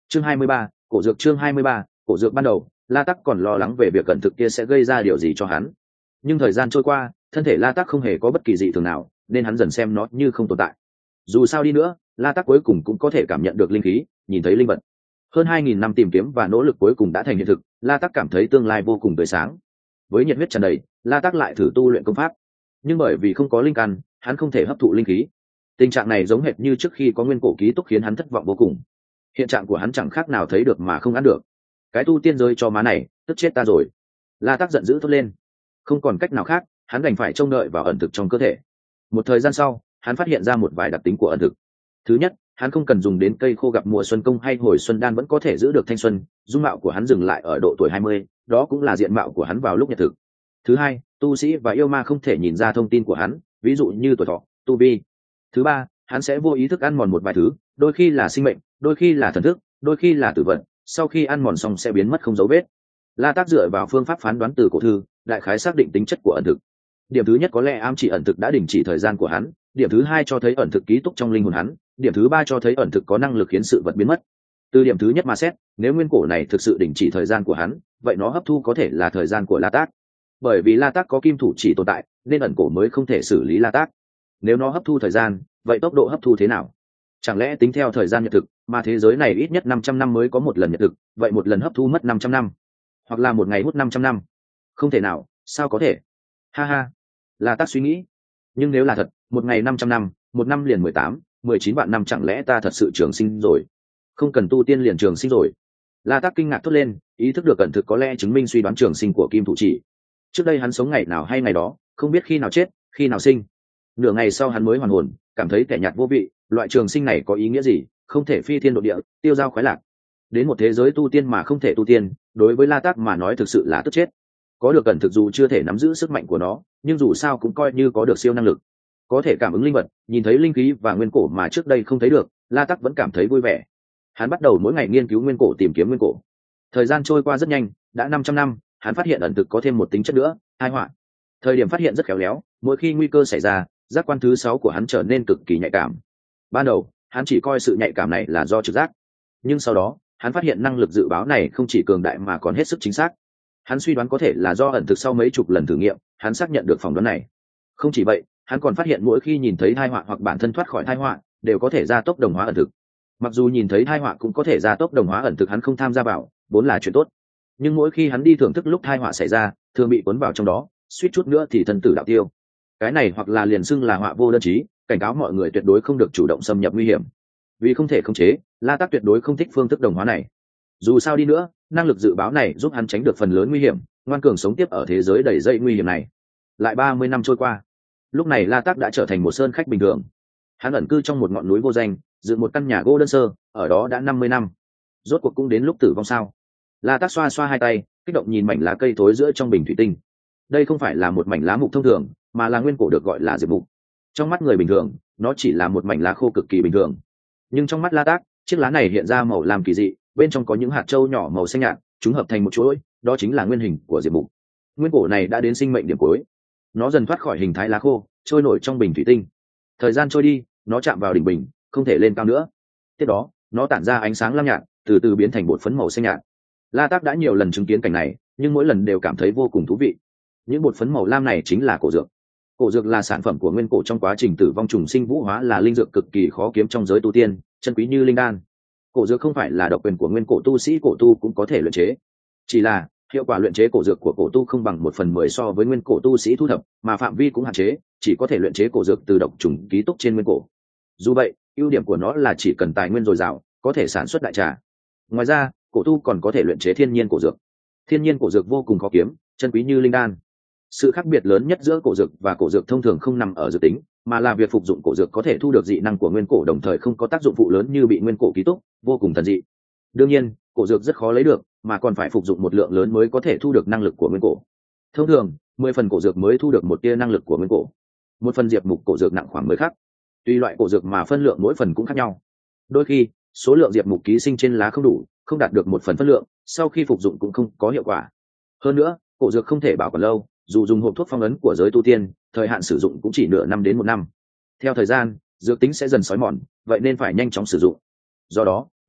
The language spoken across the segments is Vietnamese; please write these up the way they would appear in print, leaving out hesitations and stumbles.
Chương 23, cổ dược. Chương 23, cổ dược. Ban đầu La Tắc còn lo lắng về việc cẩn thực kia sẽ gây ra điều gì cho hắn, nhưng thời gian trôi qua, thân thể La Tắc không hề có bất kỳ dị thường nào, nên hắn dần xem nó như không tồn tại. Dù sao đi nữa, La Tắc cuối cùng cũng có thể cảm nhận được linh khí, nhìn thấy linh vật. Hơn 2000 năm tìm kiếm và nỗ lực cuối cùng đã thành hiện thực, La Tắc cảm thấy tương lai vô cùng tươi sáng. Với nhiệt huyết tràn đầy, La Tắc lại thử tu luyện công pháp, nhưng bởi vì không có linh căn, hắn không thể hấp thụ linh khí. Tình trạng này giống hệt như trước khi có nguyên cổ ký túc, khiến hắn thất vọng vô cùng. Hiện trạng của hắn chẳng khác nào thấy được mà không ăn được. Cái tu tiên rơi cho má này, tức chết ta rồi. La Tắc giận dữ thốt lên. Không còn cách nào khác, hắn đành phải trông đợi vào ẩn thực trong cơ thể. Một thời gian sau, hắn phát hiện ra một vài đặc tính của ẩn thực. Thứ nhất, hắn không cần dùng đến cây khô gặp mùa xuân công hay hồi xuân đan vẫn có thể giữ được thanh xuân, dung mạo của hắn dừng lại ở độ tuổi 20, đó cũng là diện mạo của hắn vào lúc nhật thực. Thứ hai, tu sĩ và yêu ma không thể nhìn ra thông tin của hắn, ví dụ như tuổi thọ, tu vi. Thứ ba, hắn sẽ vô ý thức ăn mòn một vài thứ, đôi khi là sinh mệnh, đôi khi là thần thức, đôi khi là tử vận, sau khi ăn mòn xong sẽ biến mất không dấu vết. La Tắc dựa vào phương pháp phán đoán từ cổ thư, đại khái xác định tính chất của ẩn thực. Điểm thứ nhất có lẽ ám chỉ ẩn thực đã đình chỉ thời gian của hắn, điểm thứ hai cho thấy ẩn thực ký túc trong linh hồn hắn, điểm thứ ba cho thấy ẩn thực có năng lực khiến sự vật biến mất. Từ điểm thứ nhất mà xét, nếu nguyên cổ này thực sự đình chỉ thời gian của hắn, vậy nó hấp thu có thể là thời gian của La Tắc. Bởi vì La Tắc có kim thủ chỉ tồn tại, nên ẩn cổ mới không thể xử lý La Tắc. Nếu nó hấp thu thời gian, vậy tốc độ hấp thu thế nào? Chẳng lẽ tính theo thời gian nhật thực, mà thế giới này ít nhất 500 năm mới có một lần nhật thực, vậy một lần hấp thu mất 500 năm, hoặc là một ngày hút 500 năm? Không thể nào, sao có thể? Ha ha. La Tắc suy nghĩ. Nhưng nếu là thật, một ngày 500 năm, một năm liền 19 vạn năm, chẳng lẽ ta thật sự trường sinh rồi? Không cần tu tiên liền trường sinh rồi? La Tắc kinh ngạc thốt lên, ý thức được ẩn thực có lẽ chứng minh suy đoán trường sinh của kim thủ chỉ. Trước đây hắn sống ngày nào hay ngày đó, không biết khi nào chết, khi nào sinh. Nửa ngày sau hắn mới hoàn hồn, cảm thấy kẻ nhạt vô vị, loại trường sinh này có ý nghĩa gì, không thể phi thiên độ địa, tiêu dao khoái lạc. Đến một thế giới tu tiên mà không thể tu tiên, đối với La Tắc mà nói thực sự là tức chết. Có được ẩn thực dù chưa thể nắm giữ sức mạnh của nó, nhưng dù sao cũng coi như có được siêu năng lực. Có thể cảm ứng linh vật, nhìn thấy linh khí và nguyên cổ mà trước đây không thấy được, La Tắc vẫn cảm thấy vui vẻ. Hắn bắt đầu mỗi ngày nghiên cứu nguyên cổ, tìm kiếm nguyên cổ. Thời gian trôi qua rất nhanh, đã 500 năm, hắn phát hiện ẩn thực có thêm một tính chất nữa, tai họa. Thời điểm phát hiện rất khéo léo, mỗi khi nguy cơ xảy ra, giác quan thứ 6 của hắn trở nên cực kỳ nhạy cảm. Ban đầu, hắn chỉ coi sự nhạy cảm này là do trực giác, nhưng sau đó, hắn phát hiện năng lực dự báo này không chỉ cường đại mà còn hết sức chính xác. Hắn suy đoán có thể là do ẩn thực, sau mấy chục lần thử nghiệm, hắn xác nhận được phỏng đoán này. Không chỉ vậy, hắn còn phát hiện mỗi khi nhìn thấy tai họa hoặc bản thân thoát khỏi tai họa, đều có thể gia tốc đồng hóa ẩn thực. Mặc dù nhìn thấy tai họa cũng có thể gia tốc đồng hóa ẩn thực, hắn không tham gia vào, vốn là chuyện tốt. Nhưng mỗi khi hắn đi thưởng thức lúc tai họa xảy ra, thường bị cuốn vào trong đó, suýt chút nữa thì thân tử đạo tiêu. Cái này hoặc là liền xưng là họa vô đơn chí, cảnh cáo mọi người tuyệt đối không được chủ động xâm nhập nguy hiểm. Vì không thể khống chế, La Tắc tuyệt đối không thích phương thức đồng hóa này. Dù sao đi nữa, năng lực dự báo này giúp hắn tránh được phần lớn nguy hiểm, ngoan cường sống tiếp ở thế giới đầy dây nguy hiểm này. Lại 30 năm trôi qua, lúc này La Tắc đã trở thành một sơn khách bình thường. Hắn ẩn cư trong một ngọn núi vô danh, dựng một căn nhà gỗ đơn sơ, ở đó đã 50 năm. Rốt cuộc cũng đến lúc tử vong sao? La Tắc xoa xoa hai tay, kích động nhìn mảnh lá cây thối giữa trong bình thủy tinh. Đây không phải là một mảnh lá mục thông thường, mà là nguyên cổ được gọi là diệp mục. Trong mắt người bình thường, nó chỉ là một mảnh lá khô cực kỳ bình thường. Nhưng trong mắt La Tắc, chiếc lá này hiện ra màu lam kỳ dị, bên trong có những hạt châu nhỏ màu xanh nhạt, chúng hợp thành một chuỗi, đó chính là nguyên hình của diệp mục. Nguyên cổ này đã đến sinh mệnh điểm cuối. Nó dần thoát khỏi hình thái lá khô, trôi nổi trong bình thủy tinh. Thời gian trôi đi, nó chạm vào đỉnh bình, không thể lên cao nữa. Tiếp đó, nó tản ra ánh sáng lam nhạt, từ từ biến thành bột phấn màu xanh nhạt. La Tắc đã nhiều lần chứng kiến cảnh này, nhưng mỗi lần đều cảm thấy vô cùng thú vị. Những bột phấn màu lam này chính là cổ dược. Cổ dược là sản phẩm của nguyên cổ trong quá trình tử vong trùng sinh vũ hóa, là linh dược cực kỳ khó kiếm trong giới tu tiên, chân quý như linh đan. Cổ dược không phải là độc quyền của nguyên cổ tu sĩ, cổ tu cũng có thể luyện chế. Chỉ là hiệu quả luyện chế cổ dược của cổ tu không bằng 1/10 so với nguyên cổ tu sĩ thu thập, mà phạm vi cũng hạn chế, chỉ có thể luyện chế cổ dược từ độc trùng ký túc trên nguyên cổ. Dù vậy, ưu điểm của nó là chỉ cần tài nguyên dồi dào, có thể sản xuất đại trà. Ngoài ra, cổ tu còn có thể luyện chế thiên nhiên cổ dược. Thiên nhiên cổ dược vô cùng khó kiếm, chân quý như linh đan. Sự khác biệt lớn nhất giữa cổ dược và cổ dược thông thường không nằm ở dược tính, mà là việc phục dụng cổ dược có thể thu được dị năng của nguyên cổ, đồng thời không có tác dụng phụ lớn như bị nguyên cổ ký túc, vô cùng thần dị. Đương nhiên, cổ dược rất khó lấy được, mà còn phải phục dụng một lượng lớn mới có thể thu được năng lực của nguyên cổ. Thông thường, 10 phần cổ dược mới thu được một tia năng lực của nguyên cổ. Một phần diệp mục cổ dược nặng khoảng 10 khắc. Tùy loại cổ dược mà phân lượng mỗi phần cũng khác nhau. Đôi khi, số lượng diệp mục ký sinh trên lá không đủ, không đạt được 1 phần phân lượng, sau khi phục dụng cũng không có hiệu quả. Hơn nữa, cổ dược không thể bảo quản lâu, dù dùng hộp thuốc phong ấn của giới tu tiên, thời hạn sử dụng cũng chỉ nửa năm đến 1 năm. Theo thời gian, dược tính sẽ dần xói mòn, vậy nên phải nhanh chóng sử dụng. Do đó,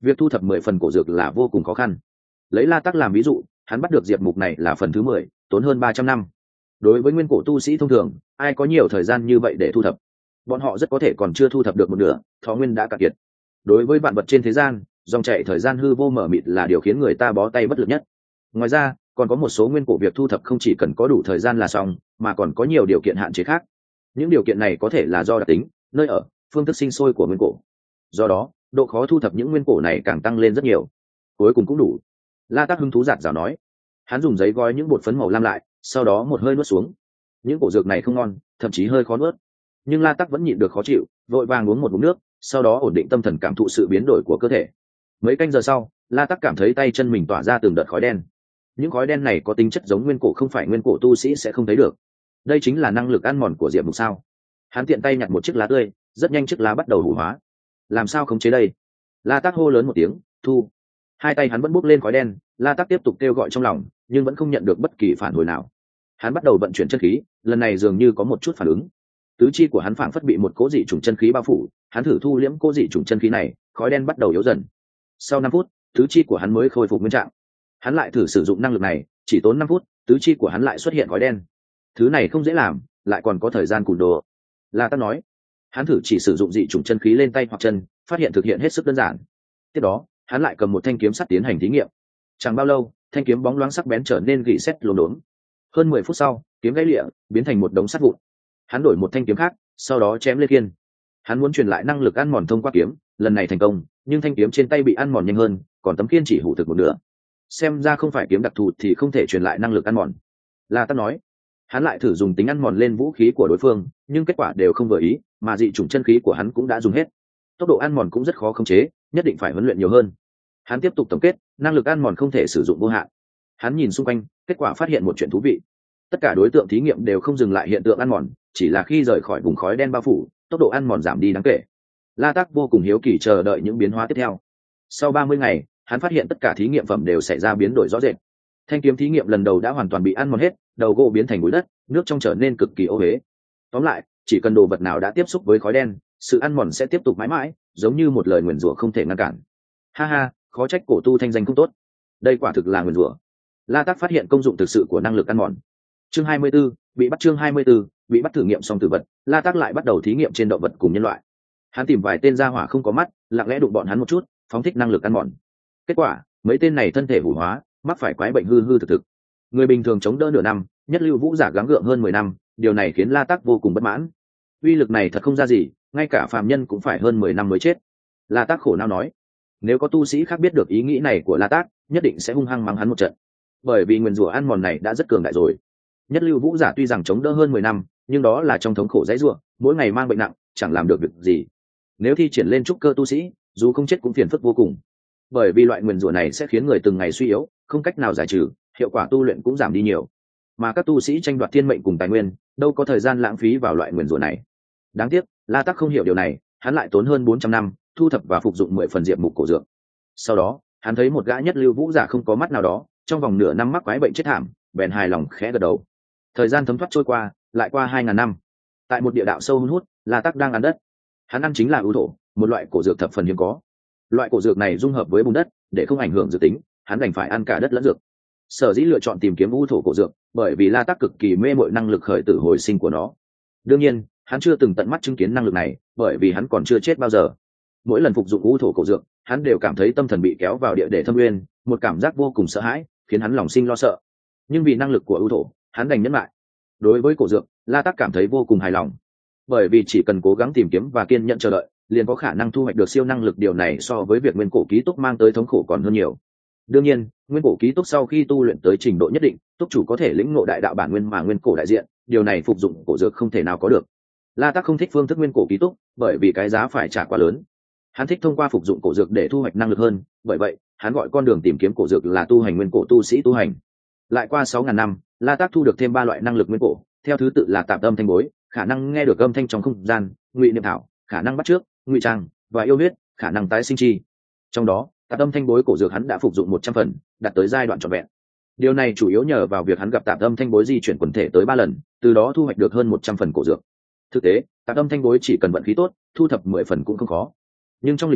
việc thu thập 10 phần cổ dược là vô cùng khó khăn. Lấy La Tắc làm ví dụ, hắn bắt được diệp mục này là phần thứ 10, tốn hơn 300 năm. Đối với nguyên cổ tu sĩ thông thường, ai có nhiều thời gian như vậy để thu thập? Bọn họ rất có thể còn chưa thu thập được một nửa, thọ nguyên đã cạn kiệt. Đối với vạn vật trên thế gian, dòng chảy thời gian hư vô mở mịt là điều khiến người ta bó tay bất lực nhất. Ngoài ra, còn có một số nguyên cổ việc thu thập không chỉ cần có đủ thời gian là xong, mà còn có nhiều điều kiện hạn chế khác. Những điều kiện này có thể là do đặc tính, nơi ở, phương thức sinh sôi của nguyên cổ. Do đó, độ khó thu thập những nguyên cổ này càng tăng lên rất nhiều. Cuối cùng cũng đủ. La Tắc hứng thú giạt rào nói. Hắn dùng giấy gói những bột phấn màu lam lại, sau đó một hơi nuốt xuống. Những cổ dược này không ngon, thậm chí hơi khó nuốt. Nhưng La Tắc vẫn nhịn được khó chịu, vội vàng uống một ngụm nước, sau đó ổn định tâm thần cảm thụ sự biến đổi của cơ thể. Mấy canh giờ sau, La Tắc cảm thấy tay chân mình tỏa ra từng đợt khói đen. Những khói đen này có tính chất giống nguyên cổ, không phải nguyên cổ tu sĩ sẽ không thấy được. Đây chính là năng lực ăn mòn của diệp mục sao? Hắn tiện tay nhặt một chiếc lá tươi, rất nhanh chiếc lá bắt đầu hủ hóa. Làm sao khống chế đây? La Tắc hô lớn một tiếng, thu. Hai tay hắn vẫn bốc lên khói đen. La Tắc tiếp tục kêu gọi trong lòng, nhưng vẫn không nhận được bất kỳ phản hồi nào. Hắn bắt đầu vận chuyển chân khí, lần này dường như có một chút phản ứng. Tứ chi của hắn phảng phất bị một cỗ dị chủng chân khí bao phủ. Hắn thử thu liễm cỗ dị chủng chân khí này, khói đen bắt đầu yếu dần. Sau 5 phút, tứ chi của hắn mới khôi phục nguyên trạng. Hắn lại thử sử dụng năng lực này, chỉ tốn 5 phút, tứ chi của hắn lại xuất hiện khói đen. Thứ này không dễ làm, lại còn có thời gian cùn đồ. La Tắc nói. Hắn thử chỉ sử dụng dị chủng chân khí lên tay hoặc chân, phát hiện thực hiện hết sức đơn giản. Tiếp đó, hắn lại cầm một thanh kiếm sắt tiến hành thí nghiệm. Chẳng bao lâu, thanh kiếm bóng loáng sắc bén trở nên gỉ sét lốm đốm. Hơn 10 phút sau, kiếm gãy lịa, biến thành một đống sắt vụn. Hắn đổi một thanh kiếm khác, sau đó chém lên kiên. Hắn muốn truyền lại năng lực ăn mòn thông qua kiếm, lần này thành công, nhưng thanh kiếm trên tay bị ăn mòn nhanh hơn, còn tấm kiên chỉ hủ thực một nửa. Xem ra không phải kiếm đặc thù thì không thể truyền lại năng lực ăn mòn. La Tắc nói. Hắn lại thử dùng tính ăn mòn lên vũ khí của đối phương, nhưng kết quả đều không vừa ý, mà dị chủng chân khí của hắn cũng đã dùng hết. Tốc độ ăn mòn cũng rất khó khống chế, nhất định phải huấn luyện nhiều hơn. Hắn tiếp tục tổng kết, năng lực ăn mòn không thể sử dụng vô hạn. Hắn nhìn xung quanh, kết quả phát hiện một chuyện thú vị. Tất cả đối tượng thí nghiệm đều không dừng lại hiện tượng ăn mòn, chỉ là khi rời khỏi vùng khói đen bao phủ, tốc độ ăn mòn giảm đi đáng kể. La Tắc vô cùng hiếu kỳ chờ đợi những biến hóa tiếp theo. Sau 30 ngày, hắn phát hiện tất cả thí nghiệm phẩm đều xảy ra biến đổi rõ rệt. Thanh kiếm thí nghiệm lần đầu đã hoàn toàn bị ăn mòn hết, đầu gỗ biến thành bụi đất, nước trong trở nên cực kỳ ô uế. Tóm lại, chỉ cần đồ vật nào đã tiếp xúc với khói đen, sự ăn mòn sẽ tiếp tục mãi mãi, giống như một lời nguyền rủa không thể ngăn cản. Ha ha, khó trách cổ tu thanh danh không tốt. Đây quả thực là nguyền rủa. La Tắc phát hiện công dụng thực sự của năng lực ăn mòn. Chương 24, bị bắt. Chương 24, bị bắt thử nghiệm xong tử vật, La Tắc lại bắt đầu thí nghiệm trên động vật cùng nhân loại. Hắn tìm vài tên gia hỏa không có mắt, lặng lẽ đụng bọn hắn một chút, phóng thích năng lực ăn mòn. Kết quả, mấy tên này thân thể hủ hóa, mắc phải quái bệnh hư hư thực thực. Người bình thường chống đỡ nửa năm, nhất lưu vũ giả gắng gượng hơn 10 năm, điều này khiến La Tắc vô cùng bất mãn. Uy lực này thật không ra gì, ngay cả phàm nhân cũng phải hơn 10 năm mới chết. La Tắc khổ não nói. Nếu có tu sĩ khác biết được ý nghĩ này của La Tắc, nhất định sẽ hung hăng mắng hắn một trận. Bởi vì nguyên rủa ăn mòn này đã rất cường đại rồi. Nhất lưu vũ giả tuy rằng chống đỡ hơn 10 năm, nhưng đó là trong thống khổ dãy rủa, mỗi ngày mang bệnh nặng, chẳng làm được việc gì. Nếu thi triển lên trúc cơ tu sĩ, dù không chết cũng phiền phức vô cùng. Bởi vì loại nguyên rủa này sẽ khiến người từng ngày suy yếu, không cách nào giải trừ, hiệu quả tu luyện cũng giảm đi nhiều. Mà các tu sĩ tranh đoạt thiên mệnh cùng tài nguyên, đâu có thời gian lãng phí vào loại nguyên rủa này. Đáng tiếc, La Tắc không hiểu điều này, hắn lại tốn hơn 400 năm, thu thập và phục dụng 10 phần diệp mục cổ dược. Sau đó, hắn thấy một gã nhất lưu vũ giả không có mắt nào đó, trong vòng nửa năm mắc quái bệnh chết thảm, bèn hài lòng khẽ gật đầu. Thời gian thấm thoát trôi qua, lại qua 2000 năm. Tại một địa đạo sâu hun hút, La Tắc đang ăn đất. Hắn ăn chính là ưu thổ, một loại cổ dược thập phần hiếm có. Loại cổ dược này dung hợp với bùn đất, để không ảnh hưởng dược tính, hắn đành phải ăn cả đất lẫn dược. Sở dĩ lựa chọn tìm kiếm ưu thổ cổ dược, bởi vì La Tắc cực kỳ mê mội năng lực khởi tử hồi sinh của nó. Đương nhiên, hắn chưa từng tận mắt chứng kiến năng lực này, bởi vì hắn còn chưa chết bao giờ. Mỗi lần phục dụng ưu thổ cổ dược, hắn đều cảm thấy tâm thần bị kéo vào địa để thâm uyên, một cảm giác vô cùng sợ hãi, khiến hắn lòng sinh lo sợ. Nhưng vì năng lực của ưu thổ, hắn đành nhẫn lại. Đối với cổ dược, La Tắc cảm thấy vô cùng hài lòng, bởi vì chỉ cần cố gắng tìm kiếm và kiên nhẫn chờ đợi, liền có khả năng thu hoạch được siêu năng lực. Điều này so với việc nguyên cổ ký túc mang tới thống khổ còn hơn nhiều. Đương nhiên, nguyên cổ ký túc sau khi tu luyện tới trình độ nhất định, túc chủ có thể lĩnh ngộ đại đạo bản nguyên mà nguyên cổ đại diện, điều này phục dụng cổ dược không thể nào có được. La Tắc không thích phương thức nguyên cổ ký túc, bởi vì cái giá phải trả quá lớn. Hắn thích thông qua phục dụng cổ dược để thu hoạch năng lực hơn, bởi vậy, hắn gọi con đường tìm kiếm cổ dược là tu hành nguyên cổ tu sĩ tu hành. Lại qua 6000 năm, La Tắc thu được thêm 3 loại năng lực nguyên cổ, theo thứ tự là tạp âm thanh bối, khả năng nghe được âm thanh trong không gian, ngụy niệm thảo, khả năng bắt chước, ngụy trang, và yêu huyết, khả năng tái sinh chi. Trong đó, tạp âm thanh bối cổ dược hắn đã phục dụng 100 phần, đạt tới giai đoạn trọn vẹn. Điều này chủ yếu nhờ vào việc hắn gặp tạp âm thanh bối di chuyển quần thể tới 3 lần, từ đó thu hoạch được hơn 100 phần cổ dược. Thực tế, tạp âm thanh bối chỉ cần vận khí tốt, thu thập 10 phần cũng không khó. Nhưng trong lịch sử,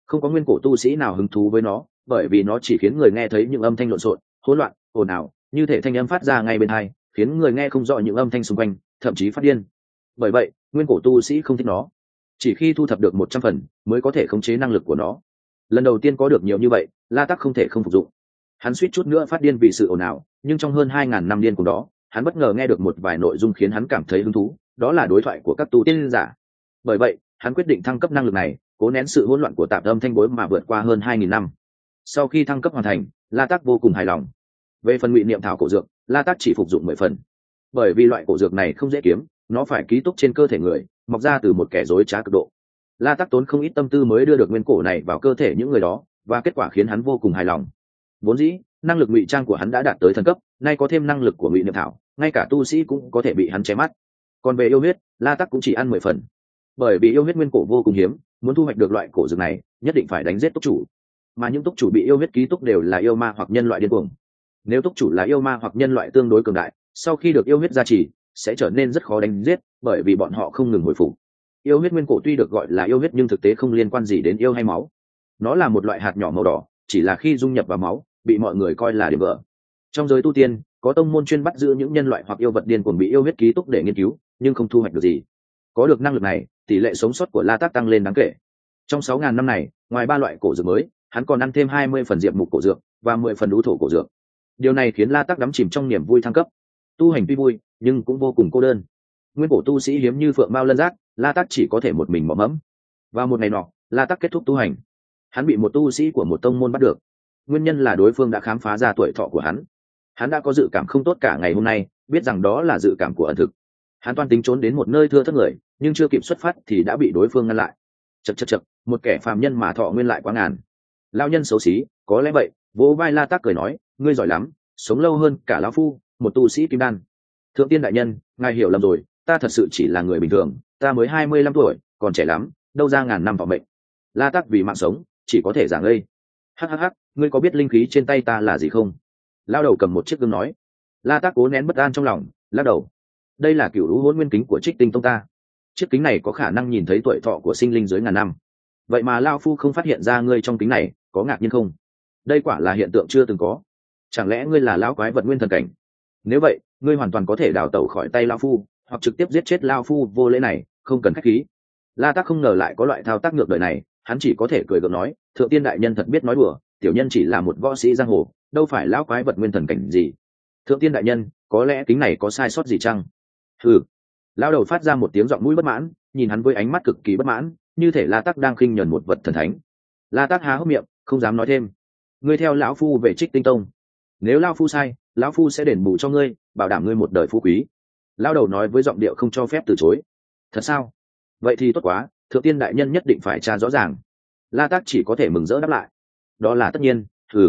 không có nguyên cổ tu sĩ nào hứng thú với nó, bởi vì nó chỉ khiến người nghe thấy những âm thanh lộn xộn, hỗn loạn, ồn ào, như thể thanh âm phát ra ngay bên tai, khiến người nghe không rõ những âm thanh xung quanh, thậm chí phát điên. Bởi vậy, nguyên cổ tu sĩ không thích nó. Chỉ khi thu thập được 100 phần mới có thể khống chế năng lực của nó. Lần đầu tiên có được nhiều như vậy, La Tắc không thể không phục dụng. Hắn suýt chút nữa phát điên vì sự ồn ào, nhưng trong hơn 2000 năm điên cùng đó, hắn bất ngờ nghe được một vài nội dung khiến hắn cảm thấy hứng thú, đó là đối thoại của các tu tiên giả. Bởi vậy, hắn quyết định thăng cấp năng lực này, cố nén sự hỗn loạn của tạp âm thanh bối mà vượt qua hơn 2000 năm. Sau khi thăng cấp hoàn thành, La Tắc vô cùng hài lòng. Về phần ngụy niệm thảo cổ dược, La Tắc chỉ phục dụng 10 phần. Bởi vì loại cổ dược này không dễ kiếm, nó phải ký túc trên cơ thể người, mọc ra từ một kẻ rối trá cực độ. La Tắc tốn không ít tâm tư mới đưa được nguyên cổ này vào cơ thể những người đó, và kết quả khiến hắn vô cùng hài lòng. Vốn dĩ, năng lực ngụy trang của hắn đã đạt tới thần cấp, nay có thêm năng lực của ngụy niệm thảo, ngay cả tu sĩ cũng có thể bị hắn che mắt. Còn về yêu huyết, La Tắc cũng chỉ ăn 10 phần. Bởi vì yêu huyết nguyên cổ vô cùng hiếm, muốn thu hoạch được loại cổ dược này, nhất định phải đánh giết túc chủ. Mà những túc chủ bị yêu huyết ký túc đều là yêu ma hoặc nhân loại điên cuồng. Nếu túc chủ là yêu ma hoặc nhân loại tương đối cường đại, sau khi được yêu huyết gia trì, sẽ trở nên rất khó đánh giết, bởi vì bọn họ không ngừng hồi phục. Yêu huyết nguyên cổ tuy được gọi là yêu huyết nhưng thực tế không liên quan gì đến yêu hay máu. Nó là một loại hạt nhỏ màu đỏ, chỉ là khi dung nhập vào máu, bị mọi người coi là điểm vỡ. Trong giới tu tiên, có tông môn chuyên bắt giữ những nhân loại hoặc yêu vật điên cuồng bị yêu huyết ký túc để nghiên cứu, nhưng không thu hoạch được gì. Có được năng lực này, tỷ lệ sống sót của La Tắc tăng lên đáng kể. Trong 6000 năm này, ngoài 3 loại cổ dược mới, hắn còn ăn thêm 20 phần diệp mục cổ dược và 10 phần đũ thổ cổ dược. Điều này khiến La Tắc đắm chìm trong niềm vui thăng cấp. Tu hành tuy vui, nhưng cũng vô cùng cô đơn. Nguyên cổ tu sĩ hiếm như phượng mao lân giác, La Tắc chỉ có thể một mình mò mẫm. Vào một ngày nọ, La Tắc kết thúc tu hành. Hắn bị một tu sĩ của một tông môn bắt được. Nguyên nhân là đối phương đã khám phá ra tuổi thọ của hắn. Hắn đã có dự cảm không tốt cả ngày hôm nay, biết rằng đó là dự cảm của ẩn thực. Hắn toan tính trốn đến một nơi thưa thớt người, nhưng chưa kịp xuất phát thì đã bị đối phương ngăn lại. Chậc, một kẻ phàm nhân mà thọ nguyên lại quá ngàn. Lão nhân xấu xí, có lẽ vậy, vỗ vai La Tắc cười nói, ngươi giỏi lắm, sống lâu hơn cả lão phu, một tu sĩ kim đan. Thượng tiên đại nhân, ngài hiểu lầm rồi, ta thật sự chỉ là người bình thường, ta mới 25 tuổi, còn trẻ lắm, đâu ra ngàn năm vọng mệnh. La Tắc vì mạng sống, chỉ có thể giả ngây. Hắc, ngươi có biết linh khí trên tay ta là gì không? Lao đầu cầm một chiếc gương nói. La Tắc cố nén bất an trong lòng, lắc đầu. Đây là cửu lũ hỗn nguyên kính của Trích Tinh tông ta. Chiếc kính này có khả năng nhìn thấy tuổi thọ của sinh linh dưới ngàn năm. Vậy mà lao phu không phát hiện ra ngươi trong kính này, có ngạc nhiên không? Đây quả là hiện tượng chưa từng có. Chẳng lẽ ngươi là lão quái vật nguyên thần cảnh? Nếu vậy, ngươi hoàn toàn có thể đào tẩu khỏi tay lao phu, hoặc trực tiếp giết chết lao phu vô lễ này, không cần khách khí. La Tắc không ngờ lại có loại thao tác ngược đời này, hắn chỉ có thể cười gượng nói, thượng tiên đại nhân thật biết nói đùa, tiểu nhân chỉ là một võ sĩ giang hồ, đâu phải lão quái vật nguyên thần cảnh gì. Thượng tiên đại nhân, có lẽ kính này có sai sót gì chăng? Hừ. Lão đầu phát ra một tiếng giọng mũi bất mãn, nhìn hắn với ánh mắt cực kỳ bất mãn, như thể La Tắc đang khinh nhẫn một vật thần thánh. La Tắc há hốc miệng, không dám nói thêm. Ngươi theo lão phu về Trích Tinh tông, nếu lão phu sai, lão phu sẽ đền bù cho ngươi, bảo đảm ngươi một đời phú quý. Lão đầu nói với giọng điệu không cho phép từ chối. Thật sao? Vậy thì tốt quá, thượng tiên đại nhân nhất định phải tra rõ ràng. La Tắc chỉ có thể mừng rỡ đáp lại. Đó là tất nhiên.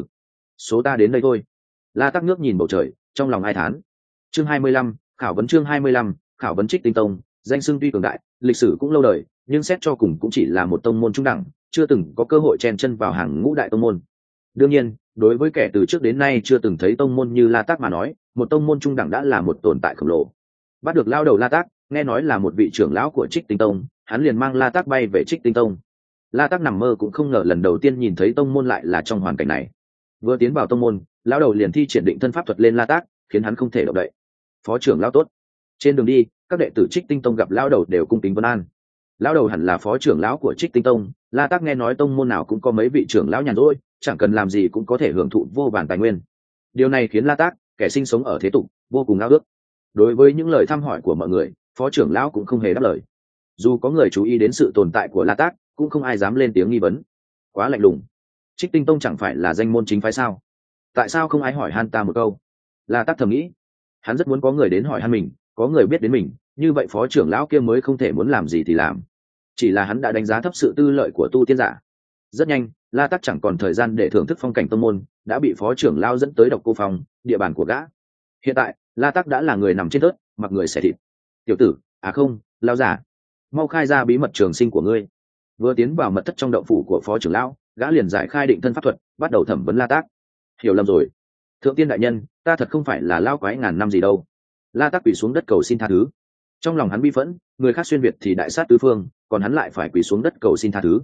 Số ta đến đây thôi. La Tắc ngước nhìn bầu trời, trong lòng ai thán. Chương 25, khảo vấn chương 25, khảo vấn Trích Tinh tông, danh xưng tuy cường đại, lịch sử cũng lâu đời, nhưng xét cho cùng cũng chỉ là một tông môn trung đẳng, chưa từng có cơ hội chen chân vào hàng ngũ đại tông môn. Đương nhiên, đối với kẻ từ trước đến nay chưa từng thấy tông môn như La Tắc mà nói, một tông môn trung đẳng đã là một tồn tại khổng lồ. Bắt được lao đầu La Tắc, nghe nói là một vị trưởng lão của Trích Tinh tông, hắn liền mang La Tắc bay về Trích Tinh tông. La Tắc nằm mơ cũng không ngờ lần đầu tiên nhìn thấy tông môn lại là trong hoàn cảnh này. Vừa tiến vào tông môn, lão đầu liền thi triển định thân pháp thuật lên La Tắc, khiến hắn không thể động đậy. Phó trưởng lão tốt. Trên đường đi, các đệ tử Trích Tinh tông gặp lão đầu đều cung kính vân an. Lão đầu hẳn là phó trưởng lão của Trích Tinh tông. La Tắc nghe nói tông môn nào cũng có mấy vị trưởng lão nhàn rỗi, chẳng cần làm gì cũng có thể hưởng thụ vô vàn tài nguyên. Điều này khiến La Tắc, kẻ sinh sống ở thế tục, vô cùng ao ước. Đối với những lời thăm hỏi của mọi người, phó trưởng lão cũng không hề đáp lời. Dù có người chú ý đến sự tồn tại của La Tắc, cũng không ai dám lên tiếng nghi vấn. Quá lạnh lùng. Trích Tinh tông chẳng phải là danh môn chính phái sao? Tại sao không ai hỏi han ta một câu? La Tắc thầm nghĩ. Hắn rất muốn có người đến hỏi han mình, có người biết đến mình, như vậy phó trưởng lão kia mới không thể muốn làm gì thì làm. Chỉ là hắn đã đánh giá thấp sự tư lợi của tu tiên giả. Rất nhanh, La Tắc chẳng còn thời gian để thưởng thức phong cảnh tông môn, đã bị phó trưởng lão dẫn tới Độc Cô Phòng, địa bàn của gã. Hiện tại, La Tắc đã là người nằm trên thớt, mặc người xẻ thịt. Tiểu tử, à không, lão giả, mau khai ra bí mật trường sinh của ngươi. Vừa tiến vào mật thất trong động phủ của phó trưởng lão, gã liền giải khai định thân pháp thuật, bắt đầu thẩm vấn La Tắc. Hiểu lầm rồi, thượng tiên đại nhân, ta thật không phải là lao quái ngàn năm gì đâu. La Tắc quỳ xuống đất cầu xin tha thứ. Trong lòng hắn bi phẫn, người khác xuyên việt thì đại sát tứ phương, còn hắn lại phải quỳ xuống đất cầu xin tha thứ.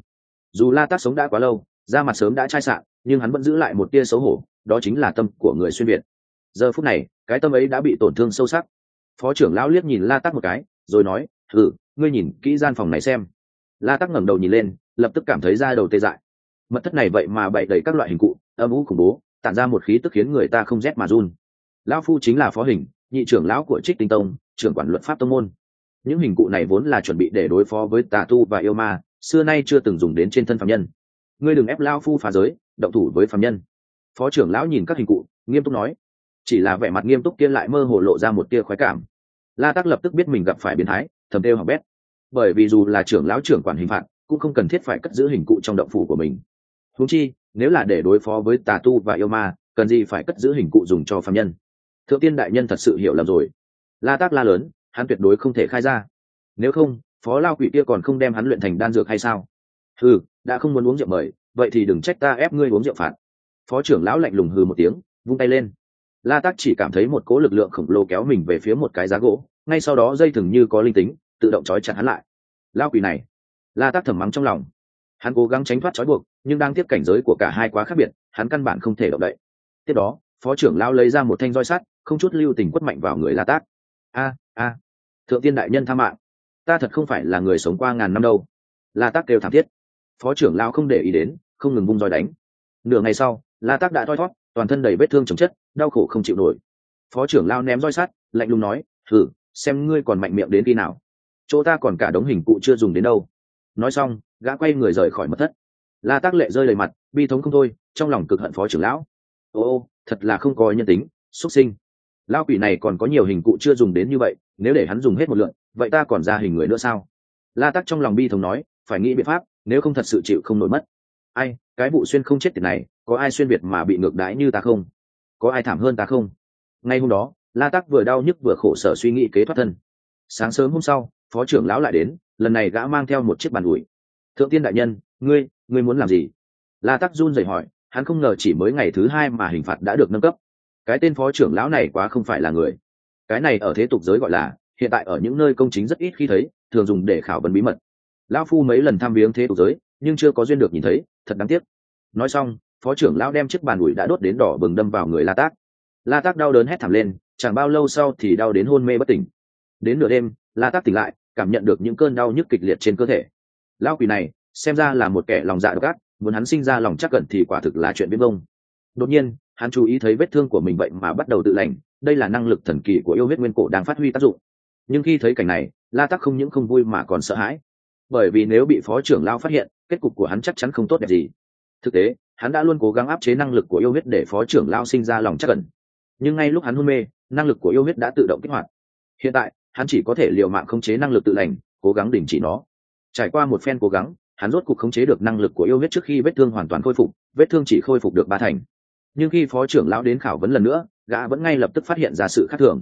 Dù La Tác sống đã quá lâu, da mặt sớm đã chai sạn, nhưng hắn vẫn giữ lại một tia xấu hổ, đó chính là tâm của người xuyên việt. Giờ phút này, cái tâm ấy đã bị tổn thương sâu sắc. Phó trưởng lão liếc nhìn La Tác một cái, rồi nói, ngươi nhìn kỹ gian phòng này xem. La Tác ngẩng đầu nhìn lên, lập tức cảm thấy da đầu tê dại. Mật thất này vậy mà bày đầy các loại hình cụ, âm u khủng bố, tản ra một khí tức khiến người ta không rét mà run. Lão phu chính là Phó Hình, nhị trưởng lão của Trích Tinh Tông, trưởng quản luật pháp tông môn. Những hình cụ này vốn là chuẩn bị để đối phó với tà tu và yêu ma, xưa nay chưa từng dùng đến trên thân phàm nhân. Ngươi đừng ép lão phu phá giới, động thủ với phàm nhân. Phó trưởng lão nhìn các hình cụ, nghiêm túc nói. Chỉ là vẻ mặt nghiêm túc kia lại mơ hồ lộ ra một tia khoái cảm. La Tác lập tức biết mình gặp phải biến thái, thầm kêu hỏng bét. Bởi vì dù là trưởng lão trưởng quản hình phạt, cũng không cần thiết phải cất giữ hình cụ trong động phủ của mình. Huống chi, nếu là để đối phó với tà tu và yêu ma, cần gì phải cất giữ hình cụ dùng cho phàm nhân? Thượng tiên đại nhân thật sự hiểu lầm rồi. La Tác la lớn, hắn tuyệt đối không thể khai ra. Nếu không, phó lao quỷ kia còn không đem hắn luyện thành đan dược hay sao? Đã không muốn uống rượu mời, vậy thì đừng trách ta ép ngươi uống rượu phạt. Phó trưởng lão lạnh lùng hừ một tiếng, vung tay lên. La Tác chỉ cảm thấy một cỗ lực lượng khổng lồ kéo mình về phía một cái giá gỗ, ngay sau đó dây thừng như có linh tính, tự động trói chặt hắn lại. Lao quỷ này! La Tác thầm mắng trong lòng. Hắn cố gắng tránh thoát trói buộc, nhưng đang tiếp cảnh giới của cả hai quá khác biệt, hắn căn bản không thể động đậy. Tiếp đó, phó trưởng lão lấy ra một thanh roi sắt, không chút lưu tình quất mạnh vào người La Tác. Thượng tiên đại nhân tha mạng, ta thật không phải là người sống qua ngàn năm đâu. La Tác kêu thảm thiết. Phó trưởng lão không để ý đến, không ngừng vung roi đánh. Nửa ngày sau, La Tác đã thoi thót, toàn thân đầy vết thương chồng chất, đau khổ không chịu nổi. Phó trưởng lão ném roi sắt, lạnh lùng nói, xem ngươi còn mạnh miệng đến khi nào. Chỗ ta còn cả đống hình cụ chưa dùng đến đâu. Nói xong, gã quay người rời khỏi mật thất. La Tác lệ rơi đầy mặt, bi thống không thôi, trong lòng cực hận phó trưởng lão. Thật là không có nhân tính, xuất sinh. Lão quỷ này còn có nhiều hình cụ chưa dùng đến như vậy, nếu để hắn dùng hết một lượt, vậy ta còn ra hình người nữa sao? La Tác trong lòng bi thống nói, phải nghĩ biện pháp, nếu không thật sự chịu không nổi mất. Cái vụ xuyên không chết tiệt này, có ai xuyên việt mà bị ngược đãi như ta không? Có ai thảm hơn ta không? Ngay hôm đó, La Tác vừa đau nhức vừa khổ sở suy nghĩ kế thoát thân. Sáng sớm hôm sau, phó trưởng lão lại đến, lần này gã mang theo một chiếc bàn ủi. Thượng tiên đại nhân, ngươi muốn làm gì? La Tác run rẩy hỏi, hắn không ngờ chỉ mới ngày thứ 2 mà hình phạt đã được nâng cấp. Cái tên phó trưởng lão này quá không phải là người. Cái này ở thế tục giới gọi là, hiện tại ở những nơi công chính rất ít khi thấy, thường dùng để khảo vấn bí mật. Lão phu mấy lần thăm viếng thế tục giới, nhưng chưa có duyên được nhìn thấy, thật đáng tiếc. Nói xong, phó trưởng lão đem chiếc bàn ủi đã đốt đến đỏ bừng đâm vào người La Tác. La Tác đau đớn hét thảm lên, chẳng bao lâu sau thì đau đến hôn mê bất tỉnh. Đến nửa đêm, La Tác tỉnh lại, cảm nhận được những cơn đau nhức kịch liệt trên cơ thể. Lão quỷ này, xem ra là một kẻ lòng dạ độc ác, muốn hắn sinh ra lòng chắc cẩn thì quả thực là chuyện viễn vông. Đột nhiên, hắn chú ý thấy vết thương của mình vậy mà bắt đầu tự lành, đây là năng lực thần kỳ của yêu huyết nguyên cổ đang phát huy tác dụng. Nhưng khi thấy cảnh này, La Tác không những không vui mà còn sợ hãi, bởi vì nếu bị phó trưởng lão phát hiện, kết cục của hắn chắc chắn không tốt đẹp gì. Thực tế, hắn đã luôn cố gắng áp chế năng lực của yêu huyết để phó trưởng lão sinh ra lòng chắc cẩn, nhưng ngay lúc hắn hôn mê, năng lực của yêu huyết đã tự động kích hoạt. Hiện tại, hắn chỉ có thể liều mạng khống chế năng lực tự lành, cố gắng đình chỉ nó. Trải qua một phen cố gắng, hắn rốt cuộc khống chế được năng lực của yêu huyết trước khi vết thương hoàn toàn khôi phục, vết thương chỉ khôi phục được 3 thành. Nhưng khi phó trưởng lão đến khảo vấn lần nữa, gã vẫn ngay lập tức phát hiện ra sự khác thường.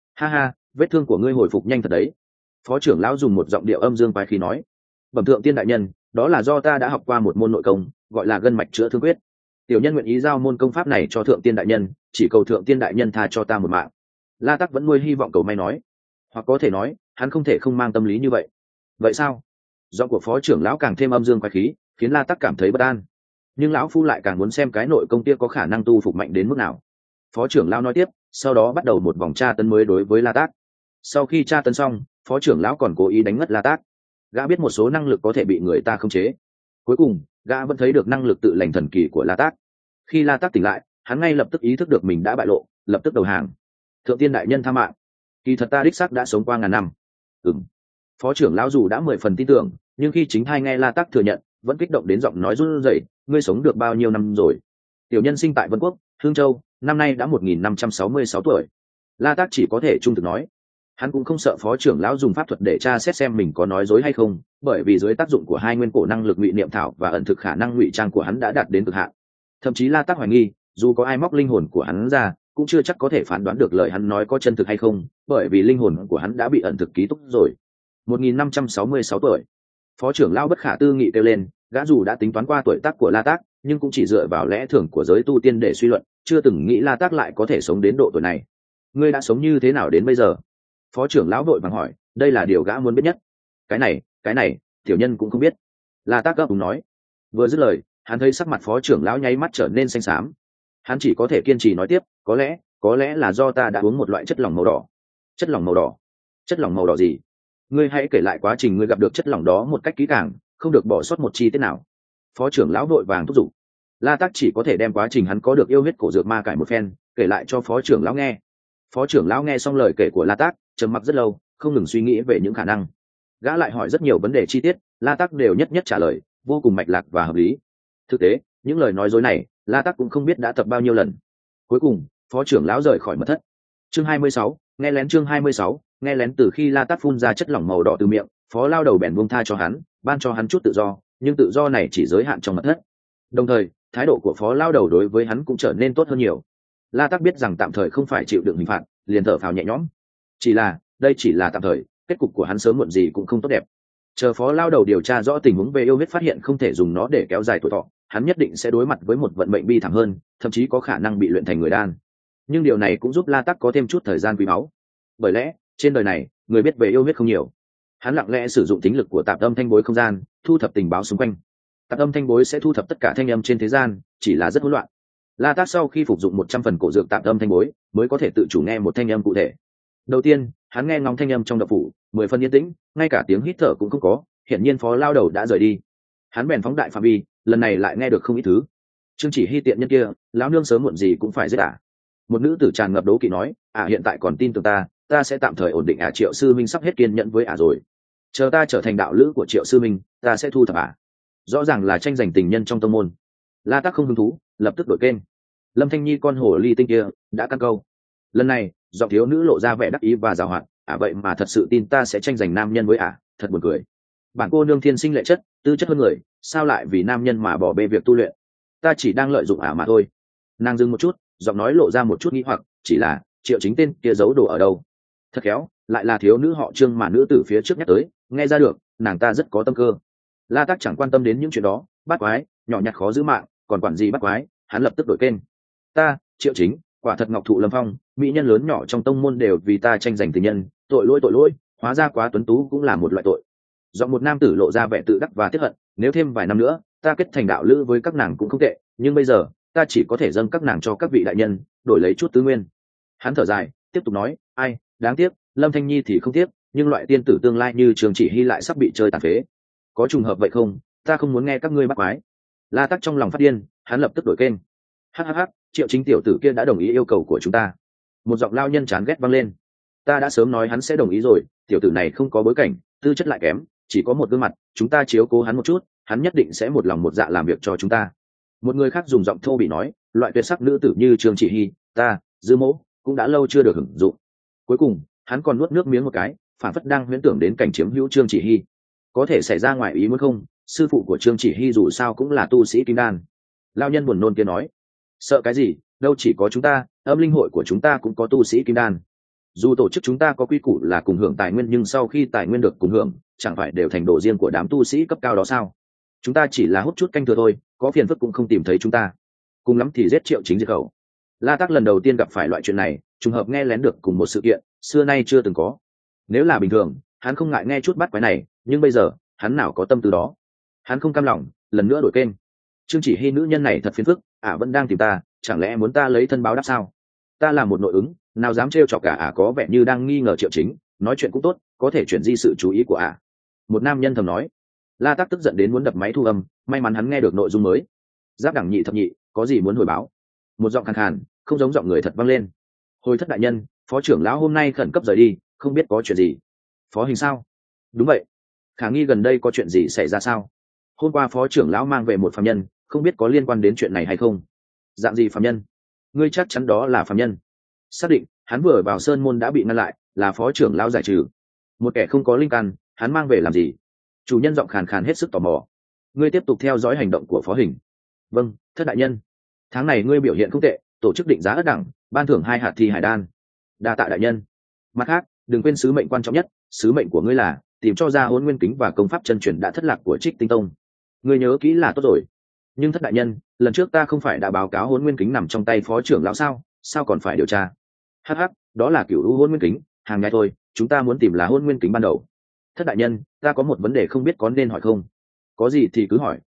Vết thương của ngươi hồi phục nhanh thật đấy. Phó trưởng lão dùng một giọng điệu âm dương quái khí nói, bẩm thượng tiên đại nhân, đó là do ta đã học qua một môn nội công, gọi là gân mạch chữa thương quyết. Tiểu nhân nguyện ý giao môn công pháp này cho thượng tiên đại nhân, chỉ cầu thượng tiên đại nhân tha cho ta một mạng. La Tác vẫn nuôi hy vọng cầu may nói, hoặc có thể nói, hắn không thể không mang tâm lý như vậy. Vậy sao? Giọng của phó trưởng lão càng thêm âm dương quái khí, khiến La Tác cảm thấy bất an. Nhưng lão phu lại càng muốn xem cái nội công kia có khả năng tu phục mạnh đến mức nào. Phó trưởng lão nói tiếp, sau đó bắt đầu một vòng tra tấn mới đối với La Tác. Sau khi tra tấn xong, phó trưởng lão còn cố ý đánh ngất La Tác. Gã biết một số năng lực có thể bị người ta khống chế. Cuối cùng, gã vẫn thấy được năng lực tự lành thần kỳ của La Tác. Khi La Tác tỉnh lại, hắn ngay lập tức ý thức được mình đã bại lộ, lập tức đầu hàng. Thượng tiên đại nhân tha mạng, kỳ thật ta đích xác đã sống qua ngàn năm. Phó trưởng lão dù đã 10 phần tin tưởng, nhưng khi chính thai nghe La Tác thừa nhận, vẫn kích động đến giọng nói run rẩy, ngươi sống được bao nhiêu năm rồi? Tiểu nhân sinh tại Vân Quốc, Hương Châu, năm nay đã 1566 tuổi. La Tác chỉ có thể trung thực nói. Hắn cũng không sợ phó trưởng lão dùng pháp thuật để tra xét xem mình có nói dối hay không, bởi vì dưới tác dụng của hai nguyên cổ năng lực ngụy niệm thảo và ẩn thực khả năng ngụy trang của hắn đã đạt đến cực hạn. Thậm chí La Tác hoài nghi, dù có ai móc linh hồn của hắn ra, cũng chưa chắc có thể phán đoán được lời hắn nói có chân thực hay không, bởi vì linh hồn của hắn đã bị ẩn thực ký túc rồi. 1566 tuổi. Phó trưởng lão bất khả tư nghị kêu lên, gã dù đã tính toán qua tuổi tác của La Tác, nhưng cũng chỉ dựa vào lẽ thường của giới tu tiên để suy luận, chưa từng nghĩ La Tác lại có thể sống đến độ tuổi này. Ngươi đã sống như thế nào đến bây giờ? Phó trưởng lão vội vàng hỏi, đây là điều gã muốn biết nhất. Cái này, tiểu nhân cũng không biết. La Tác gấp úng nói. Vừa dứt lời, hắn thấy sắc mặt phó trưởng lão nháy mắt trở nên xanh xám. Hắn chỉ có thể kiên trì nói tiếp, có lẽ là do ta đã uống một loại chất lỏng màu đỏ. Chất lỏng màu đỏ? Chất lỏng màu đỏ gì? Ngươi hãy kể lại quá trình ngươi gặp được chất lỏng đó một cách kỹ càng, không được bỏ sót một chi tiết nào. Phó trưởng lão vội vàng thúc giục. La Tắc chỉ có thể đem quá trình hắn có được yêu huyết cổ dược ma cải một phen, kể lại cho phó trưởng lão nghe. Phó trưởng lão nghe xong lời kể của La Tắc, trầm mặc rất lâu, không ngừng suy nghĩ về những khả năng. Gã lại hỏi rất nhiều vấn đề chi tiết, La Tắc đều nhất nhất trả lời, vô cùng mạch lạc và hợp lý. Thực tế, những lời nói dối này, La Tắc cũng không biết đã tập bao nhiêu lần. Cuối cùng, phó trưởng lão rời khỏi mật thất. Chương 26, nghe lén. Chương 26, nghe lén. Từ khi La Tắc phun ra chất lỏng màu đỏ từ miệng, phó lao đầu bèn buông tha cho hắn, ban cho hắn chút tự do, nhưng tự do này chỉ giới hạn trong mật thất. Đồng thời, thái độ của phó lao đầu đối với hắn cũng trở nên tốt hơn nhiều. La Tắc biết rằng tạm thời không phải chịu đựng hình phạt, liền thở phào nhẹ nhõm. Chỉ là, đây chỉ là tạm thời, kết cục của hắn sớm muộn gì cũng không tốt đẹp. Chờ phó lao đầu điều tra rõ tình huống về yêu huyết, phát hiện không thể dùng nó để kéo dài tuổi thọ, hắn nhất định sẽ đối mặt với một vận mệnh bi thảm hơn, thậm chí có khả năng bị luyện thành người đan. Nhưng điều này cũng giúp La Tắc có thêm chút thời gian quý báu. Bởi lẽ, trên đời này, người biết về yêu huyết không nhiều. Hắn lặng lẽ sử dụng tính lực của tạp âm thanh bối không gian, thu thập tình báo xung quanh. Tạp âm thanh bối sẽ thu thập tất cả thanh âm trên thế gian, chỉ là rất hỗn loạn. La Tắc sau khi phục dụng 100 phần cổ dược tạp âm thanh bối, mới có thể tự chủ nghe một thanh âm cụ thể. Đầu tiên, hắn nghe ngóng thanh âm trong đậu phủ, 10 phần yên tĩnh, ngay cả tiếng hít thở cũng không có, hiển nhiên phó lao đầu đã rời đi. Hắn bèn phóng đại phạm vi, lần này lại nghe được không ít thứ. Trương Chỉ Hy tiện nhân kia, lão nương sớm muộn gì cũng phải giết à. Một nữ tử tràn ngập đố kỵ nói, hiện tại còn tin tưởng ta sẽ tạm thời ổn định. Triệu sư minh sắp hết kiên nhẫn với rồi. Chờ ta trở thành đạo lữ của Triệu sư minh, ta sẽ thu thập Rõ ràng là tranh giành tình nhân trong tông môn. La Tắc không hứng thú, lập tức đổi kênh. Lâm Thanh Nhi con hồ ly tinh kia đã căn câu. Lần này, giọng thiếu nữ lộ ra vẻ đắc ý và giàu hoạt. Vậy mà thật sự tin ta sẽ tranh giành nam nhân với thật buồn cười. Bản cô nương thiên sinh lệ chất, tư chất hơn người, sao lại vì nam nhân mà bỏ bê việc tu luyện? Ta chỉ đang lợi dụng mà thôi. Nàng dừng một chút, giọng nói lộ ra một chút nghi hoặc, chỉ là Triệu Chính tên kia giấu đồ ở đâu? Thật khéo, lại là thiếu nữ họ Trương mà nữ tử phía trước nhắc tới, nghe ra được, nàng ta rất có tâm cơ. La Tắc chẳng quan tâm đến những chuyện đó, bắt quái, nhỏ nhặt khó giữ mạng, còn quản gì bắt quái, hắn lập tức đổi kênh. Ta, Triệu Chính, quả thật ngọc thụ lâm phong, mỹ nhân lớn nhỏ trong tông môn đều vì ta tranh giành tình nhân, tội lỗi, hóa ra quá tuấn tú cũng là một loại tội. Giọng một nam tử lộ ra vẻ tự đắc và tiếc hận, nếu thêm vài năm nữa, ta kết thành đạo lữ với các nàng cũng không tệ, nhưng bây giờ, ta chỉ có thể dâng các nàng cho các vị đại nhân, đổi lấy chút tứ nguyên. Hắn thở dài, tiếp tục nói, ai, đáng tiếc, Lâm Thanh Nhi thì không tiếc, nhưng loại tiên tử tương lai như Trường Chỉ Hy lại sắp bị chơi tàn phế. Có trùng hợp vậy không? Ta không muốn nghe các ngươi bắt quái. La Tắc trong lòng phát điên, hắn lập tức đổi kênh. Hhh, Triệu Chính tiểu tử kia đã đồng ý yêu cầu của chúng ta. Một giọng lao nhân chán ghét vang lên. Ta đã sớm nói hắn sẽ đồng ý rồi, tiểu tử này không có bối cảnh, tư chất lại kém, chỉ có một gương mặt, chúng ta chiếu cố hắn một chút, hắn nhất định sẽ một lòng một dạ làm việc cho chúng ta. Một người khác dùng giọng thô bị nói, loại tuyệt sắc nữ tử như Trường Chỉ Hy, ta, Dư Mỗ, cũng đã lâu chưa được hưởng dụng. Cuối cùng, hắn còn nuốt nước miếng một cái, phản phất đang huyễn tưởng đến cảnh chiếm hữu Trương Chỉ Hy. Có thể xảy ra ngoài ý muốn không? Sư phụ của Trương Chỉ Hy dù sao cũng là tu sĩ kim đan. Lao nhân buồn nôn kia nói, sợ cái gì, đâu chỉ có chúng ta, âm linh hội của chúng ta cũng có tu sĩ kim đan. Dù tổ chức chúng ta có quy củ là cùng hưởng tài nguyên, nhưng sau khi tài nguyên được cùng hưởng, chẳng phải đều thành đồ riêng của đám tu sĩ cấp cao đó sao? Chúng ta chỉ là hút chút canh thừa thôi, có phiền phức cũng không tìm thấy chúng ta. Cùng lắm thì giết Triệu Chính diệt khẩu. La Tắc lần đầu tiên gặp phải loại chuyện này, trùng hợp nghe lén được cùng một sự kiện xưa nay chưa từng có. Nếu là bình thường, hắn không ngại nghe chút bắt quái này, nhưng bây giờ, hắn nào có tâm tư đó. Hắn không cam lòng, lần nữa đổi kênh. Trương Chỉ Hy nữ nhân này thật phiền phức, vẫn đang tìm ta, chẳng lẽ muốn ta lấy thân báo đáp sao? Ta là một nội ứng, nào dám trêu chọc cả có vẻ như đang nghi ngờ Triệu Chính, nói chuyện cũng tốt, có thể chuyển di sự chú ý của Một nam nhân thầm nói. La Tắc tức giận đến muốn đập máy thu âm, may mắn hắn nghe được nội dung mới. Giáp đẳng nhị thập nhị, có gì muốn hồi báo? Một giọng khàn khàn, không giống giọng người thật vang lên. Hồi thất đại nhân, phó trưởng lão hôm nay khẩn cấp rời đi, không biết có chuyện gì. Phó hình sao? Đúng vậy. Khả nghi gần đây có chuyện gì xảy ra sao? Hôm qua phó trưởng lão mang về một phàm nhân, không biết có liên quan đến chuyện này hay không? Dạng gì phàm nhân? Ngươi chắc chắn đó là phàm nhân. Xác định, hắn vừa vào sơn môn đã bị ngăn lại, là phó trưởng lão giải trừ. Một kẻ không có linh căn, hắn mang về làm gì? Chủ nhân giọng khàn khàn hết sức tò mò. Ngươi tiếp tục theo dõi hành động của phó hình. Vâng, thất đại nhân. Tháng này ngươi biểu hiện không tệ, tổ chức định giá ất đẳng, ban thưởng 2 hạt thi hải đan. Đa tạ đại nhân. Mặt khác, đừng quên sứ mệnh quan trọng nhất, sứ mệnh của ngươi là tìm cho ra Hỗn Nguyên Kính và công pháp chân truyền đã thất lạc của Trích Tinh Tông. Ngươi nhớ kỹ là tốt rồi. Nhưng thất đại nhân, lần trước ta không phải đã báo cáo Hỗn Nguyên Kính nằm trong tay phó trưởng lão sao còn phải điều tra? Hắc, đó là cửu u Hỗn Nguyên Kính, hàng ngày thôi, chúng ta muốn tìm là Hỗn Nguyên Kính ban đầu. Thất đại nhân, ta có một vấn đề không biết có nên hỏi không? Có gì thì cứ hỏi,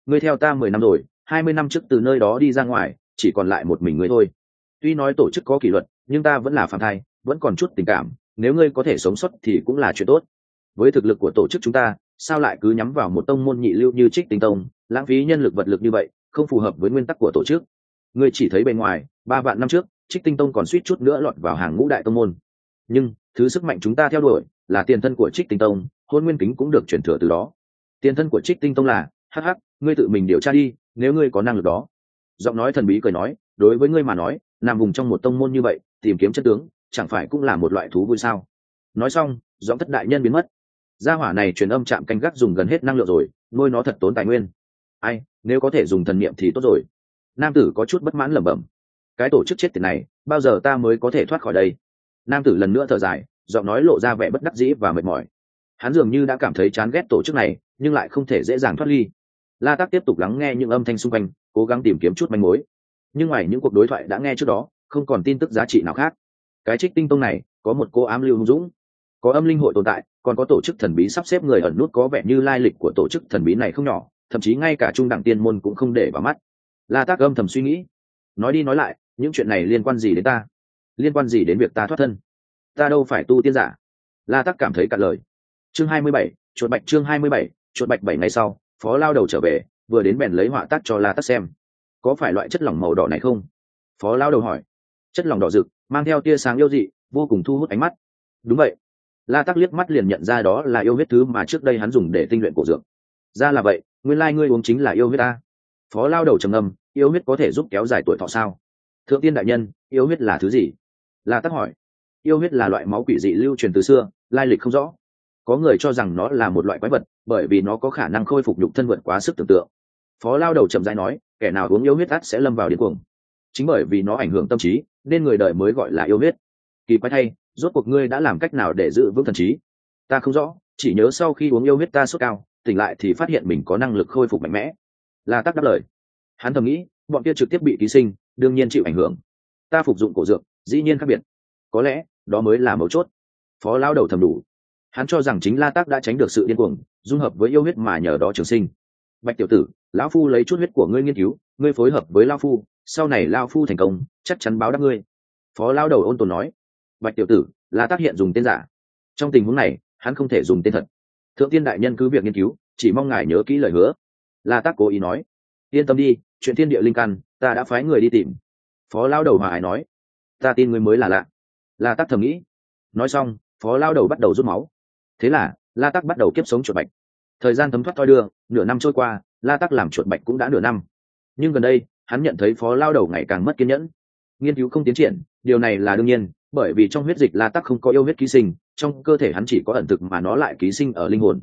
ngươi theo ta 10 năm rồi, 20 năm trước từ nơi đó đi ra ngoài, chỉ còn lại một mình ngươi thôi. Tuy nói tổ chức có kỷ luật, nhưng ta vẫn là phàm thai, vẫn còn chút tình cảm, nếu ngươi có thể sống sót thì cũng là chuyện tốt. Với thực lực của tổ chức chúng ta, sao lại cứ nhắm vào một tông môn nhị lưu như Trích Tinh Tông, lãng phí nhân lực vật lực như vậy, không phù hợp với nguyên tắc của tổ chức. Ngươi chỉ thấy bề ngoài, 3 vạn năm trước, Trích Tinh Tông còn suýt chút nữa lọt vào hàng ngũ đại tông môn. Nhưng thứ sức mạnh chúng ta theo đuổi là tiền thân của Trích Tinh Tông, Hôn Nguyên Kính cũng được truyền thừa từ đó. Tiền thân của Trích Tinh Tông là, hắc hắc, ngươi tự mình điều tra đi, nếu ngươi có năng lực đó. Giọng nói thần bí cười nói, đối với ngươi mà nói, nằm vùng trong một tông môn như vậy, tìm kiếm chân tướng, chẳng phải cũng là một loại thú vui sao? Nói xong, giọng thất đại nhân biến mất. Gia hỏa này truyền âm chạm canh gác dùng gần hết năng lượng rồi, nuôi nó thật tốn tài nguyên. Ai, nếu có thể dùng thần niệm thì tốt rồi. Nam tử có chút bất mãn lẩm bẩm. Cái tổ chức chết tiệt này, bao giờ ta mới có thể thoát khỏi đây? Nam tử lần nữa thở dài, giọng nói lộ ra vẻ bất đắc dĩ và mệt mỏi. Hắn dường như đã cảm thấy chán ghét tổ chức này, nhưng lại không thể dễ dàng thoát ly. La Tắc tiếp tục lắng nghe những âm thanh xung quanh, cố gắng tìm kiếm chút manh mối. Nhưng ngoài những cuộc đối thoại đã nghe trước đó, không còn tin tức giá trị nào khác. Cái Trích Tinh Tông này có một cô ám lưu hung dũng, có âm linh hội tồn tại, còn có tổ chức thần bí sắp xếp người ẩn nút, có vẻ như lai lịch của tổ chức thần bí này không nhỏ, thậm chí ngay cả trung đẳng tiên môn cũng không để vào mắt. La Tắc âm thầm suy nghĩ, nói đi nói lại, những chuyện này liên quan gì đến ta? Liên quan gì đến việc ta thoát thân? Ta đâu phải tu tiên giả. La Tắc cảm thấy cạn lời. Chương 27, chuột bạch. Chương 27, chuột bạch. 7 ngày sau, Phó Lao Đầu trở về, vừa đến bèn lấy họa tác cho La Tắc xem. Có phải loại chất lỏng màu đỏ này không? Phó Lao Đầu hỏi. Chất lỏng đỏ rực, mang theo tia sáng yêu dị, vô cùng thu hút ánh mắt. Đúng vậy. La Tắc liếc mắt liền nhận ra đó là yêu huyết, thứ mà trước đây hắn dùng để tinh luyện cổ dược. Ra là vậy, nguyên lai ngươi uống chính là yêu huyết ta. Phó Lao Đầu trầm ngâm, yêu huyết có thể giúp kéo dài tuổi thọ sao? Thượng tiên đại nhân, yêu huyết là thứ gì? La Tắc hỏi. Yêu huyết là loại máu quỷ dị lưu truyền từ xưa, lai lịch không rõ. Có người cho rằng nó là một loại quái vật, bởi vì nó có khả năng khôi phục nhục thân vượt quá sức tưởng tượng. Phó Lao Đầu chậm rãi nói, kẻ nào uống yêu huyết ắt sẽ lâm vào điên cuồng. Chính bởi vì nó ảnh hưởng tâm trí, nên người đời mới gọi là yêu huyết. Kỳ quái thay, rốt cuộc ngươi đã làm cách nào để giữ vững thần trí? Ta không rõ, chỉ nhớ sau khi uống yêu huyết ta sốt cao, tỉnh lại thì phát hiện mình có năng lực khôi phục mạnh mẽ. La Tắc đáp lời. Hắn thầm nghĩ, bọn kia trực tiếp bị ký sinh, đương nhiên chịu ảnh hưởng. Ta phục dụng cổ dược, dĩ nhiên khác biệt. Có lẽ đó mới là mấu chốt. Phó Lao Đầu thầm đủ. Hắn cho rằng chính La Tắc đã tránh được sự điên cuồng, dung hợp với yêu huyết mà nhờ đó trường sinh. Bạch tiểu tử, lão phu lấy chút huyết của ngươi nghiên cứu, ngươi phối hợp với lão phu, sau này lão phu thành công, chắc chắn báo đáp ngươi. Phó Lao Đầu ôn tồn nói. Bạch tiểu tử, La Tắc hiện dùng tên giả. Trong tình huống này, hắn không thể dùng tên thật. Thượng tiên đại nhân cứ việc nghiên cứu, chỉ mong ngài nhớ kỹ lời hứa. La Tắc cố ý nói. Yên tâm đi, chuyện thiên địa linh căn, ta đã phái người đi tìm. Phó Lao Đầu hòa ái nói. Ta tin ngươi mới là lạ. La Tắc thầm nghĩ. Nói xong, Phó Lao Đầu bắt đầu rút máu. Thế là La Tắc bắt đầu kiếp sống chuột bạch. Thời gian thấm thoát thoi đưa, nửa năm trôi qua, La Tắc làm chuột bạch cũng đã nửa năm. Nhưng gần đây, hắn nhận thấy Phó Lao Đầu ngày càng mất kiên nhẫn. Nghiên cứu không tiến triển, điều này là đương nhiên, bởi vì trong huyết dịch La Tắc không có yêu huyết ký sinh, trong cơ thể hắn chỉ có ẩn thực mà nó lại ký sinh ở linh hồn.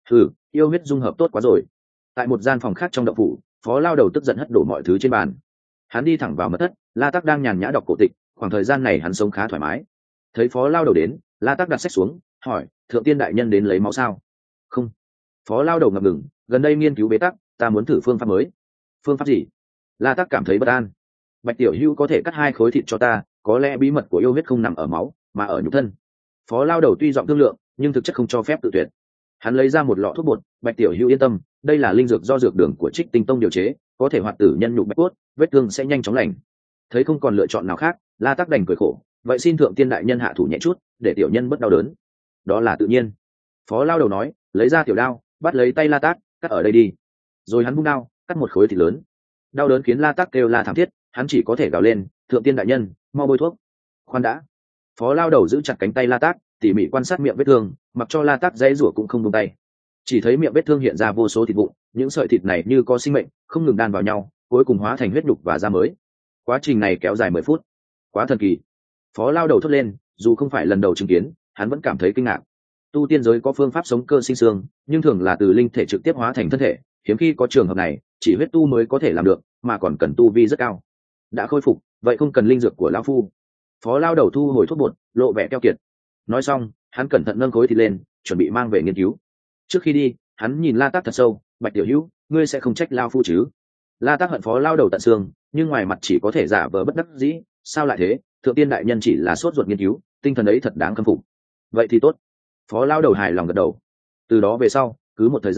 Yêu huyết dung hợp tốt quá rồi. Tại một gian phòng khác trong động phủ, Phó Lao Đầu tức giận hất đổ mọi thứ trên bàn. Hắn đi thẳng vào mật thất, La Tắc đang nhàn nhã đọc cổ tịch, khoảng thời gian này hắn sống khá thoải mái. Thấy Phó Lao Đầu đến, La Tắc đặt sách xuống, hỏi, thượng tiên đại nhân đến lấy máu sao? Không. Phó Lao Đầu ngập ngừng, gần đây nghiên cứu bế tắc, ta muốn thử phương pháp mới. Phương pháp gì? La Tắc cảm thấy bất an. Bạch tiểu hữu có thể cắt 2 khối thịt cho ta, có lẽ bí mật của yêu huyết không nằm ở máu mà ở nhục thân. Phó Lao Đầu tuy giọng thương lượng, nhưng thực chất không cho phép tự tuyệt. Hắn lấy ra một lọ thuốc bột. Bạch tiểu hữu yên tâm, đây là linh dược do dược đường của Trích Tinh Tông điều chế, có thể hoạt tử nhân nhục bạch cốt, vết thương sẽ nhanh chóng lành. Thấy không còn lựa chọn nào khác, La Tắc đành cười khổ, vậy xin thượng tiên đại nhân hạ thủ nhẹ chút, để tiểu nhân bớt đau đớn. Đó là tự nhiên. Phó Lao Đầu nói, lấy ra tiểu đao, bắt lấy tay La Tắc, cắt ở đây đi. Rồi hắn vung đao, cắt một khối thịt lớn. Đau đớn khiến La Tắc kêu la thảm thiết, hắn chỉ có thể gào lên, thượng tiên đại nhân, mau bôi thuốc. Khoan đã. Phó Lao Đầu giữ chặt cánh tay La Tắc, tỉ mỉ quan sát miệng vết thương, mặc cho La Tắc dãy rủa cũng không buông tay. Chỉ thấy miệng vết thương hiện ra vô số thịt vụn, những sợi thịt này như có sinh mệnh, không ngừng đan vào nhau, cuối cùng hóa thành huyết nhục và da mới. Quá trình này kéo dài 10 phút. Quá thần kỳ. Phó Lao Đầu thốt lên, dù không phải lần đầu chứng kiến, hắn vẫn cảm thấy kinh ngạc. Tu tiên giới có phương pháp sống cơ sinh xương, nhưng thường là từ linh thể trực tiếp hóa thành thân thể, hiếm khi có trường hợp này, chỉ huyết tu mới có thể làm được, mà còn cần tu vi rất cao. Đã khôi phục, vậy không cần linh dược của lão phu. Phó Lao Đầu thu hồi thuốc bột, lộ vẻ keo kiệt. Nói xong, hắn cẩn thận nâng khối thịt lên, chuẩn bị mang về nghiên cứu. Trước khi đi, hắn nhìn La Tắc thật sâu, Bạch tiểu hữu, ngươi sẽ không trách lao phu chứ? La Tắc hận Phó Lao Đầu tận xương, nhưng ngoài mặt chỉ có thể giả vờ bất đắc dĩ. Sao lại thế? Thượng tiên đại nhân chỉ là sốt ruột nghiên cứu, tinh thần ấy thật đáng khâm phục. Vậy thì tốt. Phó Lao Đầu hài lòng gật đầu. Từ đó về sau, cứ một thời gian,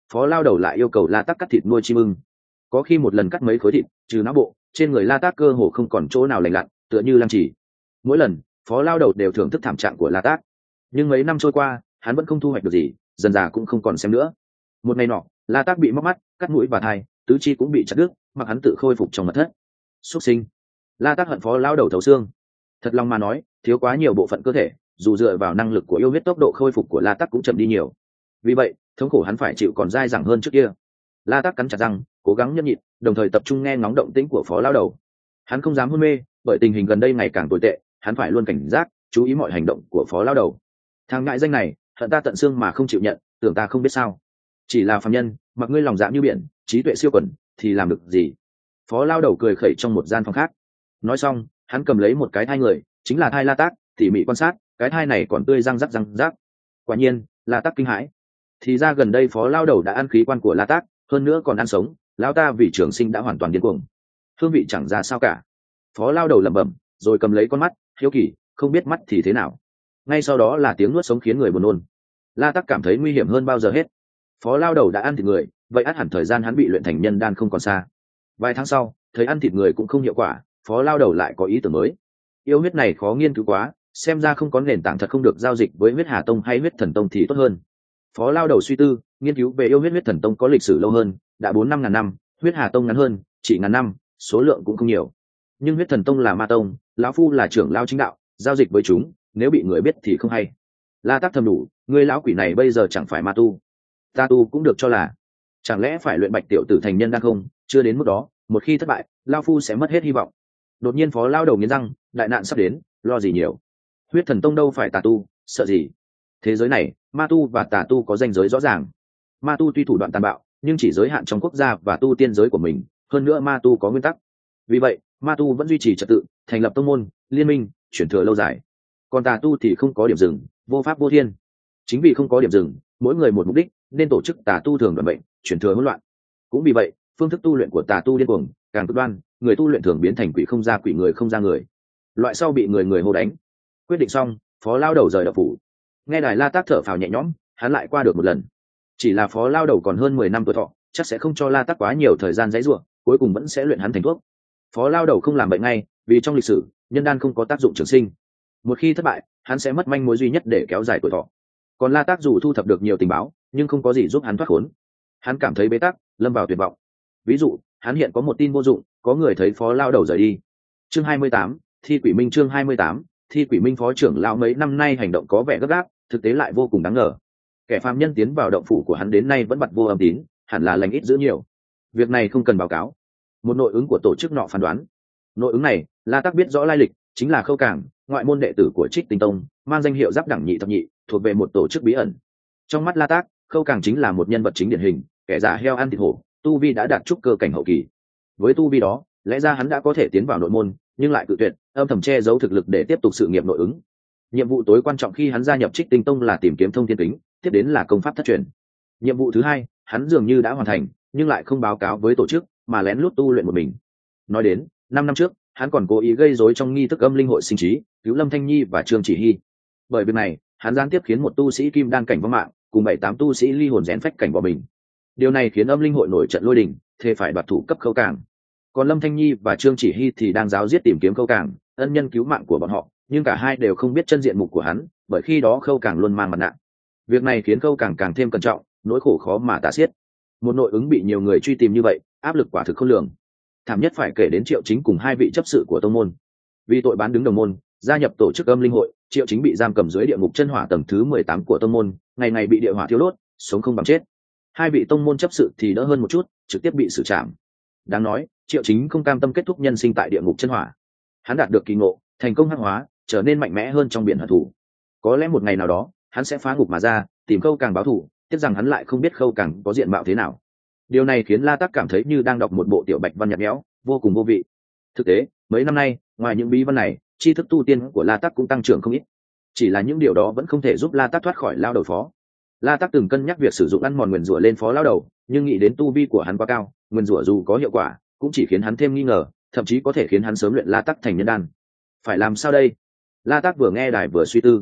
Phó Lao Đầu lại yêu cầu La Tắc cắt thịt nuôi chim ưng. Có khi một lần cắt mấy khối thịt, trừ não bộ, trên người La Tắc cơ hồ không còn chỗ nào lành lặn, tựa như lăng trì. Mỗi lần, Phó Lao Đầu đều thưởng thức thảm trạng của La Tắc. Nhưng mấy năm trôi qua, hắn vẫn không thu hoạch được gì, dần dà cũng không còn xem nữa. Một ngày nọ, La Tắc bị móc mắt, cắt mũi và thai, tứ chi cũng bị chặt đứt, mặc hắn tự khôi phục trong mật thất. Súc sinh. La Tắc hận Phó Lao Đầu thấu xương. Thật lòng mà nói, thiếu quá nhiều bộ phận cơ thể, dù dựa vào năng lực của yêu huyết, tốc độ khôi phục của La Tắc cũng chậm đi nhiều. Vì vậy, thống khổ hắn phải chịu còn dai dẳng hơn trước kia. La Tắc cắn chặt răng, cố gắng nhẫn nhịn, đồng thời tập trung nghe ngóng động tĩnh của Phó Lao Đầu. Hắn không dám hôn mê, bởi tình hình gần đây ngày càng tồi tệ, hắn phải luôn cảnh giác, chú ý mọi hành động của Phó Lao Đầu. Thằng ngại danh này, hận ta tận xương mà không chịu nhận, tưởng ta không biết sao? Chỉ là phàm nhân, mặc ngươi lòng dạ như biển, trí tuệ siêu quần, thì làm được gì? Phó Lao Đầu cười khẩy trong một gian phòng khác. Nói xong, hắn cầm lấy một cái thai người, chính là thai La Tắc, tỉ mỉ quan sát, cái thai này còn tươi răng rắc. Quả nhiên, La Tắc kinh hãi. Thì ra gần đây Phó Lao Đầu đã ăn khí quan của La Tắc, hơn nữa còn ăn sống, lão ta vì trường sinh đã hoàn toàn điên cuồng, hương vị chẳng ra sao cả. Phó Lao Đầu lẩm bẩm, rồi cầm lấy con mắt, hiếu kỳ, không biết mắt thì thế nào. Ngay sau đó là tiếng nuốt sống khiến người buồn nôn. La Tắc cảm thấy nguy hiểm hơn bao giờ hết. Phó Lao Đầu đã ăn thịt người, vậy ắt hẳn thời gian hắn bị luyện thành nhân đan không còn xa. Vài tháng sau, thấy ăn thịt người cũng không hiệu quả, Phó Lao Đầu lại có ý tưởng mới. Yêu huyết này khó nghiên cứu quá, xem ra không có nền tảng thật, không được giao dịch với huyết Hà Tông hay huyết Thần Tông thì tốt hơn. Phó Lao Đầu suy tư, nghiên cứu về yêu huyết Thần Tông có lịch sử lâu hơn, đã 4-5 ngàn năm, huyết Hà Tông ngắn hơn, chỉ ngàn năm, số lượng cũng không nhiều. Nhưng huyết Thần Tông là ma tông, lão phu là trưởng lao chính đạo, giao dịch với chúng, nếu bị người biết thì không hay. La Tắc thầm đủ, người lão quỷ này bây giờ chẳng phải ma tu, ta tu cũng được cho là, chẳng lẽ phải luyện Bạch tiểu tử thành nhân đan không? Chưa đến mức đó, một khi thất bại, lão phu sẽ mất hết hy vọng. Đột nhiên Phó Lao Đầu nghiến răng, đại nạn sắp đến, lo gì nhiều. Huyết Thần Tông đâu phải tà tu, sợ gì? Thế giới này, ma tu và tà tu có ranh giới rõ ràng. Ma tu tuy thủ đoạn tàn bạo, nhưng chỉ giới hạn trong quốc gia và tu tiên giới của mình, hơn nữa ma tu có nguyên tắc. Vì vậy, ma tu vẫn duy trì trật tự, thành lập tông môn, liên minh, chuyển thừa lâu dài. Còn tà tu thì không có điểm dừng, vô pháp vô thiên. Chính vì không có điểm dừng, mỗi người một mục đích, nên tổ chức tà tu thường đoạn bệnh, chuyển thừa hỗn loạn. Cũng vì vậy, phương thức tu luyện của tà tu điên cuồng, càng cực đoan, người tu luyện thường biến thành quỷ không ra quỷ, người không ra người. Loại sau bị người hô đánh. Quyết định xong, Phó Lao Đầu rời đạo phủ. Nghe Đài La Tắc thở phào nhẹ nhõm, hắn lại qua được một lần. Chỉ là Phó Lao Đầu còn hơn 10 năm tuổi thọ, chắc sẽ không cho La Tắc quá nhiều thời gian dãy ruộng, cuối cùng vẫn sẽ luyện hắn thành thuốc. Phó Lao Đầu không làm bệnh ngay, vì trong lịch sử, nhân đan không có tác dụng trường sinh. Một khi thất bại, hắn sẽ mất manh mối duy nhất để kéo dài tuổi thọ. Còn La Tắc dù thu thập được nhiều tình báo, nhưng không có gì giúp hắn thoát khốn. Hắn cảm thấy bế tắc, lâm vào tuyệt vọng. Ví dụ, hắn hiện có một tin vô dụng, có người thấy Phó Lao Đầu rời đi. Chương 28, Thi Quỷ Minh. Chương 28, Thi Quỷ Minh. Phó trưởng lão mấy năm nay hành động có vẻ gấp gáp, thực tế lại vô cùng đáng ngờ. Kẻ phàm nhân tiến vào động phủ của hắn đến nay vẫn bặt vô âm tín, hẳn là lành ít dữ nhiều. Việc này không cần báo cáo. Một nội ứng của tổ chức nọ phán đoán. Nội ứng này, La Tắc biết rõ lai lịch, chính là Khâu Cảng, ngoại môn đệ tử của Trích Tinh Tông, mang danh hiệu Giáp Đẳng Nhị Thập Nhị, thuộc về một tổ chức bí ẩn. Trong mắt La Tắc, Khâu Cảng chính là một nhân vật chính điển hình, kẻ giả heo ăn thịt hổ, tu vi đã đạt trúc cơ cảnh hậu kỳ. Với tu vi đó, lẽ ra hắn đã có thể tiến vào nội môn, nhưng lại cự tuyệt, âm thầm che giấu thực lực để tiếp tục sự nghiệp nội ứng. Nhiệm vụ tối quan trọng khi hắn gia nhập Trích Tinh Tông là tìm kiếm thông thiên kính, tiếp đến là công pháp thất truyền. Nhiệm vụ thứ hai, hắn dường như đã hoàn thành, nhưng lại không báo cáo với tổ chức, mà lén lút tu luyện một mình. Nói đến, 5 năm trước, hắn còn cố ý gây rối trong nghi thức âm linh hội sinh trí, cứu Lâm Thanh Nhi và Trương Chỉ Hy. Bởi việc này, hắn gián tiếp khiến một tu sĩ kim đan cảnh vong mạng, cùng 7-8 tu sĩ ly hồn rén phách cảnh bỏ mình. Điều này khiến âm linh hội nổi trận lôi đình, thề phải đoạt thủ cấp Khâu Cảng. Còn Lâm Thanh Nhi và Trương Chỉ Hy thì đang giáo giết tìm kiếm Khâu Cảng, ân nhân cứu mạng của bọn họ, nhưng cả hai đều không biết chân diện mục của hắn, bởi khi đó Khâu Cảng luôn mang mặt nạ. Việc này khiến Khâu Cảng càng thêm cẩn trọng, nỗi khổ khó mà tả xiết. Một nội ứng bị nhiều người truy tìm như vậy, áp lực quả thực không lường. Thảm nhất phải kể đến Triệu Chính cùng 2 vị chấp sự của tông môn. Vì tội bán đứng đồng môn, gia nhập tổ chức âm linh hội, Triệu Chính bị giam cầm dưới địa ngục chân hỏa tầng thứ 18 của tông môn, ngày ngày bị địa hỏa thiêu đốt, sống không bằng chết. 2 vị tông môn chấp sự thì đỡ hơn một chút, trực tiếp bị xử trảm. Đáng nói, Triệu Chính không cam tâm kết thúc nhân sinh tại địa ngục chân hỏa. Hắn đạt được kỳ ngộ, thành công hắc hóa, trở nên mạnh mẽ hơn trong biển hận thù. Có lẽ một ngày nào đó, hắn sẽ phá ngục mà ra, tìm Khâu Cảng báo thù, tiếc rằng hắn lại không biết Khâu Cảng có diện mạo thế nào. Điều này khiến La Tắc cảm thấy như đang đọc một bộ tiểu bạch văn nhạt nhẽo, vô cùng vô vị. Thực tế, mấy năm nay, ngoài những bí văn này, tri thức tu tiên của La Tắc cũng tăng trưởng không ít. Chỉ là những điều đó vẫn không thể giúp La Tắc thoát khỏi lao đầu phó. La Tắc từng cân nhắc việc sử dụng ăn mòn nguyền rủa lên phó lao đầu, nhưng nghĩ đến tu vi của hắn quá cao, nguyền rủa dù có hiệu quả, cũng chỉ khiến hắn thêm nghi ngờ, thậm chí có thể khiến hắn sớm luyện La Tắc thành nhân đan. Phải làm sao đây? La Tắc vừa nghe đài vừa suy tư.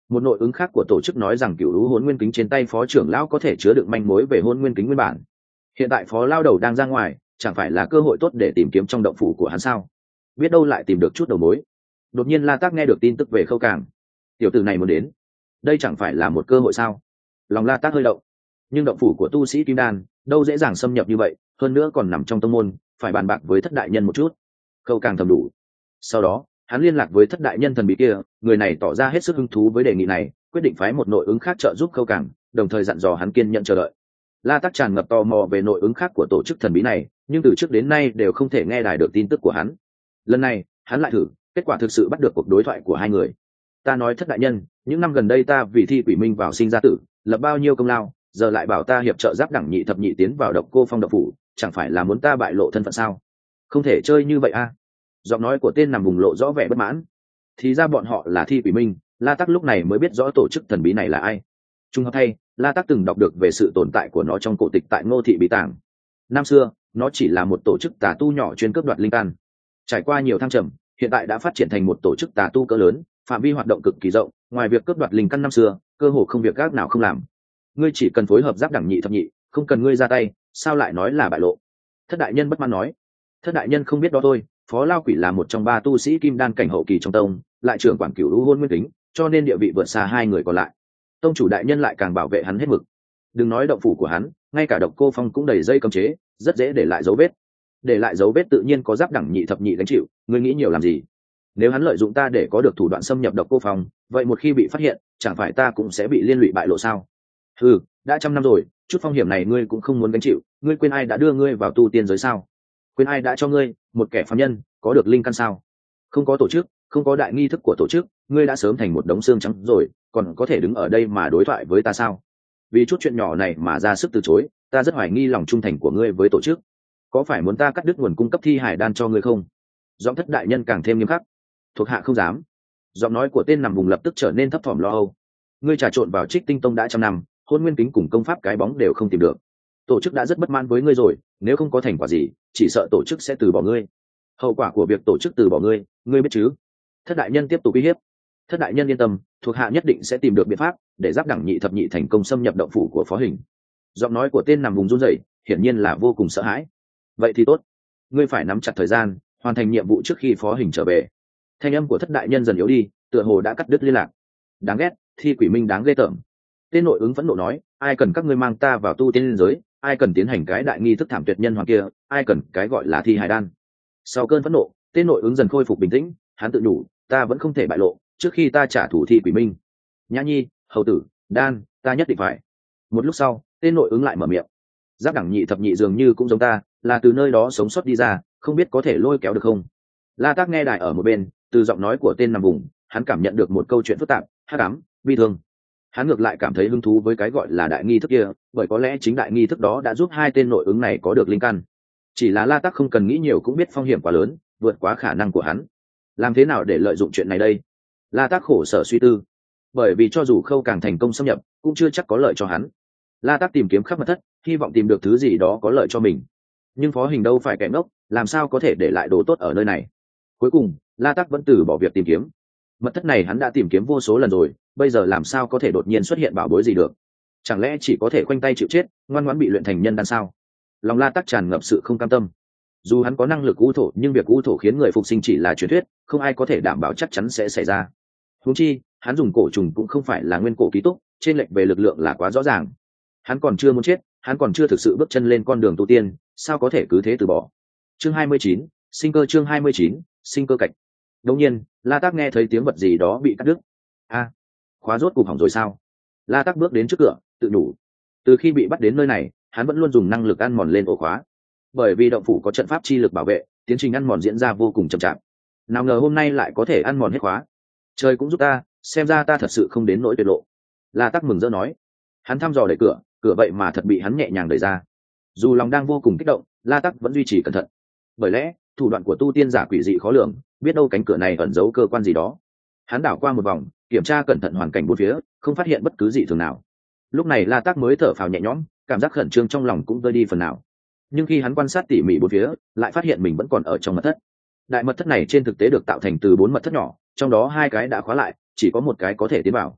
Một nội ứng khác của tổ chức nói rằng cựu lũ hôn nguyên kính trên tay phó trưởng lão có thể chứa đựng manh mối về hôn nguyên kính nguyên bản. Hiện tại phó lao đầu đang ra ngoài, chẳng phải là cơ hội tốt để tìm kiếm trong động phủ của hắn sao? Biết đâu lại tìm được chút đầu mối. Đột nhiên La Tác nghe được tin tức về Khâu Càng. Tiểu tử này muốn đến, đây chẳng phải là một cơ hội sao? Lòng La Tác hơi động. Nhưng động phủ của tu sĩ kim đan đâu dễ dàng xâm nhập như vậy, hơn nữa còn nằm trong tông môn, phải bàn bạc với thất đại nhân một chút. Khâu Càng thầm đủ. Sau đó hắn liên lạc với thất đại nhân thần bí kia, người này tỏ ra hết sức hứng thú với đề nghị này, quyết định phái một nội ứng khác trợ giúp Khâu Càng, đồng thời dặn dò hắn kiên nhẫn chờ đợi. La Tắc tràn ngập tò mò về nội ứng khác của tổ chức thần bí này, nhưng từ trước đến nay đều không thể nghe đài được tin tức của hắn. Lần này hắn lại thử, kết quả thực sự bắt được cuộc đối thoại của hai người. Ta nói thất đại nhân, những năm gần đây ta vì thi quỷ minh vào sinh ra tử, lập bao nhiêu công lao, giờ lại bảo ta hiệp trợ giáp đẳng nhị thập nhị tiến vào độc cô phong độc phủ, chẳng phải là muốn ta bại lộ thân phận sao? Không thể chơi như vậy a. Giọng nói của tên nằm bùng lộ rõ vẻ bất mãn. Thì ra bọn họ là thi quỷ minh. La Tắc lúc này mới biết rõ tổ chức thần bí này là ai. Trùng hợp thay, La Tắc từng đọc được về sự tồn tại của nó trong cổ tịch tại Ngô Thị Bí Tàng. Năm xưa nó chỉ là một tổ chức tà tu nhỏ chuyên cướp đoạt linh căn. Trải qua nhiều thăng trầm, hiện tại đã phát triển thành một tổ chức tà tu cỡ lớn, phạm vi hoạt động cực kỳ rộng. Ngoài việc cướp đoạt linh căn năm xưa, cơ hồ không việc gác nào không làm. Ngươi chỉ cần phối hợp giáp đẳng nhị thập nhị, không cần ngươi ra tay, sao lại nói là bại lộ? Thất đại nhân bất mãn nói. Thất đại nhân không biết đó thôi, phó lao quỷ là một trong ba tu sĩ kim đan cảnh hậu kỳ trong tông, lại trưởng quản cửu lũ hôn nguyên kính, cho nên địa vị vượt xa hai người còn lại. Tông chủ đại nhân lại càng bảo vệ hắn hết mực. Đừng nói động phủ của hắn, ngay cả độc cô phong cũng đầy dây cấm chế, rất dễ để lại dấu vết. Để lại dấu vết tự nhiên có giáp đẳng nhị thập nhị gánh chịu, ngươi nghĩ nhiều làm gì? Nếu hắn lợi dụng ta để có được thủ đoạn xâm nhập độc cô phong, vậy một khi bị phát hiện, chẳng phải ta cũng sẽ bị liên lụy bại lộ sao? Ừ, đã 100 năm rồi, chút phong hiểm này ngươi cũng không muốn gánh chịu, ngươi quên ai đã đưa ngươi vào tu tiên giới sao? Quên ai đã cho ngươi, một kẻ phàm nhân, có được linh căn sao? Không có tổ chức, không có đại nghi thức của tổ chức, ngươi đã sớm thành một đống xương trắng rồi, còn có thể đứng ở đây mà đối thoại với ta sao? Vì chút chuyện nhỏ này mà ra sức từ chối, ta rất hoài nghi lòng trung thành của ngươi với tổ chức. Có phải muốn ta cắt đứt nguồn cung cấp thi hải đan cho ngươi không? Giọng thất đại nhân càng thêm nghiêm khắc. Thuộc hạ không dám. Giọng nói của tên nằm vùng lập tức trở nên thấp thỏm lo âu. Ngươi trà trộn vào Trích Tinh Tông đã 100 năm, hôn nguyên kính cùng công pháp cái bóng đều không tìm được. Tổ chức đã rất bất mãn với ngươi rồi, nếu không có thành quả gì, chỉ sợ tổ chức sẽ từ bỏ ngươi. Hậu quả của việc tổ chức từ bỏ ngươi, ngươi biết chứ? Thất đại nhân tiếp tục uy hiếp. Thất đại nhân yên tâm, thuộc hạ nhất định sẽ tìm được biện pháp để giáp đẳng nhị thập nhị thành công xâm nhập động phủ của phó hình. Giọng nói của tên nằm vùng run rẩy, hiển nhiên là vô cùng sợ hãi. Vậy thì tốt, ngươi phải nắm chặt thời gian, hoàn thành nhiệm vụ trước khi phó hình trở về. Thanh âm của thất đại nhân dần yếu đi, tựa hồ đã cắt đứt liên lạc. Đáng ghét, thi quỷ minh đáng ghê tởm. Tên nội ứng phẫn nộ nói, ai cần các ngươi mang ta vào tu tiên giới, ai cần tiến hành cái đại nghi thức thảm tuyệt nhân hoàng kia, ai cần cái gọi là thi hài đan. Sau cơn phẫn nộ, tên nội ứng dần khôi phục bình tĩnh, hắn tự nhủ, ta vẫn không thể bại lộ, trước khi ta trả thù thi quỷ minh. Nhã Nhi, hầu tử, đan, ta nhất định phải. Một lúc sau, tên nội ứng lại mở miệng. Giáp đẳng nhị thập nhị dường như cũng giống ta, là từ nơi đó sống sót đi ra, không biết có thể lôi kéo được không? La Tác nghe đài ở một bên, từ giọng nói của tên nằm vùng, hắn cảm nhận được một câu chuyện phức tạp, hắc ám, bi thương. Hắn ngược lại cảm thấy hứng thú với cái gọi là đại nghi thức kia, bởi có lẽ chính đại nghi thức đó đã giúp hai tên nội ứng này có được linh căn. Chỉ là La Tác không cần nghĩ nhiều cũng biết phong hiểm quá lớn, vượt quá khả năng của hắn. Làm thế nào để lợi dụng chuyện này đây? La Tác khổ sở suy tư, bởi vì cho dù Khâu Càng thành công xâm nhập, cũng chưa chắc có lợi cho hắn. La Tác tìm kiếm khắp mật thất, hy vọng tìm được thứ gì đó có lợi cho mình. Nhưng phó hình đâu phải kẻ ngốc, làm sao có thể để lại đồ tốt ở nơi này? Cuối cùng, La Tác vẫn từ bỏ việc tìm kiếm. Mật thất này hắn đã tìm kiếm vô số lần rồi, bây giờ làm sao có thể đột nhiên xuất hiện bảo bối gì được? Chẳng lẽ chỉ có thể khoanh tay chịu chết, ngoan ngoãn bị luyện thành nhân đan sao? Lòng La Tác tràn ngập sự không cam tâm. Dù hắn có năng lực u thổ, nhưng việc u thổ khiến người phục sinh chỉ là truyền thuyết, không ai có thể đảm bảo chắc chắn sẽ xảy ra. Huống chi, hắn dùng cổ trùng cũng không phải là nguyên cổ ký túc, trên lệch về lực lượng là quá rõ ràng. Hắn còn chưa muốn chết, hắn còn chưa thực sự bước chân lên con đường tu tiên, sao có thể cứ thế từ bỏ? Chương 29, sinh cơ. Chương 29, sinh cơ cạnh. Đột nhiên, La Tác nghe thấy tiếng vật gì đó bị cắt đứt. A, khóa rốt cục hỏng rồi sao? La Tác bước đến trước cửa, tự nhủ. Từ khi bị bắt đến nơi này, hắn vẫn luôn dùng năng lực ăn mòn lên ổ khóa. Bởi vì động phủ có trận pháp chi lực bảo vệ, tiến trình ăn mòn diễn ra vô cùng chậm chạp. Nào ngờ hôm nay lại có thể ăn mòn hết khóa. Trời cũng giúp ta, xem ra ta thật sự không đến nỗi tuyệt lộ. La Tác mừng rỡ nói. Hắn thăm dò đẩy cửa, cửa vậy mà thật bị hắn nhẹ nhàng đẩy ra. Dù lòng đang vô cùng kích động, La Tác vẫn duy trì cẩn thận. Bởi lẽ, thủ đoạn của tu tiên giả quỷ dị khó lường, biết đâu cánh cửa này ẩn giấu cơ quan gì đó. Hắn đảo qua một vòng, kiểm tra cẩn thận hoàn cảnh bốn phía, không phát hiện bất cứ gì thường nào. Lúc này La Tác mới thở phào nhẹ nhõm, cảm giác khẩn trương trong lòng cũng vơi đi phần nào. Nhưng khi hắn quan sát tỉ mỉ bốn phía, lại phát hiện mình vẫn còn ở trong mật thất. Đại mật thất này trên thực tế được tạo thành từ 4 mật thất nhỏ, trong đó 2 cái đã khóa lại, chỉ có một cái có thể tiến vào.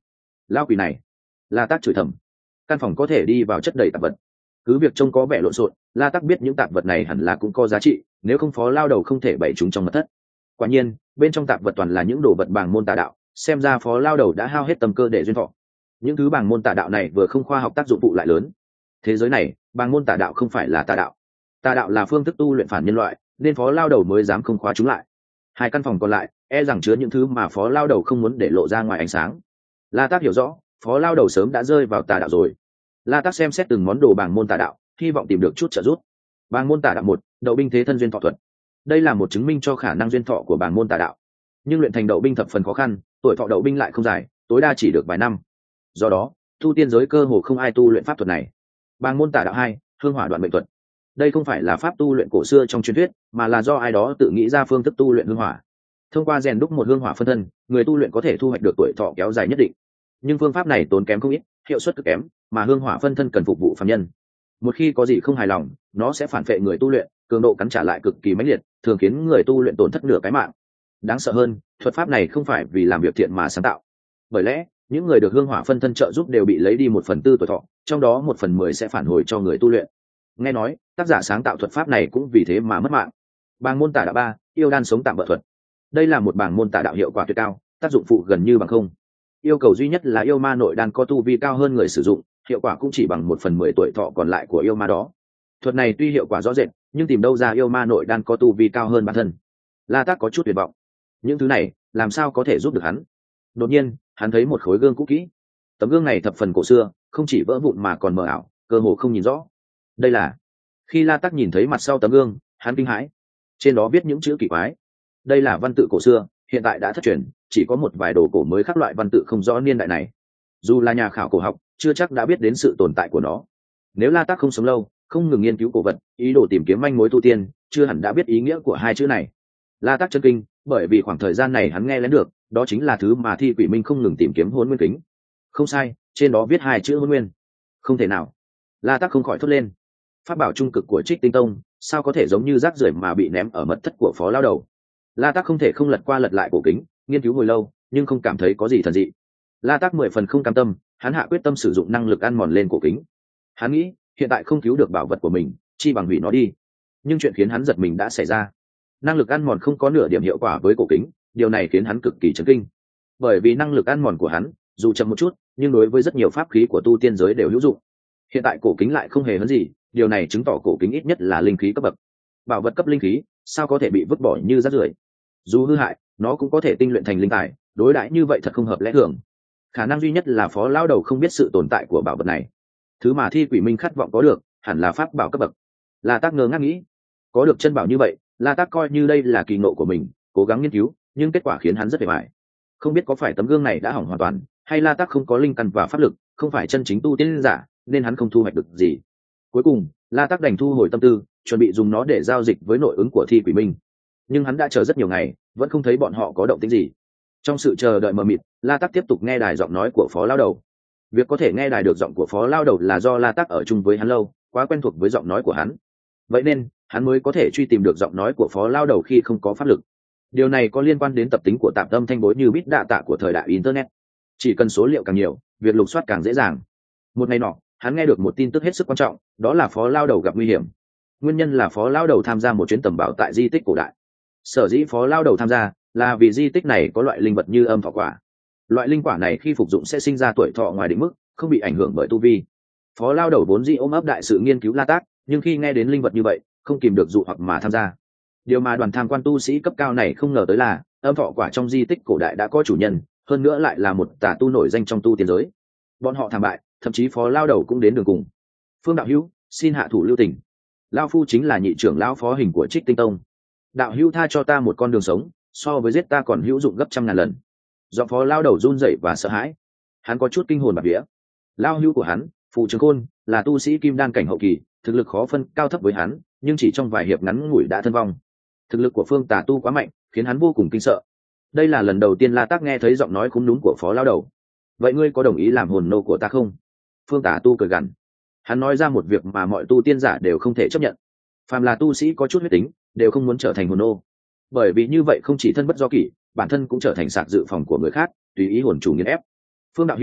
Lao quỷ này. La Tác chửi thầm. Căn phòng có thể đi vào chất đầy tạp vật, cứ việc trông có vẻ lộn xộn, La Tác biết những tạp vật này hẳn là cũng có giá trị, nếu không Phó Lao Đầu không thể bày chúng trong mật thất. Quả nhiên bên trong tạp vật toàn là những đồ vật bảng môn tà đạo, xem ra Phó Lao Đầu đã hao hết tâm cơ để duyên thọ. Những thứ bảng môn tà đạo này vừa không khoa học tác dụng phụ lại lớn. Thế giới này bảng môn tà đạo không phải là tà đạo, tà đạo là phương thức tu luyện phản nhân loại, nên Phó Lao Đầu mới dám không khóa chúng lại. Hai căn phòng còn lại e rằng chứa những thứ mà Phó Lao Đầu không muốn để lộ ra ngoài ánh sáng. La Tác hiểu rõ Phó Lao Đầu sớm đã rơi vào tà đạo rồi. La Tác xem xét từng món đồ bảng môn tà đạo, hy vọng tìm được chút trợ giúp. Bảng môn tà đạo 1, đậu binh thế thân duyên thọ thuật. Đây là một chứng minh cho khả năng duyên thọ của bảng môn tà đạo, nhưng luyện thành đậu binh thập phần khó khăn, tuổi thọ đậu binh lại không dài, tối đa chỉ được vài năm. Do đó tu tiên giới cơ hồ không ai tu luyện pháp thuật này. Bảng môn tà đạo 2, hương hỏa đoạn mệnh thuật. Đây không phải là pháp tu luyện cổ xưa trong truyền thuyết, mà là do ai đó tự nghĩ ra phương thức tu luyện hương hỏa. Thông qua rèn đúc một hương hỏa phân thân, người tu luyện có thể thu hoạch được tuổi thọ kéo dài nhất định. Nhưng phương pháp này tốn kém không ít, hiệu suất cực kém, mà hương hỏa phân thân cần phục vụ phàm nhân. Một khi có gì không hài lòng, nó sẽ phản phệ người tu luyện, cường độ cắn trả lại cực kỳ mãnh liệt, thường khiến người tu luyện tổn thất nửa cái mạng. Đáng sợ hơn, thuật pháp này không phải vì làm việc thiện mà sáng tạo. Bởi lẽ những người được hương hỏa phân thân trợ giúp đều bị lấy đi 1/4 tuổi thọ, trong đó 1/10 sẽ phản hồi cho người tu luyện. Nghe nói tác giả sáng tạo thuật pháp này cũng vì thế mà mất mạng. Bảng môn tà đạo 3, yêu đan sống tạm bỡ thuật. Đây là một bảng môn tà đạo hiệu quả tuyệt cao, tác dụng phụ gần như bằng không. Yêu cầu duy nhất là yêu ma nội đan có tu vi cao hơn người sử dụng, hiệu quả cũng chỉ bằng 1/10 tuổi thọ còn lại của yêu ma đó. Thuật này tuy hiệu quả rõ rệt, nhưng tìm đâu ra yêu ma nội đan có tu vi cao hơn bản thân. La Tác có chút tuyệt vọng. Những thứ này làm sao có thể giúp được hắn? Đột nhiên hắn thấy một khối gương cũ kỹ. Tấm gương này thập phần cổ xưa, không chỉ vỡ vụn mà còn mờ ảo, cơ hồ không nhìn rõ. Đây là... Khi La Tác nhìn thấy mặt sau tấm gương, hắn kinh hãi. Trên đó viết những chữ kỳ quái. Đây là văn tự cổ xưa, hiện tại đã thất truyền, chỉ có một vài đồ cổ mới khắc loại văn tự không rõ niên đại này. Dù là nhà khảo cổ học, chưa chắc đã biết đến sự tồn tại của nó. Nếu La Tác không sống lâu, không ngừng nghiên cứu cổ vật, ý đồ tìm kiếm manh mối tu tiên, chưa hẳn đã biết ý nghĩa của hai chữ này. La Tác chấn kinh, bởi vì khoảng thời gian này hắn nghe lén được, đó chính là thứ mà Thi Quỷ Minh không ngừng tìm kiếm Hỗn Nguyên Kính. Không sai, trên đó viết hai chữ Hỗn Nguyên. Không thể nào. La Tác không khỏi thốt lên. Pháp bảo trung cực của Trích Tinh Tông, sao có thể giống như rác rưởi mà bị ném ở mật thất của Phó Lao Đầu? La Tác không thể không lật qua lật lại cổ kính, nghiên cứu hồi lâu, nhưng không cảm thấy có gì thần dị. La Tác 10 phần không cam tâm, hắn hạ quyết tâm sử dụng năng lực ăn mòn lên cổ kính. Hắn nghĩ, hiện tại không cứu được bảo vật của mình, chi bằng hủy nó đi. Nhưng chuyện khiến hắn giật mình đã xảy ra. Năng lực ăn mòn không có nửa điểm hiệu quả với cổ kính, điều này khiến hắn cực kỳ chấn kinh. Bởi vì năng lực ăn mòn của hắn, dù chậm một chút, nhưng đối với rất nhiều pháp khí của tu tiên giới đều hữu dụng. Hiện tại cổ kính lại không hề hấn gì, điều này chứng tỏ cổ kính ít nhất là linh khí cấp bậc. Bảo vật cấp linh khí, sao có thể bị vứt bỏ như rác rưởi? Dù hư hại, nó cũng có thể tinh luyện thành linh tài, đối đãi như vậy thật không hợp lẽ thường. Khả năng duy nhất là Phó Lao Đầu không biết sự tồn tại của bảo vật này. Thứ mà Thi Quỷ Minh khát vọng có được, hẳn là pháp bảo cấp bậc. La Tác ngơ ngác nghĩ, có được chân bảo như vậy, La Tác coi như đây là kỳ ngộ của mình, cố gắng nghiên cứu, nhưng kết quả khiến hắn rất bề bại. Không biết có phải tấm gương này đã hỏng hoàn toàn, hay La Tác không có linh căn và pháp lực, không phải chân chính tu tiên giả, nên hắn không thu hoạch được gì. Cuối cùng, La Tác đành thu hồi tâm tư, chuẩn bị dùng nó để giao dịch với nội ứng của Thi Quỷ Minh. Nhưng hắn đã chờ rất nhiều ngày, vẫn không thấy bọn họ có động tĩnh gì. Trong sự chờ đợi mờ mịt, La Tác tiếp tục nghe đài giọng nói của Phó Lao Đầu. Việc có thể nghe đài được giọng của Phó Lao Đầu là do La Tác ở chung với hắn lâu, quá quen thuộc với giọng nói của hắn. Vậy nên hắn mới có thể truy tìm được giọng nói của Phó Lao Đầu khi không có pháp lực. Điều này có liên quan đến tập tính của tạp âm thanh bối như bit đạ tạ của thời đại internet. Chỉ cần số liệu càng nhiều, việc lục soát càng dễ dàng. Một ngày nọ, hắn nghe được một tin tức hết sức quan trọng, đó là Phó Lao Đầu gặp nguy hiểm. Nguyên nhân là Phó Lao Đầu tham gia một chuyến tầm bảo tại di tích cổ đại. Sở dĩ Phó Lao Đầu tham gia là vì di tích này có loại linh vật như âm thọ quả. Loại linh quả này khi phục dụng sẽ sinh ra tuổi thọ ngoài định mức, không bị ảnh hưởng bởi tu vi. Phó Lao Đầu vốn dĩ ôm ấp đại sự nghiên cứu La Tác, nhưng khi nghe đến linh vật như vậy, không kìm được dụ hoặc mà tham gia. Điều mà đoàn tham quan tu sĩ cấp cao này không ngờ tới là âm thọ quả trong di tích cổ đại đã có chủ nhân, hơn nữa lại là một tà tu nổi danh trong tu tiên giới. Bọn họ thảm bại, thậm chí Phó Lao Đầu cũng đến đường cùng. Phương đạo hữu, xin hạ thủ lưu tình. Lao phu chính là nhị trưởng lão phó hình của Trích Tinh Tông. Đạo hữu tha cho ta một con đường sống, so với giết ta còn hữu dụng gấp 100.000 lần. Giọng Phó Lao Đầu run rẩy và sợ hãi. Hắn có chút kinh hồn bạt vía. Lao hữu của hắn, Phù Trường Khôn, là tu sĩ kim đan cảnh hậu kỳ, thực lực khó phân cao thấp với hắn, nhưng chỉ trong vài hiệp ngắn ngủi đã thân vong. Thực lực của Phương tà tu quá mạnh, khiến hắn vô cùng kinh sợ. Đây là lần đầu tiên La Tác nghe thấy giọng nói khúm núm của Phó Lao Đầu. Vậy ngươi có đồng ý làm hồn nô của ta không? Phương tà tu cười gằn. Hắn nói ra một việc mà mọi tu tiên giả đều không thể chấp nhận. Phàm là tu sĩ có chút huyết tính, đều không muốn trở thành hồn nô. Bởi vì như vậy không chỉ thân bất do kỷ, bản thân cũng trở thành sạc dự phòng của người khác, tùy ý hồn chủ nghiền ép. Phương đạo hữu,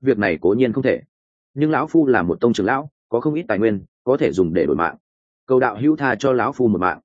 việc này cố nhiên không thể, nhưng lão phu là một tông trưởng lão, có không ít tài nguyên có thể dùng để đổi mạng. Cầu đạo hữu tha cho lão phu một mạng.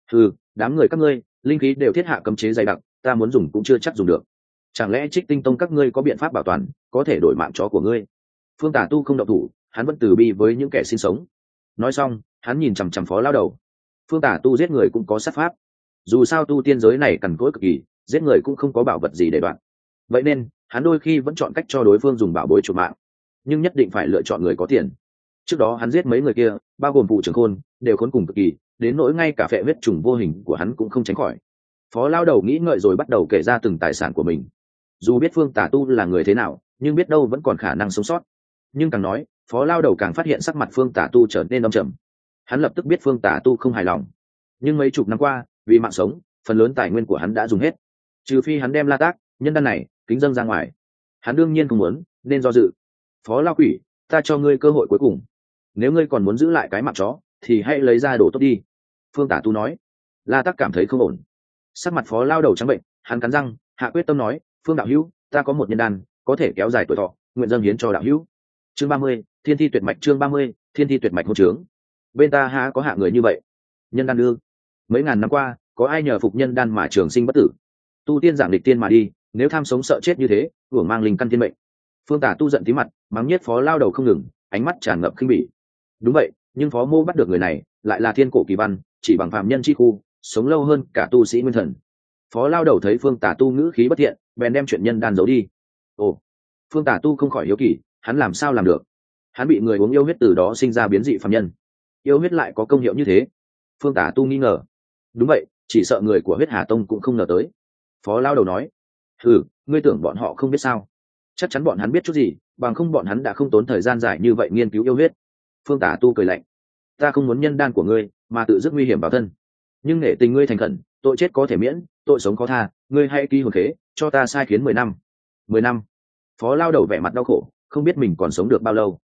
Đám người các ngươi linh khí đều thiết hạ cấm chế dày đặc, ta muốn dùng cũng chưa chắc dùng được. Chẳng lẽ Trích Tinh Tông các ngươi có biện pháp bảo toàn, có thể đổi mạng chó của ngươi? Phương Tả Tu không động thủ, hắn vẫn từ bi với những kẻ sinh sống. Nói xong, hắn nhìn chằm chằm Phó Lao Đầu. Phương Tả Tu giết người cũng có sát pháp, dù sao tu tiên giới này cằn cỗi cực kỳ, giết người cũng không có bảo vật gì để đoạn. Vậy nên hắn đôi khi vẫn chọn cách cho đối phương dùng bảo bối chuộc mạng, nhưng nhất định phải lựa chọn người có tiền. Trước đó hắn giết mấy người kia, bao gồm Vụ Trưởng Khôn, đều khốn cùng cực kỳ, đến nỗi ngay cả phệ huyết trùng vô hình của hắn cũng không tránh khỏi. Phó Lao Đầu nghĩ ngợi rồi bắt đầu kể ra từng tài sản của mình. Dù biết Phương Tả Tu là người thế nào, nhưng biết đâu vẫn còn khả năng sống sót. Nhưng càng nói, Phó Lao Đầu càng phát hiện sắc mặt Phương Tả Tu trở nên âm trầm. Hắn lập tức biết Phương Tả Tu không hài lòng, nhưng mấy chục năm qua, vì mạng sống, phần lớn tài nguyên của hắn đã dùng hết. Trừ phi hắn đem La Tác, nhân đan này kính dâng ra ngoài, hắn đương nhiên không muốn, nên do dự. Phó Lao Quỷ, ta cho ngươi cơ hội cuối cùng, nếu ngươi còn muốn giữ lại cái mạng chó thì hãy lấy ra đồ tốt đi. Phương Tả Tu nói. La Tác cảm thấy không ổn, sắc mặt Phó Lao Đầu trắng bệnh, hắn cắn răng hạ quyết tâm nói, Phương đạo hữu, ta có một nhân đan có thể kéo dài tuổi thọ, nguyện dâng hiến cho đạo hữu. Chương 30, Thiên Thi Tuyệt Mạch. Chương 30, Thiên Thi Tuyệt Mạch hôn trướng. Bên ta há có hạ người như vậy? Nhân đan đương, mấy ngàn năm qua có ai nhờ phục nhân đan mà trường sinh bất tử? Tu tiên giảng địch tiên mà đi, nếu tham sống sợ chết như thế, hưởng mang linh căn thiên mệnh. Phương Tả Tu giận tí mặt, mắng nhiếc Phó Lao Đầu không ngừng, ánh mắt tràn ngập khinh bỉ. Đúng vậy, nhưng Phó Mô bắt được người này lại là thiên cổ kỳ văn, chỉ bằng phàm nhân chi khu, sống lâu hơn cả tu sĩ nguyên thần. Phó Lao Đầu thấy Phương Tả Tu ngữ khí bất thiện, bèn đem chuyện nhân đan giấu đi. Ồ, Phương Tả Tu không khỏi hiếu kỳ, hắn làm sao làm được? Hắn bị người uống yêu huyết từ đó sinh ra biến dị phàm nhân, yêu huyết lại có công hiệu như thế? Phương Tả Tu nghi ngờ. Đúng vậy, chỉ sợ người của Huyết Hà Tông cũng không ngờ tới. Phó Lao Đầu nói. Ngươi tưởng bọn họ không biết sao? Chắc chắn bọn hắn biết chút gì, bằng không bọn hắn đã không tốn thời gian dài như vậy nghiên cứu yêu huyết. Phương Tả Tu cười lạnh. Ta không muốn nhân đan của ngươi mà tự dứt nguy hiểm vào thân, nhưng nể tình ngươi thành khẩn, tội chết có thể miễn, tội sống có tha, ngươi hãy ký hồn khế cho ta sai khiến 10 năm. 10 năm? Phó Lao Đầu vẻ mặt đau khổ, không biết mình còn sống được bao lâu.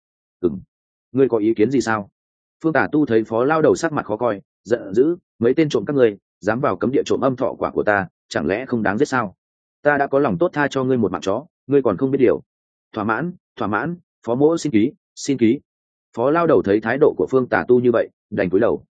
Ngươi có ý kiến gì sao? Phương Tả Tu thấy Phó Lao Đầu sắc mặt khó coi, giận dữ, mấy tên trộm các ngươi dám vào cấm địa trộm âm thọ quả của ta, chẳng lẽ không đáng giết sao? Ta đã có lòng tốt tha cho ngươi một mạng chó, ngươi còn không biết điều. Thỏa mãn, Phó Mỗ xin ký, xin ký. Phó Lao Đầu thấy thái độ của Phương Tả Tu như vậy, đành cúi đầu.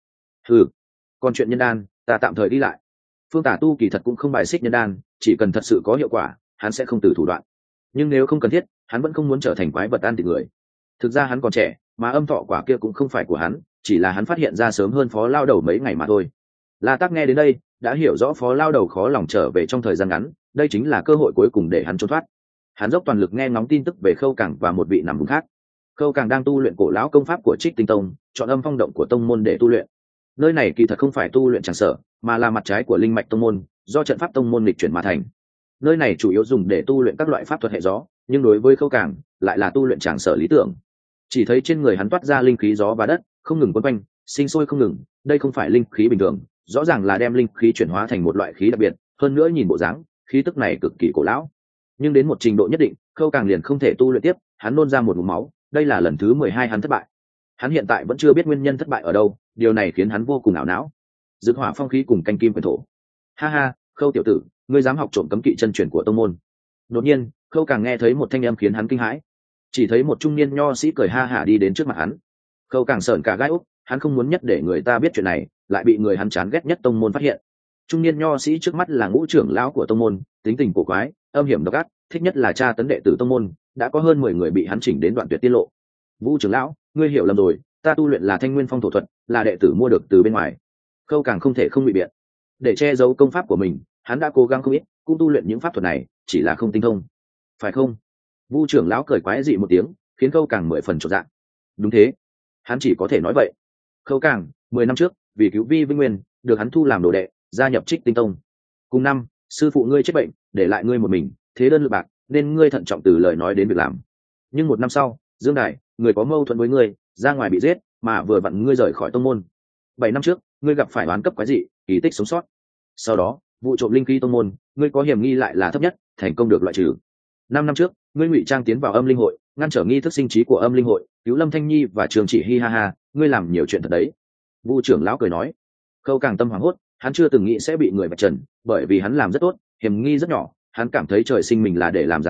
Còn chuyện nhân đan, ta tạm thời đi lại. Phương Tả Tu kỳ thật cũng không bài xích nhân đan, chỉ cần thật sự có hiệu quả, hắn sẽ không từ thủ đoạn. Nhưng nếu không cần thiết, hắn vẫn không muốn trở thành quái vật ăn thịt người. Thực ra hắn còn trẻ, mà âm thọ quả kia cũng không phải của hắn, chỉ là hắn phát hiện ra sớm hơn Phó Lao Đầu mấy ngày mà thôi. La Tác nghe đến đây, đã hiểu rõ Phó Lao Đầu khó lòng trở về trong thời gian ngắn, đây chính là cơ hội cuối cùng để hắn trốn thoát. Hắn dốc toàn lực nghe ngóng tin tức về Khâu Cảng và một vị nằm vùng khác. Khâu Cảng đang tu luyện cổ lão công pháp của Trích Tinh Tông, chọn âm phong động của tông môn để tu luyện. Nơi này kỳ thật không phải tu luyện tràng sở, mà là mặt trái của linh mạch tông môn, do trận pháp tông môn lịch chuyển mà thành. Nơi này chủ yếu dùng để tu luyện các loại pháp thuật hệ gió, nhưng đối với Khâu Cảng lại là tu luyện tràng sở lý tưởng. Chỉ thấy trên người hắn toát ra linh khí gió và đất, không ngừng quấn quanh, sinh sôi không ngừng. Đây không phải linh khí bình thường, rõ ràng là đem linh khí chuyển hóa thành một loại khí đặc biệt. Hơn nữa nhìn bộ dáng, khí tức này cực kỳ cổ lão. Nhưng đến một trình độ nhất định, Khâu Cảng liền không thể tu luyện tiếp, hắn nôn ra một ngụm máu. Đây là lần thứ 12 hắn thất bại. Hắn hiện tại vẫn chưa biết nguyên nhân thất bại ở đâu, điều này khiến hắn vô cùng ảo não. Dực hỏa phong khí cùng canh kim quyền thổ. Ha ha, Khâu tiểu tử, ngươi dám học trộm cấm kỵ chân truyền của tông môn? Đột nhiên, Khâu Cảng nghe thấy một thanh âm khiến hắn kinh hãi. Chỉ thấy một trung niên nho sĩ cười ha hả đi đến trước mặt hắn. Khâu Cảng sởn cả gai ốc, hắn không muốn nhất để người ta biết chuyện này, lại bị người hắn chán ghét nhất tông môn phát hiện. Trung niên nho sĩ trước mắt là ngũ trưởng lão của tông môn, tính tình cổ quái, âm hiểm độc ác, thích nhất là tra tấn đệ tử tông môn, đã có hơn 10 người bị hắn chỉnh đến đoạn tuyệt tiết lộ. Vũ trưởng lão, ngươi hiểu lầm rồi, ta tu luyện là Thanh Nguyên Phong thổ thuật, là đệ tử mua được từ bên ngoài. Khâu Cảng không thể không bị biện. Để che giấu công pháp của mình, hắn đã cố gắng không ít, cũng tu luyện những pháp thuật này, chỉ là không tinh thông. Phải không? Vu trưởng lão cười quái dị một tiếng, khiến Khâu Cảng 10 phần chột dạ. Đúng thế, hắn chỉ có thể nói vậy. Khâu Cảng 10 năm trước vì cứu Vi Vinh Nguyên, được hắn thu làm đồ đệ, gia nhập Trích Tinh Tông. Cùng năm, sư phụ ngươi chết bệnh, để lại ngươi một mình, thế đơn lực bạc, nên ngươi thận trọng từ lời nói đến việc làm. Nhưng 1 năm sau, Dương Đại, người có mâu thuẫn với ngươi, ra ngoài bị giết, mà vừa vặn ngươi rời khỏi tông môn. 7 năm trước, ngươi gặp phải oán cấp quái dị, kỳ tích sống sót. Sau đó, vụ trộm linh khí tông môn, ngươi có hiểm nghi lại là thấp nhất, thành công được loại trừ. 5 năm trước, ngươi ngụy trang tiến vào âm linh hội, ngăn trở nghi thức sinh trí của âm linh hội, cứu Lâm Thanh Nhi và Trường Chỉ Hi ha ha, ngươi làm nhiều chuyện thật đấy. Vu trưởng lão cười nói. Khâu Cảng tâm hoảng hốt, hắn chưa từng nghĩ sẽ bị người vạch trần, bởi vì hắn làm rất tốt, hiểm nghi rất nhỏ, hắn cảm thấy trời sinh mình là để làm gián điệp,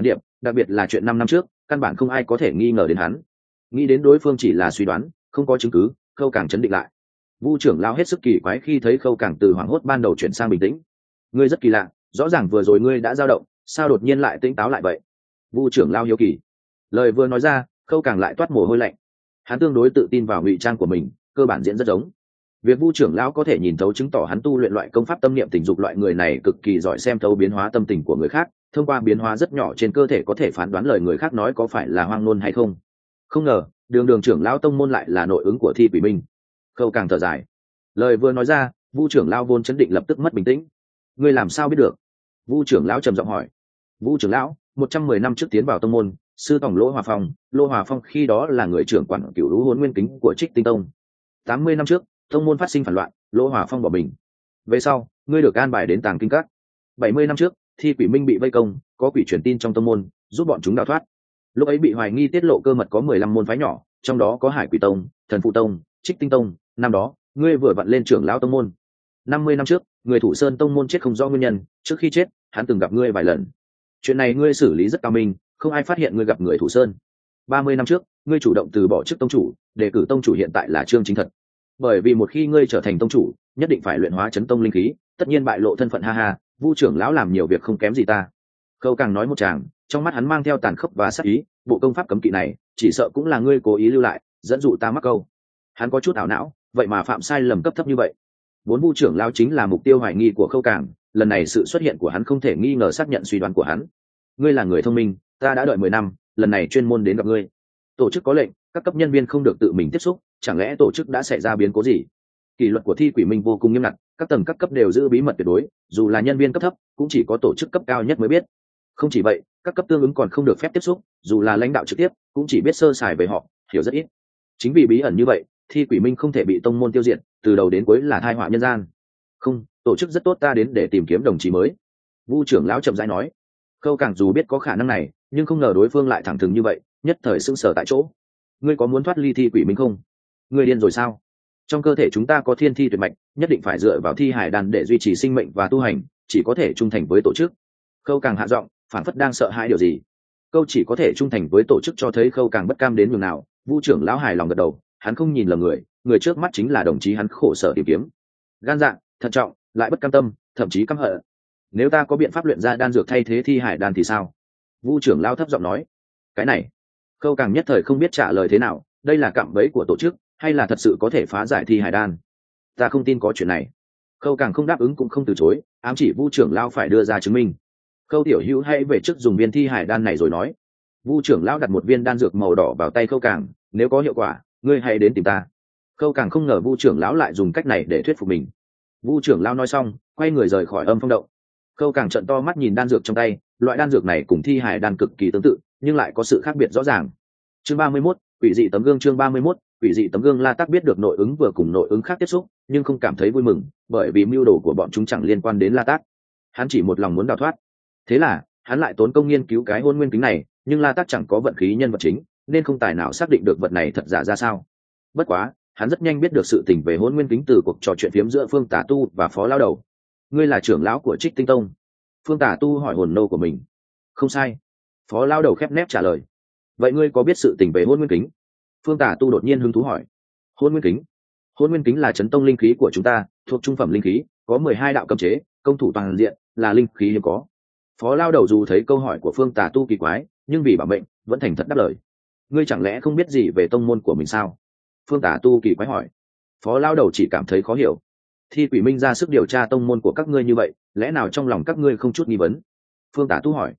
đặc biệt là chuyện 5 năm trước căn bản không ai có thể nghi ngờ đến hắn. Nghĩ đến đối phương chỉ là suy đoán, không có chứng cứ, Khâu Càng chấn định lại. Vu trưởng lão hết sức kỳ quái khi thấy Khâu Càng từ hoảng hốt ban đầu chuyển sang bình tĩnh. Ngươi rất kỳ lạ, rõ ràng vừa rồi ngươi đã dao động, sao đột nhiên lại tỉnh táo lại vậy? Vu trưởng lão hiếu kỳ. Lời vừa nói ra, Khâu Càng lại toát mồ hôi lạnh. Hắn tương đối tự tin vào ngụy trang của mình, cơ bản diễn rất giống. Việc Vu trưởng lão có thể nhìn thấu chứng tỏ hắn tu luyện loại công pháp tâm niệm tình dục, loại người này cực kỳ giỏi xem thấu biến hóa tâm tình của người khác, thông qua biến hóa rất nhỏ trên cơ thể có thể phán đoán lời người khác nói có phải là hoang ngôn hay không. Không ngờ đường trưởng lão tông môn lại là nội ứng của Thi Quỷ Minh. Khâu Càng thở dài. Lời vừa nói ra, Vu trưởng lão vốn chấn định lập tức mất bình tĩnh. Ngươi làm sao biết được? Vu trưởng lão trầm giọng hỏi. Vu trưởng lão 110 năm trước tiến vào tông môn, sư tổng Lỗ Hòa Phong khi đó là người trưởng quản Cửu Lũ Hỗn Nguyên Kính của Trích Tinh Tông. 80 năm trước tông môn phát sinh phản loạn, Lỗ Hòa Phong bỏ mình. Về sau ngươi được an bài đến Tàng Kinh Các. 70 năm trước Thi Quỷ Minh bị vây công, có quỷ truyền tin trong tông môn giúp bọn chúng đào thoát. Lúc ấy bị hoài nghi tiết lộ cơ mật có 15 môn phái nhỏ, trong đó có Hải Quỷ Tông, Thần Phụ Tông, Trích Tinh Tông. Năm đó ngươi vừa vặn lên trưởng lão tông môn. 50 năm trước người Thủ Sơn tông môn chết không rõ nguyên nhân, trước khi chết hắn từng gặp ngươi vài lần. Chuyện này ngươi xử lý rất cao minh, không ai phát hiện ngươi gặp người Thủ Sơn. 30 năm trước ngươi chủ động từ bỏ chức tông chủ, đề cử tông chủ hiện tại là Trương Chính Thật. Bởi vì một khi ngươi trở thành tông chủ, nhất định phải luyện hóa chấn tông linh khí, tất nhiên bại lộ thân phận. Ha ha, Vu trưởng lão làm nhiều việc không kém gì ta. Khâu Càng nói một tràng, trong mắt hắn mang theo tàn khốc và sát ý. Bộ công pháp cấm kỵ này chỉ sợ cũng là ngươi cố ý lưu lại, dẫn dụ ta mắc câu. Hắn có chút ảo não, vậy mà phạm sai lầm cấp thấp như vậy. Vốn Vu trưởng lão chính là mục tiêu hoài nghi của Khâu Càng, lần này sự xuất hiện của hắn không thể nghi ngờ xác nhận suy đoán của hắn. Ngươi là người thông minh, ta đã đợi 10 năm, lần này chuyên môn đến gặp ngươi. Tổ chức có lệnh, các cấp nhân viên không được tự mình tiếp xúc, chẳng lẽ tổ chức đã xảy ra biến cố gì? Kỷ luật của Thi Quỷ Minh vô cùng nghiêm ngặt, các tầng các cấp đều giữ bí mật tuyệt đối, dù là nhân viên cấp thấp cũng chỉ có tổ chức cấp cao nhất mới biết. Không chỉ vậy, các cấp tương ứng còn không được phép tiếp xúc, dù là lãnh đạo trực tiếp cũng chỉ biết sơ sài về họ, hiểu rất ít. Chính vì bí ẩn như vậy, Thi Quỷ Minh không thể bị tông môn tiêu diệt, từ đầu đến cuối là tai họa nhân gian. Không, tổ chức rất tốt, ta đến để tìm kiếm đồng chí mới. Vu trưởng lão chậm rãi nói. Khâu Càng dù biết có khả năng này, nhưng không ngờ đối phương lại thẳng thừng như vậy, nhất thời sững sờ tại chỗ. Ngươi có muốn thoát ly Thi Quỷ Minh không? Ngươi điên rồi sao? Trong cơ thể chúng ta có thiên thi tuyệt mạch, nhất định phải dựa vào thi hải đan để duy trì sinh mệnh và tu hành, chỉ có thể trung thành với tổ chức. Khâu Càng hạ giọng, phản phất đang sợ hãi điều gì. Câu chỉ có thể trung thành với tổ chức cho thấy Khâu Càng bất cam đến nhường nào. Vu trưởng lão hài lòng gật đầu, hắn không nhìn lầm người trước mắt chính là đồng chí hắn khổ sở tìm kiếm. Gan dạ, thận trọng, lại bất cam tâm, thậm chí căm hận. Nếu ta có biện pháp luyện ra đan dược thay thế thi hải đan thì sao? Vu trưởng lão thấp giọng nói. Cái này, Khâu Càng nhất thời không biết trả lời thế nào, đây là cạm bẫy của tổ chức hay là thật sự có thể phá giải thi hải đan? Ta không tin có chuyện này. Khâu Càng không đáp ứng cũng không từ chối, ám chỉ Vu trưởng lão phải đưa ra chứng minh. Khâu tiểu hữu hãy về trước dùng viên thi hải đan này rồi nói. Vu trưởng lão đặt một viên đan dược màu đỏ vào tay Khâu Càng, nếu có hiệu quả ngươi hãy đến tìm ta. Khâu Càng không ngờ Vu trưởng lão lại dùng cách này để thuyết phục mình. Vu trưởng lão nói xong quay người rời khỏi Âm Phong động. Khâu Càng trợn to mắt nhìn đan dược trong tay, loại đan dược này cùng thi hải đan cực kỳ tương tự nhưng lại có sự khác biệt rõ ràng. Chương 31, quỷ dị tấm gương. Chương 31, quỷ dị tấm gương. La Tắc biết được nội ứng vừa cùng nội ứng khác tiếp xúc nhưng không cảm thấy vui mừng, bởi vì mưu đồ của bọn chúng chẳng liên quan đến La Tắc. Hắn chỉ một lòng muốn đào thoát. Thế là hắn lại tốn công nghiên cứu cái hôn nguyên kính này, nhưng La Tắc chẳng có vận khí nhân vật chính nên không tài nào xác định được vật này thật giả ra sao. Bất quá hắn rất nhanh biết được sự tình về hôn nguyên kính từ cuộc trò chuyện phiếm giữa Phương Tả Tu và Phó Lão Đầu. Ngươi là trưởng lão của Trích Tinh Tông? Phương Tả Tu hỏi hồn nô của mình. Không sai, Phó Lão Đầu khép nép trả lời. Vậy ngươi có biết sự tình về hôn nguyên kính? Phương Tả Tu đột nhiên hứng thú hỏi. Hôn nguyên kính? Hôn nguyên kính là chấn tông linh khí của chúng ta, thuộc trung phẩm linh khí, có 12 đạo cấm chế, công thủ toàn diện, là linh khí hiếm có. Phó Lão Đầu dù thấy câu hỏi của Phương Tả Tu kỳ quái nhưng vì bảo mệnh vẫn thành thật đáp lời. Ngươi chẳng lẽ không biết gì về tông môn của mình sao? Phương Tả Tu kỳ quái hỏi. Phó Lão Đầu chỉ cảm thấy khó hiểu. Thi Quỷ Minh ra sức điều tra tông môn của các ngươi như vậy, lẽ nào trong lòng các ngươi không chút nghi vấn? Phương Tả Tu hỏi.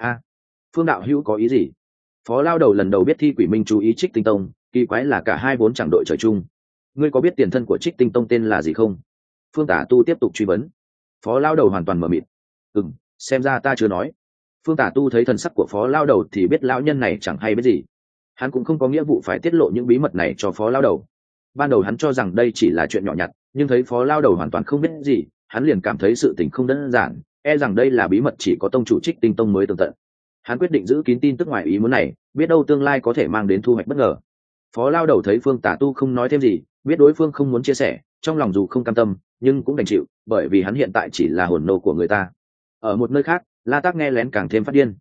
Phương đạo hữu có ý gì? Phó Lão Đầu lần đầu biết Thi Quỷ Minh chú ý Trích Tinh Tông, kỳ quái là cả hai vốn chẳng đội trời chung. Ngươi có biết tiền thân của Trích Tinh Tông tên là gì không? Phương Tả Tu tiếp tục truy vấn. Phó Lão Đầu hoàn toàn mờ mịt. Xem ra ta chưa nói. Phương Tả Tu thấy thần sắc của Phó Lão Đầu thì biết lão nhân này chẳng hay biết gì. Hắn cũng không có nghĩa vụ phải tiết lộ những bí mật này cho Phó Lão Đầu. Ban đầu hắn cho rằng đây chỉ là chuyện nhỏ nhặt, nhưng thấy Phó Lão Đầu hoàn toàn không biết gì, hắn liền cảm thấy sự tình không đơn giản, e rằng đây là bí mật chỉ có tông chủ Trích Tinh Tông mới tường tận. Hắn quyết định giữ kín tin tức ngoài ý muốn này, biết đâu tương lai có thể mang đến thu hoạch bất ngờ. Phó Lão Đầu thấy Phương Tả Tu không nói thêm gì, biết đối phương không muốn chia sẻ, trong lòng dù không cam tâm nhưng cũng đành chịu, bởi vì hắn hiện tại chỉ là hồn nô của người ta. Ở một nơi khác, La Tắc nghe lén càng thêm phát điên.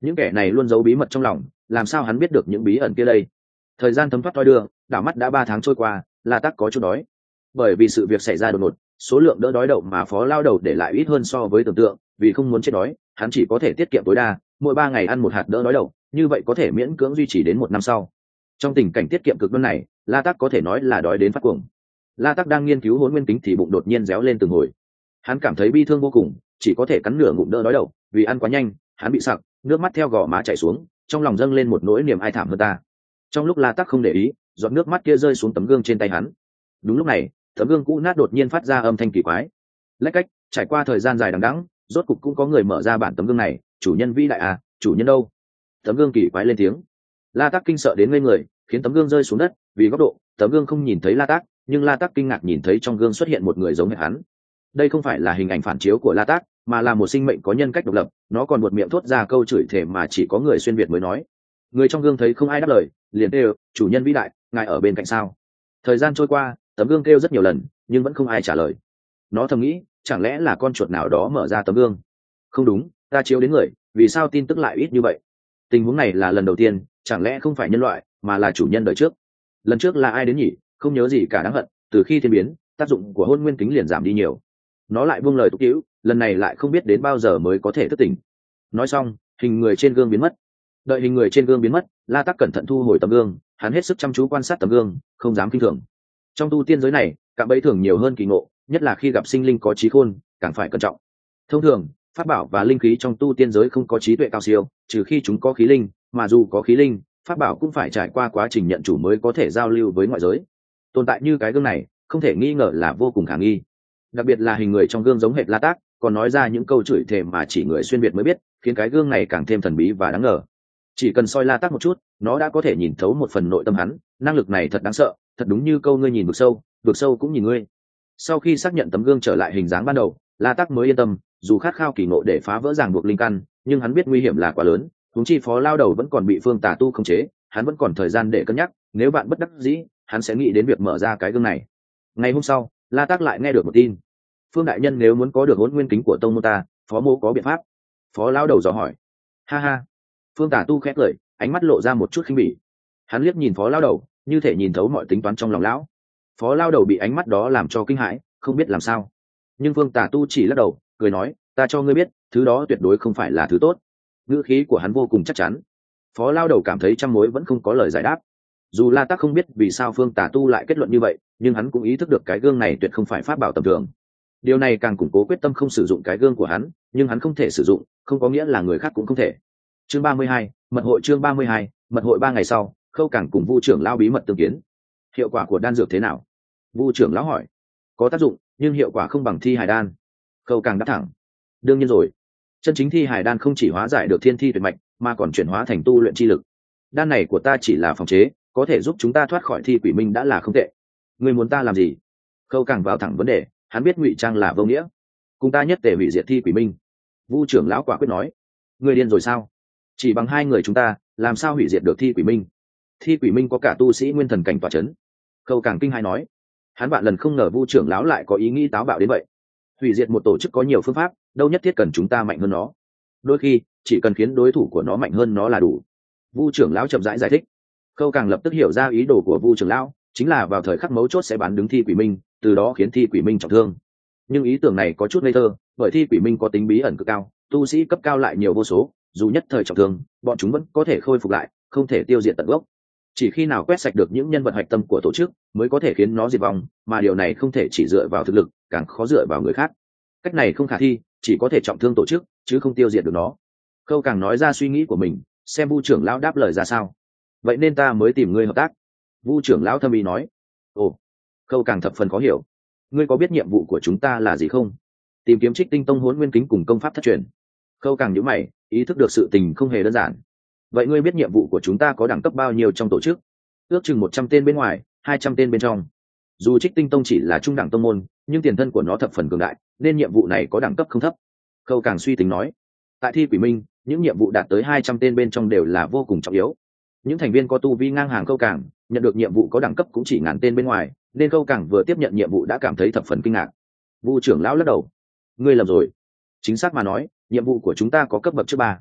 những kẻ này luôn giấu bí mật trong lòng, làm sao hắn biết được những bí ẩn kia đây? Thời gian thấm thoát thoi đưa, đảo mắt đã 3 tháng trôi qua. La Tắc có chút đói. Bởi vì sự việc xảy ra đột ngột, số lượng đỡ đói đậu mà phó lao đầu để lại ít hơn so với tưởng tượng. Vì không muốn chết đói, hắn chỉ có thể tiết kiệm tối đa, mỗi 3 ngày ăn 1 hạt đỡ đói đậu, như vậy có thể miễn cưỡng duy trì đến 1 năm sau. Trong tình cảnh tiết kiệm cực đoan này, La Tắc có thể nói là đói đến phát cuồng. La Tắc đang nghiên cứu Hỗn Nguyên Kính thì bụng đột nhiên réo lên từng hồi. Hắn cảm thấy bi thương vô cùng, chỉ có thể cắn nửa ngụm đỡ đói đậu, vì ăn quá nhanh, hắn bị sặc, nước mắt theo gò má chảy xuống, trong lòng dâng lên một nỗi niềm ai thảm hơn ta. Trong lúc La Tắc không để ý, giọt nước mắt kia rơi xuống tấm gương trên tay hắn. Đúng lúc này, tấm gương cũ nát đột nhiên phát ra âm thanh kỳ quái. Lách cách, trải qua thời gian dài đằng đẵng, rốt cục cũng có người mở ra bản tấm gương này. Chủ nhân vĩ đại à, chủ nhân đâu? Tấm gương kỳ quái lên tiếng. La Tắc kinh sợ đến ngây người, khiến tấm gương rơi xuống đất. Vì góc độ, tấm gương không nhìn thấy La Tắc, nhưng La Tắc kinh ngạc nhìn thấy trong gương xuất hiện một người giống hệt hắn. Đây không phải là hình ảnh phản chiếu của La Tắc, mà là một sinh mệnh có nhân cách độc lập. Nó còn buột miệng thốt ra câu chửi thề mà chỉ có người xuyên việt mới nói. Người trong gương thấy không ai đáp lời, liền kêu, chủ nhân vĩ đại, ngài ở bên cạnh sao? Thời gian trôi qua, tấm gương kêu rất nhiều lần, nhưng vẫn không ai trả lời. Nó thầm nghĩ, chẳng lẽ là con chuột nào đó mở ra tấm gương? Không đúng, ta chiếu đến người, vì sao tin tức lại ít như vậy? Tình huống này là lần đầu tiên, chẳng lẽ không phải nhân loại, mà là chủ nhân đời trước? Lần trước là ai đến nhỉ? Không nhớ gì cả, đáng hận. Từ khi thiên biến, tác dụng của Hỗn Nguyên Kính liền giảm đi nhiều. Nó lại buông lời tục tiễu, lần này lại không biết đến bao giờ mới có thể thức tỉnh. Nói xong, hình người trên gương biến mất. Đợi hình người trên gương biến mất, La Tắc cẩn thận thu hồi tấm gương, hắn hết sức chăm chú quan sát tấm gương, không dám kinh thường. Trong tu tiên giới này, cạm bẫy thường nhiều hơn kỳ ngộ, nhất là khi gặp sinh linh có trí khôn, càng phải cẩn trọng. Thông thường, pháp bảo và linh khí trong tu tiên giới không có trí tuệ cao siêu, trừ khi chúng có khí linh, mà dù có khí linh, pháp bảo cũng phải trải qua quá trình nhận chủ mới có thể giao lưu với ngoại giới. Tồn tại như cái gương này, không thể nghi ngờ là vô cùng khả nghi. Đặc biệt là hình người trong gương giống hệt La Tắc, còn nói ra những câu chửi thề mà chỉ người xuyên việt mới biết, khiến cái gương này càng thêm thần bí và đáng ngờ. Chỉ cần soi La Tắc một chút, nó đã có thể nhìn thấu một phần nội tâm hắn. Năng lực này thật đáng sợ, thật đúng như câu ngươi nhìn vực sâu cũng nhìn ngươi. Sau khi xác nhận tấm gương trở lại hình dáng ban đầu, La Tắc mới yên tâm. Dù khát khao kỳ ngộ để phá vỡ ràng buộc linh căn, nhưng hắn biết nguy hiểm là quá lớn. Huống chi phó lao đầu vẫn còn bị Phương Tà Tu khống chế, hắn vẫn còn thời gian để cân nhắc. Nếu bạn bất đắc dĩ, hắn sẽ nghĩ đến việc mở ra cái gương này. Ngày hôm sau, La Tắc lại nghe được một tin. Phương đại nhân nếu muốn có được Hỗn Nguyên Kính của tông môn ta, phó mô có biện pháp. Phó lao đầu dò hỏi. Ha ha. Phương Tà Tu khét lời, ánh mắt lộ ra một chút khinh bỉ. Hắn liếc nhìn phó lao đầu, như thể nhìn thấu mọi tính toán trong lòng lão. Phó lao đầu bị ánh mắt đó làm cho kinh hãi, không biết làm sao. Nhưng Phương Tà Tu chỉ lắc đầu, cười nói, ta cho ngươi biết, thứ đó tuyệt đối không phải là thứ tốt. Ngữ khí của hắn vô cùng chắc chắn. Phó lao đầu cảm thấy trăm mối vẫn không có lời giải đáp. Dù La Tắc không biết vì sao Phương Tà Tu lại kết luận như vậy, nhưng hắn cũng ý thức được cái gương này tuyệt không phải pháp bảo tầm thường. Điều này càng củng cố quyết tâm không sử dụng cái gương của hắn, nhưng hắn không thể sử dụng, không có nghĩa là người khác cũng không thể. Chương 32, mật hội. Chương 32, mật hội. 3 ngày sau, Khâu Cảng cùng Vu trưởng lão bí mật tương kiến. Hiệu quả của đan dược thế nào? Vu trưởng lão hỏi. Có tác dụng, nhưng hiệu quả không bằng thi hải đan. Khâu Cảng đáp thẳng. Đương nhiên rồi. Chân chính thi hải đan không chỉ hóa giải được thiên thi tuyệt mạch, mà còn chuyển hóa thành tu luyện chi lực. Đan này của ta chỉ là phòng chế, có thể giúp chúng ta thoát khỏi thi quỷ minh đã là không tệ. Ngươi muốn ta làm gì? Khâu Cảng vào thẳng vấn đề, hắn biết ngụy trang là vô nghĩa. Cùng ta nhất tề hủy diệt thi quỷ minh. Vu trưởng lão quả quyết nói. Ngươi điên rồi sao? Chỉ bằng 2 người chúng ta, làm sao hủy diệt được thi quỷ minh? Thi quỷ minh có cả tu sĩ nguyên thần cảnh tỏa chấn. Khâu Cảng kinh hai nói. Hắn vạn lần không ngờ Vu trưởng lão lại có ý nghĩ táo bạo đến vậy. Hủy diệt một tổ chức có nhiều phương pháp, đâu nhất thiết cần chúng ta mạnh hơn nó. Đôi khi chỉ cần khiến đối thủ của nó mạnh hơn nó là đủ. Vu trưởng lão chậm rãi giải thích. Khâu Cảng lập tức hiểu ra ý đồ của Vu trưởng lão, chính là vào thời khắc mấu chốt sẽ bán đứng thi quỷ minh, từ đó khiến thi quỷ minh trọng thương. Nhưng ý tưởng này có chút ngây thơ, bởi thi quỷ minh có tính bí ẩn cực cao, tu sĩ cấp cao lại nhiều vô số, dù nhất thời trọng thương, bọn chúng vẫn có thể khôi phục lại, không thể tiêu diệt tận gốc. Chỉ khi nào quét sạch được những nhân vật hạch tâm của tổ chức, mới có thể khiến nó diệt vong, mà điều này không thể chỉ dựa vào thực lực, càng khó dựa vào người khác. Cách này không khả thi, chỉ có thể trọng thương tổ chức, chứ không tiêu diệt được nó. Khâu Cảng nói ra suy nghĩ của mình, xem Vu trưởng lão đáp lời ra sao. Vậy nên ta mới tìm ngươi hợp tác. Vu trưởng lão thâm ý nói. Ồ. Khâu Cảng thập phần khó hiểu. Ngươi có biết nhiệm vụ của chúng ta là gì không? Tìm kiếm Trích Tinh Tông Hỗn Nguyên Kính cùng công pháp thất truyền. Khâu Cảng nhíu mày, ý thức được sự tình không hề đơn giản. Vậy ngươi biết nhiệm vụ của chúng ta có đẳng cấp bao nhiêu trong tổ chức? Ước chừng 100 tên bên ngoài, 200 tên bên trong. Dù Trích Tinh Tông chỉ là trung đẳng tông môn, nhưng tiền thân của nó thập phần cường đại, nên nhiệm vụ này có đẳng cấp không thấp. Khâu Cảng suy tính nói. Tại thi quỷ minh, những nhiệm vụ đạt tới 200 tên bên trong đều là vô cùng trọng yếu. Những thành viên có tu vi ngang hàng Khâu Cảng, nhận được nhiệm vụ có đẳng cấp cũng chỉ ngàn tên bên ngoài, nên Khâu Cảng vừa tiếp nhận nhiệm vụ đã cảm thấy thập phần kinh ngạc. Vu trưởng lão lắc đầu. Ngươi lầm rồi. Chính xác mà nói, nhiệm vụ của chúng ta có cấp bậc trước 3.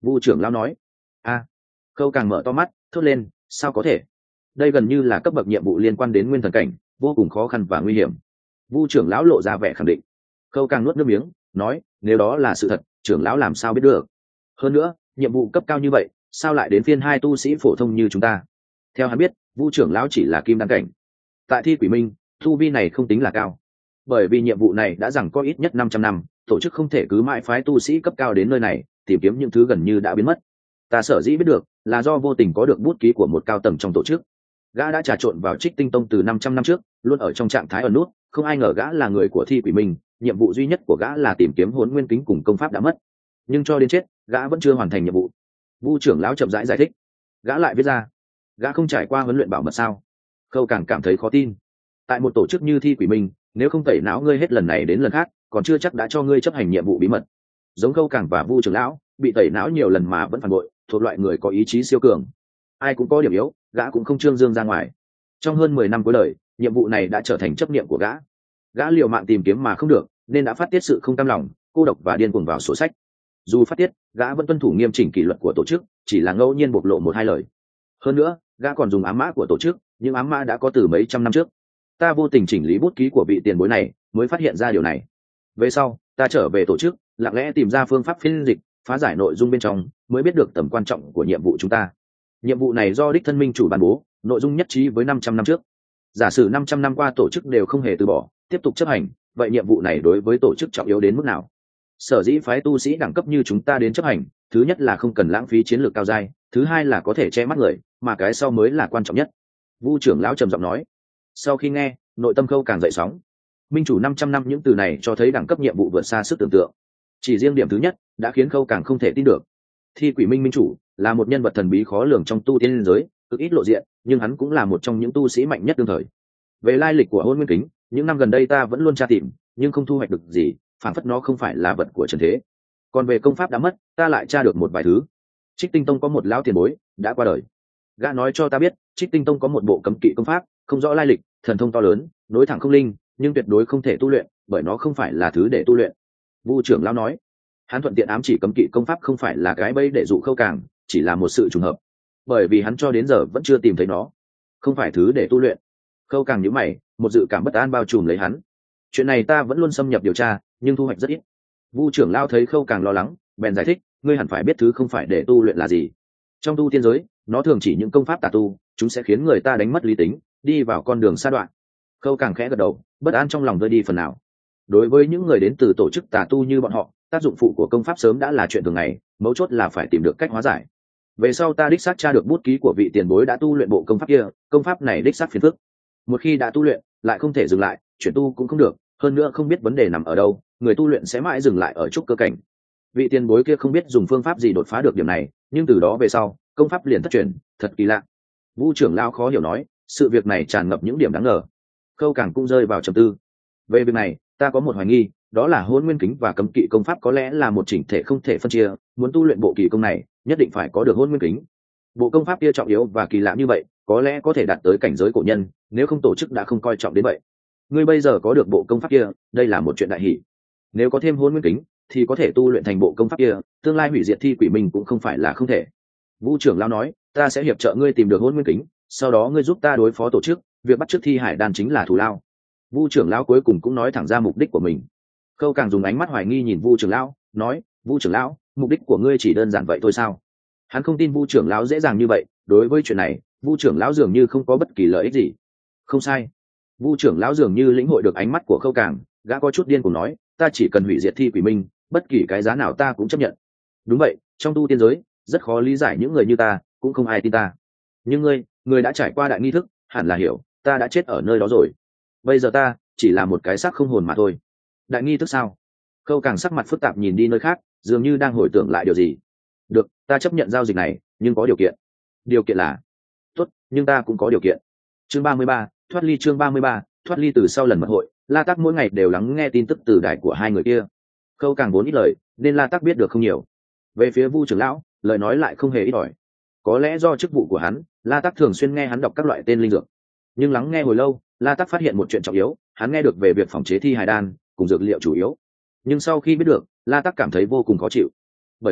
Vu trưởng lão nói. A. Khâu Càng mở to mắt thốt lên, sao có thể? Đây gần như là cấp bậc nhiệm vụ liên quan đến nguyên thần cảnh, vô cùng khó khăn và nguy hiểm. Vu trưởng lão lộ ra vẻ khẳng định. Khâu Càng nuốt nước miếng nói, nếu đó là sự thật, trưởng lão làm sao biết được? Hơn nữa, nhiệm vụ cấp cao như vậy, sao lại đến phiên hai tu sĩ phổ thông như chúng ta? Theo hắn biết, Vu trưởng lão chỉ là kim đan cảnh. Tại Thi Quỷ Minh, tu vi này không tính là cao, bởi vì nhiệm vụ này đã rằng có ít nhất 500 năm, tổ chức không thể cứ mãi phái tu sĩ cấp cao đến nơi này tìm kiếm những thứ gần như đã biến mất. Ta sở dĩ biết được là do vô tình có được bút ký của một cao tầng trong tổ chức. Gã đã trà trộn vào Trích Tinh Tông từ 500 năm trước, luôn ở trong trạng thái ẩn nút, không ai ngờ gã là người của Thi Quỷ Minh. Nhiệm vụ duy nhất của gã là tìm kiếm Hỗn Nguyên Kính cùng công pháp đã mất, nhưng cho đến chết gã vẫn chưa hoàn thành nhiệm vụ. Vu trưởng lão chậm rãi giải thích. Gã lại viết ra, gã không trải qua huấn luyện bảo mật sao? Khâu Càng cảm thấy khó tin. Tại một tổ chức như Thi Quỷ Minh, nếu không tẩy não ngươi hết lần này đến lần khác, còn chưa chắc đã cho ngươi chấp hành nhiệm vụ bí mật. Giống Khâu Càng và Vu trưởng lão, bị tẩy não nhiều lần mà vẫn phản bội, thuộc loại người có ý chí siêu cường. Ai cũng có điểm yếu, gã cũng không trương dương ra ngoài. Trong hơn 10 năm cuối đời, nhiệm vụ này đã trở thành chấp niệm của gã. Gã liều mạng tìm kiếm mà không được, nên đã phát tiết sự không cam lòng, cô độc và điên cuồng vào sổ sách. Dù phát tiết, gã vẫn tuân thủ nghiêm chỉnh kỷ luật của tổ chức, chỉ là ngẫu nhiên bộc lộ một hai lời. Hơn nữa, gã còn dùng ám mã của tổ chức, nhưng ám mã đã có từ mấy trăm năm trước. Ta vô tình chỉnh lý bút ký của vị tiền bối này, mới phát hiện ra điều này. Về sau, ta trở về tổ chức, lặng lẽ tìm ra phương pháp phiên dịch, phá giải nội dung bên trong, mới biết được tầm quan trọng của nhiệm vụ chúng ta. Nhiệm vụ này do đích thân minh chủ ban bố, nội dung nhất trí với 500 năm trước. Giả sử 500 năm qua tổ chức đều không hề từ bỏ, tiếp tục chấp hành, vậy nhiệm vụ này đối với tổ chức trọng yếu đến mức nào? Sở dĩ phái tu sĩ đẳng cấp như chúng ta đến chấp hành, thứ nhất là không cần lãng phí chiến lược cao dai, thứ hai là có thể che mắt người, mà cái sau mới là quan trọng nhất. Vu trưởng lão trầm giọng nói. Sau khi nghe, nội tâm Khâu càng dậy sóng. Minh chủ 500 năm những từ này cho thấy đẳng cấp nhiệm vụ vượt xa sức tưởng tượng. Chỉ riêng điểm thứ nhất đã khiến Khâu càng không thể tin được. Thi Quỷ Minh minh chủ là một nhân vật thần bí khó lường trong tu tiên giới, cực ít lộ diện, nhưng hắn cũng là một trong những tu sĩ mạnh nhất đương thời. Về lai lịch của Hôn Nguyên Kính, những năm gần đây ta vẫn luôn tra tìm, nhưng không thu hoạch được gì, phản phất nó không phải là vật của trần thế. Còn về công pháp đã mất, ta lại tra được một vài thứ. Trích Tinh Tông có một lão tiền bối đã qua đời. Gã nói cho ta biết, Trích Tinh Tông có một bộ cấm kỵ công pháp, không rõ lai lịch, thần thông to lớn, nối thẳng không linh, nhưng tuyệt đối không thể tu luyện, bởi nó không phải là thứ để tu luyện. Vu trưởng lão nói. Hắn thuận tiện ám chỉ cấm kỵ công pháp không phải là cái bẫy để dụ Khâu Càng, chỉ là một sự trùng hợp, bởi vì hắn cho đến giờ vẫn chưa tìm thấy nó. Không phải thứ để tu luyện. Khâu Càng nhíu mày, một dự cảm bất an bao trùm lấy hắn. Chuyện này ta vẫn luôn xâm nhập điều tra, nhưng thu hoạch rất ít. Vu trưởng lão thấy Khâu Càng lo lắng, bèn giải thích, ngươi hẳn phải biết thứ không phải để tu luyện là gì. Trong tu tiên giới, nó thường chỉ những công pháp tà tu, chúng sẽ khiến người ta đánh mất lý tính, đi vào con đường sa đoạn. Khâu Càng khẽ gật đầu, bất an trong lòng vơi đi phần nào. Đối với những người đến từ tổ chức tà tu như bọn họ, tác dụng phụ của công pháp sớm đã là chuyện thường ngày, mấu chốt là phải tìm được cách hóa giải. Về sau ta đích xác tra được bút ký của vị tiền bối đã tu luyện bộ công pháp kia, công pháp này đích xác phiền phức. Một khi đã tu luyện, lại không thể dừng lại, chuyển tu cũng không được, hơn nữa không biết vấn đề nằm ở đâu, người tu luyện sẽ mãi dừng lại ở trúc cơ cảnh. Vị tiền bối kia không biết dùng phương pháp gì đột phá được điểm này, nhưng từ đó về sau, công pháp liền thất truyền, thật kỳ lạ. Vu trưởng lão khó hiểu nói, sự việc này tràn ngập những điểm đáng ngờ. Khâu Càng cũng rơi vào trầm tư. Về việc này, ta có một hoài nghi, đó là Hôn Nguyên Kính và cấm kỵ công pháp có lẽ là một chỉnh thể không thể phân chia, muốn tu luyện bộ kỳ công này, nhất định phải có được Hôn Nguyên Kính. Bộ công pháp kia trọng yếu và kỳ lạ như vậy, có lẽ có thể đạt tới cảnh giới cổ nhân, nếu không tổ chức đã không coi trọng đến vậy. Ngươi bây giờ có được bộ công pháp kia, đây là một chuyện đại hỷ. Nếu có thêm Hôn Nguyên Kính, thì có thể tu luyện thành bộ công pháp kia, tương lai hủy diệt Thi Quỷ Minh cũng không phải là không thể. Vu trưởng lão nói, ta sẽ hiệp trợ ngươi tìm được Hôn Nguyên Kính, sau đó ngươi giúp ta đối phó tổ chức, việc bắt chước Thi Hải Đan chính là thù lao. Vu trưởng lão cuối cùng cũng nói thẳng ra mục đích của mình. Khâu Càng dùng ánh mắt hoài nghi nhìn Vu trưởng lão, nói, Vu trưởng lão, mục đích của ngươi chỉ đơn giản vậy thôi sao? Hắn không tin Vu trưởng lão dễ dàng như vậy, đối với chuyện này, Vu trưởng lão dường như không có bất kỳ lợi ích gì. Không sai. Vu trưởng lão dường như lĩnh hội được ánh mắt của Khâu Càng, gã có chút điên cuồng nói, ta chỉ cần hủy diệt Thi Quỷ Minh, bất kỳ cái giá nào ta cũng chấp nhận. Đúng vậy, trong tu tiên giới, rất khó lý giải những người như ta, cũng không ai tin ta. Nhưng ngươi đã trải qua đại nghi thức, hẳn là hiểu, ta đã chết ở nơi đó rồi. Bây giờ ta chỉ là một cái xác không hồn mà thôi. Đại nghi thức sao? Khâu Càng sắc mặt phức tạp nhìn đi nơi khác, dường như đang hồi tưởng lại điều gì. Được, ta chấp nhận giao dịch này, nhưng có điều kiện. Điều kiện là? Tốt, nhưng ta cũng có điều kiện. Chương 33, thoát ly. Chương 33, thoát ly. Từ sau lần mật hội, La Tắc mỗi ngày đều lắng nghe tin tức từ đài của hai người kia. Khâu Càng vốn ít lời, nên La Tắc biết được không nhiều. Về phía Vu trưởng lão, lời nói lại không hề ít ỏi. Có lẽ do chức vụ của hắn, La Tắc thường xuyên nghe hắn đọc các loại tên linh dược. Nhưng lắng nghe hồi lâu, La Tắc phát hiện một chuyện trọng yếu, hắn nghe được về việc phòng chế thi hài đan cùng dược liệu chủ yếu. Nhưng sau khi biết được, La Tắc cảm thấy vô cùng khó chịu. Bởi lẽ,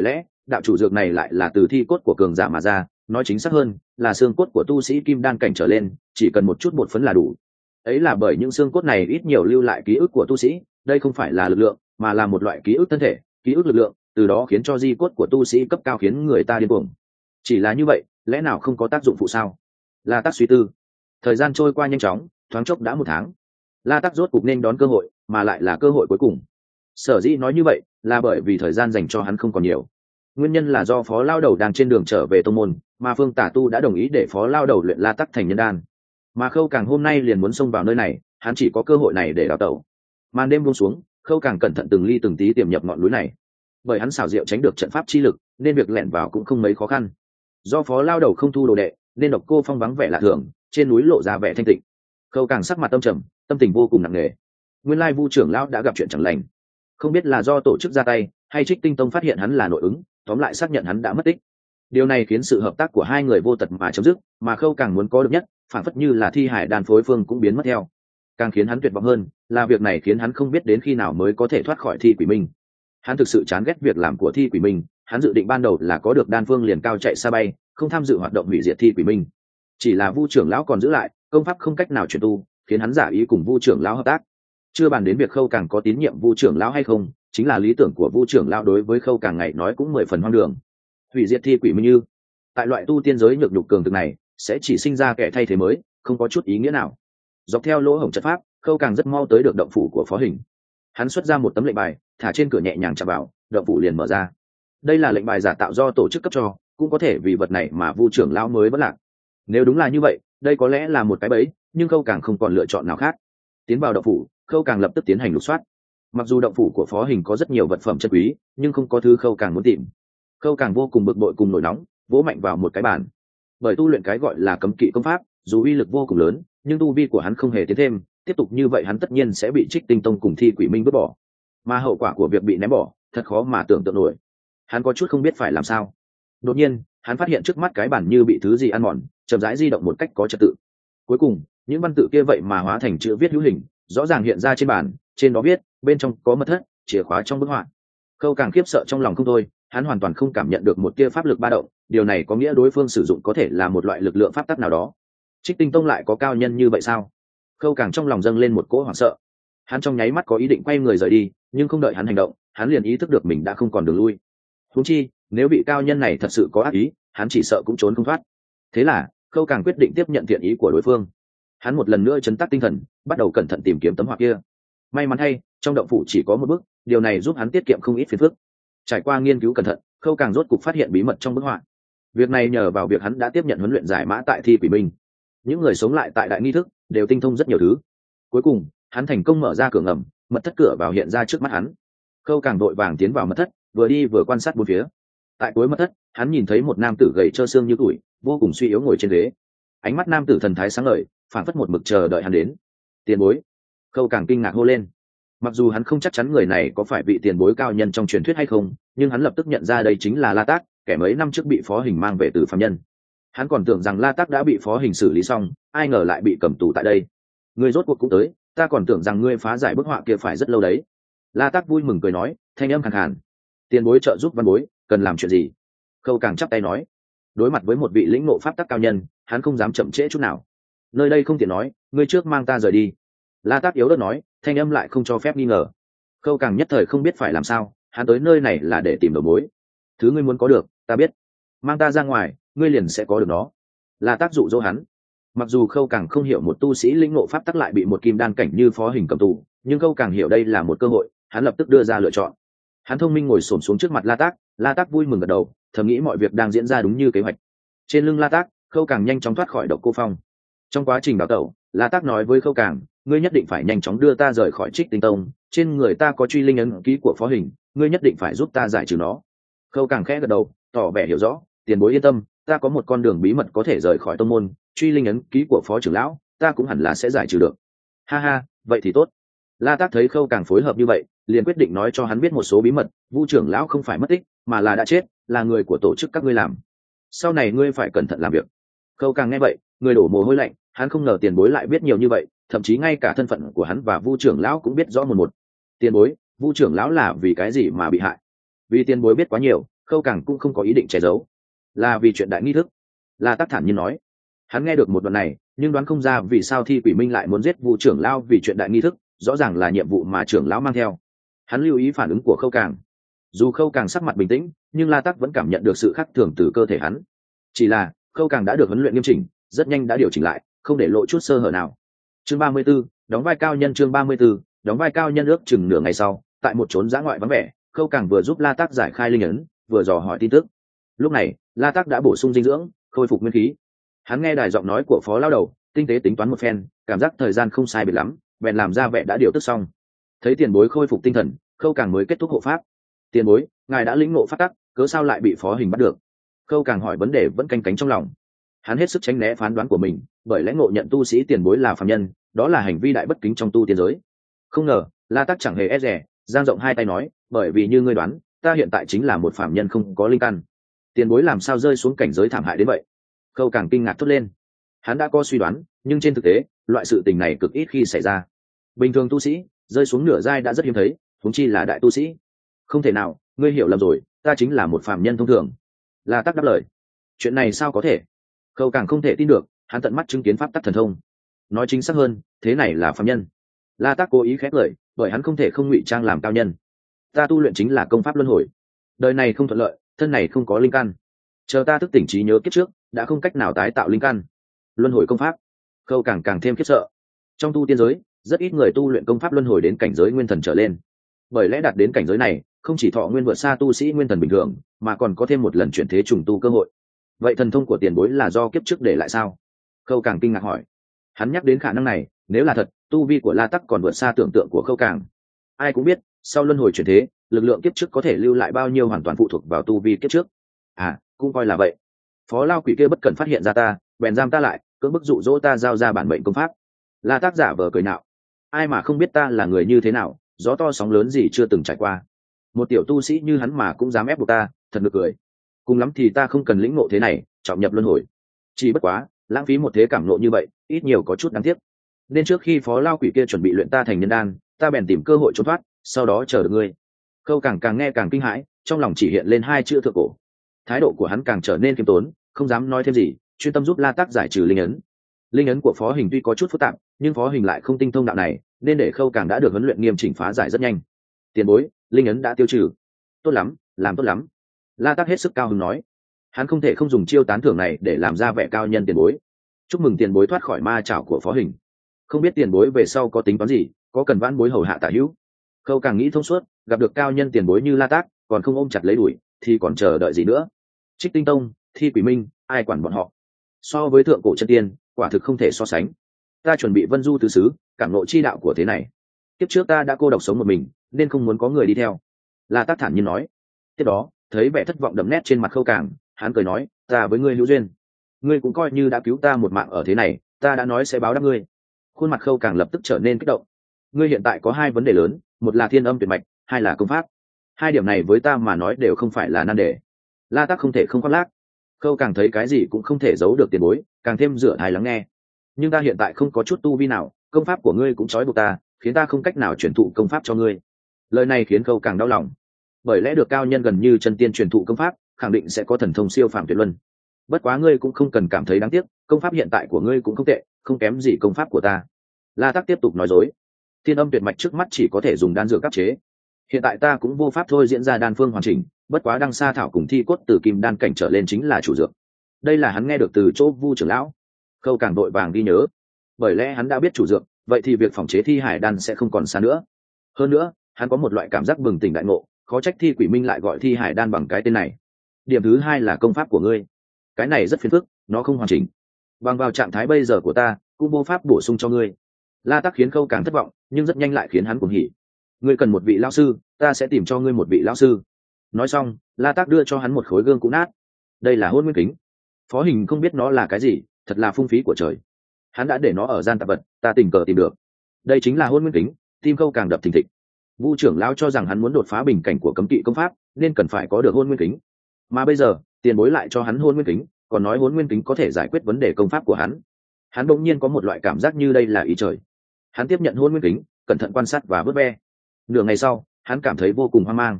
đạo chủ dược này lại là từ thi cốt của cường giả mà ra, nói chính xác hơn là xương cốt của tu sĩ kim đan cảnh trở lên, chỉ cần một chút bột phấn là đủ. Ấy là bởi những xương cốt này ít nhiều lưu lại ký ức của tu sĩ, đây không phải là lực lượng mà là một loại ký ức thân thể, ký ức lực lượng, từ đó khiến cho di cốt của tu sĩ cấp cao khiến người ta điên cuồng. Chỉ là như vậy, lẽ nào không có tác dụng phụ sao? La Tắc suy tư. Thời gian trôi qua nhanh chóng, thoáng chốc đã 1 tháng. La Tắc rốt cục nên đón cơ hội, mà lại là cơ hội cuối cùng. Sở dĩ nói như vậy là bởi vì thời gian dành cho hắn không còn nhiều. Nguyên nhân là do phó lao đầu đang trên đường trở về tông môn, mà Phương Tả Tu đã đồng ý để phó lao đầu luyện La Tắc thành nhân đan. Mà Khâu Càng hôm nay liền muốn xông vào nơi này, hắn chỉ có cơ hội này để đào tẩu. Màn đêm buông xuống, Khâu Càng cẩn thận từng ly từng tí tiềm nhập ngọn núi này. Bởi hắn xảo diệu tránh được trận pháp chi lực, nên việc lẻn vào cũng không mấy khó khăn. Do phó lao đầu không thu đồ đệ, nên độc cô phong vắng vẻ lạ thường, trên núi lộ ra vẻ thanh tịnh. Khâu Càng sắc mặt âm trầm, tâm tình vô cùng nặng nề. Nguyên lai Vu trưởng lão đã gặp chuyện chẳng lành, không biết là do tổ chức ra tay hay Trích Tinh Tông phát hiện hắn là nội ứng, tóm lại xác nhận hắn đã mất tích. Điều này khiến sự hợp tác của hai người vô tật mà chấm dứt, mà Khâu Càng muốn có được nhất, phản phất như là thi hải đàn phối phương cũng biến mất theo. Càng khiến hắn tuyệt vọng hơn là việc này khiến hắn không biết đến khi nào mới có thể thoát khỏi Thi Quỷ Minh. Hắn thực sự chán ghét việc làm của Thi Quỷ Minh, hắn dự định ban đầu là có được đan phương liền cao chạy xa bay, không tham dự hoạt động hủy diệt Thi Quỷ Minh. Chỉ là Vu trưởng lão còn giữ lại, công pháp không cách nào chuyển tu, khiến hắn giả ý cùng Vu trưởng lão hợp tác. Chưa bàn đến việc Khâu Càng có tín nhiệm Vu trưởng lão hay không, chính là lý tưởng của Vu trưởng lão đối với Khâu Càng ngày nói cũng 10 phần hoang đường. Hủy diệt Thi Quỷ Minh như tại loại tu tiên giới nhược nhục cường thực này, sẽ chỉ sinh ra kẻ thay thế mới, không có chút ý nghĩa nào. Dọc theo lỗ hổng trận pháp, Khâu Càng rất mau tới được động phủ của Phó Hình. Hắn xuất ra một tấm lệnh bài, thả trên cửa nhẹ nhàng chạm vào, động phủ liền mở ra. Đây là lệnh bài giả tạo do tổ chức cấp cho, cũng có thể vì vật này mà Vu trưởng lão mới vẫn lạc. Nếu đúng là như vậy, đây có lẽ là một cái bẫy, nhưng Khâu Càng không còn lựa chọn nào khác. Tiến vào động phủ, Khâu Càng lập tức tiến hành lục soát. Mặc dù động phủ của Phó Hình có rất nhiều vật phẩm chân quý, nhưng không có thứ Khâu Càng muốn tìm. Khâu Càng vô cùng bực bội cùng nổi nóng, vỗ mạnh vào một cái bàn. Bởi tu luyện cái gọi là cấm kỵ công pháp, dù uy lực vô cùng lớn, nhưng tu vi của hắn không hề tiến thêm, tiếp tục như vậy hắn tất nhiên sẽ bị Trích Tinh Tông cùng Thi Quỷ Minh vứt bỏ. Mà hậu quả của việc bị ném bỏ, thật khó mà tưởng tượng nổi. Hắn có chút không biết phải làm sao. Đột nhiên, hắn phát hiện trước mắt cái bàn như bị thứ gì ăn mòn, chậm rãi di động một cách có trật tự. Cuối cùng, những văn tự kia vậy mà hóa thành chữ viết hữu hình, rõ ràng hiện ra trên bàn, trên đó viết, bên trong có mật thất, chìa khóa trong bức họa. Khâu Càng khiếp sợ trong lòng không thôi, hắn hoàn toàn không cảm nhận được một tia pháp lực ba động, điều này có nghĩa đối phương sử dụng có thể là một loại lực lượng pháp tắc nào đó. Trích Tinh Tông lại có cao nhân như vậy sao? Khâu Càng trong lòng dâng lên một cỗ hoảng sợ. Hắn trong nháy mắt có ý định quay người rời đi, nhưng không đợi hắn hành động, hắn liền ý thức được mình đã không còn đường lui. Huống chi, nếu vị cao nhân này thật sự có ác ý, hắn chỉ sợ cũng trốn không thoát. Thế là, Khâu Càng quyết định tiếp nhận thiện ý của đối phương. Hắn một lần nữa trấn tác tinh thần, bắt đầu cẩn thận tìm kiếm tấm họa kia. May mắn thay, trong động phủ chỉ có một bức, điều này giúp hắn tiết kiệm không ít phiền phức. Trải qua nghiên cứu cẩn thận, Khâu Càng rốt cục phát hiện bí mật trong bức họa. Việc này nhờ vào việc hắn đã tiếp nhận huấn luyện giải mã tại Thi Quỷ Minh. Những người sống lại tại đại nghi thức đều tinh thông rất nhiều thứ. Cuối cùng, hắn thành công mở ra cửa ngầm, mật thất cửa vào hiện ra trước mắt hắn. Khâu Càng vội vàng tiến vào mật thất, vừa đi vừa quan sát bốn phía. Tại cuối mật thất, hắn nhìn thấy một nam tử gầy trơ xương như tuổi, vô cùng suy yếu ngồi trên ghế. Ánh mắt nam tử thần thái sáng ngời, phảng phất một mực chờ đợi hắn đến. Tiền bối. Khâu Càng kinh ngạc hô lên. Mặc dù hắn không chắc chắn người này có phải vị tiền bối cao nhân trong truyền thuyết hay không, nhưng hắn lập tức nhận ra đây chính là La Tác, kẻ mấy năm trước bị Phó Hình mang về từ phàm nhân. Hắn còn tưởng rằng La Tác đã bị Phó Hình xử lý xong, ai ngờ lại bị cầm tù tại đây. Ngươi rốt cuộc cũng tới, ta còn tưởng rằng ngươi phá giải bức họa kia phải rất lâu đấy. La Tác vui mừng cười nói, thanh âm khàn khàn. Tiền bối trợ giúp văn bối, cần làm chuyện gì? Khâu Càng chắp tay nói. Đối mặt với một vị lĩnh ngộ pháp tắc cao nhân, hắn không dám chậm trễ chút nào. Nơi đây không tiện nói, ngươi trước mang ta rời đi. La Tác yếu ớt nói, thanh âm lại không cho phép nghi ngờ. Khâu Càng nhất thời không biết phải làm sao, hắn tới nơi này là để tìm đầu mối. Thứ ngươi muốn có được, ta biết. Mang ta ra ngoài, ngươi liền sẽ có được nó. La Tác dụ dỗ hắn. Mặc dù Khâu Càng không hiểu một tu sĩ lĩnh ngộ pháp tắc lại bị một kim đan cảnh như Phó Hình cầm tù, nhưng Khâu Càng hiểu đây là một cơ hội, hắn lập tức đưa ra lựa chọn. Hắn thông minh ngồi xổm xuống trước mặt La Tác, La Tác vui mừng gật đầu, thầm nghĩ mọi việc đang diễn ra đúng như kế hoạch. Trên lưng La Tác, Khâu Càng nhanh chóng thoát khỏi độc cô phong. Trong quá trình đào tẩu, La Tác nói với Khâu Càng, ngươi nhất định phải nhanh chóng đưa ta rời khỏi Trích Tinh Tông, trên người ta có truy linh ấn ký của Phó Hình, ngươi nhất định phải giúp ta giải trừ nó. Khâu Càng khẽ gật đầu, tỏ vẻ hiểu rõ, tiền bối yên tâm, ta có một con đường bí mật có thể rời khỏi tông môn, truy linh ấn ký của Phó trưởng lão, ta cũng hẳn là sẽ giải trừ được. Ha ha, vậy thì tốt. La Tác thấy Khâu Càng phối hợp như vậy, liền quyết định nói cho hắn biết một số bí mật. Vu trưởng lão không phải mất tích, mà là đã chết, là người của tổ chức các ngươi làm. Sau này ngươi phải cẩn thận làm việc. Khâu Càng nghe vậy, người đổ mồ hôi lạnh, hắn không ngờ tiền bối lại biết nhiều như vậy, thậm chí ngay cả thân phận của hắn và Vu trưởng lão cũng biết rõ một một. Tiền bối, Vu trưởng lão là vì cái gì mà bị hại? Vì tiền bối biết quá nhiều, Khâu Càng cũng không có ý định che giấu, là vì chuyện đại nghi thức. La Tắc thản nhiên nói. Hắn nghe được một đoạn này, nhưng đoán không ra vì sao Thi Quỷ Minh lại muốn giết Vu trưởng lão vì chuyện đại nghi thức, rõ ràng là nhiệm vụ mà trưởng lão mang theo. Hắn lưu ý phản ứng của Khâu Càng. Dù Khâu Càng sắc mặt bình tĩnh, nhưng La Tắc vẫn cảm nhận được sự khác thường từ cơ thể hắn. Chỉ là Khâu Càng đã được huấn luyện nghiêm chỉnh, rất nhanh đã điều chỉnh lại, không để lộ chút sơ hở nào. Chương 34, đóng vai cao nhân. Chương 34, đóng vai cao nhân. Ước chừng nửa ngày sau, tại một chốn dã ngoại vắng vẻ, Khâu Càng vừa giúp La Tắc giải khai linh ấn, vừa dò hỏi tin tức. Lúc này, La Tắc đã bổ sung dinh dưỡng, khôi phục nguyên khí. Hắn nghe đài giọng nói của phó lão đầu, tinh tế tính toán một phen, cảm giác thời gian không sai biệt lắm, bèn làm ra vẻ đã điều tức xong. Thấy tiền bối khôi phục tinh thần, Khâu Càng mới kết thúc hộ pháp. Tiền bối, ngài đã lĩnh ngộ pháp tắc, cớ sao lại bị phó hình bắt được? Khâu Càng hỏi vấn đề vẫn canh cánh trong lòng. Hắn hết sức tránh né phán đoán của mình, bởi lãnh ngộ nhận tu sĩ tiền bối là phàm nhân, đó là hành vi đại bất kính trong tu tiên giới. Không ngờ, La Tắc chẳng hề e dè, giang rộng hai tay nói, bởi vì như ngươi đoán, ta hiện tại chính là một phàm nhân không có linh căn. Tiền bối làm sao rơi xuống cảnh giới thảm hại đến vậy? Khâu Càng kinh ngạc thốt lên. Hắn đã có suy đoán, nhưng trên thực tế, loại sự tình này cực ít khi xảy ra. Bình thường tu sĩ rơi xuống nửa giai đã rất hiếm thấy, huống chi là đại tu sĩ. Không thể nào, ngươi hiểu lầm rồi, ta chính là một phàm nhân thông thường. La Tắc đáp lời. Chuyện này sao có thể? Khâu Càng không thể tin được, hắn tận mắt chứng kiến pháp tắc thần thông. Nói chính xác hơn, thế này là phàm nhân. La Tắc cố ý khép lời, bởi hắn không thể không ngụy trang làm cao nhân. Ta tu luyện chính là công pháp luân hồi. Đời này không thuận lợi, thân này không có linh căn. Chờ ta thức tỉnh trí nhớ kiếp trước, đã không cách nào tái tạo linh căn. Luân hồi công pháp. Khâu Càng càng thêm khiếp sợ. Trong tu tiên giới, rất ít người tu luyện công pháp luân hồi đến cảnh giới nguyên thần trở lên. Bởi lẽ đạt đến cảnh giới này, không chỉ thọ nguyên vượt xa tu sĩ nguyên thần bình thường, mà còn có thêm một lần chuyển thế trùng tu cơ hội. Vậy thần thông của tiền bối là do kiếp trước để lại sao? Khâu Càng kinh ngạc hỏi. Hắn nhắc đến khả năng này, nếu là thật, tu vi của La Tắc còn vượt xa tưởng tượng của Khâu Càng. Ai cũng biết, sau luân hồi chuyển thế, lực lượng kiếp trước có thể lưu lại bao nhiêu hoàn toàn phụ thuộc vào tu vi kiếp trước. À, cũng coi là vậy. Phó lao quỷ kia bất cẩn phát hiện ra ta, bèn giam ta lại, cưỡng bức dụ dỗ ta giao ra bản mệnh công pháp. La Tắc giả vờ cười nạo. Ai mà không biết ta là người như thế nào, gió to sóng lớn gì chưa từng trải qua. Một tiểu tu sĩ như hắn mà cũng dám ép buộc ta, thật nực cười. Cùng lắm thì ta không cần lĩnh ngộ thế này, trọng nhập luân hồi. Chỉ bất quá, lãng phí một thế cảm ngộ như vậy, ít nhiều có chút đáng tiếc. Nên trước khi phó lao quỷ kia chuẩn bị luyện ta thành nhân đan, ta bèn tìm cơ hội trốn thoát, sau đó chờ được ngươi. Khâu Càng càng nghe càng kinh hãi, trong lòng chỉ hiện lên hai chữ thượng cổ. Thái độ của hắn càng trở nên khiêm tốn, không dám nói thêm gì, chuyên tâm giúp La Tắc giải trừ linh ấn. Linh ấn của phó hình tuy có chút phức tạp, nhưng phó hình lại không tinh thông đạo này, nên để Khâu Càng đã được huấn luyện nghiêm chỉnh phá giải rất nhanh. Tiền bối, linh ấn đã tiêu trừ. Tốt lắm, làm tốt lắm. La Tắc hết sức cao hứng nói. Hắn không thể không dùng chiêu tán thưởng này để làm ra vẻ cao nhân tiền bối. Chúc mừng tiền bối thoát khỏi ma chảo của phó hình. Không biết tiền bối về sau có tính toán gì, có cần vãn bối hầu hạ tả hữu. Khâu Càng nghĩ thông suốt, gặp được cao nhân tiền bối như La Tắc, còn không ôm chặt lấy đuổi, thì còn chờ đợi gì nữa? Trích Tinh Tông, Thi Quỷ Minh, ai quản bọn họ? So với thượng cổ chân tiên, quả thực không thể so sánh. Ta chuẩn bị vân du tứ xứ, cảm ngộ chi đạo của thế này. Tiếp trước ta đã cô độc sống một mình, nên không muốn có người đi theo. La Tắc thản nhiên nói. Tiếp đó, thấy vẻ thất vọng đậm nét trên mặt Khâu Càng, hắn cười nói, ta với ngươi hữu duyên, ngươi cũng coi như đã cứu ta một mạng ở thế này, ta đã nói sẽ báo đáp ngươi. Khuôn mặt Khâu Càng lập tức trở nên kích động. Ngươi hiện tại có hai vấn đề lớn, một là thiên âm tuyệt mạch, hai là công pháp. Hai điểm này với ta mà nói đều không phải là nan đề. La Tắc không thể không khoác lác. Khâu Càng thấy cái gì cũng không thể giấu được tiền bối, càng thêm dựa hài lắng nghe. Nhưng ta hiện tại không có chút tu vi nào, công pháp của ngươi cũng trói buộc ta, khiến ta không cách nào truyền thụ công pháp cho ngươi. Lời này khiến Khâu Càng đau lòng. Bởi lẽ được cao nhân gần như chân tiên truyền thụ công pháp, khẳng định sẽ có thần thông siêu phàm tuyệt luân. Bất quá ngươi cũng không cần cảm thấy đáng tiếc, công pháp hiện tại của ngươi cũng không tệ, không kém gì công pháp của ta. La Tắc tiếp tục nói dối. Thiên âm tuyệt mạch trước mắt chỉ có thể dùng đan dược áp chế. Hiện tại ta cũng vô pháp thôi diễn ra đan phương hoàn chỉnh, bất quá đăng sa thảo cùng thi cốt từ kim đan cảnh trở lên chính là chủ dược. Đây là hắn nghe được từ chỗ Vu trưởng lão. Khâu Càng đội vàng ghi nhớ. Bởi lẽ hắn đã biết chủ dược, vậy thì việc phòng chế thi hải đan sẽ không còn xa nữa. Hơn nữa, hắn có một loại cảm giác bừng tỉnh đại ngộ, khó trách Thi Quỷ Minh lại gọi thi hải đan bằng cái tên này. Điểm thứ hai là công pháp của ngươi. Cái này rất phiền phức, nó không hoàn chỉnh. Bằng vào trạng thái bây giờ của ta, cũng vô pháp bổ sung cho ngươi. La Tắc khiến Khâu Càng thất vọng, nhưng rất nhanh lại khiến hắn cuồng hỉ. Ngươi cần một vị lão sư, ta sẽ tìm cho ngươi một vị lão sư. Nói xong, La Tắc đưa cho hắn một khối gương cũ nát. Đây là Hôn Nguyên Kính. Phó Hình không biết nó là cái gì, thật là phung phí của trời. Hắn đã để nó ở gian tạp vật, ta tình cờ tìm được. Đây chính là Hôn Nguyên Kính. Tim Khâu Càng đập thình thịch. Vu trưởng lão cho rằng hắn muốn đột phá bình cảnh của cấm kỵ công pháp, nên cần phải có được Hôn Nguyên Kính. Mà bây giờ, tiền bối lại cho hắn Hôn Nguyên Kính, còn nói Hôn Nguyên Kính có thể giải quyết vấn đề công pháp của hắn. Hắn đột nhiên có một loại cảm giác như đây là ý trời. Hắn tiếp nhận Hôn Nguyên Kính, cẩn thận quan sát và vớt ve. Nửa ngày sau, hắn cảm thấy vô cùng hoang mang.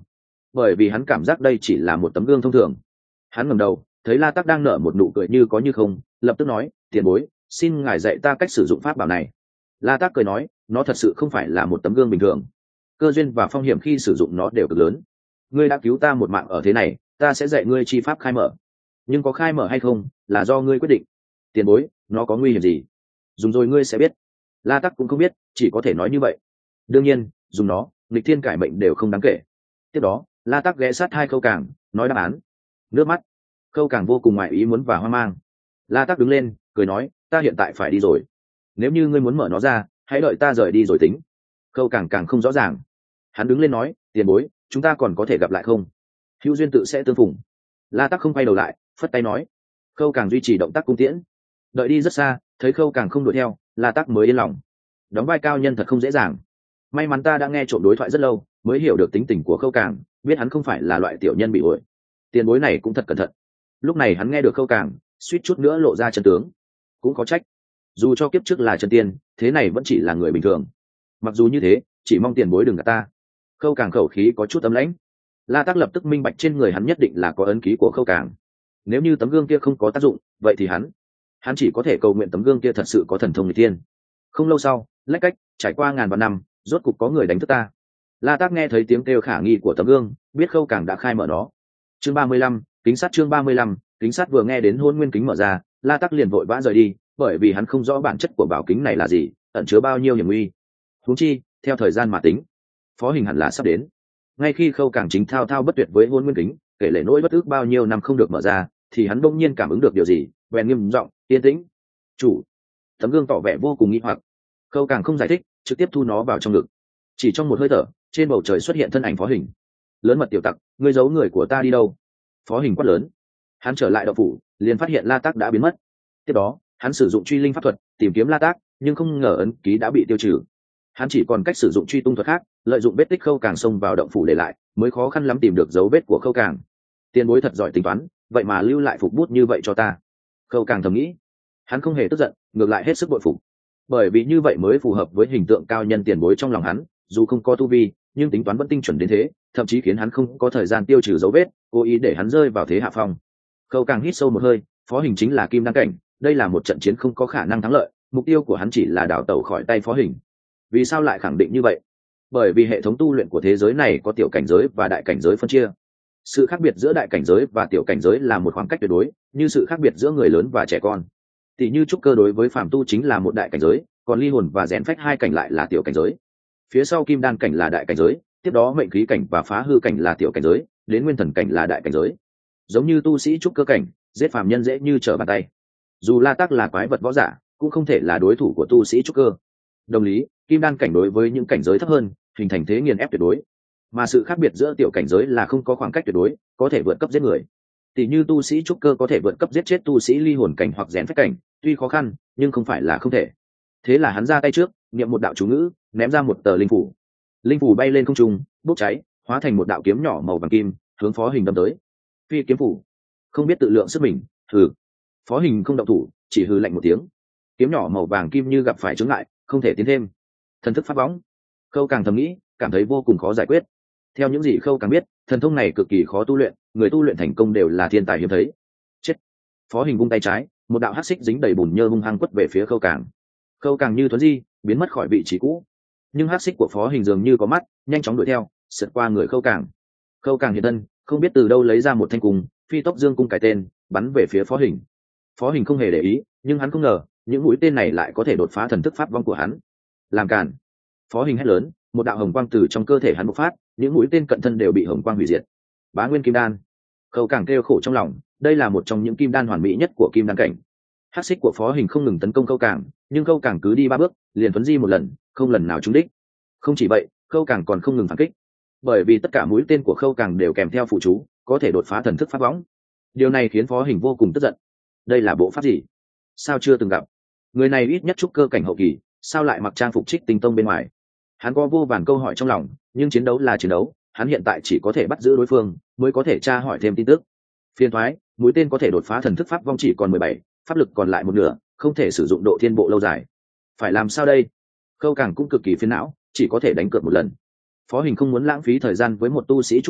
bởi vì hắn cảm giác đây chỉ là một tấm gương thông thường. Hắn ngẩng đầu thấy La Tắc đang nở một nụ cười như có như không, lập tức nói, tiền bối, xin ngài dạy ta cách sử dụng pháp bảo này. La Tắc cười nói, nó thật sự không phải là một tấm gương bình thường, cơ duyên và phong hiểm khi sử dụng nó đều cực lớn. Ngươi đã cứu ta một mạng ở thế này, ta sẽ dạy ngươi chi pháp khai mở, nhưng có khai mở hay không là do ngươi quyết định. Tiền bối, nó có nguy hiểm gì? Dùng rồi ngươi sẽ biết. La Tắc cũng không biết, chỉ có thể nói như vậy. Đương nhiên, dùng nó, nghịch thiên cải mệnh đều không đáng kể. Tiếp đó, La Tắc ghé sát hai Khâu Càng, nói đáp án. Nước mắt. Khâu Càng vô cùng ngoại ý muốn và hoang mang. La Tắc đứng lên, cười nói, ta hiện tại phải đi rồi. Nếu như ngươi muốn mở nó ra, hãy đợi ta rời đi rồi tính. Khâu Càng càng không rõ ràng. Hắn đứng lên nói, tiền bối, chúng ta còn có thể gặp lại không? Hữu duyên tự sẽ tương phùng. La Tắc không quay đầu lại, phất tay nói. Khâu Càng duy trì động tác cung tiễn. Đợi đi rất xa, thấy Khâu Càng không đuổi theo, La Tắc mới yên lòng. Đóng vai cao nhân thật không dễ dàng. May mắn ta đã nghe trộm đối thoại rất lâu, mới hiểu được tính tình của Khâu Càng, biết hắn không phải là loại tiểu nhân bị ổi. Tiền bối này cũng thật cẩn thận. Lúc này hắn nghe được Khâu Càng, suýt chút nữa lộ ra chân tướng. Cũng có trách, dù cho kiếp trước là chân tiên, thế này vẫn chỉ là người bình thường. Mặc dù như thế, chỉ mong tiền bối đừng gạt ta. Khâu Càng khẩu khí có chút ấm lãnh. La Tắc lập tức minh bạch trên người hắn nhất định là có ấn ký của Khâu Càng. Nếu như tấm gương kia không có tác dụng, vậy thì hắn chỉ có thể cầu nguyện tấm gương kia thật sự có thần thông nghịch thiên. Không lâu sau, lách cách trải qua ngàn vạn năm, rốt cục có người đánh thức ta. La Tắc nghe thấy tiếng kêu khả nghi của tấm gương, biết Khâu Càng đã khai mở nó. Chương 35, kính sắt. Chương 35, kính sắt. Vừa nghe đến hôn nguyên kính mở ra, La Tắc liền vội vã rời đi, bởi vì hắn không rõ bản chất của bảo kính này là gì, ẩn chứa bao nhiêu hiểm nguy. Huống chi, theo thời gian mà tính, Phó Hình hẳn là sắp đến. Ngay khi Khâu Càng chính thao thao bất tuyệt với hôn nguyên kính, kể lể nỗi bất ức bao nhiêu năm không được mở ra, thì hắn bỗng nhiên cảm ứng được điều gì, bèn nghiêm giọng, yên tĩnh. Chủ. Tấm gương tỏ vẻ vô cùng nghi hoặc. Khâu Càng không giải thích, trực tiếp thu nó vào trong ngực. Chỉ trong một hơi thở, trên bầu trời xuất hiện thân ảnh Phó Hình. Lớn mật tiểu tặc, ngươi giấu người của ta đi đâu? Phó Hình quát lớn. Hắn trở lại động phủ, liền phát hiện La Tắc đã biến mất. Tiếp đó, hắn sử dụng truy linh pháp thuật tìm kiếm La Tắc, nhưng không ngờ ấn ký đã bị tiêu trừ. Hắn chỉ còn cách sử dụng truy tung thuật khác, lợi dụng vết tích Khâu Càng xông vào động phủ để lại, mới khó khăn lắm tìm được dấu vết của Khâu Càng. Tiền bối thật giỏi tính toán, vậy mà lưu lại phục bút như vậy cho ta. Khâu Càng thầm nghĩ. Hắn không hề tức giận, ngược lại hết sức bội phục, bởi vì như vậy mới phù hợp với hình tượng cao nhân tiền bối trong lòng hắn. Dù không có tu vi, nhưng tính toán vẫn tinh chuẩn đến thế, thậm chí khiến hắn không có thời gian tiêu trừ dấu vết, cố ý để hắn rơi vào thế hạ phong. Khâu Càng hít sâu một hơi, Phó Hình chính là kim đan cảnh, đây là một trận chiến không có khả năng thắng lợi, mục tiêu của hắn chỉ là đào tẩu khỏi tay Phó Hình. Vì sao lại khẳng định như vậy? Bởi vì hệ thống tu luyện của thế giới này có tiểu cảnh giới và đại cảnh giới phân chia. Sự khác biệt giữa đại cảnh giới và tiểu cảnh giới là một khoảng cách tuyệt đối, như sự khác biệt giữa người lớn và trẻ con. Tỷ như trúc cơ đối với phàm tu chính là một đại cảnh giới, còn ly hồn và rèn phách hai cảnh lại là tiểu cảnh giới. Phía sau kim đan cảnh là đại cảnh giới, tiếp đó mệnh khí cảnh và phá hư cảnh là tiểu cảnh giới, đến nguyên thần cảnh là đại cảnh giới. Giống như tu sĩ trúc cơ cảnh, giết phàm nhân dễ như trở bàn tay. Dù La Tắc là quái vật võ giả, cũng không thể là đối thủ của tu sĩ trúc cơ. Đồng lý, kim đan cảnh đối với những cảnh giới thấp hơn, hình thành thế nghiền ép tuyệt đối. Mà sự khác biệt giữa tiểu cảnh giới là không có khoảng cách tuyệt đối, có thể vượt cấp giết người. Tỷ như tu sĩ trúc cơ có thể vượt cấp giết chết tu sĩ ly hồn cảnh hoặc rèn phách cảnh, tuy khó khăn, nhưng không phải là không thể. Thế là hắn ra tay trước, niệm một đạo chú ngữ, ném ra một tờ linh phủ. Linh phủ bay lên không trung, bốc cháy, hóa thành một đạo kiếm nhỏ màu vàng kim, hướng Phó Hình đâm tới. Phi kiếm phủ, không biết tự lượng sức mình, hừ. Phó Hình không động thủ, chỉ hừ lạnh một tiếng. Kiếm nhỏ màu vàng kim như gặp phải chướng ngại, không thể tiến thêm. Thần thức phát bóng. Khâu Càng thầm nghĩ, cảm thấy vô cùng khó giải quyết. Theo những gì Khâu Càng biết, thần thông này cực kỳ khó tu luyện, người tu luyện thành công đều là thiên tài hiếm thấy. Chết. Phó Hình vung tay trái, một đạo hắc xích dính đầy bùn nhơ hung hăng quất về phía Khâu Càng. Khâu Càng như thuấn di, biến mất khỏi vị trí cũ. Nhưng hắc xích của Phó Hình dường như có mắt, nhanh chóng đuổi theo, sượt qua người Khâu Càng. Khâu Càng hiện thân, không biết từ đâu lấy ra một thanh cung, phi tốc dương cung cái tên, bắn về phía Phó Hình. Phó Hình không hề để ý, nhưng hắn không ngờ, những mũi tên này lại có thể đột phá thần thức pháp vong của hắn. Làm cản! Phó Hình hét lớn, một đạo hồng quang từ trong cơ thể hắn bộc phát, những mũi tên cận thân đều bị hồng quang hủy diệt. Bá Nguyên Kim Đan. Khâu Càng kêu khổ trong lòng, đây là một trong những kim đan hoàn mỹ nhất của kim đan cảnh. Hắc xích của Phó Hình không ngừng tấn công Khâu Càng, nhưng Khâu Càng cứ đi 3 bước, liền thuấn di một lần, không lần nào trúng đích. Không chỉ vậy, Khâu Càng còn không ngừng phản kích, bởi vì tất cả mũi tên của Khâu Càng đều kèm theo phụ chú, có thể đột phá thần thức pháp võng. Điều này khiến Phó Hình vô cùng tức giận. Đây là bộ pháp gì? Sao chưa từng gặp? Người này ít nhất trúc cơ cảnh hậu kỳ, sao lại mặc trang phục Trích Tinh Tông bên ngoài? Hắn có vô vàn câu hỏi trong lòng, nhưng chiến đấu là chiến đấu, hắn hiện tại chỉ có thể bắt giữ đối phương, mới có thể tra hỏi thêm tin tức. Phiên thoái, mũi tên có thể đột phá thần thức pháp vong chỉ còn 17, pháp lực còn lại một nửa, không thể sử dụng độ thiên bộ lâu dài. Phải làm sao đây? Khâu Càng cũng cực kỳ phiền não, chỉ có thể đánh cược một lần. Phó Hình không muốn lãng phí thời gian với một tu sĩ trúc cơ,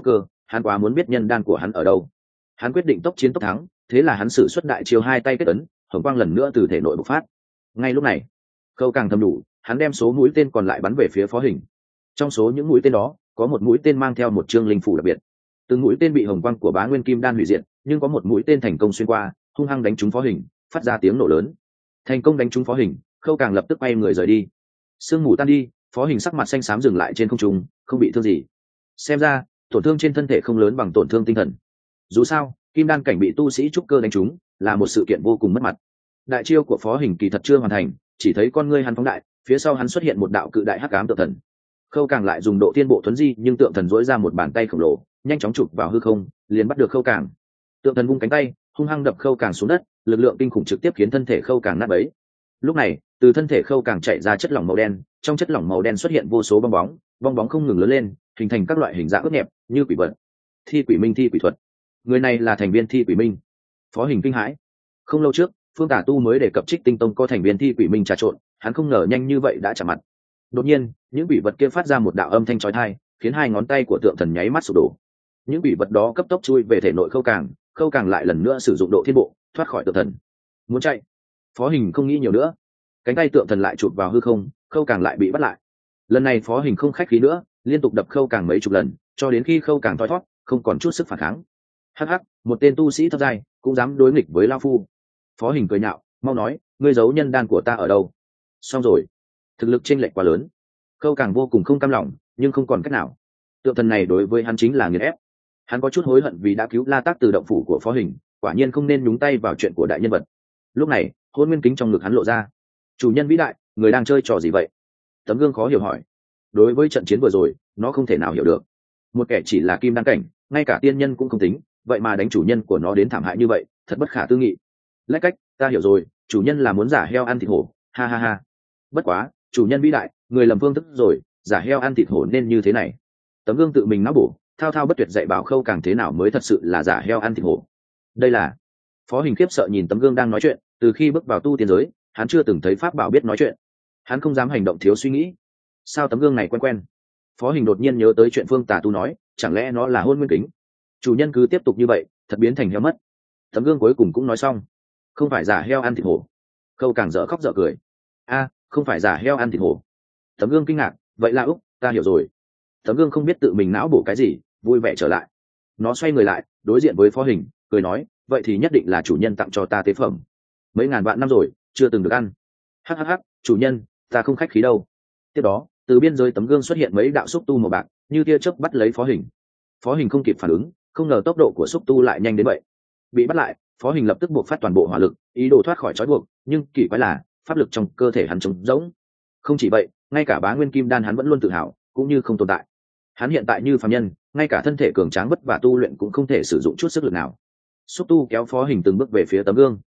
hắn quá muốn biết nhân đan của hắn ở đâu. Hắn quyết định tốc chiến tốc thắng, thế là hắn sử xuất đại chiêu hai tay kết ấn, hồng quang lần nữa từ thể nội bộc phát. Ngay lúc này, khâu càng thầm đủ, hắn đem số mũi tên còn lại bắn về phía Phó Hình. Trong số những mũi tên đó, có một mũi tên mang theo một chương linh phủ đặc biệt. Từng mũi tên bị hồng quang của Bá Nguyên Kim Đan hủy diệt, nhưng có một mũi tên thành công xuyên qua, hung hăng đánh trúng Phó Hình, phát ra tiếng nổ lớn. Thành công đánh trúng Phó Hình, khâu càng lập tức bay người rời đi. Sương mù tan đi, Phó Hình sắc mặt xanh xám dừng lại trên không trung, không bị thương gì. Xem ra tổn thương trên thân thể không lớn bằng tổn thương tinh thần. Dù sao, kim đan cảnh bị tu sĩ trúc cơ đánh trúng là một sự kiện vô cùng mất mặt. Đại chiêu của Phó Hình kỳ thật chưa hoàn thành, chỉ thấy con ngươi hắn phóng đại, phía sau hắn xuất hiện một đạo cự đại hắc ám tượng thần. Khâu càng lại dùng độ tiên bộ thuấn di, nhưng tượng thần dỗi ra một bàn tay khổng lồ, nhanh chóng chụp vào hư không, liền bắt được khâu càng. Tượng thần vung cánh tay, hung hăng đập khâu càng xuống đất, lực lượng kinh khủng trực tiếp khiến thân thể khâu càng nát bấy. Lúc này, từ thân thể khâu càng chạy ra chất lỏng màu đen, trong chất lỏng màu đen xuất hiện vô số bong bóng không ngừng lớn lên, hình thành các loại hình dạng ướt nhẹp như quỷ vật. Thi quỷ minh, thi quỷ thuật. Người này là thành viên thi quỷ minh. Phó Hình kinh hãi. Không lâu trước, Phương Tả Tu mới đề cập Trích Tinh Tông có thành viên thi quỷ minh trà trộn, hắn không ngờ nhanh như vậy đã chạm mặt. Đột nhiên, những quỷ vật kia phát ra một đạo âm thanh chói tai, khiến hai ngón tay của tượng thần nháy mắt sụp đổ. Những quỷ vật đó cấp tốc chui về thể nội khâu càng lại lần nữa sử dụng độ thiên bộ thoát khỏi tượng thần. Muốn chạy, Phó Hình không nghĩ nhiều nữa, cánh tay tượng thần lại chụp vào hư không, khâu càng lại bị bắt lại. Lần này Phó Hình không khách khí nữa, liên tục đập khâu càng mấy chục lần, cho đến khi khâu càng thoi thoát, không còn chút sức phản kháng. Hắc hắc, một tên tu sĩ thấp giai cũng dám đối nghịch với lao phu. Phó Hình cười nhạo, mau nói, ngươi giấu nhân đan của ta ở đâu? Xong rồi, thực lực chênh lệch quá lớn. Khâu càng vô cùng không cam lòng, nhưng không còn cách nào. Tượng thần này đối với hắn chính là nghiền ép. Hắn có chút hối hận vì đã cứu La Tác từ động phủ của Phó Hình, quả nhiên không nên nhúng tay vào chuyện của đại nhân vật. Lúc này, hôn nguyên kính trong ngực hắn lộ ra. Chủ nhân vĩ đại, người đang chơi trò gì vậy? Tấm gương khó hiểu hỏi. Đối với trận chiến vừa rồi, nó không thể nào hiểu được. Một kẻ chỉ là kim đan cảnh, ngay cả tiên nhân cũng không tính, vậy mà đánh chủ nhân của nó đến thảm hại như vậy, thật bất khả tư nghị. Lách cách, ta hiểu rồi, chủ nhân là muốn giả heo ăn thịt hổ, ha ha ha. Bất quá, chủ nhân vĩ đại, người lầm phương thức rồi, giả heo ăn thịt hổ nên như thế này. Tấm gương tự mình não bổ, thao thao bất tuyệt dạy bảo khâu càng thế nào mới thật sự là giả heo ăn thịt hổ. Đây là Phó Hình khiếp sợ nhìn tấm gương đang nói chuyện, từ khi bước vào tu tiên giới, hắn chưa từng thấy pháp bảo biết nói chuyện. Hắn không dám hành động thiếu suy nghĩ. Sao tấm gương này quen quen? Phó Hình đột nhiên nhớ tới chuyện Phương Tà Tu nói, chẳng lẽ nó là hôn nguyên kính? Chủ nhân cứ tiếp tục như vậy, thật biến thành heo mất. Tấm gương cuối cùng cũng nói xong. Không phải giả heo ăn thịt hổ. Khâu càng dở khóc dở cười. A, không phải giả heo ăn thịt hổ. Tấm gương kinh ngạc, vậy là Úc, ta hiểu rồi. Tấm gương không biết tự mình não bổ cái gì, vui vẻ trở lại. Nó xoay người lại, đối diện với Phó Hình, cười nói, vậy thì nhất định là chủ nhân tặng cho ta tế phẩm. Mấy ngàn vạn năm rồi, chưa từng được ăn. Hắc, chủ nhân, ta không khách khí đâu. Tiếp đó, từ biên giới tấm gương xuất hiện mấy đạo xúc tu màu bạc, như tia chớp bắt lấy Phó Hình. Phó Hình không kịp phản ứng, không ngờ tốc độ của xúc tu lại nhanh đến vậy. Bị bắt lại, Phó Hình lập tức buộc phát toàn bộ hỏa lực, ý đồ thoát khỏi trói buộc, nhưng kỳ quái là pháp lực trong cơ thể hắn trống rỗng. Không chỉ vậy, ngay cả Bá Nguyên Kim Đan hắn vẫn luôn tự hào, cũng như không tồn tại. Hắn hiện tại như phàm nhân, ngay cả thân thể cường tráng vất vả tu luyện cũng không thể sử dụng chút sức lực nào. Xúc tu kéo Phó Hình từng bước về phía tấm gương.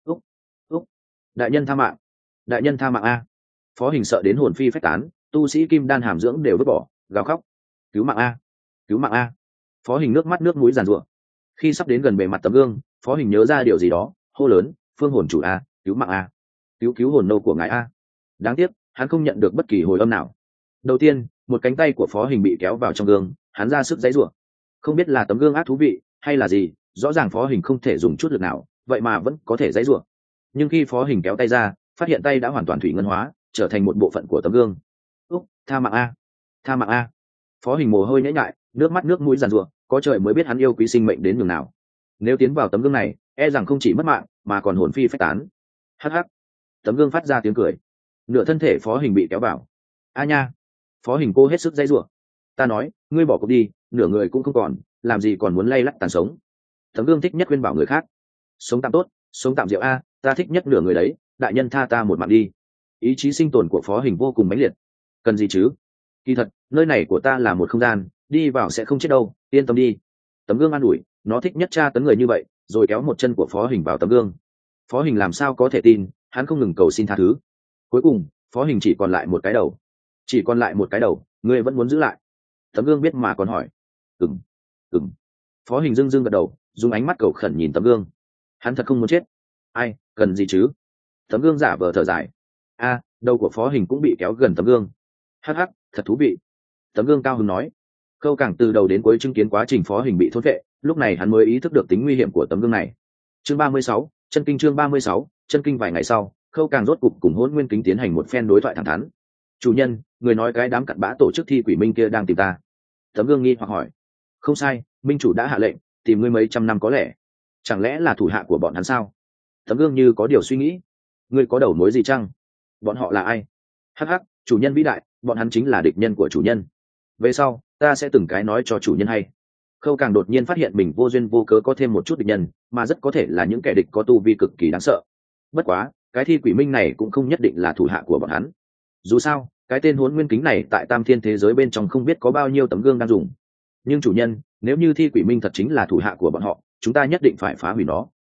Úc, đại nhân tha mạng, đại nhân tha mạng a! Phó Hình sợ đến hồn phi phách tán, tu sĩ kim đan hàm dưỡng đều vứt bỏ, gào khóc, cứu mạng a, cứu mạng a! Phó Hình nước mắt nước mũi giàn giụa. Khi sắp đến gần bề mặt tấm gương, Phó Hình nhớ ra điều gì đó, hô lớn, Phương hồn chủ a, cứu mạng a, cứu hồn nô của ngài a! Đáng tiếc, hắn không nhận được bất kỳ hồi âm nào. Đầu tiên, một cánh tay của Phó Hình bị kéo vào trong gương, hắn ra sức giãy giụa. Không biết là tấm gương ác thú vị hay là gì, rõ ràng Phó Hình không thể dùng chút lực nào, vậy mà vẫn có thể giãy giụa. Nhưng khi Phó Hình kéo tay ra, phát hiện tay đã hoàn toàn thủy ngân hóa, trở thành một bộ phận của tấm gương. Úc, tha mạng a, tha mạng a! Phó Hình mồ hôi nhễ nhại, nước mắt nước mũi giàn giụa, có trời mới biết hắn yêu quý sinh mệnh đến nhường nào. Nếu tiến vào tấm gương này, e rằng không chỉ mất mạng mà còn hồn phi phách tán. Hắc, tấm gương phát ra tiếng cười. Nửa thân thể Phó Hình bị kéo vào. A nha! Phó Hình cô hết sức dãy giụa. Ta nói, ngươi bỏ cuộc đi, nửa người cũng không còn, làm gì còn muốn lay lắt tàn sống. Tấm gương thích nhất khuyên bảo người khác. Sống tạm tốt, sống tạm diệu a, ta thích nhất nửa người đấy, đại nhân tha ta một mạng đi. Ý chí sinh tồn của Phó Hình vô cùng mãnh liệt. Cần gì chứ? Kỳ thật, nơi này của ta là một không gian, đi vào sẽ không chết đâu, yên tâm đi. Tấm gương an ủi, nó thích nhất tra tấn người như vậy, rồi kéo một chân của Phó Hình vào tấm gương. Phó Hình làm sao có thể tin, hắn không ngừng cầu xin tha thứ. Cuối cùng, Phó Hình chỉ còn lại một cái đầu. Chỉ còn lại một cái đầu, ngươi vẫn muốn giữ lại? Tấm gương biết mà còn hỏi. Ừm. Phó Hình dưng gật đầu, dùng ánh mắt cầu khẩn nhìn tấm gương. Hắn thật không muốn chết. Ai, cần gì chứ? Tấm gương giả vờ thở dài. A, đầu của Phó Hình cũng bị kéo gần tấm gương. Hắc, thật thú vị. Tấm gương cao hứng nói. Khâu Càng từ đầu đến cuối chứng kiến quá trình phó hình bị thôn vệ, lúc này hắn mới ý thức được tính nguy hiểm của tấm gương này. Chương 36, chân kinh. Chương 36, chân kinh. Vài ngày sau, Khâu Càng rốt cục cùng Hỗn Nguyên Kính tiến hành một phen đối thoại thẳng thắn. Chủ nhân, người nói cái đám cặn bã tổ chức thi quỷ minh kia đang tìm ta. Tấm gương nghi hoặc hỏi. Không sai, minh chủ đã hạ lệnh tìm ngươi mấy trăm năm có lẽ. Chẳng lẽ là thủ hạ của bọn hắn sao? Tấm gương như có điều suy nghĩ. Ngươi có đầu mối gì chăng? Bọn họ là ai? Hắc hắc, chủ nhân vĩ đại, bọn hắn chính là địch nhân của chủ nhân. Về sau ta sẽ từng cái nói cho chủ nhân hay. Khâu Càng đột nhiên phát hiện mình vô duyên vô cớ có thêm một chút địch nhân, mà rất có thể là những kẻ địch có tu vi cực kỳ đáng sợ. Bất quá cái thi quỷ minh này cũng không nhất định là thủ hạ của bọn hắn. Dù sao cái tên Hỗn Nguyên Kính này tại Tam Thiên thế giới bên trong không biết có bao nhiêu tấm gương đang dùng. Nhưng chủ nhân, nếu như thi quỷ minh thật chính là thủ hạ của bọn họ, chúng ta nhất định phải phá hủy nó.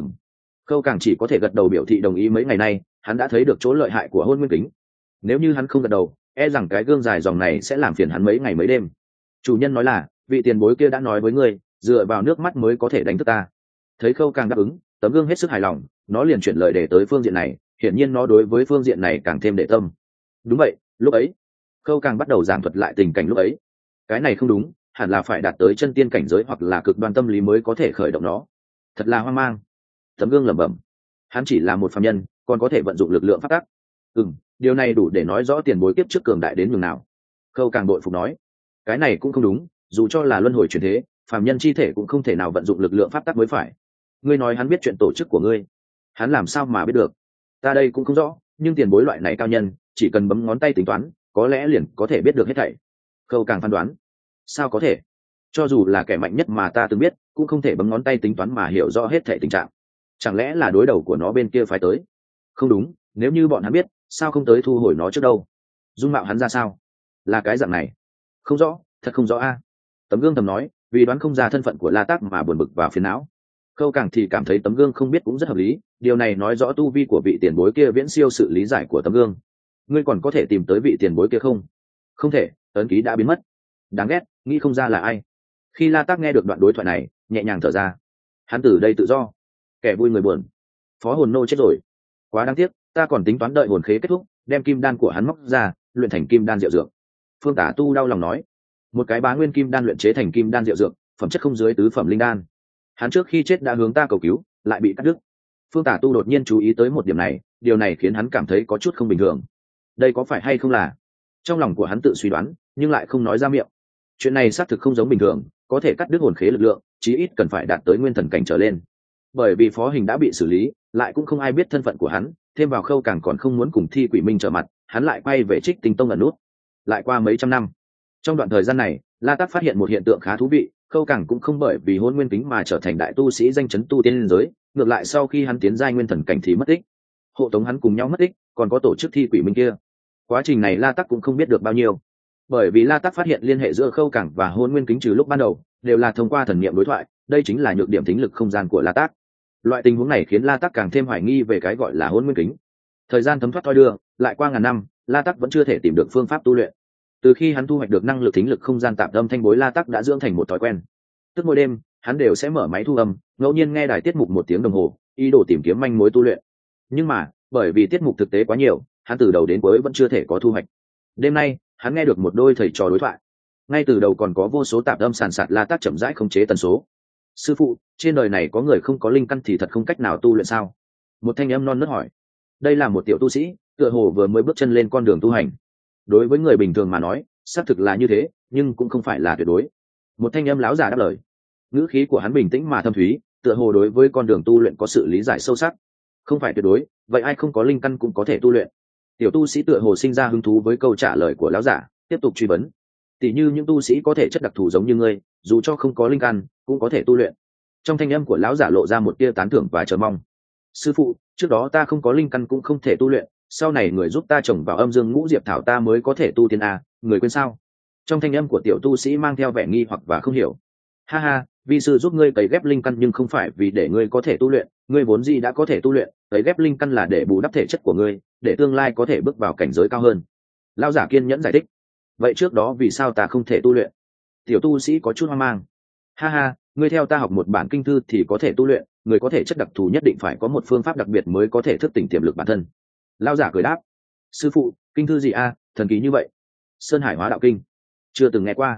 Khâu Càng chỉ có thể gật đầu biểu thị đồng ý. Mấy ngày nay hắn đã thấy được chỗ lợi hại của Hỗn Nguyên Kính. Nếu như hắn không gật đầu, e rằng cái gương dài dòng này sẽ làm phiền hắn mấy ngày mấy đêm. Chủ nhân nói là vị tiền bối kia đã nói với ngươi, dựa vào nước mắt mới có thể đánh thức ta. Thấy Khâu Càng đáp ứng, tấm gương hết sức hài lòng, nó liền chuyển lời để tới phương diện này. Hiển nhiên nó đối với phương diện này càng thêm để tâm. Đúng vậy, lúc ấy Khâu Càng bắt đầu giảng thuật lại tình cảnh lúc ấy. Cái này không đúng, hẳn là phải đạt tới chân tiên cảnh giới hoặc là cực đoan tâm lý mới có thể khởi động nó. Thật là hoang mang. Tấm gương lẩm bẩm. Hắn chỉ là một phàm nhân, còn có thể vận dụng lực lượng pháp tắc. Điều này đủ để nói rõ tiền bối kiếp trước cường đại đến nhường nào. Khâu Càng bội phục nói. Cái này cũng không đúng, dù cho là luân hồi chuyển thế, phàm nhân chi thể cũng không thể nào vận dụng lực lượng pháp tắc mới phải. Ngươi nói hắn biết chuyện tổ chức của ngươi, hắn làm sao mà biết được? Ta đây cũng không rõ, nhưng tiền bối loại này cao nhân, chỉ cần bấm ngón tay tính toán, có lẽ liền có thể biết được hết thảy. Khâu Càng phán đoán. Sao có thể? Cho dù là kẻ mạnh nhất mà ta từng biết, cũng không thể bấm ngón tay tính toán mà hiểu rõ hết thảy tình trạng. Chẳng lẽ là đối đầu của nó bên kia phải tới? Không đúng, nếu như bọn hắn biết, sao không tới thu hồi nó trước đâu? Dung mạo hắn ra sao? Là cái dạng này? Không rõ, thật không rõ a. Tấm gương thầm nói, vì đoán không ra thân phận của La Tắc mà buồn bực và phiền não. Khâu Càng thì cảm thấy tấm gương không biết cũng rất hợp lý, điều này nói rõ tu vi của vị tiền bối kia viễn siêu sự lý giải của tấm gương. Ngươi còn có thể tìm tới vị tiền bối kia không? Không thể, ấn ký đã biến mất. Đáng ghét, nghĩ không ra là ai. Khi La Tắc nghe được đoạn đối thoại này, nhẹ nhàng thở ra. Hắn từ đây tự do. Kẻ vui người buồn. Phó hồn nô chết rồi. Quá đáng tiếc, ta còn tính toán đợi hồn khế kết thúc, đem kim đan của hắn móc ra, luyện thành kim đan diệu dược. Phương Tả Tu đau lòng nói. Một cái bá nguyên kim đan luyện chế thành kim đan diệu dược, phẩm chất không dưới tứ phẩm linh đan. Hắn trước khi chết đã hướng ta cầu cứu, lại bị cắt đứt. Phương Tả Tu đột nhiên chú ý tới một điểm này, điều này khiến hắn cảm thấy có chút không bình thường. Đây có phải hay không là? Trong lòng của hắn tự suy đoán, nhưng lại không nói ra miệng. Chuyện này xác thực không giống bình thường, có thể cắt đứt hồn khế lực lượng, chí ít cần phải đạt tới nguyên thần cảnh trở lên. Bởi vì phó hình đã bị xử lý, lại cũng không ai biết thân phận của hắn, thêm vào Khâu Càng còn không muốn cùng thi quỷ minh trở mặt, hắn lại quay về Trích Tinh Tông ẩn nút. Lại qua mấy trăm năm, trong đoạn thời gian này, La Tắc phát hiện một hiện tượng khá thú vị. Khâu Càng cũng không bởi vì Hỗn Nguyên Kính mà trở thành đại tu sĩ danh chấn tu tiên giới, ngược lại sau khi hắn tiến giai nguyên thần cảnh thì mất tích. Hộ tống hắn cùng nhau mất tích, còn có tổ chức thi quỷ minh kia. Quá trình này La Tắc cũng không biết được bao nhiêu, bởi vì La Tắc phát hiện liên hệ giữa Khâu Càng và Hỗn Nguyên Kính trừ lúc ban đầu đều là thông qua thần niệm đối thoại, đây chính là nhược điểm thính lực không gian của La Tắc. Loại tình huống này khiến La Tắc càng thêm hoài nghi về cái gọi là Hỗn Nguyên Kính. Thời gian thấm thoát thoi đưa, lại qua ngàn năm, La Tắc vẫn chưa thể tìm được phương pháp tu luyện. Từ khi hắn thu hoạch được năng lực thính lực không gian tạm âm thanh bối, La Tắc đã dưỡng thành một thói quen. Tức mỗi đêm, hắn đều sẽ mở máy thu âm, ngẫu nhiên nghe đài tiết mục một tiếng đồng hồ, ý đồ tìm kiếm manh mối tu luyện. Nhưng mà, bởi vì tiết mục thực tế quá nhiều, hắn từ đầu đến cuối vẫn chưa thể có thu hoạch. Đêm nay, hắn nghe được một đôi thầy trò đối thoại. Ngay từ đầu còn có vô số tạp âm sàn sạt, La Tắc chậm rãi khống chế tần số. Sư phụ, trên đời này có người không có linh căn thì thật không cách nào tu luyện sao? Một thanh âm non nớt hỏi. Đây là một tiểu tu sĩ, tựa hồ vừa mới bước chân lên con đường tu hành. Đối với người bình thường mà nói, xác thực là như thế, nhưng cũng không phải là tuyệt đối. Một thanh âm láo giả đáp lời. Ngữ khí của hắn bình tĩnh mà thâm thúy, tựa hồ đối với con đường tu luyện có sự lý giải sâu sắc. Không phải tuyệt đối, vậy ai không có linh căn cũng có thể tu luyện? Tiểu tu sĩ tựa hồ sinh ra hứng thú với câu trả lời của láo giả, tiếp tục truy vấn. Tỷ như những tu sĩ có thể chất đặc thù giống như ngươi, dù cho không có linh căn cũng có thể tu luyện. Trong thanh âm của lão giả lộ ra một tia tán thưởng và chờ mong. Sư phụ, trước đó ta không có linh căn cũng không thể tu luyện, sau này người giúp ta trồng vào âm dương ngũ diệp thảo ta mới có thể tu tiên a, người quên sao? Trong thanh âm của tiểu tu sĩ mang theo vẻ nghi hoặc và không hiểu. Ha ha, vi sư giúp ngươi cấy ghép linh căn nhưng không phải vì để ngươi có thể tu luyện, ngươi vốn gì đã có thể tu luyện, cấy ghép linh căn là để bù đắp thể chất của ngươi, để tương lai có thể bước vào cảnh giới cao hơn. Lão giả kiên nhẫn giải thích. Vậy trước đó vì sao ta không thể tu luyện? Tiểu tu sĩ có chút hoang mang. Ha ha, ngươi theo ta học một bản kinh thư thì có thể tu luyện, người có thể chất đặc thù nhất định phải có một phương pháp đặc biệt mới có thể thức tỉnh tiềm lực bản thân. Lão giả cười đáp. Sư phụ, kinh thư gì a, thần kỳ như vậy? Sơn Hải Hóa Đạo Kinh. Chưa từng nghe qua.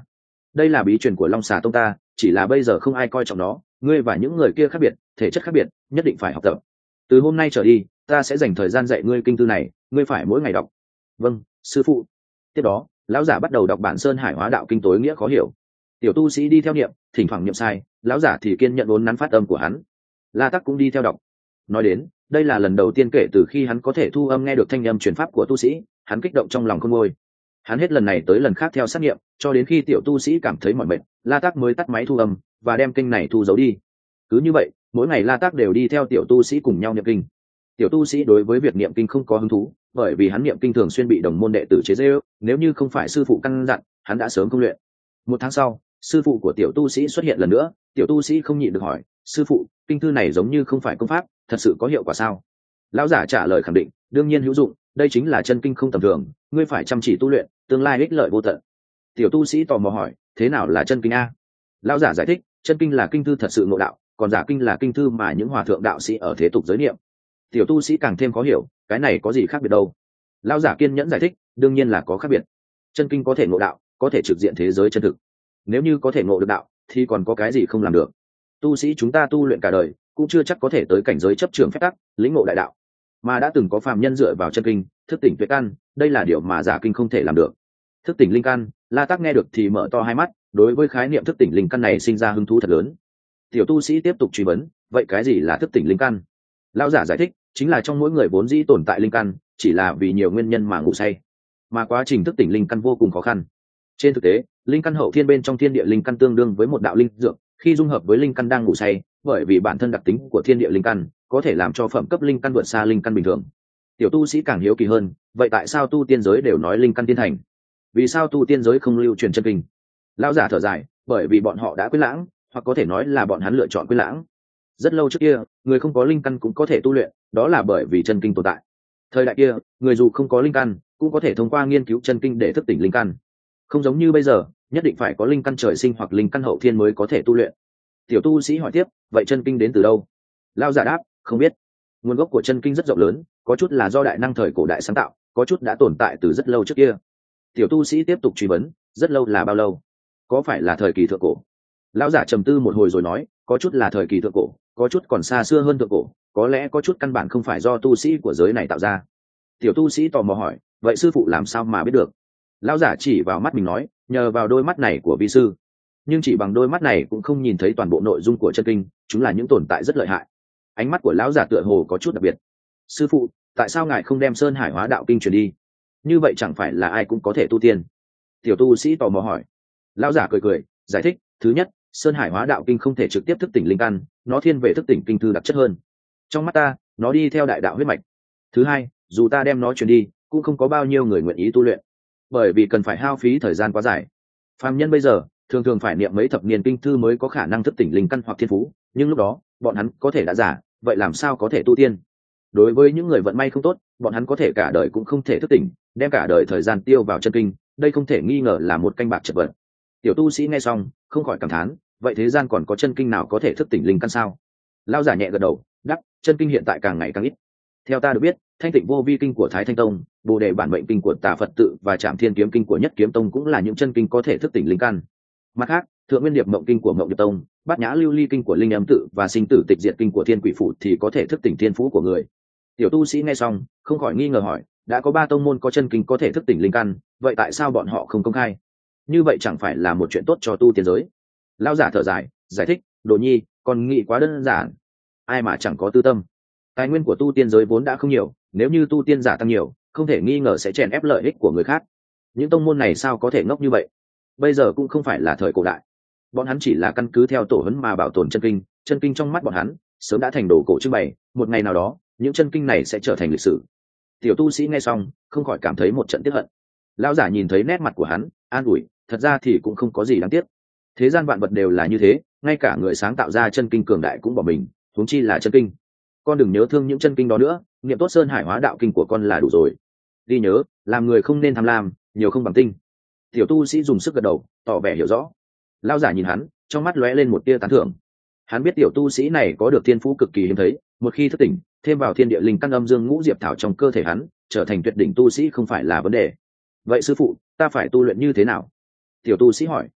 đây là bí truyền của Long Xà Tông ta, chỉ là bây giờ không ai coi trọng nó. Ngươi và những người kia khác biệt, thể chất khác biệt, nhất định phải học tập. Từ hôm nay trở đi, ta sẽ dành thời gian dạy ngươi kinh thư này, ngươi phải mỗi ngày đọc. Vâng, sư phụ. Tiếp đó, lão giả bắt đầu đọc bản Sơn Hải Hóa Đạo Kinh tối nghĩa khó hiểu. Tiểu tu sĩ đi theo niệm, thỉnh thoảng niệm sai, lão giả thì kiên nhận uốn nắn phát âm của hắn. La Tắc cũng đi theo đọc. Nói đến, đây là lần đầu tiên kể từ khi hắn có thể thu âm nghe được thanh âm truyền pháp của tu sĩ, hắn kích động trong lòng không nguôi. Hắn hết lần này tới lần khác theo sát nghiệm, cho đến khi tiểu tu sĩ cảm thấy mỏi mệt, La Tắc mới tắt máy thu âm và đem kinh này thu giấu đi. Cứ như vậy, mỗi ngày La Tắc đều đi theo tiểu tu sĩ cùng nhau niệm kinh. Tiểu tu sĩ đối với việc niệm kinh không có hứng thú, bởi vì hắn niệm kinh thường xuyên bị đồng môn đệ tử chế giễu, nếu như không phải sư phụ căn dặn, hắn đã sớm không luyện. Một tháng sau, sư phụ của tiểu tu sĩ xuất hiện lần nữa, tiểu tu sĩ không nhịn được hỏi, sư phụ, kinh thư này giống như không phải công pháp, thật sự có hiệu quả sao? Lão giả trả lời khẳng định, đương nhiên hữu dụng, đây chính là chân kinh không tầm thường, ngươi phải chăm chỉ tu luyện, tương lai ích lợi vô tận. Tiểu tu sĩ tò mò hỏi, thế nào là chân kinh a? Lão giả giải thích, chân kinh là kinh thư thật sự ngộ đạo, còn giả kinh là kinh thư mà những hòa thượng đạo sĩ ở thế tục giới niệm. Tiểu tu sĩ càng thêm khó hiểu, cái này có gì khác biệt đâu? Lão giả kiên nhẫn giải thích, đương nhiên là có khác biệt. Chân kinh có thể ngộ đạo, có thể trực diện thế giới chân thực. Nếu như có thể ngộ được đạo, thì còn có cái gì không làm được? Tu sĩ chúng ta tu luyện cả đời, cũng chưa chắc có thể tới cảnh giới chấp trường phép tắc, lĩnh ngộ đại đạo. Mà đã từng có phàm nhân dựa vào chân kinh, thức tỉnh tuyệt căn, đây là điều mà giả kinh không thể làm được. Thức tỉnh linh căn, La Tắc nghe được thì mở to hai mắt, đối với khái niệm thức tỉnh linh căn này sinh ra hứng thú thật lớn. Tiểu tu sĩ tiếp tục truy vấn, vậy cái gì là thức tỉnh linh căn? Lão giả giải thích, chính là trong mỗi người vốn dĩ tồn tại linh căn, chỉ là vì nhiều nguyên nhân mà ngủ say. Mà quá trình thức tỉnh linh căn vô cùng khó khăn. Trên thực tế, linh căn hậu thiên bên trong thiên địa linh căn tương đương với một đạo linh dược, khi dung hợp với linh căn đang ngủ say, bởi vì bản thân đặc tính của thiên địa linh căn có thể làm cho phẩm cấp linh căn vượt xa linh căn bình thường. Tiểu tu sĩ càng hiếu kỳ hơn, vậy tại sao tu tiên giới đều nói linh căn tiên thành? Vì sao tu tiên giới không lưu truyền chân kinh? Lão giả thở dài, bởi vì bọn họ đã quyết lãng, hoặc có thể nói là bọn hắn lựa chọn quyết lãng. Rất lâu trước kia, người không có linh căn cũng có thể tu luyện, đó là bởi vì chân kinh tồn tại. Thời đại kia, người dù không có linh căn cũng có thể thông qua nghiên cứu chân kinh để thức tỉnh linh căn. Không giống như bây giờ, nhất định phải có linh căn trời sinh hoặc linh căn hậu thiên mới có thể tu luyện. Tiểu tu sĩ hỏi tiếp, vậy chân kinh đến từ đâu? Lão giả đáp, không biết. Nguồn gốc của chân kinh rất rộng lớn, có chút là do đại năng thời cổ đại sáng tạo, có chút đã tồn tại từ rất lâu trước kia. Tiểu tu sĩ tiếp tục truy vấn, rất lâu là bao lâu? Có phải là thời kỳ thượng cổ? Lão giả trầm tư một hồi rồi nói, có chút là thời kỳ thượng cổ, có chút còn xa xưa hơn thượng cổ, có lẽ có chút căn bản không phải do tu sĩ của giới này tạo ra. Tiểu tu sĩ tò mò hỏi, vậy sư phụ làm sao mà biết được? Lão giả chỉ vào mắt mình nói, nhờ vào đôi mắt này của vi sư. Nhưng chỉ bằng đôi mắt này cũng không nhìn thấy toàn bộ nội dung của chân kinh, chúng là những tồn tại rất lợi hại. Ánh mắt của lão giả tựa hồ có chút đặc biệt. Sư phụ, tại sao ngài không đem Sơn Hải Hóa Đạo Kinh truyền đi? Như vậy chẳng phải là ai cũng có thể tu tiên? Tiểu tu sĩ tò mò hỏi. Lão giả cười cười, giải thích, thứ nhất, Sơn Hải Hóa Đạo Kinh không thể trực tiếp thức tỉnh linh căn, nó thiên về thức tỉnh kinh thư đặc chất hơn. Trong mắt ta, nó đi theo đại đạo huyết mạch. Thứ hai, dù ta đem nó truyền đi, cũng không có bao nhiêu người nguyện ý tu luyện, bởi vì cần phải hao phí thời gian quá dài. Phàm nhân bây giờ thường thường phải niệm mấy thập niên kinh thư mới có khả năng thức tỉnh linh căn hoặc thiên phú, nhưng lúc đó bọn hắn có thể đã già, vậy làm sao có thể tu tiên? Đối với những người vận may không tốt, bọn hắn có thể cả đời cũng không thể thức tỉnh, đem cả đời thời gian tiêu vào chân kinh, đây không thể nghi ngờ là một canh bạc chật vật. Tiểu tu sĩ nghe xong không khỏi cảm thán, vậy thế gian còn có chân kinh nào có thể thức tỉnh linh căn sao? Lão giả nhẹ gật đầu, đáp, chân kinh hiện tại càng ngày càng ít. Theo ta được biết, Thanh Tịnh Vô Vi kinh của Thái Thanh Tông, Bồ Đề Bản Mệnh kinh của Tà Phật tự và Trảm Thiên Kiếm kinh của Nhất Kiếm Tông cũng là những chân kinh có thể thức tỉnh linh căn. Mặt khác, Thượng Nguyên Điệp Mộng kinh của Mộng Điệp Tông, Bát Nhã Lưu Ly kinh của Linh Âm tự và Sinh Tử Tịch Diệt kinh của Thiên Quỷ Phủ thì có thể thức tỉnh thiên phú của người. Tiểu tu sĩ nghe xong không khỏi nghi ngờ hỏi, đã có 3 tông môn có chân kinh có thể thức tỉnh linh căn, vậy tại sao bọn họ không công khai? Như vậy chẳng phải là một chuyện tốt cho tu tiên giới? Lão giả thở dài, giải thích, Đồ Nhi, còn nghĩ quá đơn giản. Ai mà chẳng có tư tâm. Tài nguyên của tu tiên giới vốn đã không nhiều, nếu như tu tiên giả tăng nhiều, không thể nghi ngờ sẽ chèn ép lợi ích của người khác. Những tông môn này sao có thể ngốc như vậy? Bây giờ cũng không phải là thời cổ đại, bọn hắn chỉ là căn cứ theo tổ huấn mà bảo tồn chân kinh trong mắt bọn hắn sớm đã thành đồ cổ trưng bày, một ngày nào đó những chân kinh này sẽ trở thành lịch sử. Tiểu tu sĩ nghe xong không khỏi cảm thấy một trận tiếc hận. Lão giả nhìn thấy nét mặt của hắn, an ủi, thật ra thì cũng không có gì đáng tiếc. Thế gian vạn vật đều là như thế, ngay cả người sáng tạo ra chân kinh cường đại cũng bỏ mình, huống chi là chân kinh. Con đừng nhớ thương những chân kinh đó nữa, niệm tốt Sơn Hải Hóa Đạo Kinh của con là đủ rồi. Ghi nhớ, làm người không nên tham lam, nhiều không bằng tinh. Tiểu tu sĩ dùng sức gật đầu, tỏ vẻ hiểu rõ. Lão giả nhìn hắn, trong mắt lóe lên một tia tán thưởng. Hắn biết tiểu tu sĩ này có được thiên phú cực kỳ hiếm thấy, một khi thức tỉnh, thêm vào thiên địa linh căn âm dương ngũ diệp thảo trong cơ thể hắn, trở thành tuyệt đỉnh tu sĩ không phải là vấn đề. Vậy sư phụ, ta phải tu luyện như thế nào? Tiểu tu sĩ hỏi.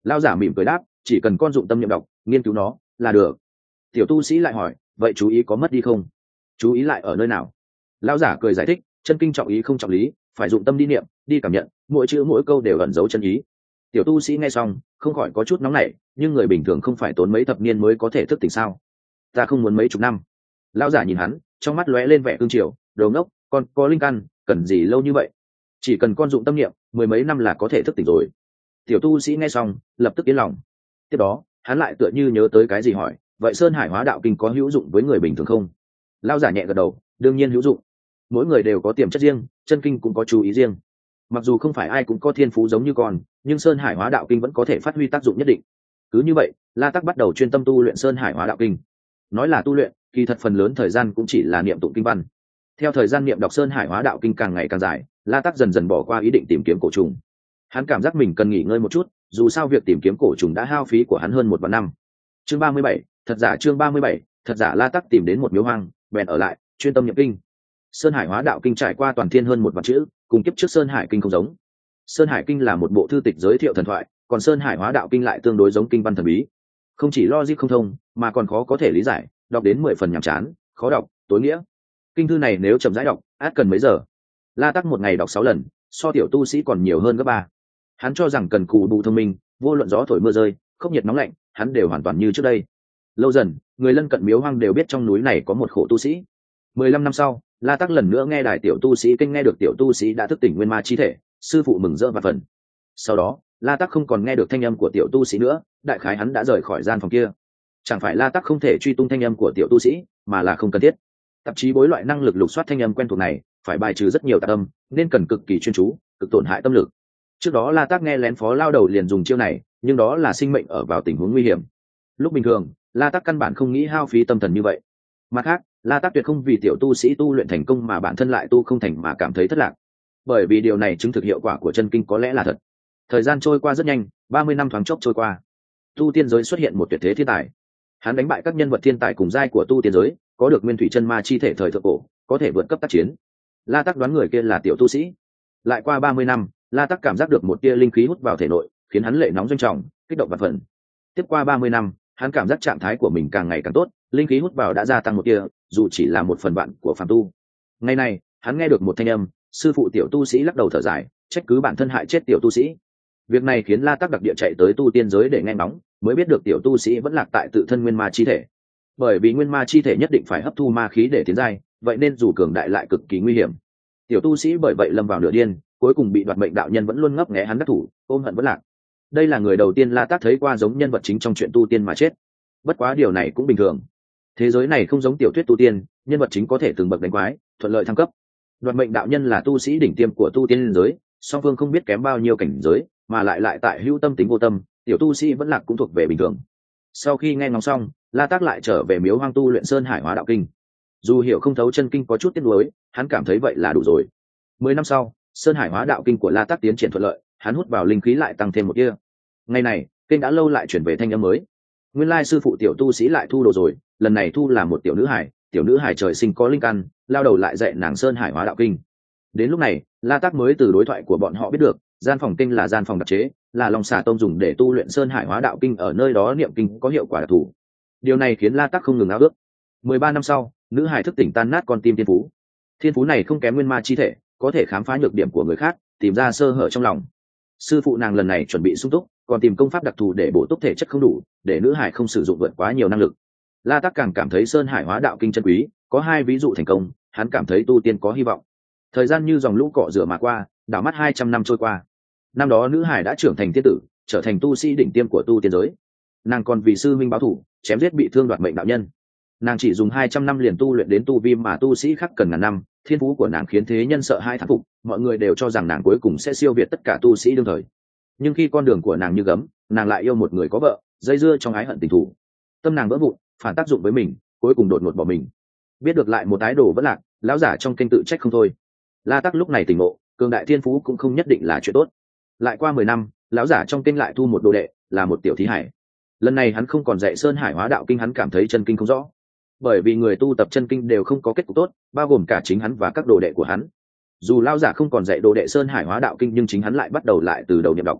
Lão giả mỉm cười đáp, chỉ cần con dụng tâm niệm đọc, nghiên cứu nó là được. Tiểu tu sĩ lại hỏi, vậy chú ý có mất đi không? Chú ý lại ở nơi nào? Lão giả cười giải thích, chân kinh trọng ý không trọng lý, phải dụng tâm đi niệm, đi cảm nhận, mỗi chữ mỗi câu đều ẩn giấu chân ý. Tiểu tu sĩ nghe xong không khỏi có chút nóng nảy, nhưng người bình thường không phải tốn mấy thập niên mới có thể thức tỉnh sao? Ta không muốn mấy chục năm. Lão giả nhìn hắn, trong mắt lóe lên vẻ cương triều, đồ ngốc, con có linh căn, cần gì lâu như vậy? Chỉ cần con dụng tâm niệm, mười mấy năm là có thể thức tỉnh rồi. Tiểu tu sĩ nghe xong lập tức yên lòng. Tiếp đó hắn lại tựa như nhớ tới cái gì hỏi, vậy Sơn Hải Hóa Đạo Kinh có hữu dụng với người bình thường không? Lão giả nhẹ gật đầu, đương nhiên hữu dụng. Mỗi người đều có tiềm chất riêng, chân kinh cũng có chú ý riêng. Mặc dù không phải ai cũng có thiên phú giống như con, nhưng Sơn Hải Hóa Đạo Kinh vẫn có thể phát huy tác dụng nhất định. Cứ như vậy, La Tắc bắt đầu chuyên tâm tu luyện Sơn Hải Hóa Đạo Kinh. Nói là tu luyện, kỳ thật phần lớn thời gian cũng chỉ là niệm tụng kinh văn. Theo thời gian niệm đọc Sơn Hải Hóa Đạo Kinh càng ngày càng dài, La Tắc dần dần bỏ qua ý định tìm kiếm cổ trùng. Hắn cảm giác mình cần nghỉ ngơi một chút, dù sao việc tìm kiếm cổ trùng đã hao phí của hắn hơn một vạn năm. Chương 37, thật giả chương 37, thật giả. La Tắc tìm đến một miếu hoang, bèn ở lại, chuyên tâm niệm kinh. Sơn Hải Hóa Đạo Kinh trải qua toàn thiên hơn một vạn chữ, cùng kiếp trước Sơn Hải Kinh không giống. Sơn Hải Kinh là một bộ thư tịch giới thiệu thần thoại, còn Sơn Hải Hóa Đạo Kinh lại tương đối giống kinh văn thần bí. Không chỉ logic không thông, mà còn khó có thể lý giải, đọc đến 10 phần nhàm chán, khó đọc, tối nghĩa. Kinh thư này nếu chậm rãi đọc, át cần mấy giờ. La Tắc một ngày đọc 6 lần, so tiểu tu sĩ còn nhiều hơn gấp 3. Hắn cho rằng cần cù bù thông minh, vô luận gió thổi mưa rơi, khốc nhiệt nóng lạnh, hắn đều hoàn toàn như trước đây. Lâu dần, người lân cận miếu hoang đều biết trong núi này có một khổ tu sĩ. 15 năm sau, La Tắc lần nữa nghe đài tiểu tu sĩ kinh nghe được tiểu tu sĩ đã thức tỉnh nguyên ma chi thể, sư phụ mừng rỡ và phần. Sau đó, La Tắc không còn nghe được thanh âm của tiểu tu sĩ nữa, đại khái hắn đã rời khỏi gian phòng kia. Chẳng phải La Tắc không thể truy tung thanh âm của tiểu tu sĩ, mà là không cần thiết. Tạp chí bối loại năng lực lục soát thanh âm quen thuộc này, phải bài trừ rất nhiều tạp âm, nên cần cực kỳ chuyên chú, cực tổn hại tâm lực. Trước đó La Tắc nghe lén phó lao đầu liền dùng chiêu này, nhưng đó là sinh mệnh ở vào tình huống nguy hiểm. Lúc bình thường, La Tắc căn bản không nghĩ hao phí tâm thần như vậy. Mặt khác, La Tắc tuyệt không vì tiểu tu sĩ tu luyện thành công mà bản thân lại tu không thành mà cảm thấy thất lạc, bởi vì điều này chứng thực hiệu quả của chân kinh có lẽ là thật. Thời gian trôi qua rất nhanh, 30 năm thoáng chốc trôi qua. Tu tiên giới xuất hiện một tuyệt thế thiên tài. Hắn đánh bại các nhân vật thiên tài cùng giai của tu tiên giới, có được nguyên thủy chân ma chi thể thời thượng cổ, có thể vượt cấp tác chiến. La Tắc đoán người kia là tiểu tu sĩ. Lại qua 30 năm, La Tắc cảm giác được một tia linh khí hút vào thể nội, khiến hắn lệ nóng doanh trọng, kích động vạn phần. Tiếp qua 30 năm, hắn cảm giác trạng thái của mình càng ngày càng tốt, linh khí hút vào đã gia tăng một tia, dù chỉ là một phần vạn của phàm tu. Ngày này, hắn nghe được một thanh âm, sư phụ tiểu tu sĩ lắc đầu thở dài, trách cứ bản thân hại chết tiểu tu sĩ. Việc này khiến La Tắc đặc địa chạy tới tu tiên giới để nghe ngóng, mới biết được tiểu tu sĩ vẫn lạc tại tự thân nguyên ma chi thể. Bởi vì nguyên ma chi thể nhất định phải hấp thu ma khí để tiến giai, vậy nên dù cường đại lại cực kỳ nguy hiểm. Tiểu tu sĩ bởi vậy lâm vào nửa điên, cuối cùng bị đoạt mệnh đạo nhân vẫn luôn ngấp nghé hắn đắc thủ, ôm hận vẫn lạc. Đây là người đầu tiên La Tắc thấy qua giống nhân vật chính trong chuyện tu tiên mà chết. Bất quá điều này cũng bình thường. Thế giới này không giống tiểu thuyết tu tiên, nhân vật chính có thể từng bậc đánh quái, thuận lợi thăng cấp. Đoạt mệnh đạo nhân là tu sĩ đỉnh tiêm của tu tiên giới, song phương không biết kém bao nhiêu cảnh giới, mà lại tại hữu tâm tính vô tâm, tiểu tu sĩ vẫn lạc cũng thuộc về bình thường. Sau khi nghe ngóng xong, La Tắc lại trở về miếu hoang tu luyện Sơn Hải Hóa Đạo Kinh. Dù hiểu không thấu chân kinh có chút tiếc nuối, hắn cảm thấy vậy là đủ rồi. 10 năm sau, Sơn Hải Hóa Đạo Kinh của La Tắc tiến triển thuận lợi, hắn hút vào linh khí lại tăng thêm một tia. Ngày này, kinh đã lâu lại chuyển về thanh âm mới. Nguyên lai sư phụ tiểu tu sĩ lại thu đồ rồi, lần này thu là một tiểu nữ hải trời sinh có linh căn, lao đầu lại dạy nàng Sơn Hải Hóa Đạo Kinh. Đến lúc này, La Tắc mới từ đối thoại của bọn họ biết được, gian phòng kinh là gian phòng đặc chế, là Long Xà Tông dùng để tu luyện Sơn Hải Hóa Đạo Kinh, ở nơi đó niệm kinh có hiệu quả đặc thù. Điều này khiến La Tắc không ngừng ao ước. 13 năm sau, nữ hải thức tỉnh tan nát con tim thiên phú. Thiên phú này không kém nguyên ma chi thể, có thể khám phá nhược điểm của người khác, tìm ra sơ hở trong lòng. Sư phụ nàng lần này chuẩn bị sung túc, còn tìm công pháp đặc thù để bổ túc thể chất không đủ, để nữ hải không sử dụng vượt quá nhiều năng lực. La Tắc càng cảm thấy Sơn Hải Hóa Đạo Kinh chân quý, có 2 ví dụ thành công, hắn cảm thấy tu tiên có hy vọng. Thời gian như dòng lũ cọ rửa mà qua, đảo mắt 200 năm trôi qua. Năm đó nữ hải đã trưởng thành tiên tử, trở thành tu sĩ đỉnh tiêm của tu tiên giới. Nàng còn vì sư minh báo thù, chém giết bị thương đoạt mệnh đạo nhân. Nàng chỉ dùng 200 năm liền tu luyện đến tu vi mà tu sĩ khác cần ngàn năm, thiên phú của nàng khiến thế nhân sợ hai thán phục, mọi người đều cho rằng nàng cuối cùng sẽ siêu việt tất cả tu sĩ đương thời. Nhưng khi con đường của nàng như gấm, nàng lại yêu một người có vợ, dây dưa trong ái hận tình thù. Tâm nàng vỡ vụn, phản tác dụng với mình, cuối cùng đột ngột bỏ mình. Biết được lại một tái đồ vẫn lạc, lão giả trong kinh tự trách không thôi. La Tắc lúc này tỉnh ngộ, cường đại thiên phú cũng không nhất định là chuyện tốt. Lại qua 10 năm, lão giả trong kinh lại thu một đồ đệ, là một tiểu thí hải. Lần này hắn không còn dạy Sơn Hải Hóa Đạo Kinh, hắn cảm thấy chân kinh không rõ. Bởi vì người tu tập chân kinh đều không có kết cục tốt, bao gồm cả chính hắn và các đồ đệ của hắn. Dù lão giả không còn dạy đồ đệ Sơn Hải Hóa Đạo Kinh, nhưng chính hắn lại bắt đầu lại từ đầu niệm đọc.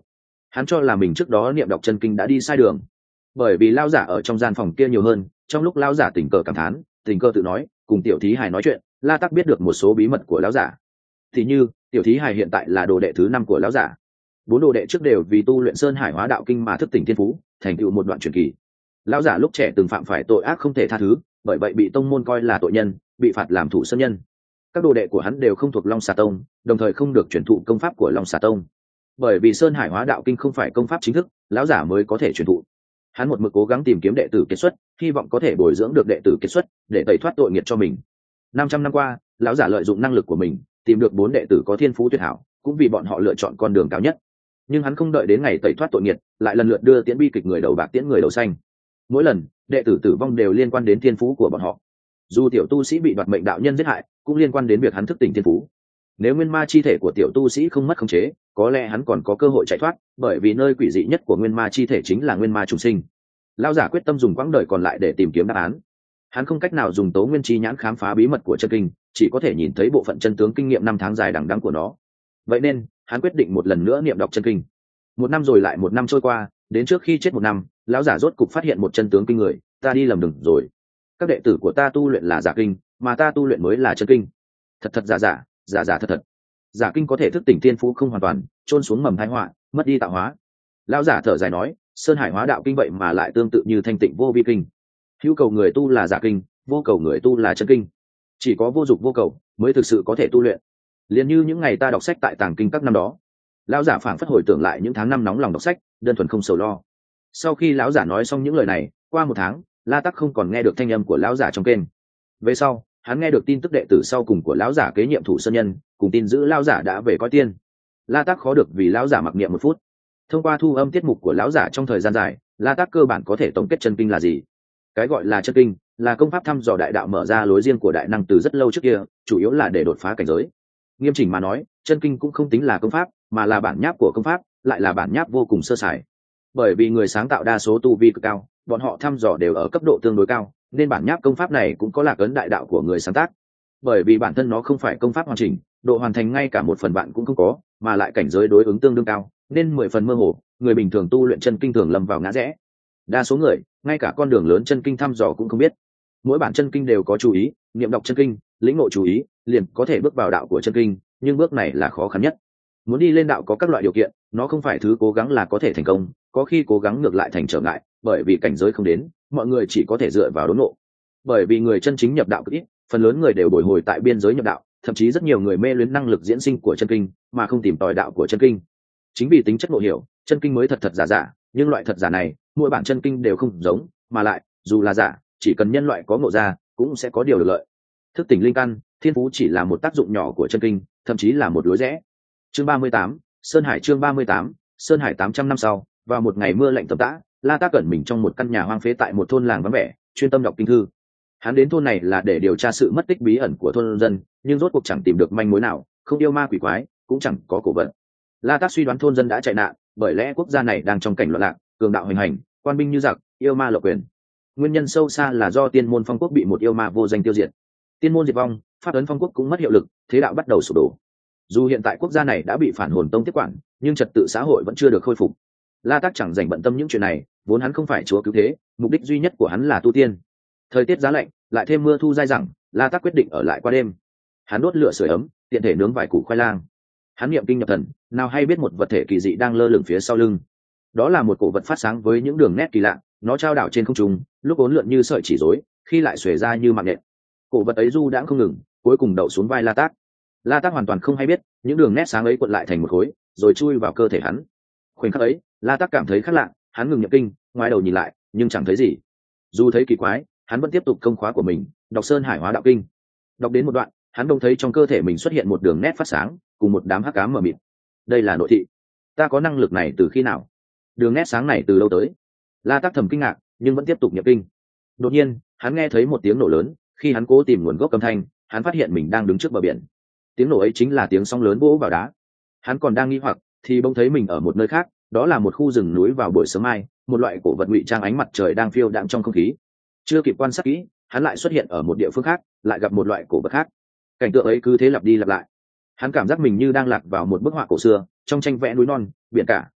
Hắn cho là mình trước đó niệm đọc chân kinh đã đi sai đường, bởi vì lao giả ở trong gian phòng kia nhiều hơn. Trong lúc lao giả tình cờ cảm thán, tình cờ tự nói, cùng tiểu thí hài nói chuyện, La Tắc biết được một số bí mật của lão giả. Thì như tiểu thí hài hiện tại là đồ đệ thứ 5 của lão giả, 4 đồ đệ trước đều vì tu luyện Sơn Hải Hóa Đạo Kinh mà thức tỉnh thiên phú, thành tựu một đoạn truyền kỳ. Lão giả lúc trẻ từng phạm phải tội ác không thể tha thứ, bởi vậy bị tông môn coi là tội nhân, bị phạt làm thủ sơn nhân. Các đồ đệ của hắn đều không thuộc Long Xà Tông, đồng thời không được truyền thụ công pháp của Long Xà Tông. Bởi vì Sơn Hải Hóa Đạo Kinh không phải công pháp chính thức, lão giả mới có thể truyền thụ. Hắn một mực cố gắng tìm kiếm đệ tử kiệt xuất, hy vọng có thể bồi dưỡng được đệ tử kiệt xuất để tẩy thoát tội nghiệp cho mình. 500 năm qua, lão giả lợi dụng năng lực của mình tìm được 4 đệ tử có thiên phú tuyệt hảo, cũng vì bọn họ lựa chọn con đường cao nhất. Nhưng hắn không đợi đến ngày tẩy thoát tội nghiệp, lại lần lượt đưa tiễn bi kịch người đầu bạc tiễn người đầu xanh. Mỗi lần đệ tử tử vong đều liên quan đến thiên phú của bọn họ. Dù tiểu tu sĩ bị đoạt mệnh đạo nhân giết hại, cũng liên quan đến việc hắn thức tỉnh thiên phú. Nếu nguyên ma chi thể của tiểu tu sĩ không mất khống chế, có lẽ hắn còn có cơ hội chạy thoát, bởi vì nơi quỷ dị nhất của nguyên ma chi thể chính là nguyên ma trùng sinh. Lão giả quyết tâm dùng quãng đời còn lại để tìm kiếm đáp án. Hắn không cách nào dùng tố nguyên chi nhãn khám phá bí mật của chân kinh, chỉ có thể nhìn thấy bộ phận chân tướng kinh nghiệm 5 tháng dài đằng đẵng của nó. Vậy nên hắn quyết định một lần nữa niệm đọc chân kinh. 1 năm rồi lại 1 năm trôi qua, đến trước khi chết 1 năm, lão giả rốt cục phát hiện một chân tướng kinh người. Ta đi lầm đường rồi. Các đệ tử của ta tu luyện là giả kinh, mà ta tu luyện mới là chân kinh. Thật thật giả giả, giả giả thật thật. Giả kinh có thể thức tỉnh thiên phú không hoàn toàn, trôn xuống mầm tai họa, mất đi tạo hóa. Lão giả thở dài nói, Sơn Hải Hóa Đạo Kinh vậy mà lại tương tự như Thanh Tịnh Vô Vi Kinh. Hữu cầu người tu là giả kinh, vô cầu người tu là chân kinh. Chỉ có vô dục vô cầu mới thực sự có thể tu luyện. Liền như những ngày ta đọc sách tại tàng kinh các năm đó. Lão giả phảng phất hồi tưởng lại những tháng năm nóng lòng đọc sách, đơn thuần không sầu lo. Sau khi lão giả nói xong những lời này, qua 1 tháng, La Tắc không còn nghe được thanh âm của lão giả trong kênh. Về sau, hắn nghe được tin tức đệ tử sau cùng của lão giả kế nhiệm thủ sơn nhân, cùng tin giữ lão giả đã về coi tiên. La Tắc khó được vì lão giả mặc niệm 1 phút. Thông qua thu âm tiết mục của lão giả trong thời gian dài, La Tắc cơ bản có thể tổng kết chân kinh là gì. Cái gọi là chân kinh là công pháp thăm dò đại đạo mở ra lối riêng của đại năng từ rất lâu trước kia, chủ yếu là để đột phá cảnh giới. Nghiêm chỉnh mà nói, chân kinh cũng không tính là công pháp, mà là bản nháp của công pháp, lại là bản nháp vô cùng sơ sài. Bởi vì người sáng tạo đa số tu vi cực cao, bọn họ thăm dò đều ở cấp độ tương đối cao, nên bản nháp công pháp này cũng có lạc ấn đại đạo của người sáng tác. Bởi vì bản thân nó không phải công pháp hoàn chỉnh, độ hoàn thành ngay cả 1 phần bạn cũng không có, mà lại cảnh giới đối ứng tương đương cao, nên 10 phần mơ hồ, người bình thường tu luyện chân kinh thường lâm vào ngã rẽ. Đa số người ngay cả con đường lớn chân kinh thăm dò cũng không biết. Mỗi bản chân kinh đều có chú ý, niệm đọc chân kinh, lĩnh ngộ chú ý, liền có thể bước vào đạo của chân kinh, nhưng bước này là khó khăn nhất. Muốn đi lên đạo có các loại điều kiện, nó không phải thứ cố gắng là có thể thành công, có khi cố gắng ngược lại thành trở ngại, bởi vì cảnh giới không đến, mọi người chỉ có thể dựa vào đốn ngộ. Bởi vì người chân chính nhập đạo cực ít, phần lớn người đều bồi hồi tại biên giới nhập đạo, thậm chí rất nhiều người mê luyến năng lực diễn sinh của chân kinh, mà không tìm tòi đạo của chân kinh. Chính vì tính chất ngộ hiểu, chân kinh mới thật thật giả giả, nhưng loại thật giả này, mỗi bản chân kinh đều không giống, mà lại, dù là giả, chỉ cần nhân loại có ngộ ra, cũng sẽ có điều được lợi. Thức tỉnh linh căn, thiên phú chỉ là một tác dụng nhỏ của chân kinh, thậm chí là một lối rẽ. Chương 38, Sơn Hải chương 38, Sơn Hải 800 năm sau, vào một ngày mưa lạnh tầm tã, La Tác cẩn mình trong một căn nhà hoang phế tại một thôn làng vắng vẻ, chuyên tâm đọc kinh thư. Hắn đến thôn này là để điều tra sự mất tích bí ẩn của thôn dân, nhưng rốt cuộc chẳng tìm được manh mối nào, không yêu ma quỷ quái, cũng chẳng có cổ vật. La Tác suy đoán thôn dân đã chạy nạn, bởi lẽ quốc gia này đang trong cảnh loạn lạc, cường đạo hoành hành, quan binh như giặc, yêu ma lộc quyền. Nguyên nhân sâu xa là do Tiên môn Phong quốc bị một yêu ma vô danh tiêu diệt. Tiên môn diệt vong, pháp ấn Phong quốc cũng mất hiệu lực, thế đạo bắt đầu sụp đổ. Dù hiện tại quốc gia này đã bị phản hồn tông tiếp quản, nhưng trật tự xã hội vẫn chưa được khôi phục. La Tác chẳng dành bận tâm những chuyện này, vốn hắn không phải chúa cứu thế, mục đích duy nhất của hắn là tu tiên. Thời tiết giá lạnh, lại thêm mưa thu dai dẳng, La Tác quyết định ở lại qua đêm. Hắn đốt lửa sưởi ấm, tiện thể nướng vài củ khoai lang. Hắn niệm kinh nhập thần, nào hay biết một vật thể kỳ dị đang lơ lửng phía sau lưng. Đó là một cổ vật phát sáng với những đường nét kỳ lạ, nó trao đảo trên không trung, lúc uốn lượn như sợi chỉ rối, khi lại xuề ra như mạng nhện. Cổ vật ấy du đãng không ngừng, cuối cùng đậu xuống vai La Tác. La Tác hoàn toàn không hay biết, những đường nét sáng ấy cuộn lại thành một khối, rồi chui vào cơ thể hắn. Khoảnh khắc ấy, La Tác cảm thấy khác lạ, hắn ngừng nhập kinh, ngoái đầu nhìn lại, nhưng chẳng thấy gì. Dù thấy kỳ quái, hắn vẫn tiếp tục công khóa của mình, đọc Sơn Hải Hóa Đạo Kinh. Đọc đến một đoạn, hắn bỗng thấy trong cơ thể mình xuất hiện một đường nét phát sáng, cùng một đám hắc ám mờ mịt. Đây là nội thị. Ta có năng lực này từ khi nào? Đường nét sáng này từ lâu tới? La Tác thầm kinh ngạc, nhưng vẫn tiếp tục nhập kinh. Đột nhiên, hắn nghe thấy một tiếng nổ lớn, khi hắn cố tìm nguồn gốc âm thanh, hắn phát hiện mình đang đứng trước bờ biển. Tiếng nổ ấy chính là tiếng sóng lớn vỗ vào đá. Hắn còn đang nghi hoặc, thì bỗng thấy mình ở một nơi khác, đó là một khu rừng núi vào buổi sớm mai, một loại cổ vật ngụy trang ánh mặt trời đang phiêu đãng trong không khí. Chưa kịp quan sát kỹ, hắn lại xuất hiện ở một địa phương khác, lại gặp một loại cổ vật khác. Cảnh tượng ấy cứ thế lặp đi lặp lại. Hắn cảm giác mình như đang lạc vào một bức họa cổ xưa, trong tranh vẽ núi non, biển cả,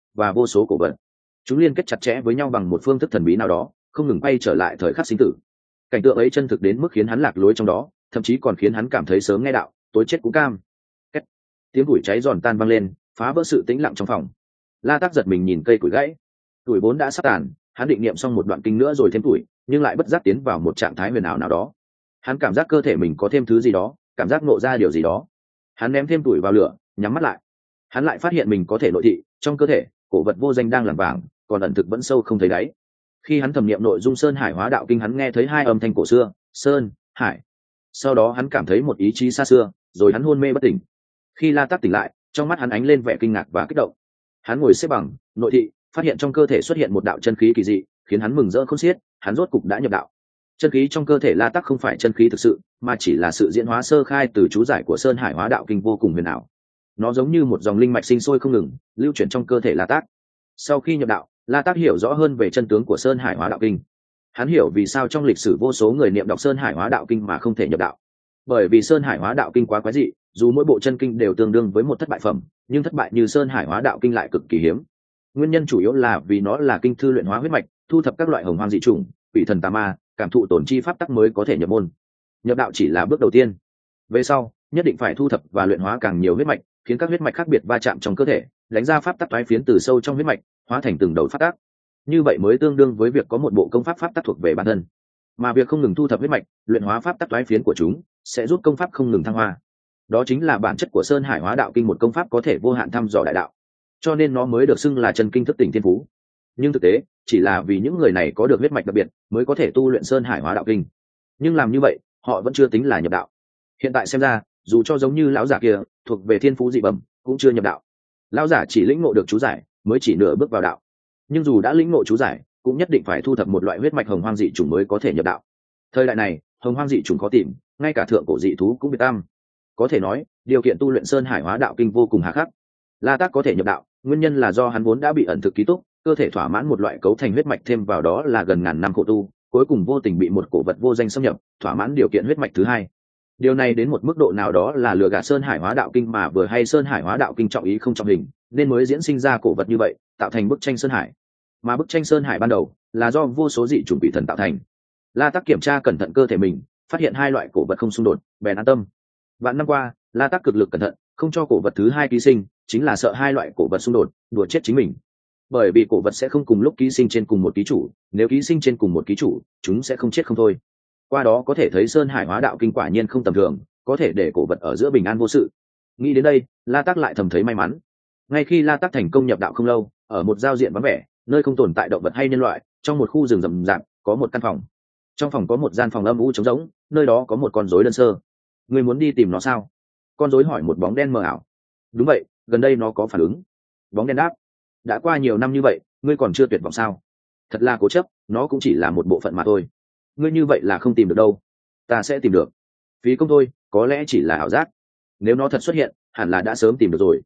và vô số cổ vật. Chúng liên kết chặt chẽ với nhau bằng một phương thức thần bí nào đó, không ngừng quay trở lại thời khắc sinh tử. Cảnh tượng ấy chân thực đến mức khiến hắn lạc lối trong đó, thậm chí còn khiến hắn cảm thấy sớm nghe đạo, tối chết cũng cam. Két. Tiếng củi cháy giòn tan vang lên, phá vỡ sự tĩnh lặng trong phòng. La Tắc giật mình nhìn cây củi gãy. Tuổi vốn đã sắp tàn, hắn định niệm xong một đoạn kinh nữa rồi thêm tuổi, nhưng lại bất giác tiến vào một trạng thái huyền ảo nào đó. Hắn cảm giác cơ thể mình có thêm thứ gì đó, cảm giác ngộ ra điều gì đó. Hắn ném thêm tuổi vào lửa, nhắm mắt lại. Hắn lại phát hiện mình có thể nội thị, trong cơ thể, cổ vật vô danh đang lảng vảng, còn ẩn thực vẫn sâu không thấy đáy. Khi hắn thẩm niệm nội dung Sơn Hải Hóa Đạo Kinh, hắn nghe thấy hai âm thanh cổ xưa, Sơn, Hải. Sau đó hắn cảm thấy một ý chí xa xưa, rồi hắn hôn mê bất tỉnh. Khi La Tắc tỉnh lại, trong mắt hắn ánh lên vẻ kinh ngạc và kích động. Hắn ngồi xếp bằng, nội thị, phát hiện trong cơ thể xuất hiện một đạo chân khí kỳ dị, khiến hắn mừng rỡ khôn xiết. Hắn rốt cục đã nhập đạo. Chân khí trong cơ thể La Tắc không phải chân khí thực sự, mà chỉ là sự diễn hóa sơ khai từ chú giải của Sơn Hải Hóa Đạo Kinh vô cùng huyền ảo. Nó giống như một dòng linh mạch sinh sôi không ngừng, lưu chuyển trong cơ thể La Tắc. Sau khi nhập đạo, La Tắc hiểu rõ hơn về chân tướng của Sơn Hải Hóa Đạo Kinh. Hắn hiểu vì sao trong lịch sử vô số người niệm đọc Sơn Hải Hóa Đạo Kinh mà không thể nhập đạo. Bởi vì Sơn Hải Hóa Đạo Kinh quá quái dị, dù mỗi bộ chân kinh đều tương đương với một thất bại phẩm, nhưng thất bại như Sơn Hải Hóa Đạo Kinh lại cực kỳ hiếm. Nguyên nhân chủ yếu là vì nó là kinh thư luyện hóa huyết mạch, thu thập các loại hồng hoang dị chủng, quỷ thần tà ma, cảm thụ tổn chi pháp tắc mới có thể nhập môn. Nhập đạo chỉ là bước đầu tiên. Về sau, nhất định phải thu thập và luyện hóa càng nhiều huyết mạch, khiến các huyết mạch khác biệt va chạm trong cơ thể, đánh ra pháp tắc toái phiến từ sâu trong huyết mạch, hóa thành từng đầu pháp tắc. Như vậy mới tương đương với việc có một bộ công pháp pháp tắc thuộc về bản thân. Mà việc không ngừng thu thập huyết mạch, luyện hóa pháp tắc toái phiến của chúng, sẽ giúp công pháp không ngừng thăng hoa. Đó chính là bản chất của Sơn Hải Hóa Đạo Kinh, một công pháp có thể vô hạn thăm dò đại đạo. Cho nên nó mới được xưng là chân kinh thức tỉnh thiên phú. Nhưng thực tế, chỉ là vì những người này có được huyết mạch đặc biệt, mới có thể tu luyện Sơn Hải Hóa Đạo Kinh. Nhưng làm như vậy, họ vẫn chưa tính là nhập đạo. Hiện tại xem ra, dù cho giống như lão giả kia, thuộc về thiên phú dị bẩm, cũng chưa nhập đạo. Lão giả chỉ lĩnh ngộ được chú giải, mới chỉ nửa bước vào đạo. Nhưng dù đã lĩnh ngộ chú giải, cũng nhất định phải thu thập một loại huyết mạch hồng hoang dị chủng mới có thể nhập đạo. Thời đại này, hồng hoang dị chủng khó tìm, ngay cả thượng cổ dị thú cũng biệt tam. Có thể nói, điều kiện tu luyện Sơn Hải Hóa Đạo Kinh vô cùng hà khắc. La Tắc có thể nhập đạo, nguyên nhân là do hắn vốn đã bị ẩn thực ký túc, cơ thể thỏa mãn một loại cấu thành huyết mạch, thêm vào đó là gần ngàn năm khổ tu, cuối cùng vô tình bị một cổ vật vô danh xâm nhập, thỏa mãn điều kiện huyết mạch thứ hai. Điều này đến một mức độ nào đó là lừa gạt Sơn Hải Hóa Đạo Kinh, mà vừa hay Sơn Hải Hóa Đạo Kinh trọng ý không trọng hình, nên mới diễn sinh ra cổ vật như vậy, tạo thành bức tranh Sơn Hải. Mà bức tranh Sơn Hải ban đầu là do vô số dị chủng quỷ thần tạo thành. La Tắc kiểm tra cẩn thận cơ thể mình, phát hiện hai loại cổ vật không xung đột, bèn an tâm. Vạn năm qua, La Tắc cực lực cẩn thận, không cho cổ vật thứ hai ký sinh, chính là sợ hai loại cổ vật xung đột, đùa chết chính mình. Bởi vì cổ vật sẽ không cùng lúc ký sinh trên cùng một ký chủ, nếu ký sinh trên cùng một ký chủ, chúng sẽ không chết không thôi. Qua đó có thể thấy Sơn Hải Hóa Đạo Kinh quả nhiên không tầm thường, có thể để cổ vật ở giữa bình an vô sự. Nghĩ đến đây, La Tắc lại thầm thấy may mắn. Ngay khi La Tắc thành công nhập đạo không lâu, ở một giao diện vắng vẻ, nơi không tồn tại động vật hay nhân loại, trong một khu rừng rậm rạp, có một căn phòng. Trong phòng có một gian phòng âm u trống rỗng, nơi đó có một con rối đơn sơ. Người muốn đi tìm nó sao? Con rối hỏi một bóng đen mờ ảo. Đúng vậy, gần đây nó có phản ứng. Bóng đen đáp. Đã qua nhiều năm như vậy, ngươi còn chưa tuyệt vọng sao? Thật là cố chấp, nó cũng chỉ là một bộ phận mà thôi. Ngươi như vậy là không tìm được đâu. Ta sẽ tìm được. Phí công thôi, có lẽ chỉ là ảo giác. Nếu nó thật xuất hiện, hẳn là đã sớm tìm được rồi.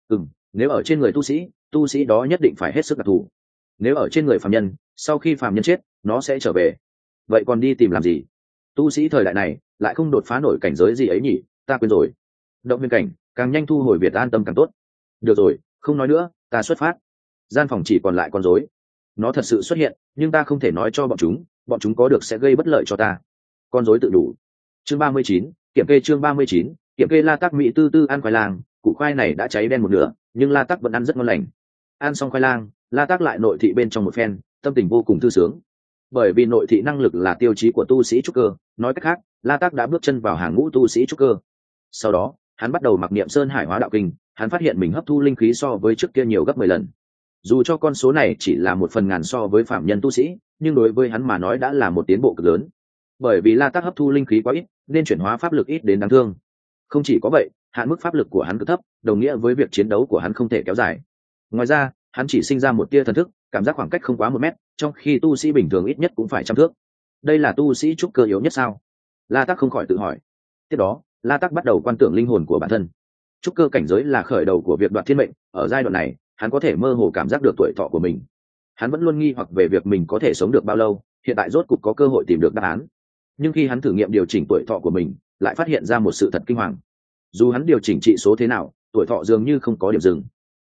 Nếu ở trên người tu sĩ đó nhất định phải hết sức đặc thù. Nếu ở trên người phàm nhân, sau khi phàm nhân chết, nó sẽ trở về. Vậy còn đi tìm làm gì? Tu sĩ thời đại này lại không đột phá nổi cảnh giới gì ấy nhỉ? Ta quên rồi. Động viên cảnh, càng nhanh thu hồi Việt an tâm càng tốt. Được rồi, không nói nữa, ta xuất phát. Gian phòng chỉ còn lại con rối. Nó thật sự xuất hiện, nhưng ta không thể nói cho bọn chúng có được sẽ gây bất lợi cho ta. Con rối tự đủ. Chương 39, kiểm kê. Chương 39, kiểm kê. La Tắc mỹ tư tư ăn khoai lang, củ khoai này đã cháy đen một nửa, nhưng La Tắc vẫn ăn rất ngon lành. Ăn xong khoai lang, La Tắc lại nội thị bên trong một phen, tâm tình vô cùng thư sướng. Bởi vì nội thị năng lực là tiêu chí của tu sĩ trúc cơ, nói cách khác, La Tắc đã bước chân vào hàng ngũ tu sĩ trúc cơ. Sau đó, hắn bắt đầu mặc niệm Sơn Hải Hóa Đạo Kinh, hắn phát hiện mình hấp thu linh khí so với trước kia nhiều gấp 10 lần. Dù cho con số này chỉ là 1/1000 so với phạm nhân tu sĩ, nhưng đối với hắn mà nói đã là một tiến bộ cực lớn. Bởi vì La Tắc hấp thu linh khí quá ít, nên chuyển hóa pháp lực ít đến đáng thương. Không chỉ có vậy, hạn mức pháp lực của hắn cực thấp, đồng nghĩa với việc chiến đấu của hắn không thể kéo dài. Ngoài ra, hắn chỉ sinh ra một tia thần thức, cảm giác khoảng cách không quá 1 mét, trong khi tu sĩ bình thường ít nhất cũng phải 100 thước. Đây là tu sĩ trúc cơ yếu nhất sao? La Tắc không khỏi tự hỏi. Tiếp đó, La Tắc bắt đầu quan tưởng linh hồn của bản thân. Trúc cơ cảnh giới là khởi đầu của việc đoạt thiên mệnh, ở giai đoạn này, hắn có thể mơ hồ cảm giác được tuổi thọ của mình. Hắn vẫn luôn nghi hoặc về việc mình có thể sống được bao lâu, hiện tại rốt cục có cơ hội tìm được đáp án. Nhưng khi hắn thử nghiệm điều chỉnh tuổi thọ của mình, lại phát hiện ra một sự thật kinh hoàng. Dù hắn điều chỉnh trị số thế nào, tuổi thọ dường như không có điểm dừng.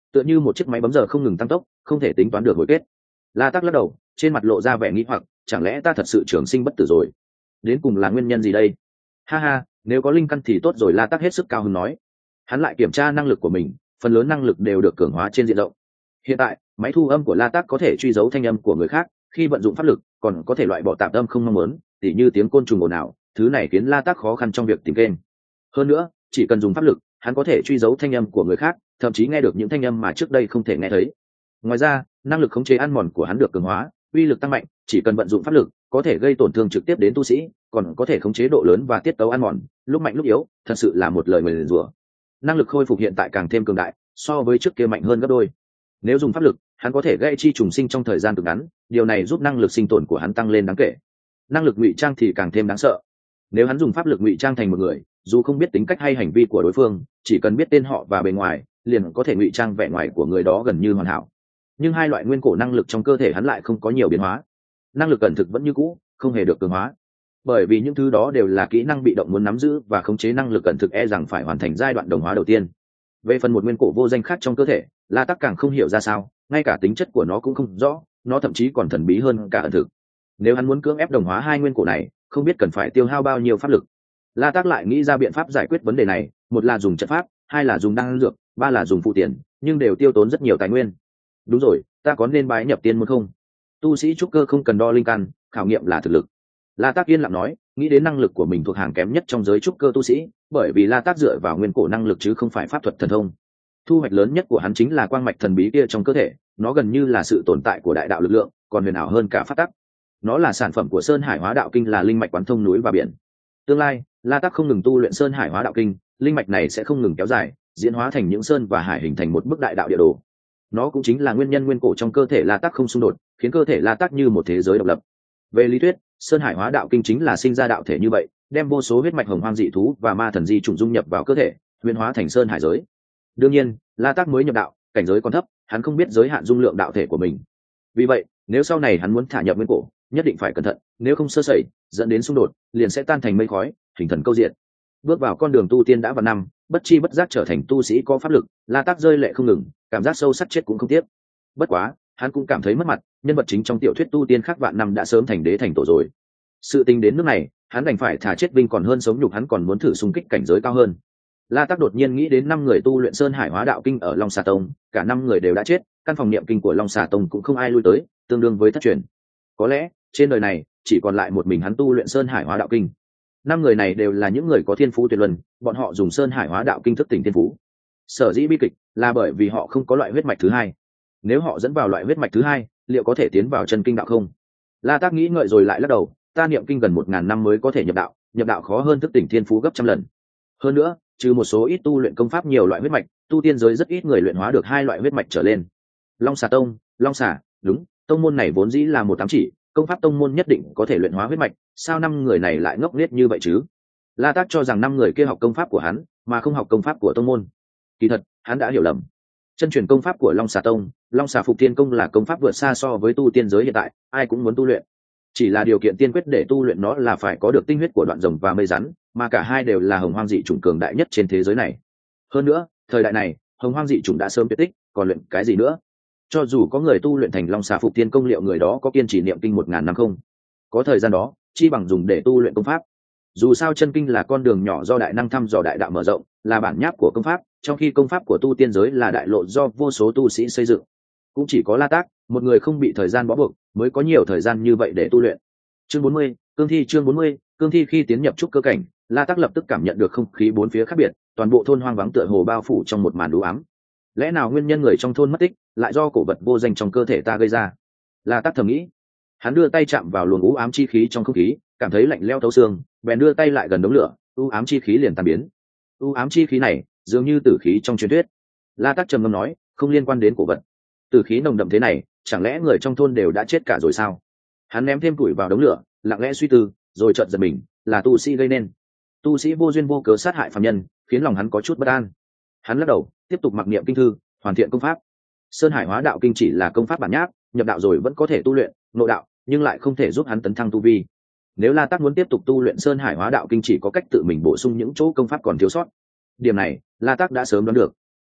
tựa như một chiếc máy bấm giờ không ngừng tăng tốc, không thể tính toán được hồi kết. La Tắc lắc đầu, trên mặt lộ ra vẻ nghi hoặc, chẳng lẽ ta thật sự trường sinh bất tử rồi? Đến cùng là nguyên nhân gì đây? Ha ha, nếu có linh căn thì tốt rồi. La Tắc hết sức cao hứng nói. Hắn lại kiểm tra năng lực của mình, phần lớn năng lực đều được cường hóa trên diện rộng. Hiện tại máy thu âm của La Tắc có thể truy dấu thanh âm của người khác, khi vận dụng pháp lực còn có thể loại bỏ tạp âm không mong muốn, tỉ như tiếng côn trùng ồn ào, thứ này khiến La Tắc khó khăn trong việc tìm kênh. Hơn nữa, chỉ cần dùng pháp lực, hắn có thể truy dấu thanh âm của người khác, thậm chí nghe được những thanh âm mà trước đây không thể nghe thấy. Ngoài ra, năng lực khống chế ăn mòn của hắn được cường hóa, uy lực tăng mạnh, chỉ cần vận dụng pháp lực có thể gây tổn thương trực tiếp đến tu sĩ, còn có thể khống chế độ lớn và tiết tấu ăn mòn, lúc mạnh lúc yếu, thật sự là một lời nguyền rủa. Năng lực khôi phục hiện tại càng thêm cường đại, so với trước kia mạnh hơn gấp đôi. Nếu dùng pháp lực, hắn có thể gây chi trùng sinh trong thời gian cực ngắn, điều này giúp năng lực sinh tồn của hắn tăng lên đáng kể. Năng lực ngụy trang thì càng thêm đáng sợ. Nếu hắn dùng pháp lực ngụy trang thành một người, dù không biết tính cách hay hành vi của đối phương, chỉ cần biết tên họ và bề ngoài, liền có thể ngụy trang vẻ ngoài của người đó gần như hoàn hảo. Nhưng hai loại nguyên cổ năng lực trong cơ thể hắn lại không có nhiều biến hóa. Năng lực ẩn thực vẫn như cũ, không hề được cường hóa. Bởi vì những thứ đó đều là kỹ năng bị động, muốn nắm giữ và khống chế năng lực ẩn thực rằng phải hoàn thành giai đoạn đồng hóa đầu tiên. Về phần một nguyên cổ vô danh khác trong cơ thể, La Tắc càng không hiểu ra sao, ngay cả tính chất của nó cũng không rõ, nó thậm chí còn thần bí hơn cả ẩn thực. Nếu hắn muốn cưỡng ép đồng hóa hai nguyên cổ này, không biết cần phải tiêu hao bao nhiêu pháp lực. La Tắc lại nghĩ ra biện pháp giải quyết vấn đề này, một là dùng trận pháp, hai là dùng đan dược, ba là dùng phụ tiền, nhưng đều tiêu tốn rất nhiều tài nguyên. Đúng rồi, ta có nên bái nhập tiên môn không? Tu sĩ trúc cơ không cần đo linh căn, khảo nghiệm là thực lực. La Tắc yên lặng nói, nghĩ đến năng lực của mình thuộc hàng kém nhất trong giới trúc cơ tu sĩ, bởi vì La Tắc dựa vào nguyên cổ năng lực chứ không phải pháp thuật thần thông. Thu hoạch lớn nhất của hắn chính là quang mạch thần bí kia trong cơ thể, nó gần như là sự tồn tại của đại đạo lực lượng, còn huyền ảo hơn cả pháp tắc. Nó là sản phẩm của Sơn Hải Hóa Đạo Kinh, là linh mạch quán thông núi và biển. Tương lai, La Tắc không ngừng tu luyện Sơn Hải Hóa Đạo Kinh, linh mạch này sẽ không ngừng kéo dài, diễn hóa thành những sơn và hải, hình thành một bức đại đạo địa đồ. Nó cũng chính là nguyên nhân nguyên cổ trong cơ thể La Tắc không xung đột, khiến cơ thể La Tắc như một thế giới độc lập. Về lý thuyết, Sơn Hải Hóa Đạo Kinh chính là sinh ra đạo thể như vậy, đem vô số huyết mạch hồng hoang dị thú và ma thần di trùng dung nhập vào cơ thể, huyền hóa thành Sơn Hải giới. Đương nhiên, La Tắc mới nhập đạo, cảnh giới còn thấp, hắn không biết giới hạn dung lượng đạo thể của mình. Vì vậy, nếu sau này hắn muốn thả nhập nguyên cổ, nhất định phải cẩn thận, nếu không sơ sẩy, dẫn đến xung đột, liền sẽ tan thành mây khói, hình thần câu diệt. Bước vào con đường tu tiên đã vào năm, bất chi bất giác trở thành tu sĩ có pháp lực, La Tắc rơi lệ không ngừng, cảm giác sâu sắc chết cũng không tiếc. Bất quá, hắn cũng cảm thấy mất mặt, nhân vật chính trong tiểu thuyết tu tiên khác vạn năm đã sớm thành đế thành tổ rồi. Sự tình đến nước này, hắn đành phải thả chết vinh còn hơn sống nhục, hắn còn muốn thử xung kích cảnh giới cao hơn. La Tắc đột nhiên nghĩ đến 5 người tu luyện Sơn Hải Hóa Đạo Kinh ở Long Xà Tông, cả 5 người đều đã chết, căn phòng niệm kinh của Long Xà Tông cũng không ai lui tới, tương đương với thất truyền. Có lẽ, trên đời này chỉ còn lại một mình hắn tu luyện Sơn Hải Hóa Đạo Kinh. 5 người này đều là những người có thiên phú tuyệt luân, bọn họ dùng Sơn Hải Hóa Đạo Kinh thức tỉnh thiên phú. Sở dĩ bi kịch là bởi vì họ không có loại huyết mạch thứ hai. Nếu họ dẫn vào loại huyết mạch thứ hai, liệu có thể tiến vào chân kinh đạo không? La Tắc nghĩ ngợi rồi lại lắc đầu, ta niệm kinh gần 1000 năm mới có thể nhập đạo khó hơn thức tỉnh thiên phú gấp trăm lần. Hơn nữa, trừ một số ít tu luyện công pháp nhiều loại huyết mạch, tu tiên giới rất ít người luyện hóa được 2 loại huyết mạch trở lên. Long Xà Tông, Long Xà, đúng, tông môn này vốn dĩ là một ám chỉ, công pháp tông môn nhất định có thể luyện hóa huyết mạch, sao 5 người này lại ngốc nghếch như vậy chứ? La Tắc cho rằng 5 người kia học công pháp của hắn, mà không học công pháp của tông môn. Kỳ thật, hắn đã hiểu lầm. Chân truyền công pháp của Long Xà Tông, Long Xà Phục Thiên Công là công pháp vượt xa so với tu tiên giới hiện tại, ai cũng muốn tu luyện. Chỉ là điều kiện tiên quyết để tu luyện nó là phải có được tinh huyết của Đoạn Rồng và Mây Rắn, mà cả hai đều là hồng hoang dị chủng cường đại nhất trên thế giới này. Hơn nữa, thời đại này, hồng hoang dị chủng đã sớm tuyệt tích, còn luyện cái gì nữa? Cho dù có người tu luyện thành Long Xà Phục Thiên Công, liệu người đó có kiên trì niệm kinh 1000 năm không? Có thời gian đó, chi bằng dùng để tu luyện công pháp. Dù sao chân kinh là con đường nhỏ do đại năng thăm dò đại đạo mở rộng, là bản nháp của công pháp, trong khi công pháp của tu tiên giới là đại lộ do vô số tu sĩ xây dựng. Cũng chỉ có La Tắc, một người không bị thời gian bó buộc, mới có nhiều thời gian như vậy để tu luyện. Chương 40, cương thi. Chương 40, cương thi. Khi tiến nhập trúc cơ cảnh, La Tắc lập tức cảm nhận được không khí bốn phía khác biệt, toàn bộ thôn hoang vắng tựa hồ bao phủ trong một màn u ám. Lẽ nào nguyên nhân người trong thôn mất tích lại do cổ vật vô danh trong cơ thể ta gây ra? La Tắc thầm nghĩ. Hắn đưa tay chạm vào luồng u ám chi khí trong không khí, cảm thấy lạnh lẽo thấu xương, bèn đưa tay lại gần đống lửa, u ám chi khí liền tan biến. U ám chi khí này dường như tử khí trong truyền thuyết. La Tắc trầm ngâm nói, không liên quan đến cổ vật. Tử khí nồng đậm thế này, chẳng lẽ người trong thôn đều đã chết cả rồi sao? Hắn ném thêm củi vào đống lửa, lặng lẽ suy tư, rồi chợt giật mình, là tu sĩ gây nên. Tu sĩ vô duyên vô cớ sát hại phàm nhân, khiến lòng hắn có chút bất an. Hắn lắc đầu, tiếp tục mặc niệm kinh thư, hoàn thiện công pháp. Sơn Hải Hóa Đạo Kinh chỉ là công pháp bản nháp, nhập đạo rồi vẫn có thể tu luyện, nội đạo, nhưng lại không thể giúp hắn tấn thăng tu vi. Nếu La Tắc muốn tiếp tục tu luyện Sơn Hải Hóa Đạo Kinh, chỉ có cách tự mình bổ sung những chỗ công pháp còn thiếu sót. Điểm này, La Tắc đã sớm đoán được.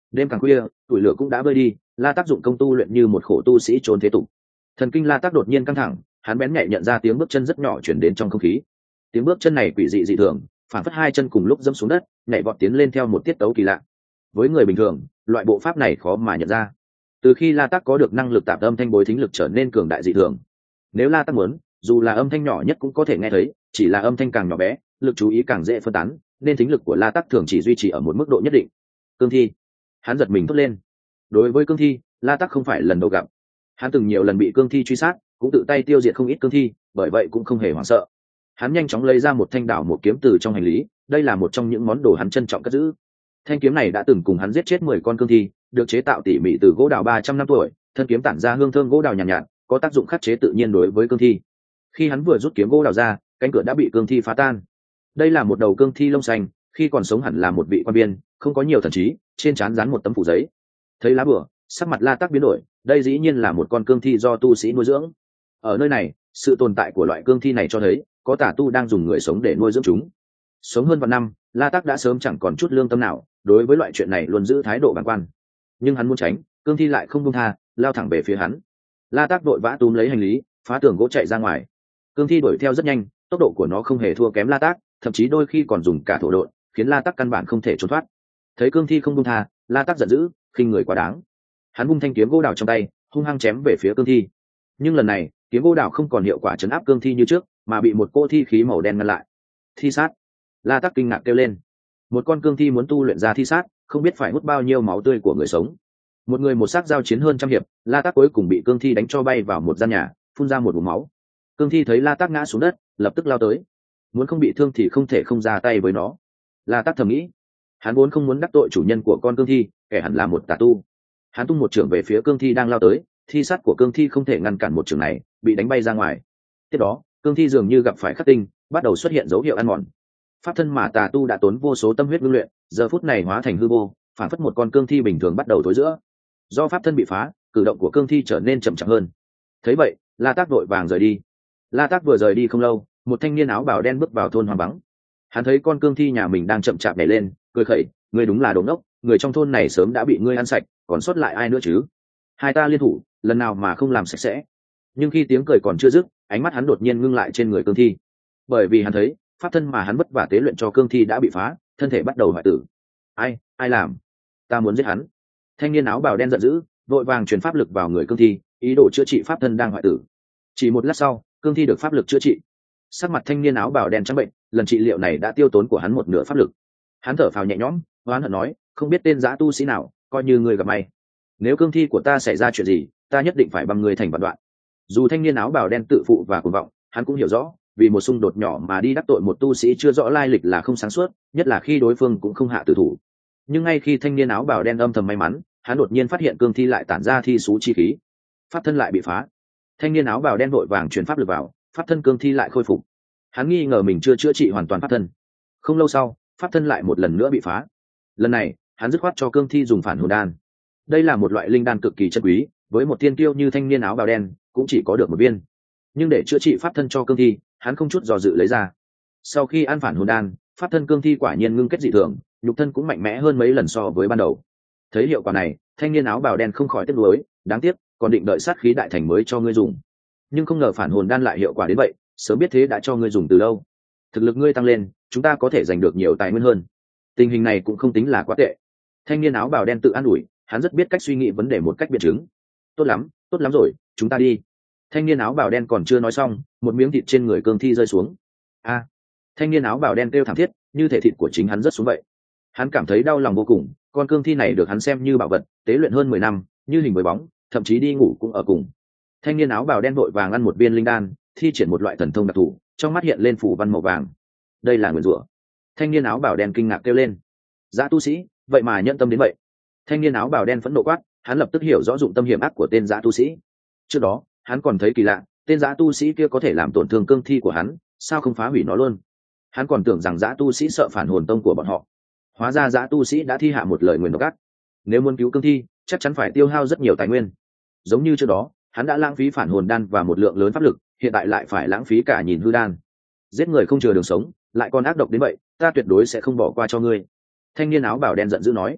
Đêm càng khuya, tuổi lửa cũng đã bơi đi, La Tác dụng công tu luyện như một khổ tu sĩ trốn thế tục. Thần kinh La Tác đột nhiên căng thẳng, hắn bén nhạy nhận ra tiếng bước chân rất nhỏ chuyển đến trong không khí. Tiếng bước chân này quỷ dị dị thường, phản phất hai chân cùng lúc dẫm xuống đất, nhảy vọt tiến lên theo một tiết tấu kỳ lạ. Với người bình thường, loại bộ pháp này khó mà nhận ra. Từ khi La Tác có được năng lực tạp âm thanh bối thính lực trở nên cường đại dị thường. Nếu La Tác muốn, dù là âm thanh nhỏ nhất cũng có thể nghe thấy, chỉ là âm thanh càng nhỏ bé, lực chú ý càng dễ phân tán, nên thính lực của La Tác thường chỉ duy trì ở một mức độ nhất định. Cương thi, hắn giật mình thốt lên. Đối với cương thi, La Tác không phải lần đầu gặp. Hắn từng nhiều lần bị cương thi truy sát, cũng tự tay tiêu diệt không ít cương thi, bởi vậy cũng không hề hoảng sợ. Hắn nhanh chóng lấy ra một thanh đảo một kiếm từ trong hành lý, đây là một trong những món đồ hắn trân trọng cất giữ. Thanh kiếm này đã từng cùng hắn giết chết 10 con cương thi, được chế tạo tỉ mỉ từ gỗ đào 300 năm tuổi, thân kiếm tản ra hương thơm gỗ đào nhàn nhạt, có tác dụng khắc chế tự nhiên đối với cương thi. Khi hắn vừa rút kiếm gỗ đào ra, cánh cửa đã bị cương thi phá tan. Đây là một đầu cương thi lông xanh, khi còn sống hẳn là một vị quan viên, không có nhiều thần trí, trên trán dán một tấm phủ giấy. Thấy lá bùa, sắc mặt La Tác biến đổi, đây dĩ nhiên là một con cương thi do tu sĩ nuôi dưỡng. Ở nơi này, sự tồn tại của loại cương thi này cho thấy có tà tu đang dùng người sống để nuôi dưỡng chúng. Sống hơn vạn năm, La Tác đã sớm chẳng còn chút lương tâm nào, đối với loại chuyện này luôn giữ thái độ bàng quan. Nhưng hắn muốn tránh, cương thi lại không buông tha, lao thẳng về phía hắn. La Tác vội vã túm lấy hành lý, phá tường gỗ chạy ra ngoài. Cương thi đuổi theo rất nhanh, tốc độ của nó không hề thua kém La Tác, thậm chí đôi khi còn dùng cả thổ độn, khiến La Tác căn bản không thể trốn thoát. Thấy cương thi không buông tha, La Tác giận dữ, khinh người quá đáng. Hắn vung thanh kiếm gỗ đào trong tay, hung hăng chém về phía cương thi. Nhưng lần này, kiếm gỗ đào không còn hiệu quả chấn áp cương thi như trước, mà bị một cỗ thi khí màu đen ngăn lại. Thi sát! La Tác kinh ngạc kêu lên. Một con cương thi muốn tu luyện ra thi sát, không biết phải hút bao nhiêu máu tươi của người sống. Một người một xác giao chiến hơn trăm hiệp, La Tác cuối cùng bị cương thi đánh cho bay vào một gian nhà, phun ra một vùng máu. Cương thi thấy La Tác ngã xuống đất, lập tức lao tới. Muốn không bị thương thì không thể không ra tay với nó. La Tác thầm nghĩ, hắn vốn không muốn đắc tội chủ nhân của con cương thi, kẻ hẳn là một tà tu. Hắn tung một chưởng về phía cương thi đang lao tới, thi sát của cương thi không thể ngăn cản một chưởng này, bị đánh bay ra ngoài. Tiếp đó, cương thi dường như gặp phải khắc tinh, bắt đầu xuất hiện dấu hiệu ăn mòn. Pháp thân mà tà tu đã tốn vô số tâm huyết ngưng luyện, giờ phút này hóa thành hư vô, phản phất một con cương thi bình thường bắt đầu thối giữa. Do pháp thân bị phá, cử động của cương thi trở nên chậm chạp hơn. Thấy vậy, La Tác vội vàng rời đi. La Tác vừa rời đi không lâu, một thanh niên áo bào đen bước vào thôn hoang vắng. Hắn thấy con cương thi nhà mình đang chậm chạp nhảy lên, cười khẩy, ngươi đúng là đồ ngốc, người trong thôn này sớm đã bị ngươi ăn sạch, còn sót lại ai nữa chứ? Hai ta liên thủ, lần nào mà không làm sạch sẽ. Nhưng khi tiếng cười còn chưa dứt, ánh mắt hắn đột nhiên ngưng lại trên người cương thi, bởi vì hắn thấy pháp thân mà hắn vất vả tế luyện cho cương thi đã bị phá, thân thể bắt đầu hoại tử. Ai làm? Ta muốn giết hắn! Thanh niên áo bào đen giận dữ, vội vàng truyền pháp lực vào người cương thi, ý đồ chữa trị pháp thân đang hoại tử. Chỉ một lát sau, cương thi được pháp lực chữa trị. Sắc mặt thanh niên áo bào đen trắng bệnh, lần trị liệu này đã tiêu tốn của hắn một nửa pháp lực. Hắn thở phào nhẹ nhõm, oán hận nói, không biết tên dã tu sĩ nào, coi như người gặp may. Nếu cương thi của ta xảy ra chuyện gì, ta nhất định phải băm người thành vạn đoạn. Dù thanh niên áo bào đen tự phụ và cuồng vọng, hắn cũng hiểu rõ, vì một xung đột nhỏ mà đi đắc tội một tu sĩ chưa rõ lai lịch là không sáng suốt, nhất là khi đối phương cũng không hạ tử thủ. Nhưng ngay khi thanh niên áo bào đen âm thầm may mắn, hắn đột nhiên phát hiện cương thi lại tản ra thi xú chi khí, pháp thân lại bị phá. Thanh niên áo bào đen vội vàng truyền pháp lực vào, pháp thân cương thi lại khôi phục. Hắn nghi ngờ mình chưa chữa trị hoàn toàn pháp thân. Không lâu sau, pháp thân lại một lần nữa bị phá. Lần này, hắn dứt khoát cho cương thi dùng phản hồn đan. Đây là một loại linh đan cực kỳ chân quý, với một tiên tiêu như thanh niên áo bào đen cũng chỉ có được một viên. Nhưng để chữa trị pháp thân cho cương thi, hắn không chút do dự lấy ra. Sau khi ăn phản hồn đan, pháp thân cương thi quả nhiên ngưng kết dị thường, nhục thân cũng mạnh mẽ hơn mấy lần so với ban đầu. Thấy hiệu quả này, thanh niên áo bào đen không khỏi tiếc nuối, đáng tiếc, còn định đợi sát khí đại thành mới cho ngươi dùng. Nhưng không ngờ phản hồn đan lại hiệu quả đến vậy, sớm biết thế đã cho ngươi dùng từ lâu. Thực lực ngươi tăng lên, chúng ta có thể giành được nhiều tài nguyên hơn. Tình hình này cũng không tính là quá tệ. Thanh niên áo bào đen tự an ủi, hắn rất biết cách suy nghĩ vấn đề một cách biện chứng. Tốt lắm rồi, chúng ta đi. Thanh niên áo bào đen còn chưa nói xong, một miếng thịt trên người cương thi rơi xuống. Thanh niên áo bào đen kêu thảm thiết, như thể thịt của chính hắn rớt xuống vậy. Hắn cảm thấy đau lòng vô cùng, con cương thi này được hắn xem như bảo vật, tế luyện hơn 10 năm, như hình với bóng, thậm chí đi ngủ cũng ở cùng. Thanh niên áo bào đen vội vàng ăn một viên linh đan, thi triển một loại thần thông đặc thù, trong mắt hiện lên phủ văn màu vàng. Đây là nguyền rủa. Thanh niên áo bào đen kinh ngạc kêu lên. Dã tu sĩ, vậy mà nhẫn tâm đến vậy. Thanh niên áo bào đen phẫn nộ quát, hắn lập tức hiểu rõ dụng tâm hiểm ác của tên dã tu sĩ. Trước đó, hắn còn thấy kỳ lạ, tên dã tu sĩ kia có thể làm tổn thương cương thi của hắn, sao không phá hủy nó luôn? Hắn còn tưởng rằng dã tu sĩ sợ phản hồn tông của bọn họ. Hóa ra dã tu sĩ đã thi hạ một lời nguyền độc ác. Nếu muốn cứu cương thi, chắc chắn phải tiêu hao rất nhiều tài nguyên. Giống như trước đó, hắn đã lãng phí phản hồn đan và một lượng lớn pháp lực, hiện tại lại phải lãng phí cả nhìn hư đan. Giết người không chừa đường sống, lại còn ác độc đến vậy, ta tuyệt đối sẽ không bỏ qua cho ngươi. Thanh niên áo bào đen giận dữ nói.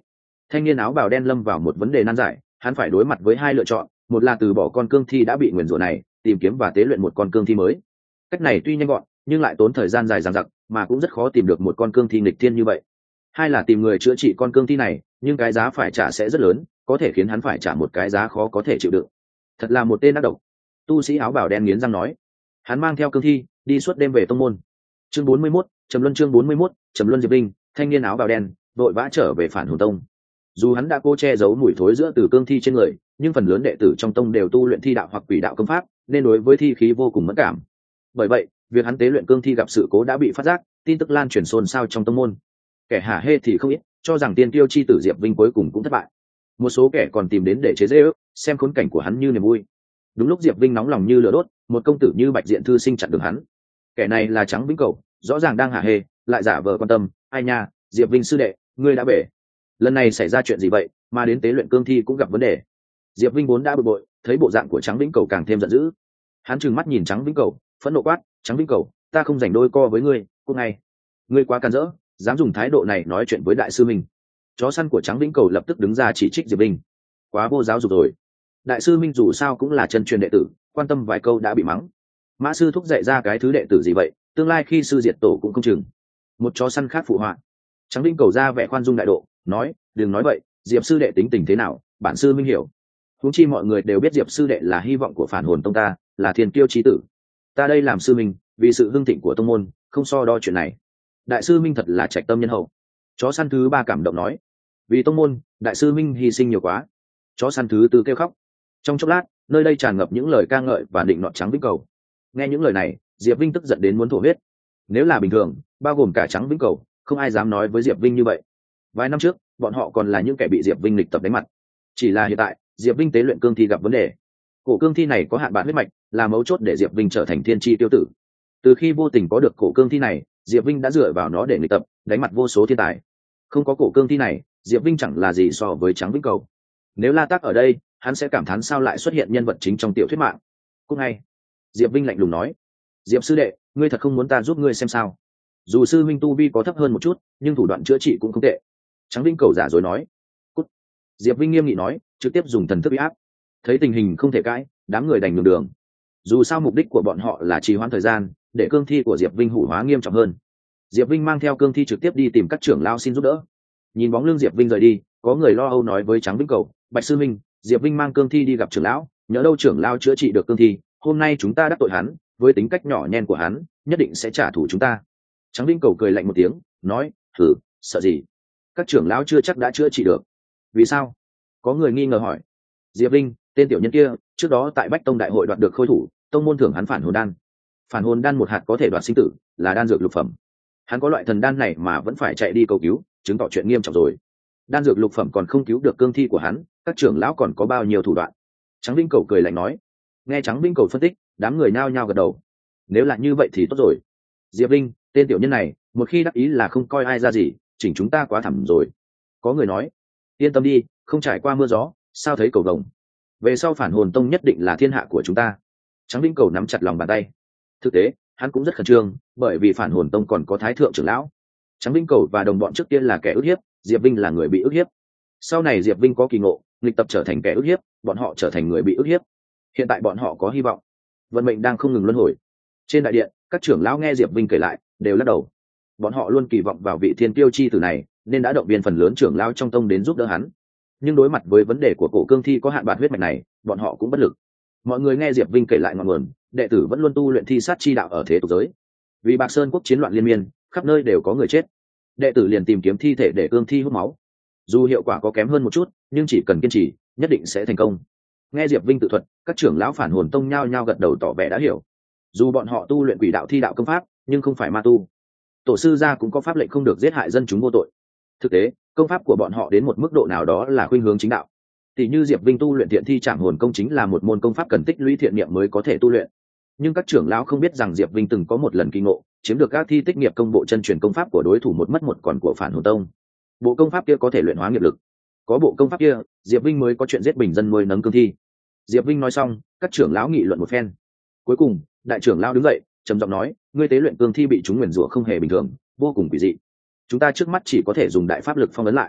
Thanh niên áo bào đen lâm vào một vấn đề nan giải, hắn phải đối mặt với hai lựa chọn, một là từ bỏ con cương thi đã bị nguyền rủa này, tìm kiếm và tế luyện một con cương thi mới. Cách này tuy nhanh gọn nhưng lại tốn thời gian dài dằng dặc, mà cũng rất khó tìm được một con cương thi nghịch thiên như vậy. Hai là tìm người chữa trị con cương thi này, nhưng cái giá phải trả sẽ rất lớn, có thể khiến hắn phải trả một cái giá khó có thể chịu đựng. Thật là một tên ác độc. Tu sĩ áo bào đen nghiến răng nói. Hắn mang theo cương thi đi suốt đêm về tông môn. Chương 41, Trầm Luân. Chương 41, Trầm Luân. Diệp Linh, thanh niên áo bào đen, vội vã trở về Phản Hồn Tông. Dù hắn đã cố che giấu mùi thối giữa từ cương thi trên người, nhưng phần lớn đệ tử trong tông đều tu luyện thi đạo hoặc quỷ đạo công pháp, nên đối với thi khí vô cùng mẫn cảm. Bởi vậy, việc hắn tế luyện cương thi gặp sự cố đã bị phát giác, tin tức lan truyền xôn xao trong tông môn. Kẻ hả hê thì không ít, cho rằng tiên tiêu chi tử Diệp Vinh cuối cùng cũng thất bại. Một số kẻ còn tìm đến để chế giễu, xem khốn cảnh của hắn như niềm vui. Đúng lúc Diệp Vinh nóng lòng như lửa đốt, một công tử như Bạch Diện thư sinh chặn đường hắn. Kẻ này là Trắng Vĩnh Cầu, rõ ràng đang hả hê, lại giả vờ quan tâm. Ai nha, Diệp Vinh sư đệ, ngươi đã về. Lần này xảy ra chuyện gì vậy, mà đến tế luyện cương thi cũng gặp vấn đề? Diệp Vinh vốn đã bực bội, thấy bộ dạng của Trắng Vĩnh Cầu càng thêm giận dữ. Hắn trừng mắt nhìn Trắng Vĩnh Cầu, phẫn nộ quát: Trắng Vĩnh Cầu, ta không rảnh đôi co với ngươi, cút ngay. Ngươi quá can dỡ, dám dùng thái độ này nói chuyện với đại sư minh. Chó săn của Trắng Vĩnh Cầu lập tức đứng ra chỉ trích Diệp Vinh. Quá vô giáo dục rồi. Đại sư minh dù sao cũng là chân truyền đệ tử, quan tâm vài câu đã bị mắng. Mã sư thúc dạy ra cái thứ đệ tử gì vậy, tương lai khi sư diệt tổ cũng không chừng. Một chó săn khác phụ họa. Trắng Vĩnh Cầu ra vẻ khoan dung đại độ, nói: đừng nói vậy, Diệp sư đệ tính tình thế nào, bản sư minh hiểu. Huống chi mọi người đều biết Diệp sư đệ là hy vọng của Phản Hồn Tông ta, là thiên kiêu chí tử. Ta đây làm sư minh, vì sự hưng thịnh của tông môn, không so đo chuyện này. Đại sư minh thật là trạch tâm nhân hậu. Chó săn thứ ba cảm động nói: vì tông môn, đại sư minh hy sinh nhiều quá. Chó săn thứ tư kêu khóc. Trong chốc lát, nơi đây tràn ngập những lời ca ngợi và định nọt Trắng Vĩnh Cầu. Nghe những lời này, Diệp Vinh tức giận đến muốn thổ huyết. Nếu là bình thường, bao gồm cả Trắng Vĩnh Cầu, không ai dám nói với Diệp Vinh như vậy. Vài năm trước, bọn họ còn là những kẻ bị Diệp Vinh lịch tập đánh mặt. Chỉ là hiện tại, Diệp Vinh tế luyện cương thi gặp vấn đề. Cổ cương thi này có hạn bản huyết mạch, là mấu chốt để Diệp Vinh trở thành thiên chi tiêu tử. Từ khi vô tình có được cổ cương thi này, Diệp Vinh đã dựa vào nó để lịch tập, đánh mặt vô số thiên tài. Không có cổ cương thi này, Diệp Vinh chẳng là gì so với Trắng Vĩnh Cầu. Nếu La Tắc ở đây, hắn sẽ cảm thán sao lại xuất hiện nhân vật chính trong tiểu thuyết mạng. Cúc ngay. Diệp Vinh lạnh lùng nói: Diệp sư đệ, ngươi thật không muốn ta giúp ngươi xem sao? Dù sư minh tu vi có thấp hơn một chút, nhưng thủ đoạn chữa trị cũng không tệ. Trắng Vĩnh Cầu giả dối nói. Cút. Diệp Vinh nghiêm nghị nói, trực tiếp dùng thần thức uy áp. Thấy tình hình không thể cãi, đám người đành nhường đường. Dù sao mục đích của bọn họ là trì hoãn thời gian, để cương thi của Diệp Vinh hủ hóa nghiêm trọng hơn. Diệp Vinh mang theo cương thi trực tiếp đi tìm các trưởng lão xin giúp đỡ. Nhìn bóng lưng Diệp Vinh rời đi, có người lo âu nói với Trắng Vĩnh Cầu: Bạch sư minh, Diệp Vinh mang cương thi đi gặp trưởng lão, nhớ đâu trưởng lão chữa trị được cương thi, hôm nay chúng ta đắc tội hắn, với tính cách nhỏ nhen của hắn, nhất định sẽ trả thù chúng ta. Trắng Vĩnh Cầu cười lạnh một tiếng, nói: thử, sợ gì? Các trưởng lão chưa chắc đã chữa trị được. Vì sao? Có người nghi ngờ hỏi. Diệp Vinh, tên tiểu nhân kia, trước đó tại Bách Tông đại hội đoạt được khôi thủ, tông môn thưởng hắn Phản Hồn đan. Phản Hồn đan một hạt có thể đoạt sinh tử, là đan dược lục phẩm. Hắn có loại thần đan này mà vẫn phải chạy đi cầu cứu, chứng tỏ chuyện nghiêm trọng rồi. Đan dược lục phẩm còn không cứu được cương thi của hắn, các trưởng lão còn có bao nhiêu thủ đoạn? Trắng Vĩnh Cầu cười lạnh nói. Nghe Trắng Vĩnh Cầu phân tích, đám người nhao nhao gật đầu. Nếu là như vậy thì tốt rồi. Diệp Vinh, tên tiểu nhân này, một khi đắc ý là không coi ai ra gì, chỉnh chúng ta quá thẳm rồi. Có người nói. Yên tâm đi, không trải qua mưa gió, sao thấy cầu vồng. Về sau Phản Hồn Tông nhất định là thiên hạ của chúng ta. Trắng Vĩnh Cầu nắm chặt lòng bàn tay. Thực tế, hắn cũng rất khẩn trương, bởi vì Phản Hồn Tông còn có Thái thượng trưởng lão. Trắng Vĩnh Cầu và đồng bọn trước tiên là kẻ ức hiếp, Diệp Vinh là người bị ức hiếp. Sau này Diệp Vinh có kỳ ngộ, nghịch tập trở thành kẻ ức hiếp, bọn họ trở thành người bị ức hiếp. Hiện tại bọn họ có hy vọng. Vận mệnh đang không ngừng luân hồi. Trên đại điện, các trưởng lão nghe Diệp Vinh kể lại, đều lắc đầu. Bọn họ luôn kỳ vọng vào vị thiên tiêu chi tử này, nên đã động viên phần lớn trưởng lão trong tông đến giúp đỡ hắn. Nhưng đối mặt với vấn đề của cổ cương thi có hạn bản huyết mạch này, bọn họ cũng bất lực. Mọi người nghe Diệp Vinh kể lại ngọn nguồn, đệ tử vẫn luôn tu luyện thi sát chi đạo ở thế tục giới. Vì Bạc Sơn quốc chiến loạn liên miên, khắp nơi đều có người chết. Đệ tử liền tìm kiếm thi thể để cương thi hút máu. Dù hiệu quả có kém hơn một chút, nhưng chỉ cần kiên trì, nhất định sẽ thành công. Nghe Diệp Vinh tự thuật, các trưởng lão Phản Hồn Tông nhao nhao gật đầu tỏ vẻ đã hiểu. Dù bọn họ tu luyện quỷ đạo thi đạo công pháp, nhưng không phải ma tu. Tổ sư gia cũng có pháp lệnh không được giết hại dân chúng vô tội. Thực tế, công pháp của bọn họ đến một mức độ nào đó là khuynh hướng chính đạo. Tỷ như Diệp Vinh tu luyện thiện thi trảm hồn công chính là một môn công pháp cần tích lũy thiện niệm mới có thể tu luyện. Nhưng các trưởng lão không biết rằng Diệp Vinh từng có một lần kỳ ngộ, chiếm được các thi tích nghiệp công bộ chân truyền công pháp của đối thủ một mất một còn của Phản Hồn Tông. Bộ công pháp kia có thể luyện hóa nghiệp lực. Có bộ công pháp kia, Diệp Vinh mới có chuyện giết bình dân nuôi nấng cương thi. Diệp Vinh nói xong, các trưởng lão nghị luận một phen. Cuối cùng, đại trưởng lão đứng dậy, trầm giọng nói: ngươi tế luyện cương thi bị chúng nguyền rủa không hề bình thường, vô cùng quỷ dị. Chúng ta trước mắt chỉ có thể dùng đại pháp lực phong ấn lại.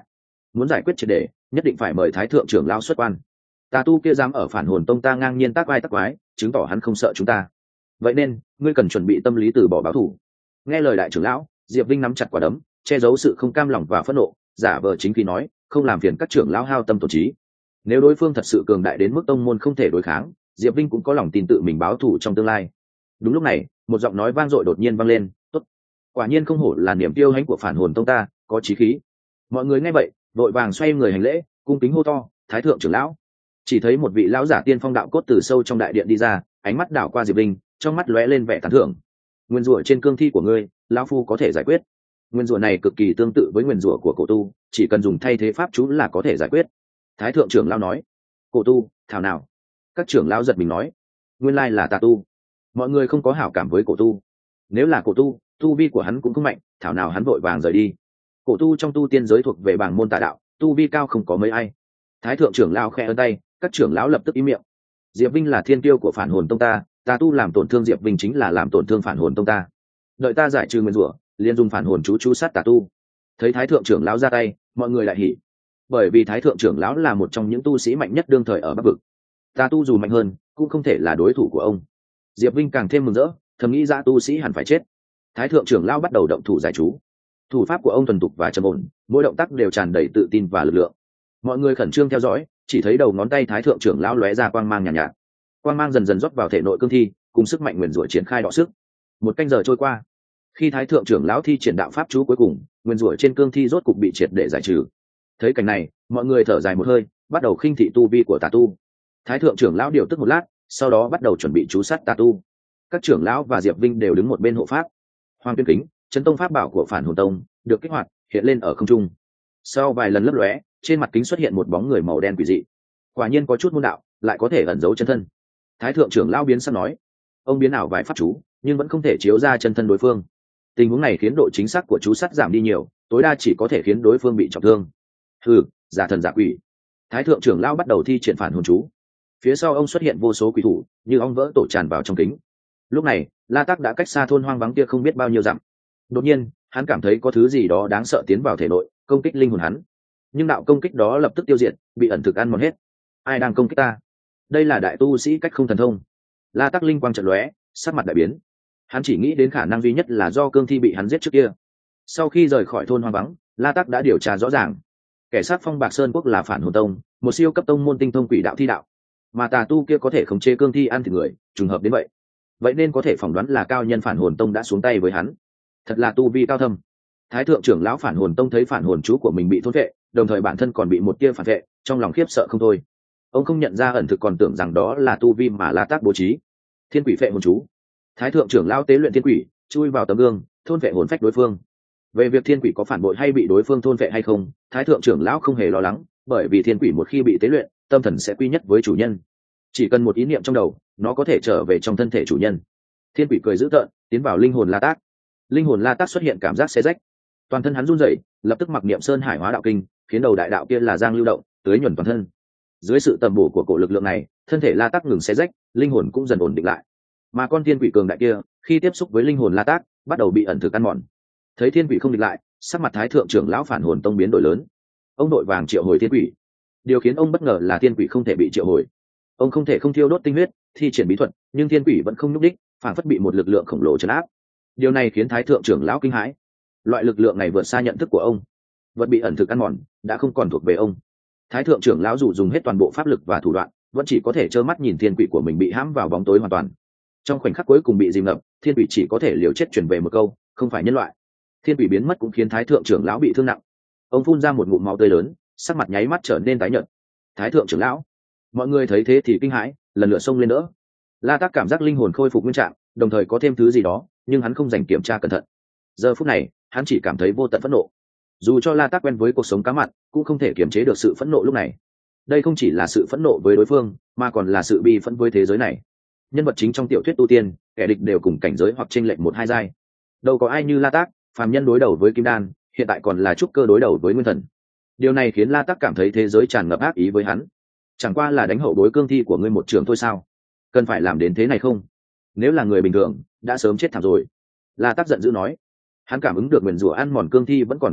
muốn giải quyết triệt để nhất định phải mời thái thượng trưởng lao xuất quan. Tà tu kia dám ở phản hồn tông ta ngang nhiên tác vai tác quái, chứng tỏ hắn không sợ chúng ta. Vậy nên ngươi cần chuẩn bị tâm lý từ bỏ báo thù. Nghe lời đại trưởng lão, Diệp Vinh nắm chặt quả đấm, che giấu sự không cam lòng và phẫn nộ, giả vờ chính khí nói, không làm phiền các trưởng lão hao tâm tổn trí. Nếu đối phương thật sự cường đại đến mức tông môn không thể đối kháng, Diệp Vinh cũng có lòng tin tự mình báo thù trong tương lai. Đúng lúc này, một giọng nói vang dội đột nhiên vang lên, "Tốt, quả nhiên không hổ là niềm tiêu hãnh của phản hồn tông ta, có chí khí." Mọi người nghe vậy, vội vàng xoay người hành lễ, cung kính hô to, "Thái thượng trưởng lão." Chỉ thấy một vị lão giả tiên phong đạo cốt từ sâu trong đại điện đi ra, ánh mắt đảo qua Diệp Vinh, trong mắt lóe lên vẻ tán thưởng. "Nguyên rủa trên cương thi của ngươi, lão phu có thể giải quyết." Nguyên rủa này cực kỳ tương tự với nguyên rủa của cổ tu, chỉ cần dùng thay thế pháp chú là có thể giải quyết. Thái thượng trưởng lão nói. "Cổ tu, thảo nào?" Các trưởng lão giật mình nói. Nguyên lai là tà tu. Mọi người không có hảo cảm với cổ tu. Nếu là cổ tu, tu vi của hắn cũng không mạnh, thảo nào hắn vội vàng rời đi. Cổ tu trong tu tiên giới thuộc về bảng môn tà đạo, tu vi cao không có mấy ai. Thái thượng trưởng lão khẽ ấn tay, các trưởng lão lập tức im miệng. Diệp Vinh là thiên kiêu của phản hồn tông ta, tà tu làm tổn thương Diệp Vinh chính là làm tổn thương phản hồn tông ta. Đợi ta giải trừ nguyên rủa, liền dùng phản hồn chú sát tà tu. Thấy thái thượng trưởng lão ra tay, mọi người lại hỉ. Bởi vì thái thượng trưởng lão là một trong những tu sĩ mạnh nhất đương thời ở Bắc vực. Tà tu dù mạnh hơn, cũng không thể là đối thủ của ông. Diệp Vinh càng thêm mừng rỡ, thầm nghĩ ra tu sĩ hẳn phải chết. Thái thượng trưởng lão bắt đầu động thủ giải chú. Thủ pháp của ông thuần thục và trầm ổn, mỗi động tác đều tràn đầy tự tin và lực lượng. Mọi người khẩn trương theo dõi, chỉ thấy đầu ngón tay thái thượng trưởng lão lóe ra quang mang nhàn nhạt. Quang mang dần dần rót vào thể nội cương thi, cùng sức mạnh nguyên rủa triển khai đọ sức. Một canh giờ trôi qua, khi thái thượng trưởng lão thi triển đạo pháp chú cuối cùng, nguyên rủa trên cương thi rốt cục bị triệt để giải trừ. Thấy cảnh này, mọi người thở dài một hơi, bắt đầu khinh thị tu vi của tà tu. Thái thượng trưởng lão điều tức một lát, sau đó bắt đầu chuẩn bị chú sát tà tu. Các trưởng lão và Diệp Vinh đều đứng một bên hộ pháp. Hoàng Tuyên Kính, chấn tông pháp bảo của phản hồn tông, được kích hoạt, hiện lên ở không trung. Sau vài lần lấp lóe, trên mặt kính xuất hiện một bóng người màu đen quỷ dị. Quả nhiên có chút môn đạo, lại có thể ẩn giấu chân thân. Thái thượng trưởng lão biến sắc nói, ông biến ảo vài pháp chú, nhưng vẫn không thể chiếu ra chân thân đối phương. Tình huống này khiến độ chính xác của chú sát giảm đi nhiều, tối đa chỉ có thể khiến đối phương bị trọng thương. Hừ, giả thần giả quỷ. Thái thượng trưởng lão bắt đầu thi triển phản hồn chú. Phía sau ông xuất hiện vô số quỷ thủ, như ong vỡ tổ tràn vào trong kính. Lúc này, La Tắc đã cách xa thôn hoang vắng kia không biết bao nhiêu dặm. Đột nhiên, hắn cảm thấy có thứ gì đó đáng sợ tiến vào thể nội, công kích linh hồn hắn. Nhưng đạo công kích đó lập tức tiêu diệt, bị ẩn thực ăn mòn hết. Ai đang công kích ta? Đây là đại tu sĩ cách không thần thông. La Tắc linh quang chợt lóe, sắc mặt đại biến. Hắn chỉ nghĩ đến khả năng duy nhất là do cương thi bị hắn giết trước kia. Sau khi rời khỏi thôn hoang vắng, La Tắc đã điều tra rõ ràng. Kẻ sát phong Bạc Sơn quốc là phản hồn tông, một siêu cấp tông môn tinh thông quỷ đạo thi đạo, mà tà tu kia có thể khống chế cương thi ăn thịt người, trùng hợp đến vậy. Vậy nên có thể phỏng đoán là cao nhân phản hồn tông đã xuống tay với hắn. Thật là tu vi cao thâm. Thái thượng trưởng lão phản hồn tông thấy phản hồn chú của mình bị thôn vệ, đồng thời bản thân còn bị một tia phản vệ, trong lòng khiếp sợ không thôi. Ông không nhận ra ẩn thực còn tưởng rằng đó là tu vi mà La Tắc bố trí. Thiên quỷ phệ hồn chú. Thái thượng trưởng lão tế luyện thiên quỷ, chui vào tấm gương, thôn vệ hồn phách đối phương. Về việc thiên quỷ có phản bội hay bị đối phương thôn vệ hay không, thái thượng trưởng lão không hề lo lắng, bởi vì thiên quỷ một khi bị tế luyện, tâm thần sẽ quy nhất với chủ nhân. Chỉ cần một ý niệm trong đầu, nó có thể trở về trong thân thể chủ nhân. Thiên quỷ cười dữ tợn, tiến vào linh hồn La Tắc. Linh hồn La Tắc xuất hiện cảm giác xé rách, toàn thân hắn run rẩy, lập tức mặc niệm sơn hải hóa đạo kinh, khiến đầu đại đạo kia là giang lưu động, tưới nhuần toàn thân. Dưới sự tầm bổ của cổ lực lượng này, thân thể La Tắc ngừng xé rách, linh hồn cũng dần ổn định lại. Mà con thiên quỷ cường đại kia, khi tiếp xúc với linh hồn La Tắc, bắt đầu bị ẩn thực ăn mòn. Thấy thiên quỷ không địch lại, sắc mặt thái thượng trưởng lão phản hồn tông biến đổi lớn. Ông đội vàng triệu hồi thiên quỷ. Điều khiến ông bất ngờ là thiên quỷ không thể bị triệu hồi. Ông không thể không thiêu đốt tinh huyết, thi triển bí thuật, nhưng thiên quỷ vẫn không nhúc đích, phản phất bị một lực lượng khổng lồ trấn áp. Điều này khiến thái thượng trưởng lão kinh hãi. Loại lực lượng này vượt xa nhận thức của ông. Vật bị ẩn thực ăn mòn, đã không còn thuộc về ông. Thái thượng trưởng lão dù dùng hết toàn bộ pháp lực và thủ đoạn, vẫn chỉ có thể trơ mắt nhìn thiên quỷ của mình bị hãm vào bóng tối hoàn toàn. Trong khoảnh khắc cuối cùng bị dìm ngập, thiên quỷ chỉ có thể liều chết truyền về một câu, không phải nhân loại. Thiên quỷ biến mất cũng khiến thái thượng trưởng lão bị thương nặng. Ông phun ra một ngụm máu tươi lớn, sắc mặt nháy mắt trở nên tái nhợt. Thái thượng trưởng lão, mọi người thấy thế thì kinh hãi, lần lượt xông lên đỡ. La Tắc cảm giác linh hồn khôi phục nguyên trạng, đồng thời có thêm thứ gì đó, nhưng hắn không dành kiểm tra cẩn thận. Giờ phút này, hắn chỉ cảm thấy vô tận phẫn nộ. Dù cho La Tắc quen với cuộc sống cá mặn, cũng không thể kiềm chế được sự phẫn nộ lúc này. Đây không chỉ là sự phẫn nộ với đối phương, mà còn là sự bi phẫn với thế giới này. Nhân vật chính trong tiểu thuyết tu tiên, kẻ địch đều cùng cảnh giới hoặc chênh lệch một hai giai. Đâu có ai như La Tắc, phàm nhân đối đầu với kim đan, hiện tại còn là trúc cơ đối đầu với nguyên thần. Điều này khiến La Tắc cảm thấy thế giới tràn ngập ác ý với hắn. Chẳng qua là đánh hậu bối cương thi của ngươi một trường thôi sao? Cần phải làm đến thế này không? Nếu là người bình thường, đã sớm chết thảm rồi. La Tắc giận dữ nói. Hắn cảm ứng được nguyền rủa ăn mòn cương thi vẫn còn tồn tại,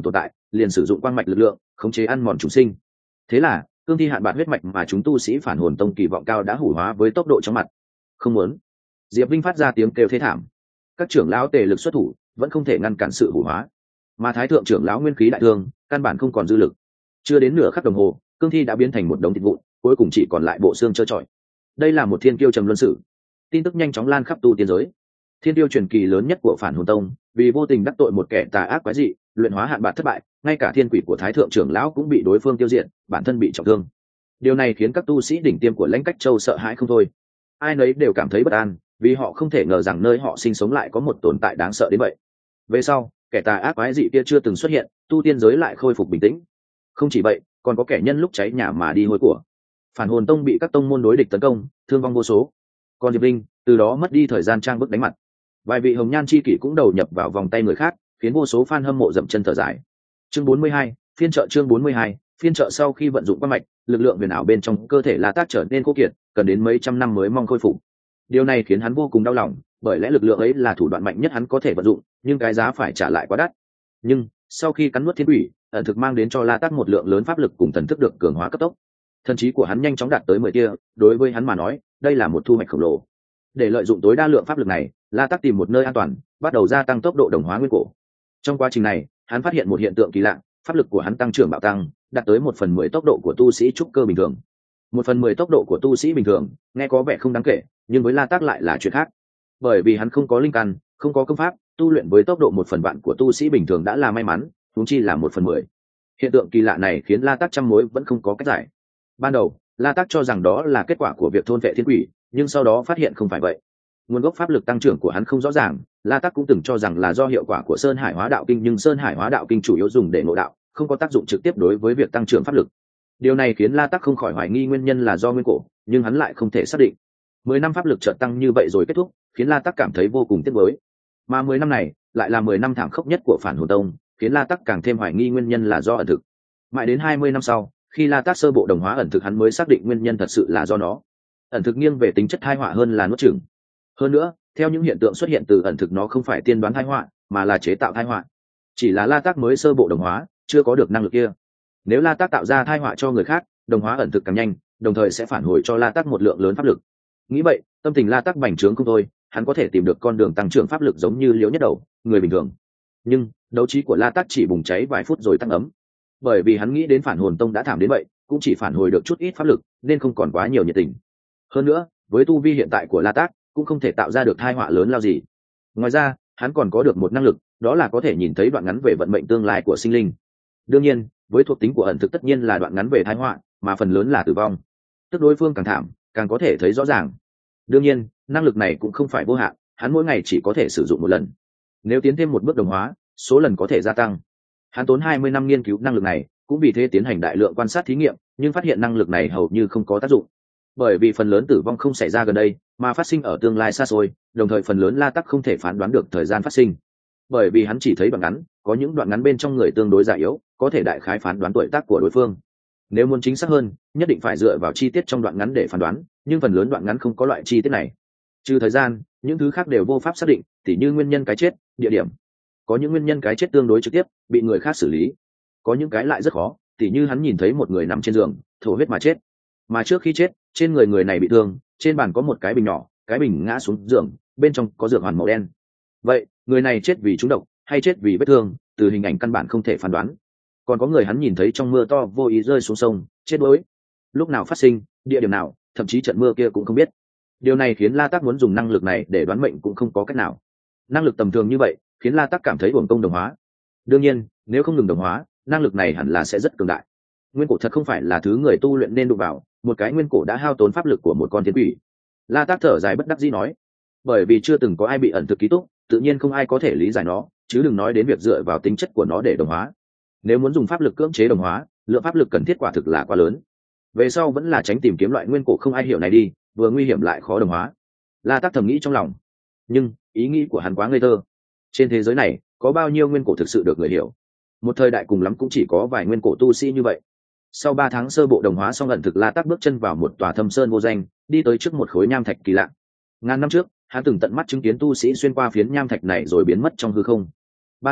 liền sử dụng quang mạch lực lượng khống chế ăn mòn chúng sinh. Thế là cương thi hạn bạc huyết mạch mà chúng tu sĩ phản hồn tông kỳ vọng cao đã hủ hóa với tốc độ chóng mặt. Không muốn. Diệp Vinh phát ra tiếng kêu thế thảm. Các trưởng lão tề lực xuất thủ vẫn không thể ngăn cản sự hủ hóa, mà thái thượng trưởng lão nguyên khí đại thương căn bản không còn dư lực. Chưa đến nửa khắc đồng hồ, cương thi đã biến thành một đống thịt vụn, cuối cùng chỉ còn lại bộ xương trơ trọi. Đây là một thiên kiêu trầm luân sự. Tin tức nhanh chóng lan khắp tu tiên giới. Thiên tiêu truyền kỳ lớn nhất của phản hồn tông vì vô tình đắc tội một kẻ tà ác quái dị, luyện hóa hạn bạc thất bại, ngay cả thiên quỷ của thái thượng trưởng lão cũng bị đối phương tiêu diệt, bản thân bị trọng thương. Điều này khiến các tu sĩ đỉnh tiêm của Lãnh Cách Châu sợ hãi không thôi. Ai nấy đều cảm thấy bất an, vì họ không thể ngờ rằng nơi họ sinh sống lại có một tồn tại đáng sợ đến vậy. Về sau, kẻ tà ác quái dị kia chưa từng xuất hiện, tu tiên giới lại khôi phục bình tĩnh. Không chỉ vậy, còn có kẻ nhân lúc cháy nhà mà đi hôi của. Phản hồn tông bị các tông môn đối địch tấn công, thương vong vô số. Còn Diệp Linh từ đó mất đi thời gian trang bức đánh mặt. Vài vị hồng nhan chi kỷ cũng đầu nhập vào vòng tay người khác, khiến vô số fan hâm mộ dậm chân thở dài. Chương 42, phiên chợ chương 42, phiên chợ sau khi vận dụng quang mạch, lực lượng huyền ảo bên trong cơ thể La Tác trở nên khô kiệt, cần đến mấy trăm năm mới mong khôi phục. Điều này khiến hắn vô cùng đau lòng, bởi lẽ lực lượng ấy là thủ đoạn mạnh nhất hắn có thể vận dụng, nhưng cái giá phải trả lại quá đắt. Nhưng sau khi cắn nuốt thiên quỷ, ẩn thực mang đến cho La Tác một lượng lớn pháp lực cùng thần thức được cường hóa cấp tốc. Thần trí của hắn nhanh chóng đạt tới 10 tia, đối với hắn mà nói, đây là một thu hoạch khổng lồ. Để lợi dụng tối đa lượng pháp lực này, La Tác tìm một nơi an toàn, bắt đầu gia tăng tốc độ đồng hóa nguyên cổ. Trong quá trình này, hắn phát hiện một hiện tượng kỳ lạ, pháp lực của hắn tăng trưởng bạo tăng, đạt tới 1/10 tốc độ của tu sĩ trúc cơ bình thường. 1/10 tốc độ của tu sĩ bình thường, nghe có vẻ không đáng kể, nhưng với La Tác lại là chuyện khác. Bởi vì hắn không có linh căn, không có công pháp, tu luyện với tốc độ 1/10 của tu sĩ bình thường đã là may mắn, huống chi là 1/10. Hiện tượng kỳ lạ này khiến La Tác trăm mối vẫn không có cách giải. Ban đầu, La Tác cho rằng đó là kết quả của việc thôn vệ thiên quỷ, nhưng sau đó phát hiện không phải vậy. Nguồn gốc pháp lực tăng trưởng của hắn không rõ ràng, La Tác cũng từng cho rằng là do hiệu quả của Sơn Hải Hóa Đạo Kinh, nhưng Sơn Hải Hóa Đạo Kinh chủ yếu dùng để ngộ đạo, không có tác dụng trực tiếp đối với việc tăng trưởng pháp lực. Điều này khiến La Tác không khỏi hoài nghi nguyên nhân là do nguyên cổ, nhưng hắn lại không thể xác định. 10 năm pháp lực chợt tăng như vậy rồi kết thúc, khiến La Tác cảm thấy vô cùng tiếc nuối. Mà 10 năm này lại là 10 năm thảm khốc nhất của Phản Hồn Tông, khiến La Tác càng thêm hoài nghi nguyên nhân là do ẩn thực. Mãi đến 20 năm sau, khi La Tác sơ bộ đồng hóa ẩn thực, hắn mới xác định nguyên nhân thật sự là do nó. Ẩn thực nghiêng về tính chất tai họa hơn là nuốt chửng. Hơn nữa, theo những hiện tượng xuất hiện từ ẩn thực, nó không phải tiên đoán tai họa, mà là chế tạo tai họa. Chỉ là La Tác mới sơ bộ đồng hóa, chưa có được năng lực kia. Nếu La Tác tạo ra tai họa cho người khác, đồng hóa ẩn thực càng nhanh, đồng thời sẽ phản hồi cho La Tác một lượng lớn pháp lực. Nghĩ vậy, tâm tình La Tác bành trướng không thôi, hắn có thể tìm được con đường tăng trưởng pháp lực giống như Liễu Nhất Đầu, người bình thường. Nhưng đấu trí của La Tác chỉ bùng cháy vài phút rồi tăng ấm, bởi vì hắn nghĩ đến Phản Hồn Tông đã thảm đến vậy, cũng chỉ phản hồi được chút ít pháp lực, nên không còn quá nhiều nhiệt tình. Hơn nữa, với tu vi hiện tại của La Tác, cũng không thể tạo ra được tai họa lớn lao gì. Ngoài ra, hắn còn có được một năng lực, đó là có thể nhìn thấy đoạn ngắn về vận mệnh tương lai của sinh linh. Đương nhiên, với thuộc tính của ẩn thực tất nhiên là đoạn ngắn về tai họa, mà phần lớn là tử vong. Tức đối phương càng thảm, càng có thể thấy rõ ràng. Đương nhiên, năng lực này cũng không phải vô hạn, hắn mỗi ngày chỉ có thể sử dụng một lần. Nếu tiến thêm một bước đồng hóa, số lần có thể gia tăng. Hắn tốn 20 năm nghiên cứu năng lực này, cũng vì thế tiến hành đại lượng quan sát thí nghiệm, nhưng phát hiện năng lực này hầu như không có tác dụng. Bởi vì phần lớn tử vong không xảy ra gần đây, mà phát sinh ở tương lai xa xôi, đồng thời phần lớn La Tác không thể phán đoán được thời gian phát sinh. Bởi vì hắn chỉ thấy đoạn ngắn, có những đoạn ngắn bên trong người tương đối già yếu, có thể đại khái phán đoán tuổi tác của đối phương. Nếu muốn chính xác hơn, nhất định phải dựa vào chi tiết trong đoạn ngắn để phán đoán, nhưng phần lớn đoạn ngắn không có loại chi tiết này. Trừ thời gian, những thứ khác đều vô pháp xác định, tỉ như nguyên nhân cái chết, địa điểm. Có những nguyên nhân cái chết tương đối trực tiếp, bị người khác xử lý. Có những cái lại rất khó, tỉ như hắn nhìn thấy một người nằm trên giường, thổ huyết mà chết. Mà trước khi chết, trên người người này bị thương, trên bàn có một cái bình nhỏ, cái bình ngã xuống giường, bên trong có dược hoàn màu đen. Vậy, người này chết vì trúng độc, hay chết vì vết thương, từ hình ảnh căn bản không thể phán đoán. Còn có người hắn nhìn thấy trong mưa to vô ý rơi xuống sông, chết đuối. Lúc nào phát sinh, địa điểm nào, thậm chí trận mưa kia cũng không biết. Điều này khiến La Tác muốn dùng năng lực này để đoán mệnh cũng không có cách nào. Năng lực tầm thường như vậy, khiến La Tác cảm thấy uổng công đồng hóa. Đương nhiên, nếu không ngừng đồng hóa, năng lực này hẳn là sẽ rất cường đại. Nguyên cổ thật không phải là thứ người tu luyện nên đụng vào, một cái nguyên cổ đã hao tốn pháp lực của một con thiên quỷ. La Tác thở dài bất đắc dĩ nói, bởi vì chưa từng có ai bị ẩn thực ký túc, tự nhiên không ai có thể lý giải nó, chứ đừng nói đến việc dựa vào tính chất của nó để đồng hóa. Nếu muốn dùng pháp lực cưỡng chế đồng hóa, lượng pháp lực cần thiết quả thực là quá lớn. Về sau vẫn là tránh tìm kiếm loại nguyên cổ không ai hiểu này đi, vừa nguy hiểm lại khó đồng hóa. La Tác thầm nghĩ trong lòng, nhưng ý nghĩ của hắn quá ngây thơ. Trên thế giới này có bao nhiêu nguyên cổ thực sự được người hiểu? Một thời đại cùng lắm cũng chỉ có vài nguyên cổ tu sĩ như vậy. Sau 3 tháng sơ bộ đồng hóa xong, ẩn thực La Tác bước chân vào một tòa thâm sơn vô danh, đi tới trước một khối nham thạch kỳ lạ. Ngàn năm trước, hắn từng tận mắt chứng kiến tu sĩ xuyên qua phiến nham thạch này rồi biến mất trong hư không. Ban đầu,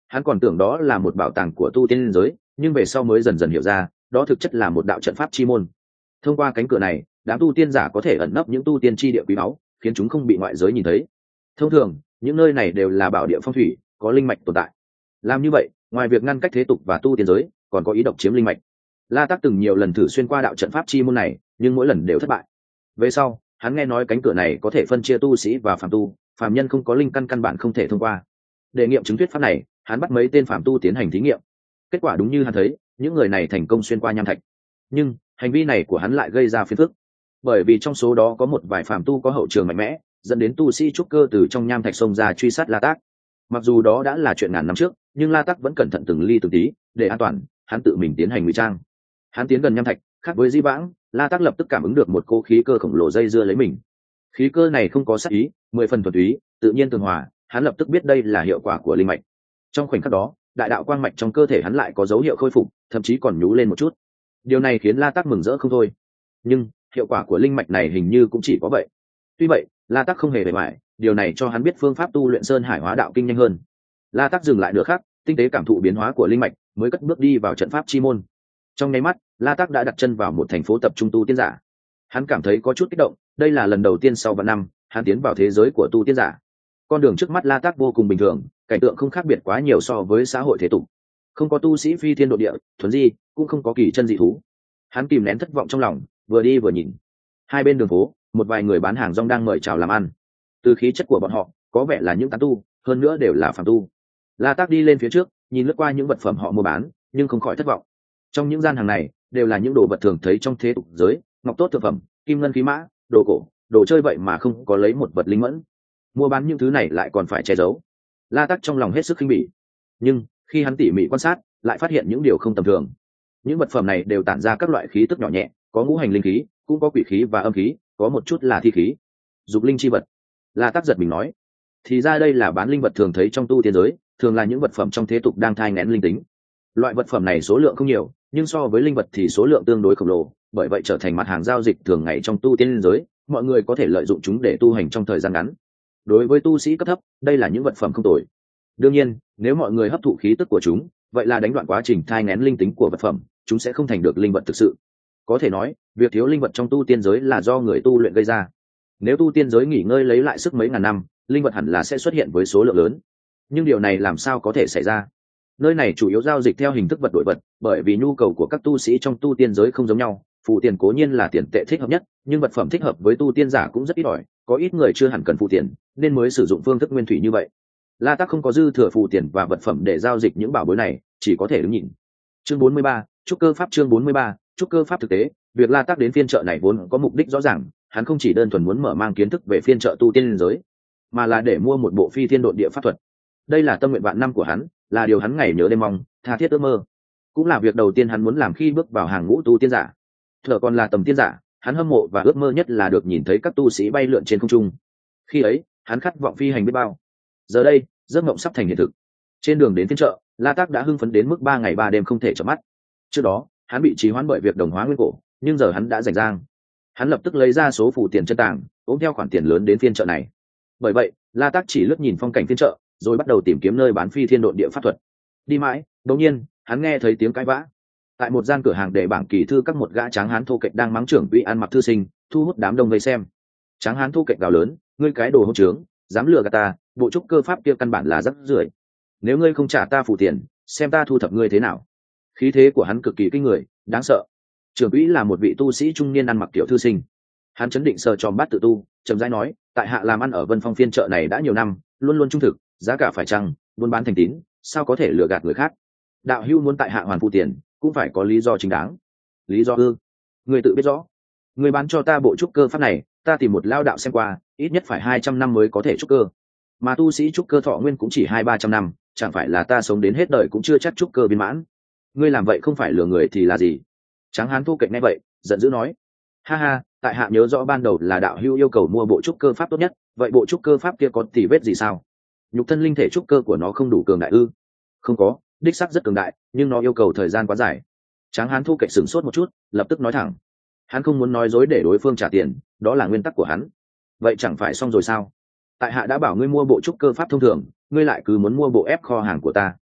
hắn còn tưởng đó là một bảo tàng của tu tiên giới, nhưng về sau mới dần dần hiểu ra đó thực chất là một đạo trận pháp chi môn. Thông qua cánh cửa này, đám tu tiên giả có thể ẩn nấp những tu tiên chi địa quý báu, khiến chúng không bị ngoại giới nhìn thấy. Thông thường những nơi này đều là bảo địa phong thủy, có linh mạch tồn tại. Làm như vậy, ngoài việc ngăn cách thế tục và tu tiên giới, còn có ý độc chiếm linh mạch. La Tắc từng nhiều lần thử xuyên qua đạo trận pháp chi môn này, nhưng mỗi lần đều thất bại. Về sau, hắn nghe nói cánh cửa này có thể phân chia tu sĩ và phàm tu, phàm nhân không có linh căn căn bản không thể thông qua. Để nghiệm chứng thuyết pháp này, hắn bắt mấy tên phàm tu tiến hành thí nghiệm. Kết quả đúng như hắn thấy, những người này thành công xuyên qua nham thạch. Nhưng hành vi này của hắn lại gây ra phiền phức, bởi vì trong số đó có một vài phàm tu có hậu trường mạnh mẽ, dẫn đến tu sĩ trúc cơ từ trong nham thạch xông ra truy sát La Tắc. Mặc dù đó đã là chuyện ngàn năm trước, nhưng La Tắc vẫn cẩn thận từng ly từng tí, để an toàn, hắn tự mình tiến hành ngụy trang. Hắn tiến gần nham thạch, khác với Di Vãng, La Tắc lập tức cảm ứng được một cỗ khí cơ khổng lồ dây dưa lấy mình. Khí cơ này không có sát ý, 10 phần thuần túy, tự nhiên tường hòa, hắn lập tức biết đây là hiệu quả của linh mạch. Trong khoảnh khắc đó, đại đạo quang mạch trong cơ thể hắn lại có dấu hiệu khôi phục, thậm chí còn nhú lên một chút. Điều này khiến La Tắc mừng rỡ không thôi. Nhưng hiệu quả của linh mạch này hình như cũng chỉ có vậy. Tuy vậy, La Tắc không hề bề bại, điều này cho hắn biết phương pháp tu luyện Sơn Hải Hóa Đạo Kinh nhanh hơn. La Tắc dừng lại nửa khắc, tinh tế cảm thụ biến hóa của linh mạch, mới cất bước đi vào trận pháp chi môn. Trong nháy mắt, La Tắc đã đặt chân vào một thành phố tập trung tu tiên giả. Hắn cảm thấy có chút kích động, đây là lần đầu tiên sau vạn năm, hắn tiến vào thế giới của tu tiên giả. Con đường trước mắt La Tắc vô cùng bình thường, cảnh tượng không khác biệt quá nhiều so với xã hội thế tục. Không có tu sĩ phi thiên độ địa, thuần di, cũng không có kỳ chân dị thú. Hắn kìm nén thất vọng trong lòng, vừa đi vừa nhìn. Hai bên đường phố, một vài người bán hàng rong đang mời chào làm ăn. Từ khí chất của bọn họ, có vẻ là những tán tu, hơn nữa đều là phàm tu. La Tắc đi lên phía trước, nhìn lướt qua những vật phẩm họ mua bán, nhưng không khỏi thất vọng. Trong những gian hàng này, đều là những đồ vật thường thấy trong thế tục giới, ngọc tốt thực phẩm, kim ngân khí mã, đồ cổ, đồ chơi, vậy mà không có lấy một vật linh mẫn. Mua bán những thứ này lại còn phải che giấu. La Tắc trong lòng hết sức khinh bỉ. Nhưng khi hắn tỉ mỉ quan sát, lại phát hiện những điều không tầm thường. Những vật phẩm này đều tản ra các loại khí tức nhỏ nhẹ, có ngũ hành linh khí, cũng có quỷ khí và âm khí, có một chút là thi khí. Dục linh chi vật. La Tắc giật mình nói, thì ra đây là bán linh vật thường thấy trong tu tiên giới, thường là những vật phẩm trong thế tục đang thai nghén linh tính. Loại vật phẩm này số lượng không nhiều, nhưng so với linh vật thì số lượng tương đối khổng lồ, bởi vậy trở thành mặt hàng giao dịch thường ngày trong tu tiên giới, mọi người có thể lợi dụng chúng để tu hành trong thời gian ngắn. Đối với tu sĩ cấp thấp, đây là những vật phẩm không tồi. Đương nhiên, nếu mọi người hấp thụ khí tức của chúng, vậy là đánh đoạn quá trình thai nghén linh tính của vật phẩm, chúng sẽ không thành được linh vật thực sự. Có thể nói, việc thiếu linh vật trong tu tiên giới là do người tu luyện gây ra. Nếu tu tiên giới nghỉ ngơi lấy lại sức mấy ngàn năm, linh vật hẳn là sẽ xuất hiện với số lượng lớn. Nhưng điều này làm sao có thể xảy ra? Nơi này chủ yếu giao dịch theo hình thức vật đổi vật, bởi vì nhu cầu của các tu sĩ trong tu tiên giới không giống nhau. Phụ tiền cố nhiên là tiền tệ thích hợp nhất, nhưng vật phẩm thích hợp với tu tiên giả cũng rất ít ỏi, có ít người chưa hẳn cần phụ tiền, nên mới sử dụng phương thức nguyên thủy như vậy. La Tắc không có dư thừa phụ tiền và vật phẩm để giao dịch những bảo bối này, chỉ có thể đứng nhìn. Chương 43, trúc cơ pháp. Chương 43, trúc cơ pháp. Thực tế, việc La Tắc đến phiên chợ này vốn có mục đích rõ ràng, hắn không chỉ đơn thuần muốn mở mang kiến thức về phiên chợ tu tiên giới, mà là để mua một bộ phi thiên độn địa pháp thuật. Đây là tâm nguyện vạn năm của hắn, là điều hắn ngày nhớ đêm mong, tha thiết ước mơ, cũng là việc đầu tiên hắn muốn làm khi bước vào hàng ngũ tu tiên giả. Thở còn là tầm tiên giả, hắn hâm mộ và ước mơ nhất là được nhìn thấy các tu sĩ bay lượn trên không trung. Khi ấy, hắn khát vọng phi hành biết bao. Giờ đây, giấc mộng sắp thành hiện thực. Trên đường đến phiên chợ, La Tắc đã hưng phấn đến mức 3 ngày 3 đêm không thể chợp mắt. Trước đó, hắn bị trì hoãn bởi việc đồng hóa nguyên cổ, nhưng giờ hắn đã rảnh rang. Hắn lập tức lấy ra số phù tiền chân tàng, ôm theo khoản tiền lớn đến phiên chợ này. Bởi vậy, La Tắc chỉ lướt nhìn phong cảnh phiên chợ, rồi bắt đầu tìm kiếm nơi bán phi thiên độn địa pháp thuật. Đi mãi, đột nhiên, hắn nghe thấy tiếng cãi vã. Tại một gian cửa hàng để bảng kỳ thư, các một gã tráng hán thô kệch đang mắng trưởng quỹ ăn mặc thư sinh, thu hút đám đông vây xem. Tráng hán thô kệch gào lớn, ngươi cái đồ hỗn trướng, dám lừa gạt ta, bộ trúc cơ pháp kia căn bản là rắc rưởi. Nếu ngươi không trả ta phù tiền, xem ta thu thập ngươi thế nào. Khí thế của hắn cực kỳ kinh người, đáng sợ. Trưởng quỹ là một vị tu sĩ trung niên ăn mặc tiểu thư sinh. Hắn chấn định sờ tròm bát tự tu, trầm rãi nói, tại hạ làm ăn ở Vân Phong phiên chợ này đã nhiều năm, luôn luôn trung thực, giá cả phải chăng, buôn bán thành tín, sao có thể lừa gạt người khác. Đạo hữu muốn tại hạ hoàn phụ tiền, cũng phải có lý do chính đáng. Lý do ư? Người tự biết rõ. Người bán cho ta bộ trúc cơ pháp này, ta tìm một lao đạo xem qua, ít nhất phải 200 năm mới có thể trúc cơ. Mà tu sĩ trúc cơ thọ nguyên cũng chỉ 200-300 năm, chẳng phải là ta sống đến hết đời cũng chưa chắc trúc cơ viên mãn. Ngươi làm vậy không phải lừa người thì là gì? Tráng hán thu kệch nghe vậy, giận dữ nói, ha ha, tại hạ nhớ rõ ban đầu là đạo hữu yêu cầu mua bộ trúc cơ pháp tốt nhất, vậy bộ trúc cơ pháp kia có tì vết gì sao? Nhục thân linh thể trúc cơ của nó không đủ cường đại ư? Không có, đích xác rất cường đại, nhưng nó yêu cầu thời gian quá dài. Tráng hán thu kệch sửng sốt một chút, lập tức nói thẳng. Hắn không muốn nói dối để đối phương trả tiền, đó là nguyên tắc của hắn. Vậy chẳng phải xong rồi sao? Tại hạ đã bảo ngươi mua bộ trúc cơ pháp thông thường, ngươi lại cứ muốn mua bộ ép kho hàng của ta.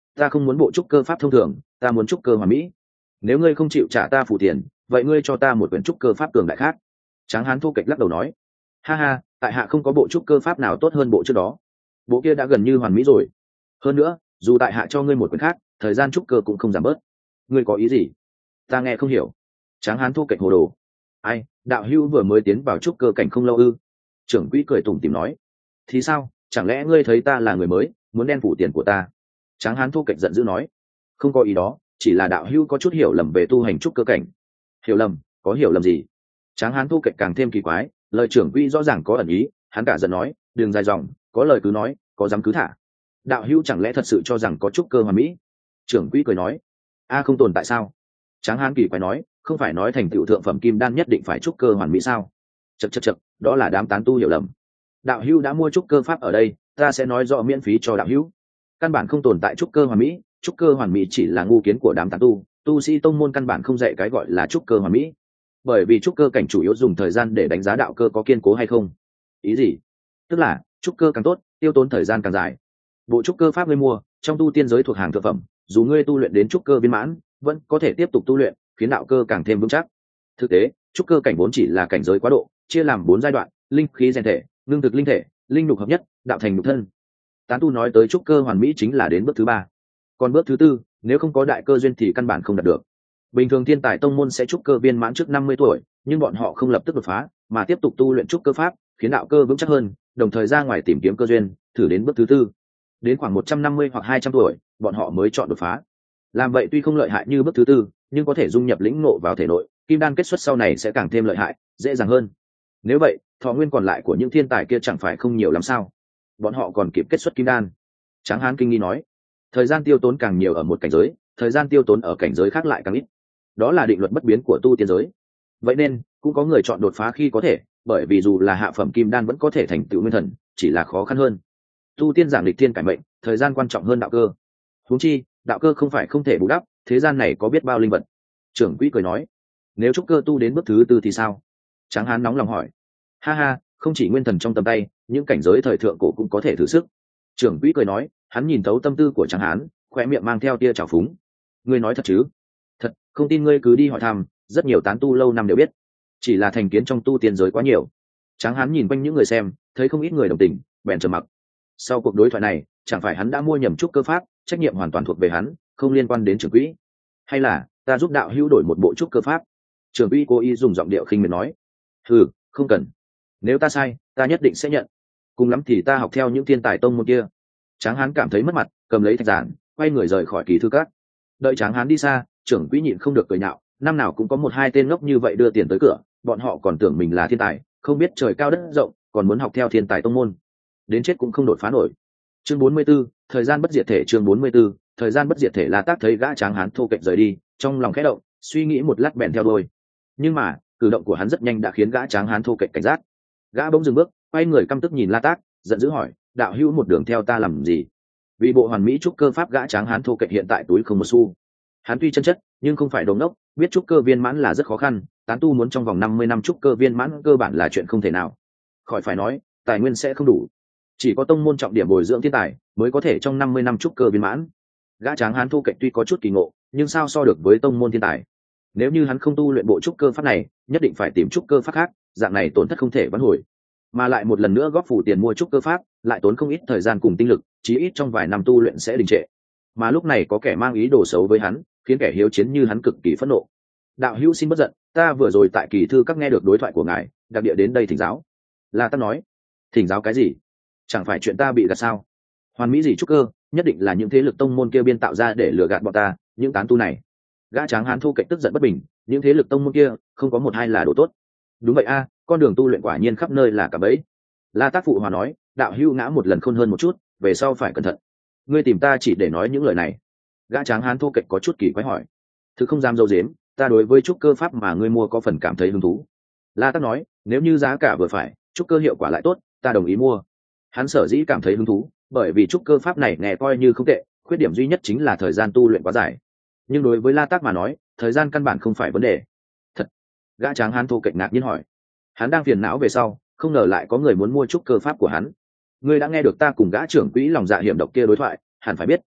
ta không muốn bộ trúc cơ pháp thông thường, ta muốn trúc cơ hoàn mỹ. Nếu ngươi không chịu trả ta phụ tiền, vậy ngươi cho ta một quyển trúc cơ pháp cường đại khác. Tráng hán thô kệch lắc đầu nói, ha ha, tại hạ không có bộ trúc cơ pháp nào tốt hơn bộ trước đó, bộ kia đã gần như hoàn mỹ rồi. Hơn nữa, dù tại hạ cho ngươi một quyển khác, thời gian trúc cơ cũng không giảm bớt. Ngươi có ý gì? Ta nghe không hiểu. Tráng hán thô kệch hồ đồ. Ai, đạo hữu vừa mới tiến vào trúc cơ cảnh không lâu ư? Trưởng quỹ cười tủm tỉm nói. Thì sao, chẳng lẽ ngươi thấy ta là người mới, muốn đen phủ tiền của ta? Tráng hán thô kệch giận dữ nói. Không có ý đó, chỉ là đạo hữu có chút hiểu lầm về tu hành trúc cơ cảnh. Hiểu lầm? Có hiểu lầm gì? Tráng hán thô kệch càng thêm kỳ quái, lời trưởng quỹ rõ ràng có ẩn ý. Hắn cả giận nói, đừng dài dòng, có lời cứ nói, có dám cứ thả. Đạo hữu chẳng lẽ thật sự cho rằng có trúc cơ hoàn mỹ? Trưởng quỹ cười nói, a không tồn tại sao? Tráng hán kỳ quái nói, không phải nói thành tựu thượng phẩm kim đan nhất định phải trúc cơ hoàn mỹ sao? Chậc, đó là đám tán tu hiểu lầm. Đạo hữu đã mua trúc cơ pháp ở đây, ta sẽ nói rõ miễn phí cho đạo hữu. Căn bản không tồn tại trúc cơ hoàn mỹ, trúc cơ hoàn mỹ chỉ là ngu kiến của đám tán tu, tu sĩ tông môn căn bản không dạy cái gọi là trúc cơ hoàn mỹ. Bởi vì trúc cơ cảnh chủ yếu dùng thời gian để đánh giá đạo cơ có kiên cố hay không. Ý gì? Tức là trúc cơ càng tốt, tiêu tốn thời gian càng dài. Bộ trúc cơ pháp ngươi mua, trong tu tiên giới thuộc hàng thượng phẩm, dù ngươi tu luyện đến trúc cơ viên mãn, vẫn có thể tiếp tục tu luyện, khiến đạo cơ càng thêm vững chắc. Thực tế, trúc cơ cảnh vốn chỉ là cảnh giới quá độ, chia làm 4 giai đoạn: linh khí rèn thể, ngưng thực linh thể, linh nhục hợp nhất, đạo thành nhục thân. Tán tu nói tới trúc cơ hoàn mỹ chính là đến bước thứ 3. Còn bước thứ 4, nếu không có đại cơ duyên thì căn bản không đạt được. Bình thường thiên tài tông môn sẽ trúc cơ viên mãn trước 50 tuổi, nhưng bọn họ không lập tức đột phá, mà tiếp tục tu luyện trúc cơ pháp, khiến đạo cơ vững chắc hơn, đồng thời ra ngoài tìm kiếm cơ duyên, thử đến bước thứ 4. Đến khoảng 150 hoặc 200 tuổi, bọn họ mới chọn đột phá. Làm vậy tuy không lợi hại như bước thứ 4, nhưng có thể dung nhập lĩnh ngộ vào thể nội, kim đan kết xuất sau này sẽ càng thêm lợi hại, dễ dàng hơn. Nếu vậy, thọ nguyên còn lại của những thiên tài kia chẳng phải không nhiều lắm sao? Bọn họ còn kịp kết xuất kim đan. Tráng hán kinh nghi nói, thời gian tiêu tốn càng nhiều ở một cảnh giới, thời gian tiêu tốn ở cảnh giới khác lại càng ít. Đó là định luật bất biến của tu tiên giới. Vậy nên cũng có người chọn đột phá khi có thể, bởi vì dù là hạ phẩm kim đan vẫn có thể thành tựu nguyên thần, chỉ là khó khăn hơn. Tu tiên giảng lịch thiên cải mệnh, thời gian quan trọng hơn đạo cơ. Huống chi đạo cơ không phải không thể bù đắp, thế gian này có biết bao linh vật. Trưởng quỹ cười nói, nếu trúc cơ tu đến bước thứ 4 thì sao? Tráng hán nóng lòng hỏi. Ha ha, không chỉ nguyên thần trong tầm tay, những cảnh giới thời thượng cổ cũng có thể thử sức. Trưởng quỹ cười nói, hắn nhìn thấu tâm tư của Tráng hán, khoe miệng mang theo tia trào phúng. Ngươi nói thật chứ? Thật, không tin ngươi cứ đi hỏi thăm, rất nhiều tán tu lâu năm đều biết. Chỉ là thành kiến trong tu tiên giới quá nhiều. Tráng hán nhìn quanh những người xem, thấy không ít người đồng tình, bèn trầm mặc. Sau cuộc đối thoại này, chẳng phải hắn đã mua nhầm trúc cơ pháp, trách nhiệm hoàn toàn thuộc về hắn, không liên quan đến trưởng quỹ. Hay là ta giúp đạo hữu đổi một bộ trúc cơ pháp? Trưởng quỹ cố ý dùng giọng điệu khinh miệt nói. Không cần. Nếu ta sai, ta nhất định sẽ nhận. Cùng lắm thì ta học theo những thiên tài tông môn kia. Tráng hán cảm thấy mất mặt, cầm lấy thạch giản, quay người rời khỏi kỳ thư các. Đợi Tráng hán đi xa, trưởng quỹ nhịn không được cười nhạo, năm nào cũng có 1-2 tên ngốc như vậy đưa tiền tới cửa, bọn họ còn tưởng mình là thiên tài, không biết trời cao đất rộng, còn muốn học theo thiên tài tông môn, đến chết cũng không đột phá nổi. Chương 44, thời gian bất diệt thể. Chương 44, thời gian bất diệt thể. La Tác thấy gã Tráng hán thô kệch rời đi, trong lòng khẽ động, suy nghĩ một lát bèn theo đuôi. Nhưng mà cử động của hắn rất nhanh đã khiến gã Tráng hán thô kệch cảnh giác. Gã bỗng dừng bước, quay người căm tức nhìn La Tác, giận dữ hỏi, đạo hữu một đường theo ta làm gì? Vì bộ hoàn mỹ trúc cơ pháp, gã Tráng hán thô kệch hiện tại túi không một xu. Hắn tuy chân chất nhưng không phải đồ ngốc, biết trúc cơ viên mãn là rất khó khăn, tán tu muốn trong vòng 50 năm trúc cơ viên mãn cơ bản là chuyện không thể nào. Khỏi phải nói, tài nguyên sẽ không đủ, chỉ có tông môn trọng điểm bồi dưỡng thiên tài mới có thể trong 50 năm trúc cơ viên mãn. Gã Tráng hán thô kệch tuy có chút kỳ ngộ, nhưng sao so được với tông môn thiên tài? Nếu như hắn không tu luyện bộ trúc cơ pháp này, nhất định phải tìm trúc cơ pháp khác, dạng này tổn thất không thể vãn hồi, mà lại một lần nữa góp phủ tiền mua trúc cơ pháp, lại tốn không ít thời gian cùng tinh lực, chí ít trong vài năm tu luyện sẽ đình trệ. Mà lúc này có kẻ mang ý đồ xấu với hắn, khiến kẻ hiếu chiến như hắn cực kỳ phẫn nộ. Đạo hữu xin bất giận, ta vừa rồi tại kỳ thư các nghe được đối thoại của ngài, đặc địa đến đây thỉnh giáo. La Tác nói. Thỉnh giáo cái gì? Chẳng phải chuyện ta bị gạt sao? Hoàn mỹ gì trúc cơ, nhất định là những thế lực tông môn kia biên tạo ra để lừa gạt bọn ta, những tán tu này. Gã Tráng hán thô kệch tức giận bất bình, những thế lực tông môn kia không có 1-2 là đồ tốt. Đúng vậy a, con đường tu luyện quả nhiên khắp nơi là cả bẫy. La Tác phụ hòa nói, đạo hữu ngã một lần khôn hơn một chút, về sau phải cẩn thận. Ngươi tìm ta chỉ để nói những lời này? Gã Tráng hán thô kệch có chút kỳ quái hỏi. Thực không dám dâu dếm, ta đối với trúc cơ pháp mà ngươi mua có phần cảm thấy hứng thú. La Tác nói, nếu như giá cả vừa phải, trúc cơ hiệu quả lại tốt, ta đồng ý mua. Hắn sở dĩ cảm thấy hứng thú, bởi vì trúc cơ pháp này nghe coi như không tệ, khuyết điểm duy nhất chính là thời gian tu luyện quá dài. Nhưng đối với La Tác mà nói, thời gian căn bản không phải vấn đề. Thật? Gã Tráng hán thô kệch ngạc nhiên hỏi. Hắn đang phiền não về sau, không ngờ lại có người muốn mua trúc cơ pháp của hắn. Ngươi đã nghe được ta cùng gã trưởng quỹ lòng dạ hiểm độc kia đối thoại, hẳn phải biết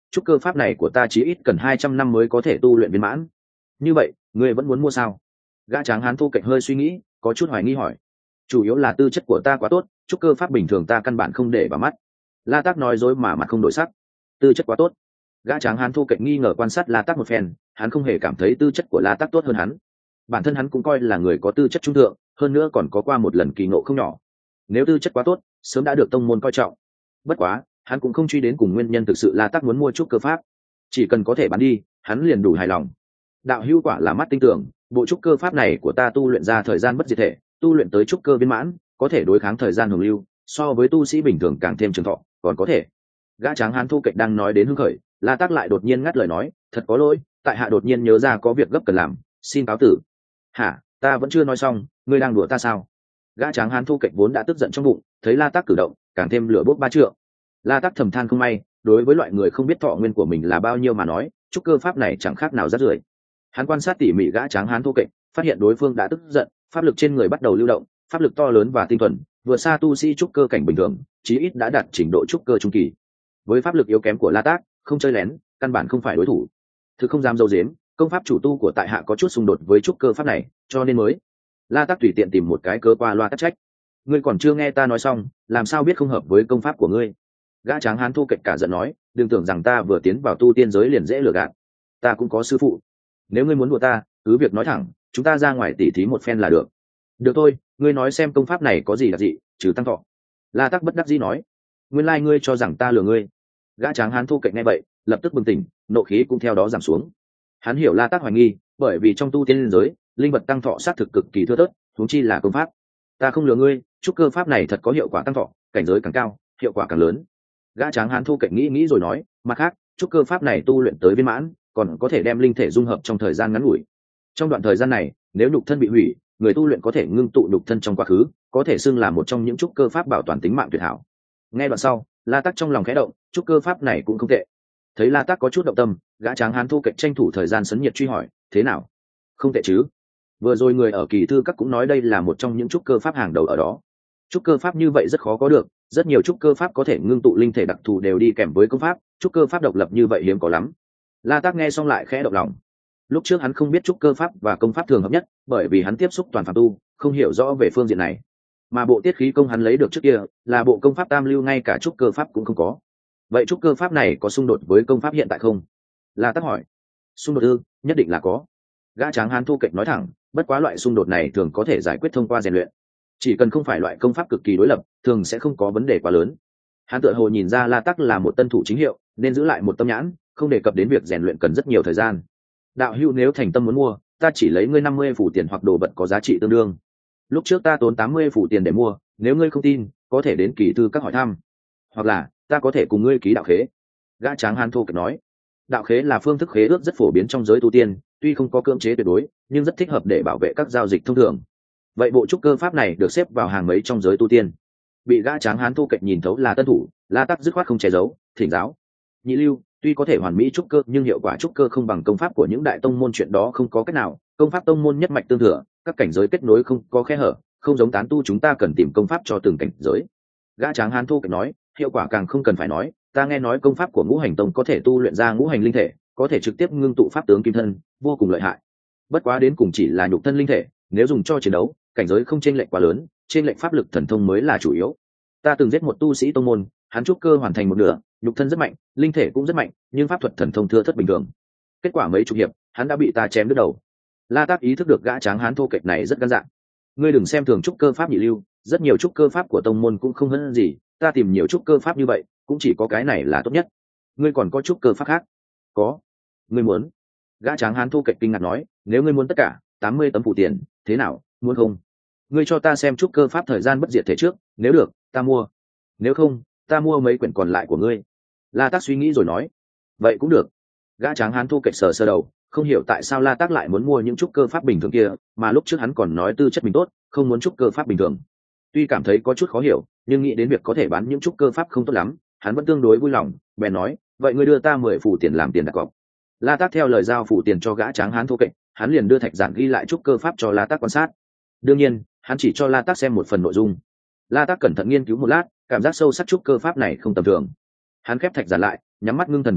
trúc cơ pháp này của ta chí ít cần 200 năm mới có thể tu luyện viên mãn. Như vậy ngươi vẫn muốn mua sao? Gã tráng hán thu kệch hơi suy nghĩ, có chút hoài nghi hỏi. Chủ yếu là tư chất của ta quá tốt, trúc cơ pháp bình thường ta căn bản không để vào mắt. La Tác nói dối mà mặt không đổi sắc. Tư chất quá tốt. Gã tráng hán thu kệch nghi ngờ quan sát La Tác một phen, hắn không hề cảm thấy tư chất của La Tác tốt hơn hắn. Bản thân hắn cũng coi là người có tư chất trung thượng, hơn nữa còn có qua một lần kỳ ngộ không nhỏ. Nếu tư chất quá tốt, sớm đã được tông môn coi trọng. Bất quá, hắn cũng không truy đến cùng nguyên nhân thực sự La Tác muốn mua trúc cơ pháp, chỉ cần có thể bán đi, hắn liền đủ hài lòng. Đạo hữu quả là mắt tinh tưởng, bộ trúc cơ pháp này của ta tu luyện ra thời gian bất diệt thể, tu luyện tới trúc cơ viên mãn, có thể đối kháng thời gian hồng lưu, so với tu sĩ bình thường càng thêm trường thọ, còn có thể. Gã tráng hán thu kệch đang nói đến hưng khởi, La Tác lại đột nhiên ngắt lời nói, thật có lỗi, tại hạ đột nhiên nhớ ra có việc gấp cần làm, xin cáo tử. Hả, ta vẫn chưa nói xong, ngươi đang đùa ta sao? Gã tráng hán thu kệch vốn đã tức giận trong bụng, thấy La Tác cử động, càng thêm lửa bốc ba trượng. La Tác thầm than không may, đối với loại người không biết thọ nguyên của mình là bao nhiêu mà nói, trúc cơ pháp này chẳng khác nào rác rưởi. Hắn quan sát tỉ mỉ gã tráng hán thu kệch, phát hiện đối phương đã tức giận, pháp lực trên người bắt đầu lưu động, pháp lực to lớn và tinh thuần, vượt xa tu sĩ trúc cơ cảnh bình thường, chí ít đã đạt trình độ trúc cơ trung kỳ. Với pháp lực yếu kém của La Tác, không chơi lén, căn bản không phải đối thủ. Thực không dám dâu dếm, công pháp chủ tu của tại hạ có chút xung đột với trúc cơ pháp này, cho nên mới. La Tác tùy tiện tìm một cái cớ qua loa tắc trách. Ngươi còn chưa nghe ta nói xong, làm sao biết không hợp với công pháp của ngươi? Gã tráng hán thu kệch cả giận nói, đừng tưởng rằng ta vừa tiến vào tu tiên giới liền dễ lừa gạt. Ta cũng có sư phụ. Nếu ngươi muốn đùa ta, cứ việc nói thẳng, chúng ta ra ngoài tỉ thí một phen là được. Được thôi, ngươi nói xem công pháp này có gì đặc dị, trừ tăng thọ. La Tác bất đắc dĩ nói, nguyên lai ngươi cho rằng ta lừa ngươi. Gã tráng hán thu kệch nghe vậy, lập tức bừng tỉnh, nộ khí cũng theo đó giảm xuống. Hắn hiểu La Tác hoài nghi, bởi vì trong tu tiên giới, linh vật tăng thọ sát thực cực kỳ thưa thớt, huống chi là công pháp. Ta không lừa ngươi, trúc cơ pháp này thật có hiệu quả tăng thọ, cảnh giới càng cao, hiệu quả càng lớn. Gã tráng hán thu kệch nghĩ rồi nói, mặt khác, trúc cơ pháp này tu luyện tới viên mãn, còn có thể đem linh thể dung hợp trong thời gian ngắn ngủi. Trong đoạn thời gian này, nếu nhục thân bị hủy, người tu luyện có thể ngưng tụ nhục thân trong quá khứ, có thể xưng là một trong những trúc cơ pháp bảo toàn tính mạng tuyệt hảo. Nghe đoạn sau, La Tác trong lòng khẽ động, trúc cơ pháp này cũng không tệ. Thấy La Tác có chút động tâm, gã tráng hán thu kệch tranh thủ thời gian sấn nhiệt truy hỏi, thế nào? Không tệ chứ? Vừa rồi người ở kỳ thư các cũng nói đây là một trong những trúc cơ pháp hàng đầu ở đó. Trúc cơ pháp như vậy rất khó có được, rất nhiều trúc cơ pháp có thể ngưng tụ linh thể đặc thù đều đi kèm với công pháp, trúc cơ pháp độc lập như vậy hiếm có lắm. La Tác nghe xong lại khẽ động lòng. Lúc trước hắn không biết trúc cơ pháp và công pháp thường hợp nhất, bởi vì hắn tiếp xúc toàn phàm tu, không hiểu rõ về phương diện này. Mà bộ tiết khí công hắn lấy được trước kia là bộ công pháp tam lưu, ngay cả trúc cơ pháp cũng không có. Vậy trúc cơ pháp này có xung đột với công pháp hiện tại không? La Tác hỏi. Xung đột ư? Nhất định là có. Gã tráng hán thu kệch nói thẳng, bất quá loại xung đột này thường có thể giải quyết thông qua rèn luyện. Chỉ cần không phải loại công pháp cực kỳ đối lập, thường sẽ không có vấn đề quá lớn. Hắn tựa hồ nhìn ra La Tác là một tân thủ chính hiệu, nên giữ lại một tâm nhãn, không đề cập đến việc rèn luyện cần rất nhiều thời gian. Đạo hữu nếu thành tâm muốn mua, ta chỉ lấy ngươi 50 phủ tiền hoặc đồ vật có giá trị tương đương. Lúc trước ta tốn 80 phủ tiền để mua, nếu ngươi không tin, có thể đến kỳ thư các hỏi thăm, hoặc là ta có thể cùng ngươi ký đạo khế. Gã tráng hán thô kệch nói, đạo khế là phương thức khế ước rất phổ biến trong giới tu tiên, tuy không có cưỡng chế tuyệt đối, nhưng rất thích hợp để bảo vệ các giao dịch thông thường. Vậy bộ trúc cơ pháp này được xếp vào hàng mấy trong giới tu tiên? Bị gã tráng hán thô kệch nhìn thấu là tân thủ, La Tác dứt khoát không che giấu, thỉnh giáo. Nhị lưu, tuy có thể hoàn mỹ trúc cơ nhưng hiệu quả trúc cơ không bằng công pháp của những đại tông môn, chuyện đó không có cách nào, công pháp tông môn nhất mạch tương thừa, các cảnh giới kết nối không có khe hở, không giống tán tu chúng ta cần tìm công pháp cho từng cảnh giới. Gã tráng hán thô kệch nói, hiệu quả càng không cần phải nói, ta nghe nói công pháp của Ngũ Hành Tông có thể tu luyện ra ngũ hành linh thể, có thể trực tiếp ngưng tụ pháp tướng kim thân, vô cùng lợi hại. Bất quá đến cùng chỉ là nhục thân linh thể, nếu dùng cho chiến đấu, cảnh giới không chênh lệch quá lớn, chênh lệch pháp lực thần thông mới là chủ yếu. Ta từng giết một tu sĩ tông môn, hắn trúc cơ hoàn thành một nửa, nhục thân rất mạnh, linh thể cũng rất mạnh, nhưng pháp thuật thần thông thưa thớt bình thường. Kết quả mấy chục hiệp, hắn đã bị ta chém đứt đầu. La Tác ý thức được gã tráng hán thô kệch này rất gan dạ. Ngươi đừng xem thường trúc cơ pháp nhị lưu, rất nhiều trúc cơ pháp của tông môn cũng không hơn gì, ta tìm nhiều trúc cơ pháp như vậy, cũng chỉ có cái này là tốt nhất. Ngươi còn có trúc cơ pháp khác? Có. Ngươi muốn? Gã tráng hán thô kệch kinh ngạc nói, nếu ngươi muốn tất cả 80 tấm phủ tiền, thế nào, muốn không? Ngươi cho ta xem trúc cơ pháp thời gian bất diệt thể trước, nếu được, ta mua. Nếu không, ta mua mấy quyển còn lại của ngươi. La Tác suy nghĩ rồi nói, vậy cũng được. Gã tráng hán thô kệch sờ sờ đầu, không hiểu tại sao La Tác lại muốn mua những trúc cơ pháp bình thường kia, mà lúc trước hắn còn nói tư chất mình tốt, không muốn trúc cơ pháp bình thường. Tuy cảm thấy có chút khó hiểu, nhưng nghĩ đến việc có thể bán những trúc cơ pháp không tốt lắm, hắn vẫn tương đối vui lòng, bèn nói, vậy ngươi đưa ta 10 phủ tiền làm tiền đặt cọc. La Tác theo lời giao phủ tiền cho gã tráng hán thô kệch, hắn liền đưa thạch giản ghi lại trúc cơ pháp cho La Tác quan sát. Đương nhiên, hắn chỉ cho La Tác xem một phần nội dung. La Tác cẩn thận nghiên cứu một lát, cảm giác sâu sắc trúc cơ pháp này không tầm thường. Hắn khép thạch giản lại, nhắm mắt ngưng thần cảm ngộ,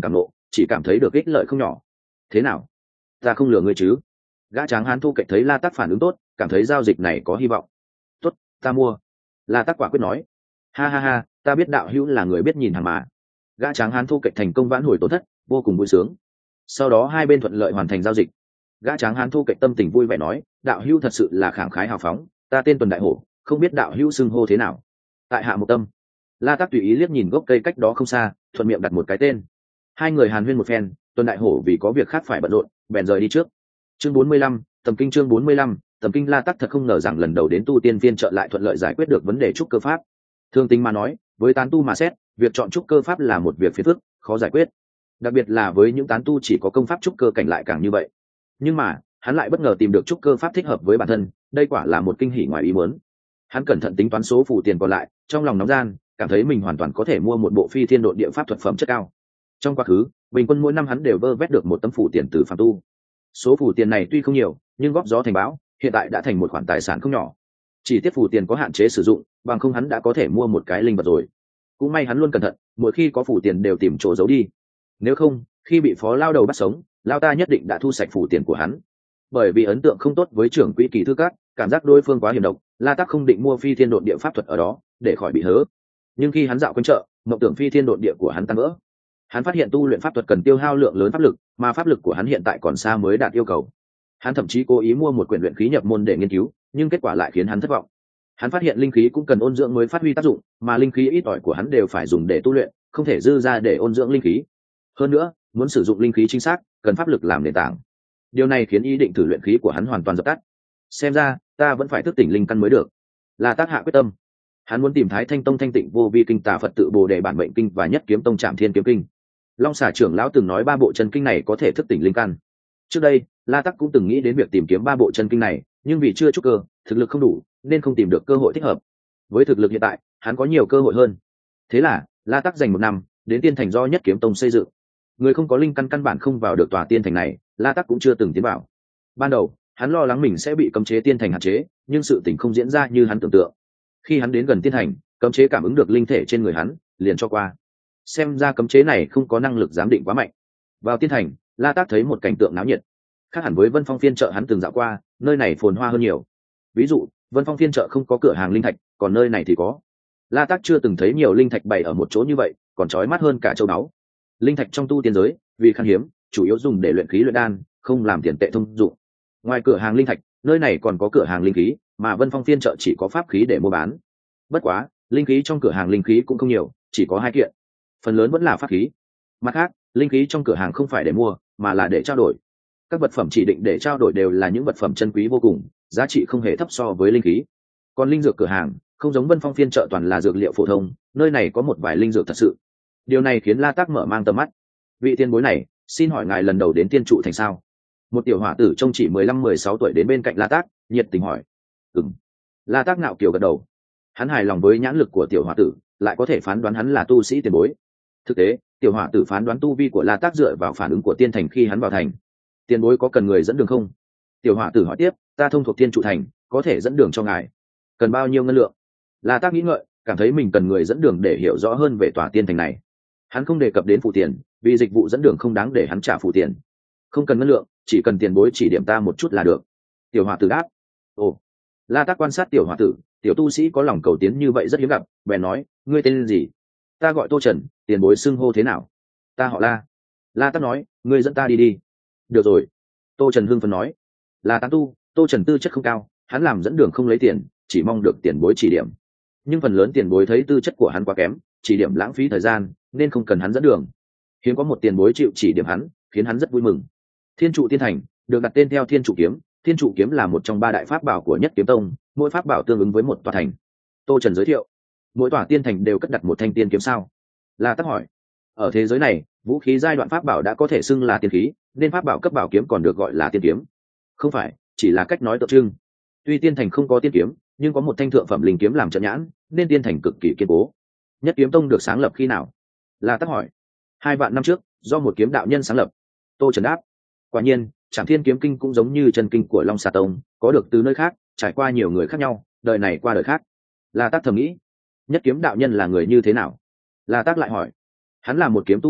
chỉ cảm thấy được ích lợi không nhỏ. Thế nào, ta không lừa ngươi chứ? Gã tráng hán thu cạnh thấy La Tắc phản ứng tốt, cảm thấy giao dịch này có hy vọng. Tốt, ta mua. La Tắc quả quyết nói. Ha ha ha, ta biết đạo hữu là người biết nhìn hàng mà. Gã tráng hán thu cạnh thành công vãn hồi tổn thất, vô cùng vui sướng. Sau đó hai bên thuận lợi hoàn thành giao dịch. Gã tráng hán thu cạnh tâm tình vui vẻ nói, đạo hữu thật sự là khẳng khái hào phóng, ta tên Tuần Đại Hổ, không biết đạo hữu xưng hô thế nào? Tại hạ một tâm. La Tắc tùy ý liếc nhìn gốc cây cách đó không xa, thuận miệng đặt một cái tên. Hai người hàn huyên một phen, Tuần Đại Hổ vì có việc khác phải bận rộn, bèn rời đi trước. Chương 45, tầm kinh. Chương 45, tầm kinh. La Tắc thật không ngờ rằng lần đầu đến tu tiên phiên trợ lại thuận lợi giải quyết được vấn đề trúc cơ pháp. Thường tình mà nói, với tán tu mà xét, việc chọn trúc cơ pháp là một việc phiền phức, khó giải quyết. Đặc biệt là với những tán tu chỉ có công pháp trúc cơ cảnh lại càng như vậy. Nhưng mà, hắn lại bất ngờ tìm được trúc cơ pháp thích hợp với bản thân, đây quả là một kinh hỉ ngoài ý muốn. Hắn cẩn thận tính toán số phù tiền còn lại, trong lòng nóng gian, cảm thấy mình hoàn toàn có thể mua một bộ phi thiên độn địa pháp thuật phẩm chất cao. Trong quá khứ, bình quân mỗi năm hắn đều vơ vét được một tấm phù tiền từ phàm tu. Số phù tiền này tuy không nhiều, nhưng góp gió thành bão, hiện tại đã thành một khoản tài sản không nhỏ. Chỉ tiếc phù tiền có hạn chế sử dụng, bằng không hắn đã có thể mua một cái linh vật rồi. Cũng may hắn luôn cẩn thận, mỗi khi có phù tiền đều tìm chỗ giấu đi. Nếu không, khi bị phó lao đầu bắt sống, lao ta nhất định đã thu sạch phù tiền của hắn. Bởi vì ấn tượng không tốt với trưởng quỹ kỳ thư các, cảm giác đối phương quá hiểm độc, La Tắc không định mua phi thiên độn địa pháp thuật ở đó, để khỏi bị hớ. Nhưng khi hắn dạo quanh chợ, mộng tưởng phi thiên độn địa của hắn tăng vỡ. Hắn phát hiện tu luyện pháp thuật cần tiêu hao lượng lớn pháp lực, mà pháp lực của hắn hiện tại còn xa mới đạt yêu cầu. Hắn thậm chí cố ý mua một quyển luyện khí nhập môn để nghiên cứu, nhưng kết quả lại khiến hắn thất vọng. Hắn phát hiện linh khí cũng cần ôn dưỡng mới phát huy tác dụng, mà linh khí ít ỏi của hắn đều phải dùng để tu luyện, không thể dư ra để ôn dưỡng linh khí. Hơn nữa, muốn sử dụng linh khí chính xác, cần pháp lực làm nền tảng. Điều này khiến ý định thử luyện khí của hắn hoàn toàn dập tắt. Xem ra, ta vẫn phải thức tỉnh linh căn mới được. La Tắc hạ quyết tâm. Hắn muốn tìm Thái Thanh Tông Thanh Tịnh Vô Vi Kinh, Tà Phật Tự Bồ Đề Bản Mệnh Kinh và Nhất Kiếm Tông Trảm Thiên Kiếm Kinh. Long Xà trưởng lão từng nói ba bộ chân kinh này có thể thức tỉnh linh căn. Trước đây, La Tắc cũng từng nghĩ đến việc tìm kiếm ba bộ chân kinh này, nhưng vì chưa trúc cơ, thực lực không đủ, nên không tìm được cơ hội thích hợp. Với thực lực hiện tại, hắn có nhiều cơ hội hơn. Thế là, La Tắc dành 1 năm, đến Tiên Thành do Nhất Kiếm Tông xây dựng. Người không có linh căn căn bản không vào được tòa tiên thành này, La Tắc cũng chưa từng tiến vào. Ban đầu, hắn lo lắng mình sẽ bị cấm chế tiên thành hạn chế, nhưng sự tình không diễn ra như hắn tưởng tượng. Khi hắn đến gần tiên thành, cấm chế cảm ứng được linh thể trên người hắn, liền cho qua. Xem ra cấm chế này không có năng lực giám định quá mạnh. Vào tiên thành, La Tắc thấy một cảnh tượng náo nhiệt. Khác hẳn với Vân Phong phiên chợ hắn từng dạo qua, nơi này phồn hoa hơn nhiều. Ví dụ, Vân Phong phiên chợ không có cửa hàng linh thạch, còn nơi này thì có. La Tắc chưa từng thấy nhiều linh thạch bày ở một chỗ như vậy, còn chói mắt hơn cả châu báu. Linh thạch trong tu tiên giới, vì khan hiếm, chủ yếu dùng để luyện khí luyện đan, không làm tiền tệ thông dụng. Ngoài cửa hàng linh thạch, nơi này còn có cửa hàng linh khí, mà Vân Phong phiên chợ chỉ có pháp khí để mua bán. Bất quá, linh khí trong cửa hàng linh khí cũng không nhiều, chỉ có 2 kiện. Phần lớn vẫn là pháp khí. Mặt khác, linh khí trong cửa hàng không phải để mua, mà là để trao đổi. Các vật phẩm chỉ định để trao đổi đều là những vật phẩm chân quý vô cùng, giá trị không hề thấp so với linh khí. Còn linh dược cửa hàng, không giống Vân Phong phiên chợ toàn là dược liệu phổ thông, nơi này có một vài linh dược thật sự. Điều này khiến La Tắc mở mang tầm mắt. Vị tiền bối này, xin hỏi ngài lần đầu đến Tiên Trụ Thành sao? Một tiểu hỏa tử trông chỉ 15-16 tuổi đến bên cạnh La Tắc, nhiệt tình hỏi. Ừm. La Tắc ngạo kiều gật đầu. Hắn hài lòng với nhãn lực của tiểu hỏa tử, lại có thể phán đoán hắn là tu sĩ tiền bối. Thực tế, tiểu hỏa tử phán đoán tu vi của La Tắc dựa vào phản ứng của tiên thành khi hắn vào thành. Tiền bối có cần người dẫn đường không? Tiểu hỏa tử hỏi tiếp. Ta thông thuộc Tiên Trụ Thành, có thể dẫn đường cho ngài. Cần bao nhiêu ngân lượng? La Tắc nghĩ ngợi, cảm thấy mình cần người dẫn đường để hiểu rõ hơn về tòa tiên thành này. Hắn không đề cập đến phụ tiền, vì dịch vụ dẫn đường không đáng để hắn trả phụ tiền. Không cần ngân lượng, chỉ cần tiền bối chỉ điểm ta một chút là được. Tiểu hỏa tử đáp. Ồ. La Tắc quan sát tiểu hỏa tử, tiểu tu sĩ có lòng cầu tiến như vậy rất hiếm gặp, bèn nói, ngươi tên gì? Ta gọi Tô Trần, tiền bối xưng hô thế nào? Ta họ La. La Tắc nói, ngươi dẫn ta đi đi. Được rồi. Tô Trần hưng phấn nói. Là tán tu, Tô Trần tư chất không cao, hắn làm dẫn đường không lấy tiền, chỉ mong được tiền bối chỉ điểm. Nhưng phần lớn tiền bối thấy tư chất của hắn quá kém, chỉ điểm lãng phí thời gian, nên không cần hắn dẫn đường. Hiếm có một tiền bối chịu chỉ điểm hắn, khiến hắn rất vui mừng. Thiên Trụ Tiên Thành được đặt tên theo Thiên Trụ Kiếm. Thiên Trụ Kiếm là một trong 3 đại pháp bảo của Nhất Kiếm Tông, mỗi pháp bảo tương ứng với một tòa thành. Tô Trần giới thiệu. Mỗi tòa tiên thành đều cất đặt một thanh tiên kiếm sao? La Tắc hỏi. Ở thế giới này, vũ khí giai đoạn pháp bảo đã có thể xưng là tiên khí, nên pháp bảo cấp bảo kiếm còn được gọi là tiên kiếm. Không phải, chỉ là cách nói tượng trưng. Tuy tiên thành không có tiên kiếm, nhưng có một thanh thượng phẩm linh kiếm làm trận nhãn, nên tiên thành cực kỳ kiên cố. Nhất Kiếm Tông được sáng lập khi nào? La Tắc hỏi. 2 vạn năm trước, do một kiếm đạo nhân sáng lập. Tô Trần đáp. Quả nhiên, Trảm Thiên Kiếm Kinh cũng giống như chân kinh của Long Xà Tông, có được từ nơi khác, trải qua nhiều người khác nhau, đời này qua đời khác. La Tắc thầm nghĩ, Nhất Kiếm đạo nhân là người như thế nào? La Tắc lại hỏi. Hắn là một kiếm tu vô địch,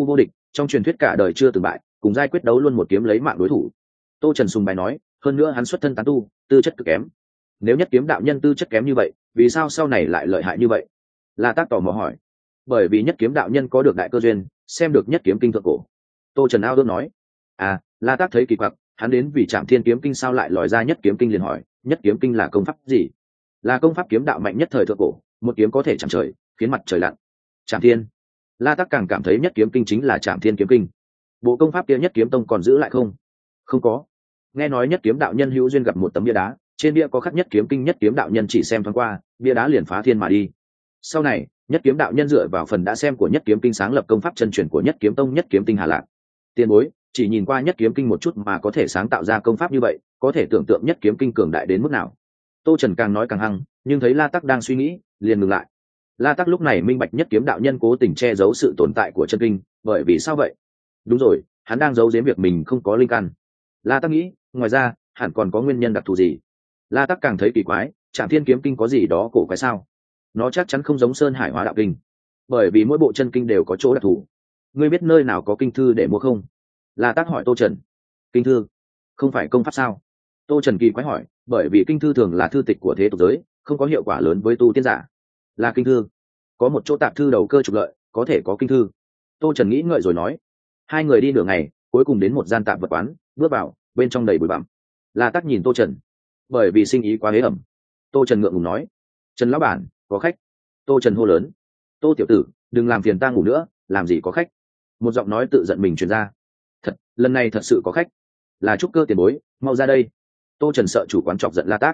trong truyền thuyết cả đời chưa từng bại, cùng giai quyết đấu luôn một kiếm lấy mạng đối thủ. Tô Trần sùng bài nói, hơn nữa hắn xuất thân tán tu, tư chất cực kém. Nếu nhất kiếm đạo nhân tư chất kém như vậy, vì sao sau này lại lợi hại như vậy? La Tác tò mò hỏi. Bởi vì nhất kiếm đạo nhân có được đại cơ duyên, xem được nhất kiếm kinh thượng cổ. Tô Trần ao ước nói. La Tác thấy kỳ quặc, hắn đến vì Trảm Thiên kiếm kinh sao lại lòi ra nhất kiếm kinh liền hỏi, nhất kiếm kinh là công pháp gì? Là công pháp kiếm đạo mạnh nhất thời thượng cổ, một kiếm có thể chạm trời, khiến mặt trời lặn. Trảm Thiên. La Tác càng cảm thấy nhất kiếm kinh chính là Trảm Thiên kiếm kinh. Bộ công pháp kia nhất kiếm tông còn giữ lại không? Không có. Nghe nói nhất kiếm đạo nhân hữu duyên gặp một tấm bia đá, trên bia có khắc nhất kiếm kinh, nhất kiếm đạo nhân chỉ xem thoáng qua, bia đá liền phá thiên mà đi. Sau này, nhất kiếm đạo nhân dựa vào phần đã xem của nhất kiếm kinh sáng lập công pháp chân truyền của nhất kiếm tông nhất kiếm tinh Hà Lạc. Tiền bối, chỉ nhìn qua nhất kiếm kinh một chút mà có thể sáng tạo ra công pháp như vậy, có thể tưởng tượng nhất kiếm kinh cường đại đến mức nào. Tô Trần càng nói càng hăng, nhưng thấy La Tắc đang suy nghĩ, liền ngừng lại. La Tắc lúc này minh bạch nhất kiếm đạo nhân cố tình che giấu sự tồn tại của chân kinh, bởi vì sao vậy? Đúng rồi, hắn đang giấu giếm việc mình không có linh căn. La Tắc nghĩ, ngoài ra, hẳn còn có nguyên nhân đặc thù gì. La Tắc càng thấy kỳ quái, Trảm Thiên kiếm kinh có gì đó cổ quái sao? Nó chắc chắn không giống Sơn Hải Hóa Đạo kinh, bởi vì mỗi bộ chân kinh đều có chỗ đặc thù. Ngươi biết nơi nào có kinh thư để mua không? La Tắc hỏi Tô Trần. Kinh thư? Không phải công pháp sao? Tô Trần kỳ quái hỏi, bởi vì kinh thư thường là thư tịch của thế tục giới, không có hiệu quả lớn với tu tiên giả. Là kinh thư. Có một chỗ tạp thư đầu cơ trục lợi, có thể có kinh thư. Tô Trần nghĩ ngợi rồi nói. Hai người đi nửa ngày, cuối cùng đến một gian tạp vật quán, bước vào, bên trong đầy bụi bặm. La Tắc nhìn Tô Trần. Bởi vì sinh ý quá hế ẩm. Tô Trần ngượng ngùng nói. Trần lão bản, có khách. Tô Trần hô lớn. Tô tiểu tử, đừng làm phiền ta ngủ nữa, làm gì có khách. Một giọng nói tự giận mình truyền ra. Thật, lần này thật sự có khách. Là trúc cơ tiền bối, mau ra đây. Tô Trần sợ chủ quán chọc giận La Tác.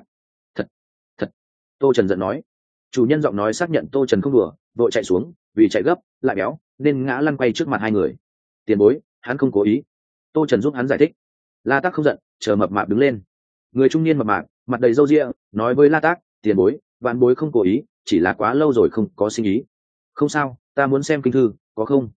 Thật. Tô Trần giận nói. Chủ nhân giọng nói xác nhận Tô Trần không đùa, vội chạy xuống, vì chạy gấp lại béo nên ngã lăn quay trước mặt hai người. Tiền bối, hắn không cố ý. Tô Trần giúp hắn giải thích. La Tác không giận, chờ mập mạp đứng lên. Người trung niên mập mạp, mặt đầy râu ria, nói với La Tác, tiền bối, vạn bối không cố ý, chỉ là quá lâu rồi không có sinh ý. Không sao, ta muốn xem kinh thư, có không?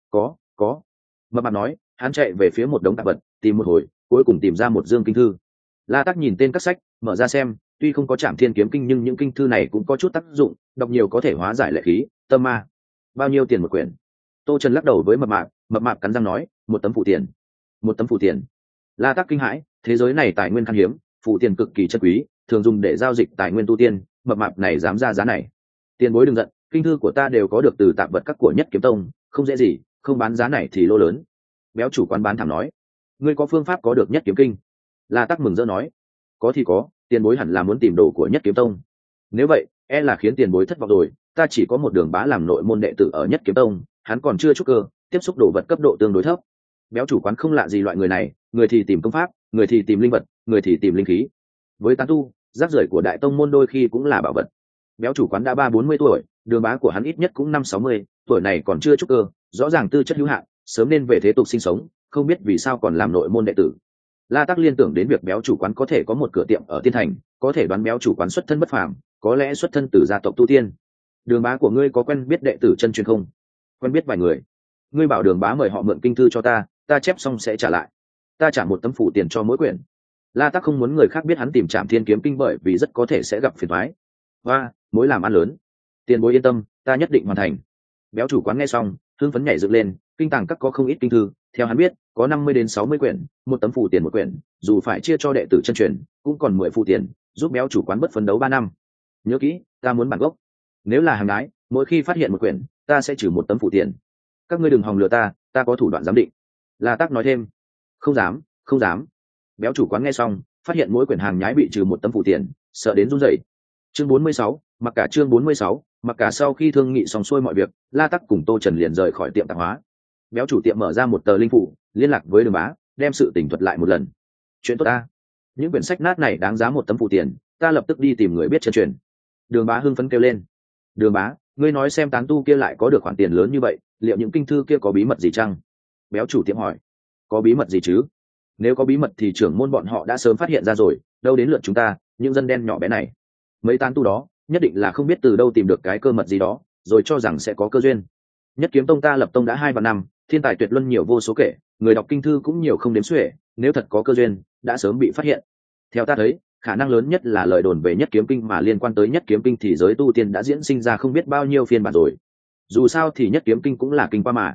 Có. Mập mạp nói, hắn chạy về phía một đống tạp vật, tìm một hồi, cuối cùng tìm ra một dương kinh thư. La Tác nhìn tên các sách, mở ra xem, tuy không có Trảm Thiên kiếm kinh nhưng những kinh thư này cũng có chút tác dụng, đọc nhiều có thể hóa giải lệ khí, tâm ma. Bao nhiêu tiền một quyển? Tô Trần lắc đầu với mập mạp cắn răng nói, một tấm phù tiền. Một tấm phù tiền. La Tác kinh hãi, thế giới này tài nguyên khan hiếm, phù tiền cực kỳ chân quý, thường dùng để giao dịch tài nguyên tu tiên, mập mạp này dám ra giá này. Tiền bối đừng giận, kinh thư của ta đều có được từ tạp vật các của Nhất Kiếm Tông, không dễ gì, không bán giá này thì lô lớn. Béo chủ quán bán thảm nói, ngươi có phương pháp có được Nhất Kiếm Kinh? La Tắc mừng rỡ nói, có thì có, tiền bối hẳn là muốn tìm đồ của Nhất Kiếm Tông. Nếu vậy, e là khiến tiền bối thất vọng rồi, ta chỉ có một Đường Bá làm nội môn đệ tử ở Nhất Kiếm Tông, hắn còn chưa trúc cơ, tiếp xúc đồ vật cấp độ tương đối thấp. Béo chủ quán không lạ gì loại người này, người thì tìm công pháp, người thì tìm linh vật, người thì tìm linh khí. Với tán tu, rác rưởi của đại tông môn đôi khi cũng là bảo vật. Béo chủ quán đã 30-40 tuổi, Đường Bá của hắn ít nhất cũng 50-60, tuổi này còn chưa trúc cơ, rõ ràng tư chất hữu hạn, sớm nên về thế tục sinh sống, không biết vì sao còn làm nội môn đệ tử. La Tắc liên tưởng đến việc béo chủ quán có thể có một cửa tiệm ở Tiên Thành, có thể đoán béo chủ quán xuất thân bất phàm, có lẽ xuất thân từ gia tộc tu tiên. Đường Bá của ngươi có quen biết đệ tử chân truyền không? Quen biết vài người. Ngươi bảo Đường Bá mời họ mượn kinh thư cho ta chép xong sẽ trả lại. Ta trả một tấm phủ tiền cho mỗi quyển. La Tắc không muốn người khác biết hắn tìm Trảm Thiên kiếm kinh bởi vì rất có thể sẽ gặp phiền toái. Và mối làm ăn lớn. Tiền bối yên tâm, ta nhất định hoàn thành. Béo chủ quán nghe xong, hưng phấn nhảy dựng lên, kinh tàng các có không ít kinh thư, theo hắn biết, có 50-60 quyển, một tấm phù tiền một quyển, dù phải chia cho đệ tử chân truyền, cũng còn 10 phù tiền, giúp béo chủ quán bất phấn đấu 3 năm. Nhớ kỹ, ta muốn bản gốc. Nếu là hàng gái, mỗi khi phát hiện một quyển, ta sẽ trừ một tấm phù tiền. Các ngươi đừng hòng lừa ta có thủ đoạn giám định. La Tắc nói thêm. Không dám. Béo chủ quán nghe xong, phát hiện mỗi quyển hàng nhái bị trừ một tấm phù tiền, sợ đến run rẩy. Chương 46, mặc cả chương 46, mặc cả sau khi thương nghị xong xuôi mọi việc, La Tắc cùng Tô Trần liền rời khỏi tiệm tạp hóa. Béo chủ tiệm mở ra một tờ linh phủ, liên lạc với Đường Bá, đem sự tình thuật lại một lần. Chuyện tốt ta, những quyển sách nát này đáng giá một tấm phù tiền, ta lập tức đi tìm người biết chân truyền. Đường Bá hưng phấn kêu lên. Đường Bá, ngươi nói xem tán tu kia lại có được khoản tiền lớn như vậy, liệu những kinh thư kia có bí mật gì chăng? Béo chủ tiệm hỏi. Có bí mật gì chứ? Nếu có bí mật thì trưởng môn bọn họ đã sớm phát hiện ra rồi, đâu đến lượt chúng ta, những dân đen nhỏ bé này. Mấy tán tu đó nhất định là không biết từ đâu tìm được cái cơ mật gì đó, rồi cho rằng sẽ có cơ duyên. Nhất Kiếm Tông ta lập tông đã 2 và 5, thiên tài tuyệt luân nhiều vô số kể, người đọc kinh thư cũng nhiều không đếm xuể, nếu thật có cơ duyên, đã sớm bị phát hiện. Theo ta thấy, khả năng lớn nhất là lời đồn về Nhất Kiếm Kinh mà liên quan tới Nhất Kiếm Kinh thì giới tu tiên đã diễn sinh ra không biết bao nhiêu phiên bản rồi. Dù sao thì Nhất Kiếm Kinh cũng là kinh qua mà.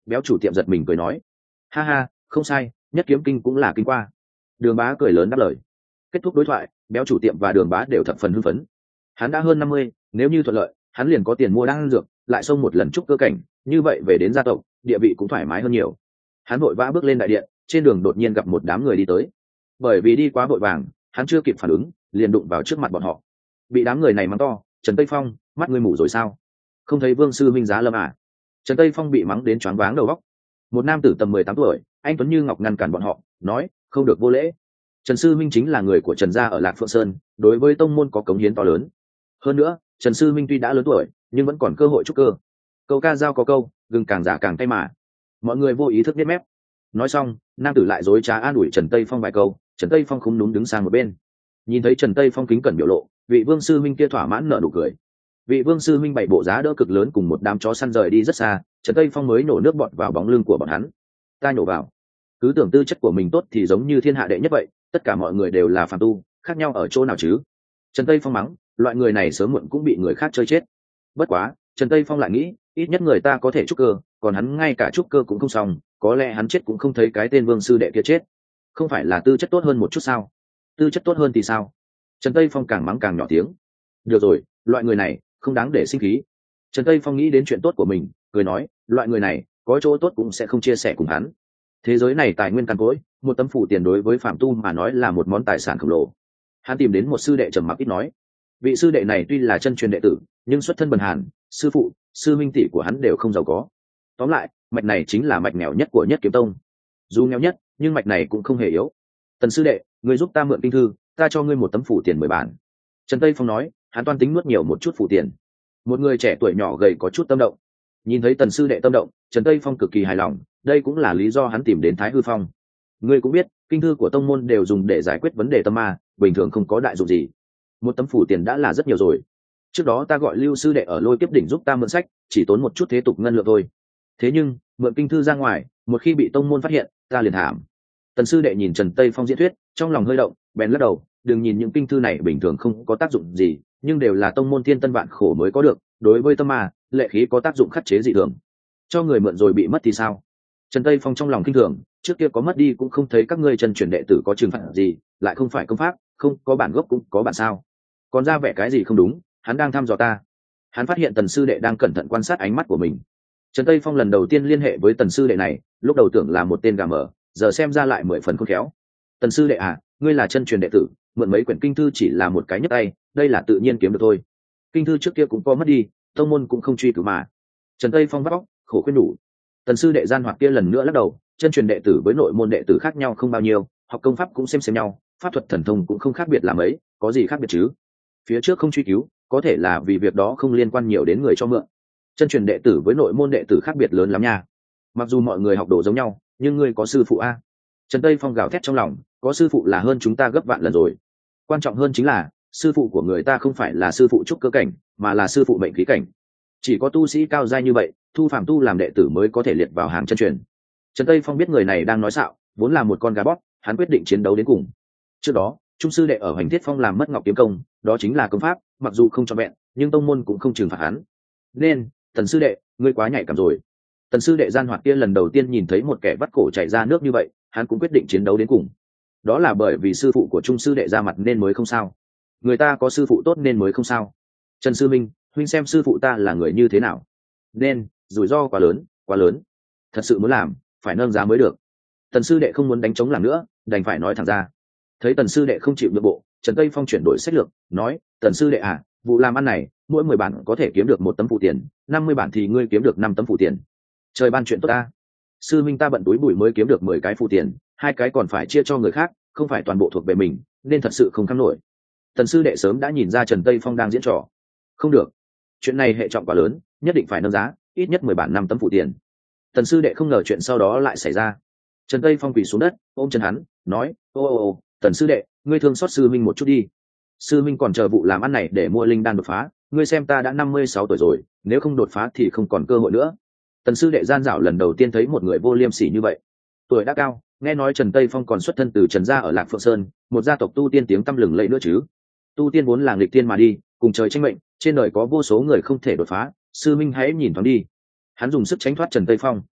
Béo chủ tiệm giật mình cười nói, ha ha, không sai, nhất kiếm kinh cũng là kinh qua. Đường Bá cười lớn đáp lời. Kết thúc đối thoại, Béo chủ tiệm và Đường Bá đều thập phần hưng phấn. Hắn đã hơn 50, nếu như thuận lợi, hắn liền có tiền mua đan dược, lại xông một lần trúc cơ cảnh, như vậy về đến gia tộc, địa vị cũng thoải mái hơn nhiều. Hắn vội vã bước lên đại điện, trên đường đột nhiên gặp một đám người đi tới. Bởi vì đi quá vội vàng, hắn chưa kịp phản ứng, liền đụng vào trước mặt bọn họ. Bị đám người này mắng to, Trần Tây Phong, mắt ngươi mù rồi sao? Không thấy Vương sư minh giá lâm à? Trần Tây Phong bị mắng đến choáng váng đầu óc. Một nam tử tầm 18 tuổi, anh tuấn như ngọc ngăn cản bọn họ, nói, không được vô lễ. Trần sư minh chính là người của Trần gia ở Lạc Phượng Sơn, đối với tông môn có cống hiến to lớn. Hơn nữa, Trần sư minh tuy đã lớn tuổi, nhưng vẫn còn cơ hội trúc cơ. Câu ca dao có câu, gừng càng giả càng cay mà. Mọi người vô ý thức biết mép. Nói xong, nam tử lại dối trá an ủi Trần Tây Phong vài câu. Trần Tây Phong không núm đứng sang một bên. Nhìn thấy Trần Tây Phong kính cẩn biểu lộ, vị Vương sư minh kia thỏa mãn nở nụ cười. Vị Vương sư minh bày bộ giá đỡ cực lớn cùng một đám chó săn rời đi rất xa, Trần Tây Phong mới nổ nước bọt vào bóng lưng của bọn hắn. Ta nhổ vào. Cứ tưởng tư chất của mình tốt thì giống như thiên hạ đệ nhất vậy, tất cả mọi người đều là phàm tu, khác nhau ở chỗ nào chứ? Trần Tây Phong mắng, loại người này sớm muộn cũng bị người khác chơi chết. Bất quá, Trần Tây Phong lại nghĩ, ít nhất người ta có thể trúc cơ, còn hắn ngay cả trúc cơ cũng không xong, có lẽ hắn chết cũng không thấy cái tên Vương sư đệ kia chết. Không phải là tư chất tốt hơn một chút sao? Tư chất tốt hơn thì sao? Trần Tây Phong càng mắng càng nhỏ tiếng. Được rồi, loại người này không đáng để sinh khí. Trần Tây Phong nghĩ đến chuyện tốt của mình, cười nói, loại người này có chỗ tốt cũng sẽ không chia sẻ cùng hắn. Thế giới này tài nguyên cằn cỗi, một tấm phủ tiền đối với phạm tu mà nói là một món tài sản khổng lồ. Hắn tìm đến một sư đệ trầm mặc ít nói. Vị sư đệ này tuy là chân truyền đệ tử, nhưng xuất thân bần hàn, sư phụ, sư minh tỷ của hắn đều không giàu có. Tóm lại, mạch này chính là mạch nghèo nhất của Nhất Kiếm Tông. Dù nghèo nhất, nhưng mạch này cũng không hề yếu. Tần sư đệ, ngươi giúp ta mượn kinh thư, ta cho ngươi một tấm phủ tiền 10 bản. Trần Tây Phong nói, hắn toan tính nuốt nhiều một chút phủ tiền. Một người trẻ tuổi nhỏ gầy có chút tâm động. Nhìn thấy Tần sư đệ tâm động, Trần Tây Phong cực kỳ hài lòng, đây cũng là lý do hắn tìm đến Thái Hư Phong. Ngươi cũng biết, kinh thư của tông môn đều dùng để giải quyết vấn đề tâm ma, bình thường không có đại dụng gì. Một tấm phủ tiền đã là rất nhiều rồi. Trước đó ta gọi Lưu sư đệ ở Lôi Kiếp đỉnh giúp ta mượn sách, chỉ tốn một chút thế tục ngân lượng thôi. Thế nhưng, mượn kinh thư ra ngoài, một khi bị tông môn phát hiện, ta liền thảm. Tần sư đệ nhìn Trần Tây Phong diễn thuyết, trong lòng hơi động, bèn lắc đầu, đừng nhìn những kinh thư này bình thường không có tác dụng gì, nhưng đều là tông môn thiên tân vạn khổ mới có được, đối với tâm ma, lệ khí có tác dụng khắc chế dị thường. Cho người mượn rồi bị mất thì sao? Trần Tây Phong trong lòng kinh thường, trước kia có mất đi cũng không thấy các ngươi chân truyền đệ tử có trừng phạt gì, lại không phải công pháp, không có bản gốc cũng có bản sao? Còn ra vẻ cái gì không đúng, hắn đang thăm dò ta. Hắn phát hiện Tần sư đệ đang cẩn thận quan sát ánh mắt của mình. Trần Tây Phong lần đầu tiên liên hệ với Tần sư đệ này, lúc đầu tưởng là một tên gà mờ, giờ xem ra lại 10 phần khôn khéo. Tần sư đệ à, ngươi là chân truyền đệ tử, mượn mấy quyển kinh thư chỉ là một cái nhấc tay, đây là tự nhiên kiếm được thôi. Kinh thư trước kia cũng có mất đi, tông môn cũng không truy cứu mà. Trần Tây Phong vắt óc, khổ khuyên đủ. Tần sư đệ gian hoạt kia lần nữa lắc đầu, chân truyền đệ tử với nội môn đệ tử khác nhau không bao nhiêu, học công pháp cũng xem nhau, pháp thuật thần thông cũng không khác biệt là mấy, có gì khác biệt chứ? Phía trước không truy cứu, có thể là vì việc đó không liên quan nhiều đến người cho mượn. Chân truyền đệ tử với nội môn đệ tử khác biệt lớn lắm nha. Mặc dù mọi người học đồ giống nhau, nhưng ngươi có sư phụ a. Trần Tây Phong gào thét trong lòng, có sư phụ là hơn chúng ta gấp vạn lần rồi. Quan trọng hơn chính là, sư phụ của người ta không phải là sư phụ trúc cơ cảnh, mà là sư phụ mệnh khí cảnh. Chỉ có tu sĩ cao giai như vậy, thu phàm tu làm đệ tử mới có thể liệt vào hàng chân truyền. Trần Tây Phong biết người này đang nói xạo, vốn là một con gà bóp, hắn quyết định chiến đấu đến cùng. Trước đó, trung sư đệ ở Hoành Thiết Phong làm mất Ngọc Kiếm Công, đó chính là công pháp, mặc dù không cho vẹn, nhưng tông môn cũng không trừng phạt hắn. Nên, Tần sư đệ, ngươi quá nhạy cảm rồi. Tần sư đệ gian hoạt kia lần đầu tiên nhìn thấy một kẻ vắt cổ chảy ra nước như vậy, hắn cũng quyết định chiến đấu đến cùng. Đó là bởi vì sư phụ của trung sư đệ ra mặt nên mới không sao. Người ta có sư phụ tốt nên mới không sao. Trần sư minh, huynh xem sư phụ ta là người như thế nào. Nên, rủi ro quá lớn, quá lớn. Thật sự muốn làm, phải nâng giá mới được. Tần sư đệ không muốn đánh trống làm nữa, đành phải nói thẳng ra. Thấy Tần sư đệ không chịu nhượng bộ, Trần Tây Phong chuyển đổi sách lược, nói, Tần sư đệ à, vụ làm ăn này, mỗi 10 bản có thể kiếm được 1 tấm phụ tiền, 50 bản thì ngươi kiếm được 5 tấm phụ tiền. Trời ban chuyện tốt ta. Sư minh ta bận túi bụi mới kiếm được 10 cái phụ tiền, 2 cái còn phải chia cho người khác, không phải toàn bộ thuộc về mình, nên thật sự không kham nổi. Tần sư đệ sớm đã nhìn ra Trần Tây Phong đang diễn trò. Không được, chuyện này hệ trọng quá lớn, nhất định phải nâng giá, ít nhất 10 bản 5 tấm phụ tiền. Tần sư đệ không ngờ chuyện sau đó lại xảy ra. Trần Tây Phong quỳ xuống đất, ôm chân hắn, nói, ô, Tần sư đệ, ngươi thương xót sư minh một chút đi. Sư minh còn chờ vụ làm ăn này để mua linh đan đột phá, ngươi xem ta đã 56 tuổi rồi, nếu không đột phá thì không còn cơ hội nữa. Tần sư đệ gian dảo lần đầu tiên thấy một người vô liêm sỉ như vậy. Tuổi đã cao, nghe nói Trần Tây Phong còn xuất thân từ Trần gia ở Lạc Phượng Sơn, một gia tộc tu tiên tiếng tăm lừng lẫy nữa chứ. Tu tiên vốn là nghịch tiên mà đi, cùng trời tranh mệnh, trên đời có vô số người không thể đột phá, sư minh hãy nhìn thoáng đi. Hắn dùng sức tránh thoát Trần Tây Phong.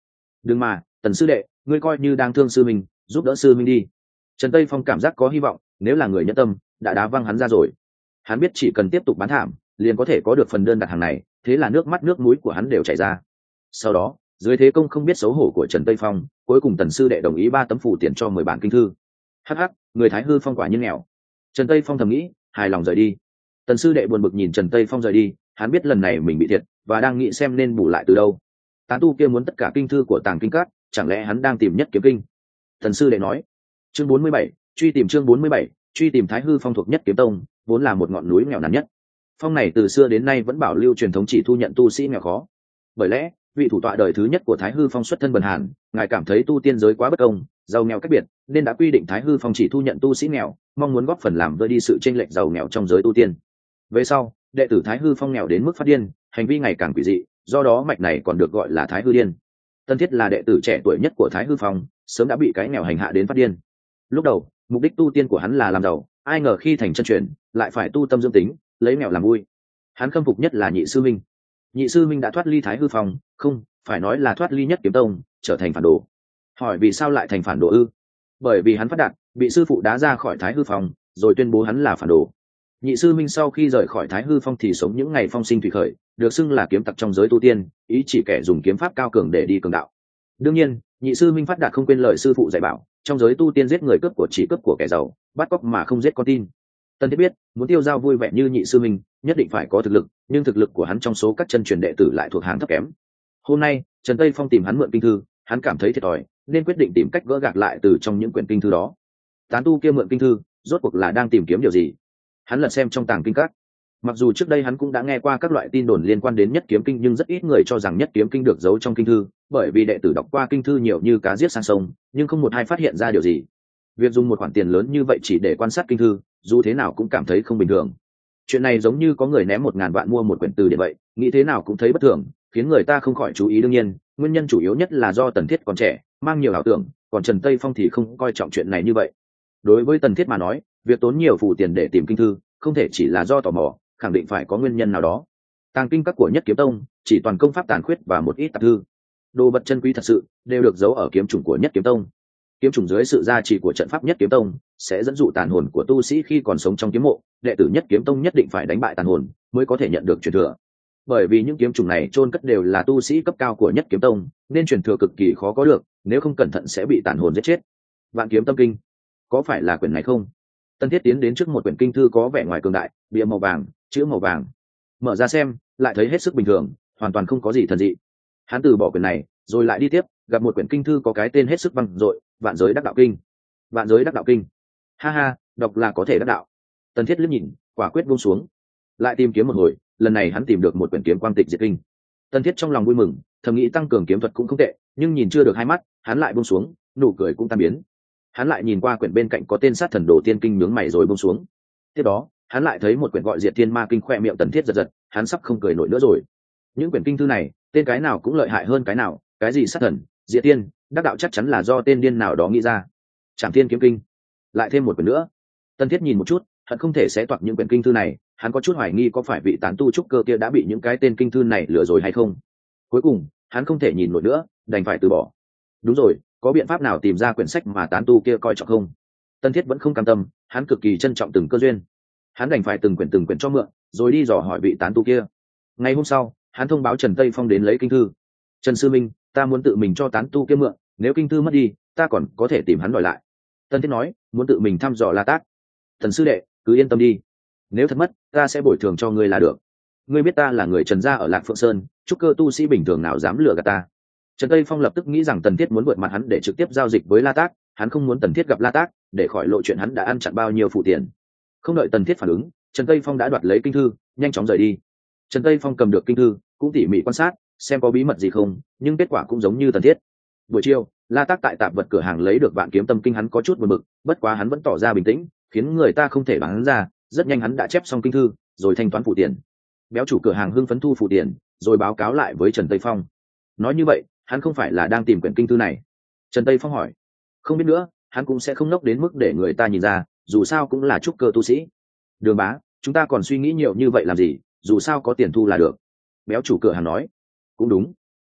đừng mà, Tần sư đệ, ngươi coi như đang thương sư minh, giúp đỡ sư minh đi. Trần Tây Phong cảm giác có hy vọng, nếu là người nhẫn tâm đã đá văng hắn ra rồi. Hắn biết chỉ cần tiếp tục bán thảm liền có thể có được phần đơn đặt hàng này, thế là nước mắt nước mũi của hắn đều chảy ra. Sau đó dưới thế công không biết xấu hổ của Trần Tây Phong, cuối cùng Tần sư đệ đồng ý 3 tấm phù tiền cho 10 bản kinh thư. Hắc hắc, người Thái Hư Phong quả nhiên nghèo. Trần Tây Phong thầm nghĩ, hài lòng rời đi. Tần sư đệ buồn bực nhìn Trần Tây Phong rời đi, hắn biết lần này mình bị thiệt và đang nghĩ xem nên bù lại từ đâu. Tán tu kia muốn tất cả kinh thư của Tàng Kinh Các, chẳng lẽ hắn đang tìm Nhất Kiếm Kinh? Tần sư đệ nói. Chương 47, truy tìm chương 47, truy tìm Thái Hư Phong thuộc Nhất Kiếm Tông, vốn là một ngọn núi nghèo nàn nhất. Phong này từ xưa đến nay vẫn bảo lưu truyền thống chỉ thu nhận tu sĩ nghèo khó. Bởi lẽ, vị thủ tọa đời thứ nhất của Thái Hư Phong xuất thân bần hàn, ngài cảm thấy tu tiên giới quá bất công, giàu nghèo cách biệt, nên đã quy định Thái Hư Phong chỉ thu nhận tu sĩ nghèo, mong muốn góp phần làm vơi đi sự chênh lệch giàu nghèo trong giới tu tiên. Về sau, đệ tử Thái Hư Phong nghèo đến mức phát điên, hành vi ngày càng quỷ dị, do đó mạch này còn được gọi là Thái Hư Điên. Tân Thiết là đệ tử trẻ tuổi nhất của Thái Hư Phong, sớm đã bị cái nghèo hành hạ đến phát điên. Lúc đầu, mục đích tu tiên của hắn là làm giàu, ai ngờ khi thành chân truyền, lại phải tu tâm dưỡng tính, lấy nghèo làm vui. Hắn khâm phục nhất là Nhị sư minh. Nhị sư minh đã thoát ly Thái Hư Phong, không, phải nói là thoát ly Nhất Kiếm Tông, trở thành phản đồ. Hỏi vì sao lại thành phản đồ ư? Bởi vì hắn phát đạt, bị sư phụ đá ra khỏi Thái Hư Phong, rồi tuyên bố hắn là phản đồ. Nhị sư minh sau khi rời khỏi Thái Hư Phong thì sống những ngày phong sinh thủy khởi, được xưng là kiếm tặc trong giới tu tiên, ý chỉ kẻ dùng kiếm pháp cao cường để đi cường đạo. Đương nhiên, nhị sư minh phát đạt không quên lời sư phụ dạy bảo, trong giới tu tiên giết người cướp của chỉ cướp của kẻ giàu, bắt cóc mà không giết con tin. Tân Thiết biết, muốn tiêu dao vui vẻ như nhị sư minh, nhất định phải có thực lực, nhưng thực lực của hắn trong số các chân truyền đệ tử lại thuộc hàng thấp kém. Hôm nay, Trần Tây Phong tìm hắn mượn kinh thư, hắn cảm thấy thiệt thòi, nên quyết định tìm cách gỡ gạc lại từ trong những quyển kinh thư đó. Tán tu kia mượn kinh thư, rốt cuộc là đang tìm kiếm điều gì? Hắn lật xem trong Tàng Kinh Các. Mặc dù trước đây hắn cũng đã nghe qua các loại tin đồn liên quan đến Nhất Kiếm Kinh, nhưng rất ít người cho rằng Nhất Kiếm Kinh được giấu trong kinh thư, bởi vì đệ tử đọc qua kinh thư nhiều như cá giết sang sông, nhưng không một ai phát hiện ra điều gì. Việc dùng một khoản tiền lớn như vậy chỉ để quan sát kinh thư, dù thế nào cũng cảm thấy không bình thường. Chuyện này giống như có người ném 1.000 vạn mua một quyển từ điển vậy, nghĩ thế nào cũng thấy bất thường, khiến người ta không khỏi chú ý. Đương nhiên, nguyên nhân chủ yếu nhất là do Tần Thiết còn trẻ, mang nhiều ảo tưởng, còn Trần Tây Phong thì không coi trọng chuyện này như vậy. Đối với Tần Thiết mà nói, việc tốn nhiều phù tiền để tìm kinh thư, không thể chỉ là do tò mò, khẳng định phải có nguyên nhân nào đó. Tàng kinh các của Nhất Kiếm Tông chỉ toàn công pháp tàn khuyết và một ít tạp thư, đồ vật chân quý thật sự đều được giấu ở kiếm chủng của Nhất Kiếm Tông. Kiếm chủng dưới sự gia trì của trận pháp Nhất Kiếm Tông sẽ dẫn dụ tàn hồn của tu sĩ khi còn sống trong kiếm mộ, đệ tử Nhất Kiếm Tông nhất định phải đánh bại tàn hồn mới có thể nhận được truyền thừa. Bởi vì những kiếm chủng này chôn cất đều là tu sĩ cấp cao của Nhất Kiếm Tông, nên truyền thừa cực kỳ khó có được, nếu không cẩn thận sẽ bị tàn hồn giết chết. Vạn Kiếm Tâm Kinh, có phải là quyển này không? Tân Thiết tiến đến trước một quyển kinh thư có vẻ ngoài cường đại, bìa màu vàng, chữ màu vàng. Mở ra xem, lại thấy hết sức bình thường, hoàn toàn không có gì thần dị. Hắn từ bỏ quyển này, rồi lại đi tiếp, gặp một quyển kinh thư có cái tên hết sức vang dội, Vạn Giới Đắc Đạo Kinh. Vạn Giới Đắc Đạo Kinh. Ha ha, đọc là có thể đắc đạo. Tân Thiết liếc nhìn, quả quyết buông xuống. Lại tìm kiếm một hồi, lần này hắn tìm được một quyển Kiếm Quang Tịch Diệt Kinh. Tân Thiết trong lòng vui mừng, thầm nghĩ tăng cường kiếm thuật cũng không tệ, nhưng nhìn chưa được 2 mắt, hắn lại buông xuống, nụ cười cũng tan biến. Hắn lại nhìn qua quyển bên cạnh có tên Sát Thần Đồ Tiên Kinh, nhướng mày rồi buông xuống. Tiếp đó, hắn lại thấy một quyển gọi Diệt Thiên Ma Kinh, khoe miệng Tần Thiết giật giật, hắn sắp không cười nổi nữa rồi. Những quyển kinh thư này, tên cái nào cũng lợi hại hơn cái nào, cái gì sát thần, diệt tiên, đắc đạo chắc chắn là do tên điên nào đó nghĩ ra. Trảm Thiên Kiếm Kinh, lại thêm một quyển nữa. Tần Thiết nhìn một chút, hận không thể xé toạc những quyển kinh thư này, hắn có chút hoài nghi có phải vị tán tu trúc cơ kia đã bị những cái tên kinh thư này lừa rồi hay không. Cuối cùng, hắn không thể nhìn nổi nữa, đành phải từ bỏ. Đúng rồi, có biện pháp nào tìm ra quyển sách mà tán tu kia coi trọng không? Tần Thiết vẫn không cam tâm, hắn cực kỳ trân trọng từng cơ duyên. Hắn đành phải từng quyển cho mượn, rồi đi dò hỏi vị tán tu kia. Ngày hôm sau, hắn thông báo Trần Tây Phong đến lấy kinh thư. Trần sư minh, ta muốn tự mình cho tán tu kia mượn, nếu kinh thư mất đi, ta còn có thể tìm hắn đòi lại. Tân Thiết nói, muốn tự mình thăm dò La Tác. Thần sư đệ, cứ yên tâm đi, nếu thật mất, ta sẽ bồi thường cho ngươi là được. Ngươi biết ta là người Trần gia ở Lạc Phượng Sơn, trúc cơ tu sĩ bình thường nào dám lừa gạt ta. Trần Tây Phong lập tức nghĩ rằng Tần Thiết muốn vượt mặt hắn để trực tiếp giao dịch với La Tác, hắn không muốn Tần Thiết gặp La Tác, để khỏi lộ chuyện hắn đã ăn chặn bao nhiêu phụ tiền. Không đợi Tần Thiết phản ứng, Trần Tây Phong đã đoạt lấy kinh thư, nhanh chóng rời đi. Trần Tây Phong cầm được kinh thư, cũng tỉ mỉ quan sát, xem có bí mật gì không, nhưng kết quả cũng giống như Tần Thiết. Buổi chiều, La Tác tại tạp vật cửa hàng lấy được Vạn Kiếm Tâm Kinh, hắn có chút buồn bực, bất quá hắn vẫn tỏ ra bình tĩnh, khiến người ta không thể đoán hắn ra. Rất nhanh hắn đã chép xong kinh thư, rồi thanh toán phụ tiền. Béo chủ cửa hàng hưng phấn thu phụ tiền, rồi báo cáo lại với Trần Tây Phong. Nói như vậy, hắn không phải là đang tìm quyển kinh thư này? Trần Tây Phong hỏi. Không biết nữa, hắn cũng sẽ không nốc đến mức để người ta nhìn ra, dù sao cũng là trúc cơ tu sĩ. Đường bá, chúng ta còn suy nghĩ nhiều như vậy làm gì, dù sao có tiền thu là được. Béo chủ cửa hàng nói. Cũng đúng.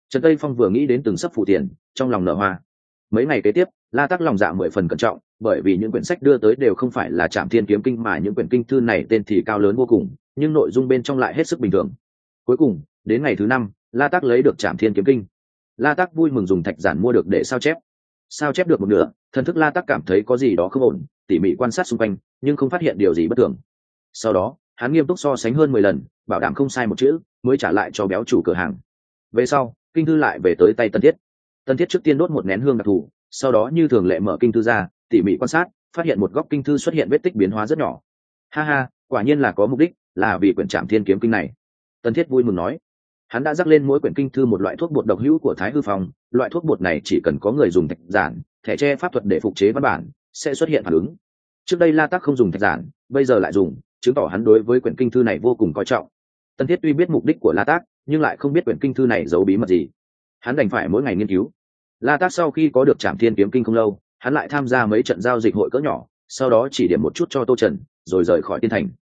Trần Tây Phong vừa nghĩ đến từng sấp phụ tiền, trong lòng nở hoa. Mấy ngày kế tiếp, La Tắc lòng dạ 10 phần cẩn trọng, bởi vì những quyển sách đưa tới đều không phải là Trảm Thiên Kiếm Kinh mà những quyển kinh thư này tên thì cao lớn vô cùng, nhưng nội dung bên trong lại hết sức bình thường. Cuối cùng, đến ngày thứ 5, La Tắc lấy được Trảm Thiên Kiếm Kinh. La Tắc vui mừng dùng thạch giản mua được để sao chép. Sao chép được một nửa, thần thức La Tắc cảm thấy có gì đó không ổn, tỉ mỉ quan sát xung quanh, nhưng không phát hiện điều gì bất thường. Sau đó, hắn nghiêm túc so sánh hơn 10 lần, bảo đảm không sai một chữ, mới trả lại cho béo chủ cửa hàng. Về sau, kinh thư lại về tới tay Tân Thiết. Tân Thiết trước tiên đốt một nén hương đặc thù, sau đó như thường lệ mở kinh thư ra, tỉ mỉ quan sát, phát hiện một góc kinh thư xuất hiện vết tích biến hóa rất nhỏ. Ha ha, quả nhiên là có mục đích, là vì quyển Trảm Thiên Kiếm Kinh này. Tân Thiết vui mừng nói. Hắn đã rắc lên mỗi quyển kinh thư một loại thuốc bột độc hữu của Thái Hư Phong, loại thuốc bột này chỉ cần có người dùng thạch giản, thẻ tre pháp thuật để phục chế văn bản, sẽ xuất hiện phản ứng. Trước đây La Tắc không dùng thạch giản, bây giờ lại dùng, chứng tỏ hắn đối với quyển kinh thư này vô cùng coi trọng. Tân Thiết tuy biết mục đích của La Tắc, nhưng lại không biết quyển kinh thư này giấu bí mật gì. Hắn đành phải mỗi ngày nghiên cứu. La Tắc sau khi có được Trảm Thiên Kiếm Kinh không lâu, hắn lại tham gia mấy trận giao dịch hội cỡ nhỏ, sau đó chỉ điểm một chút cho Tô Trần, rồi rời khỏi Tiên Thành.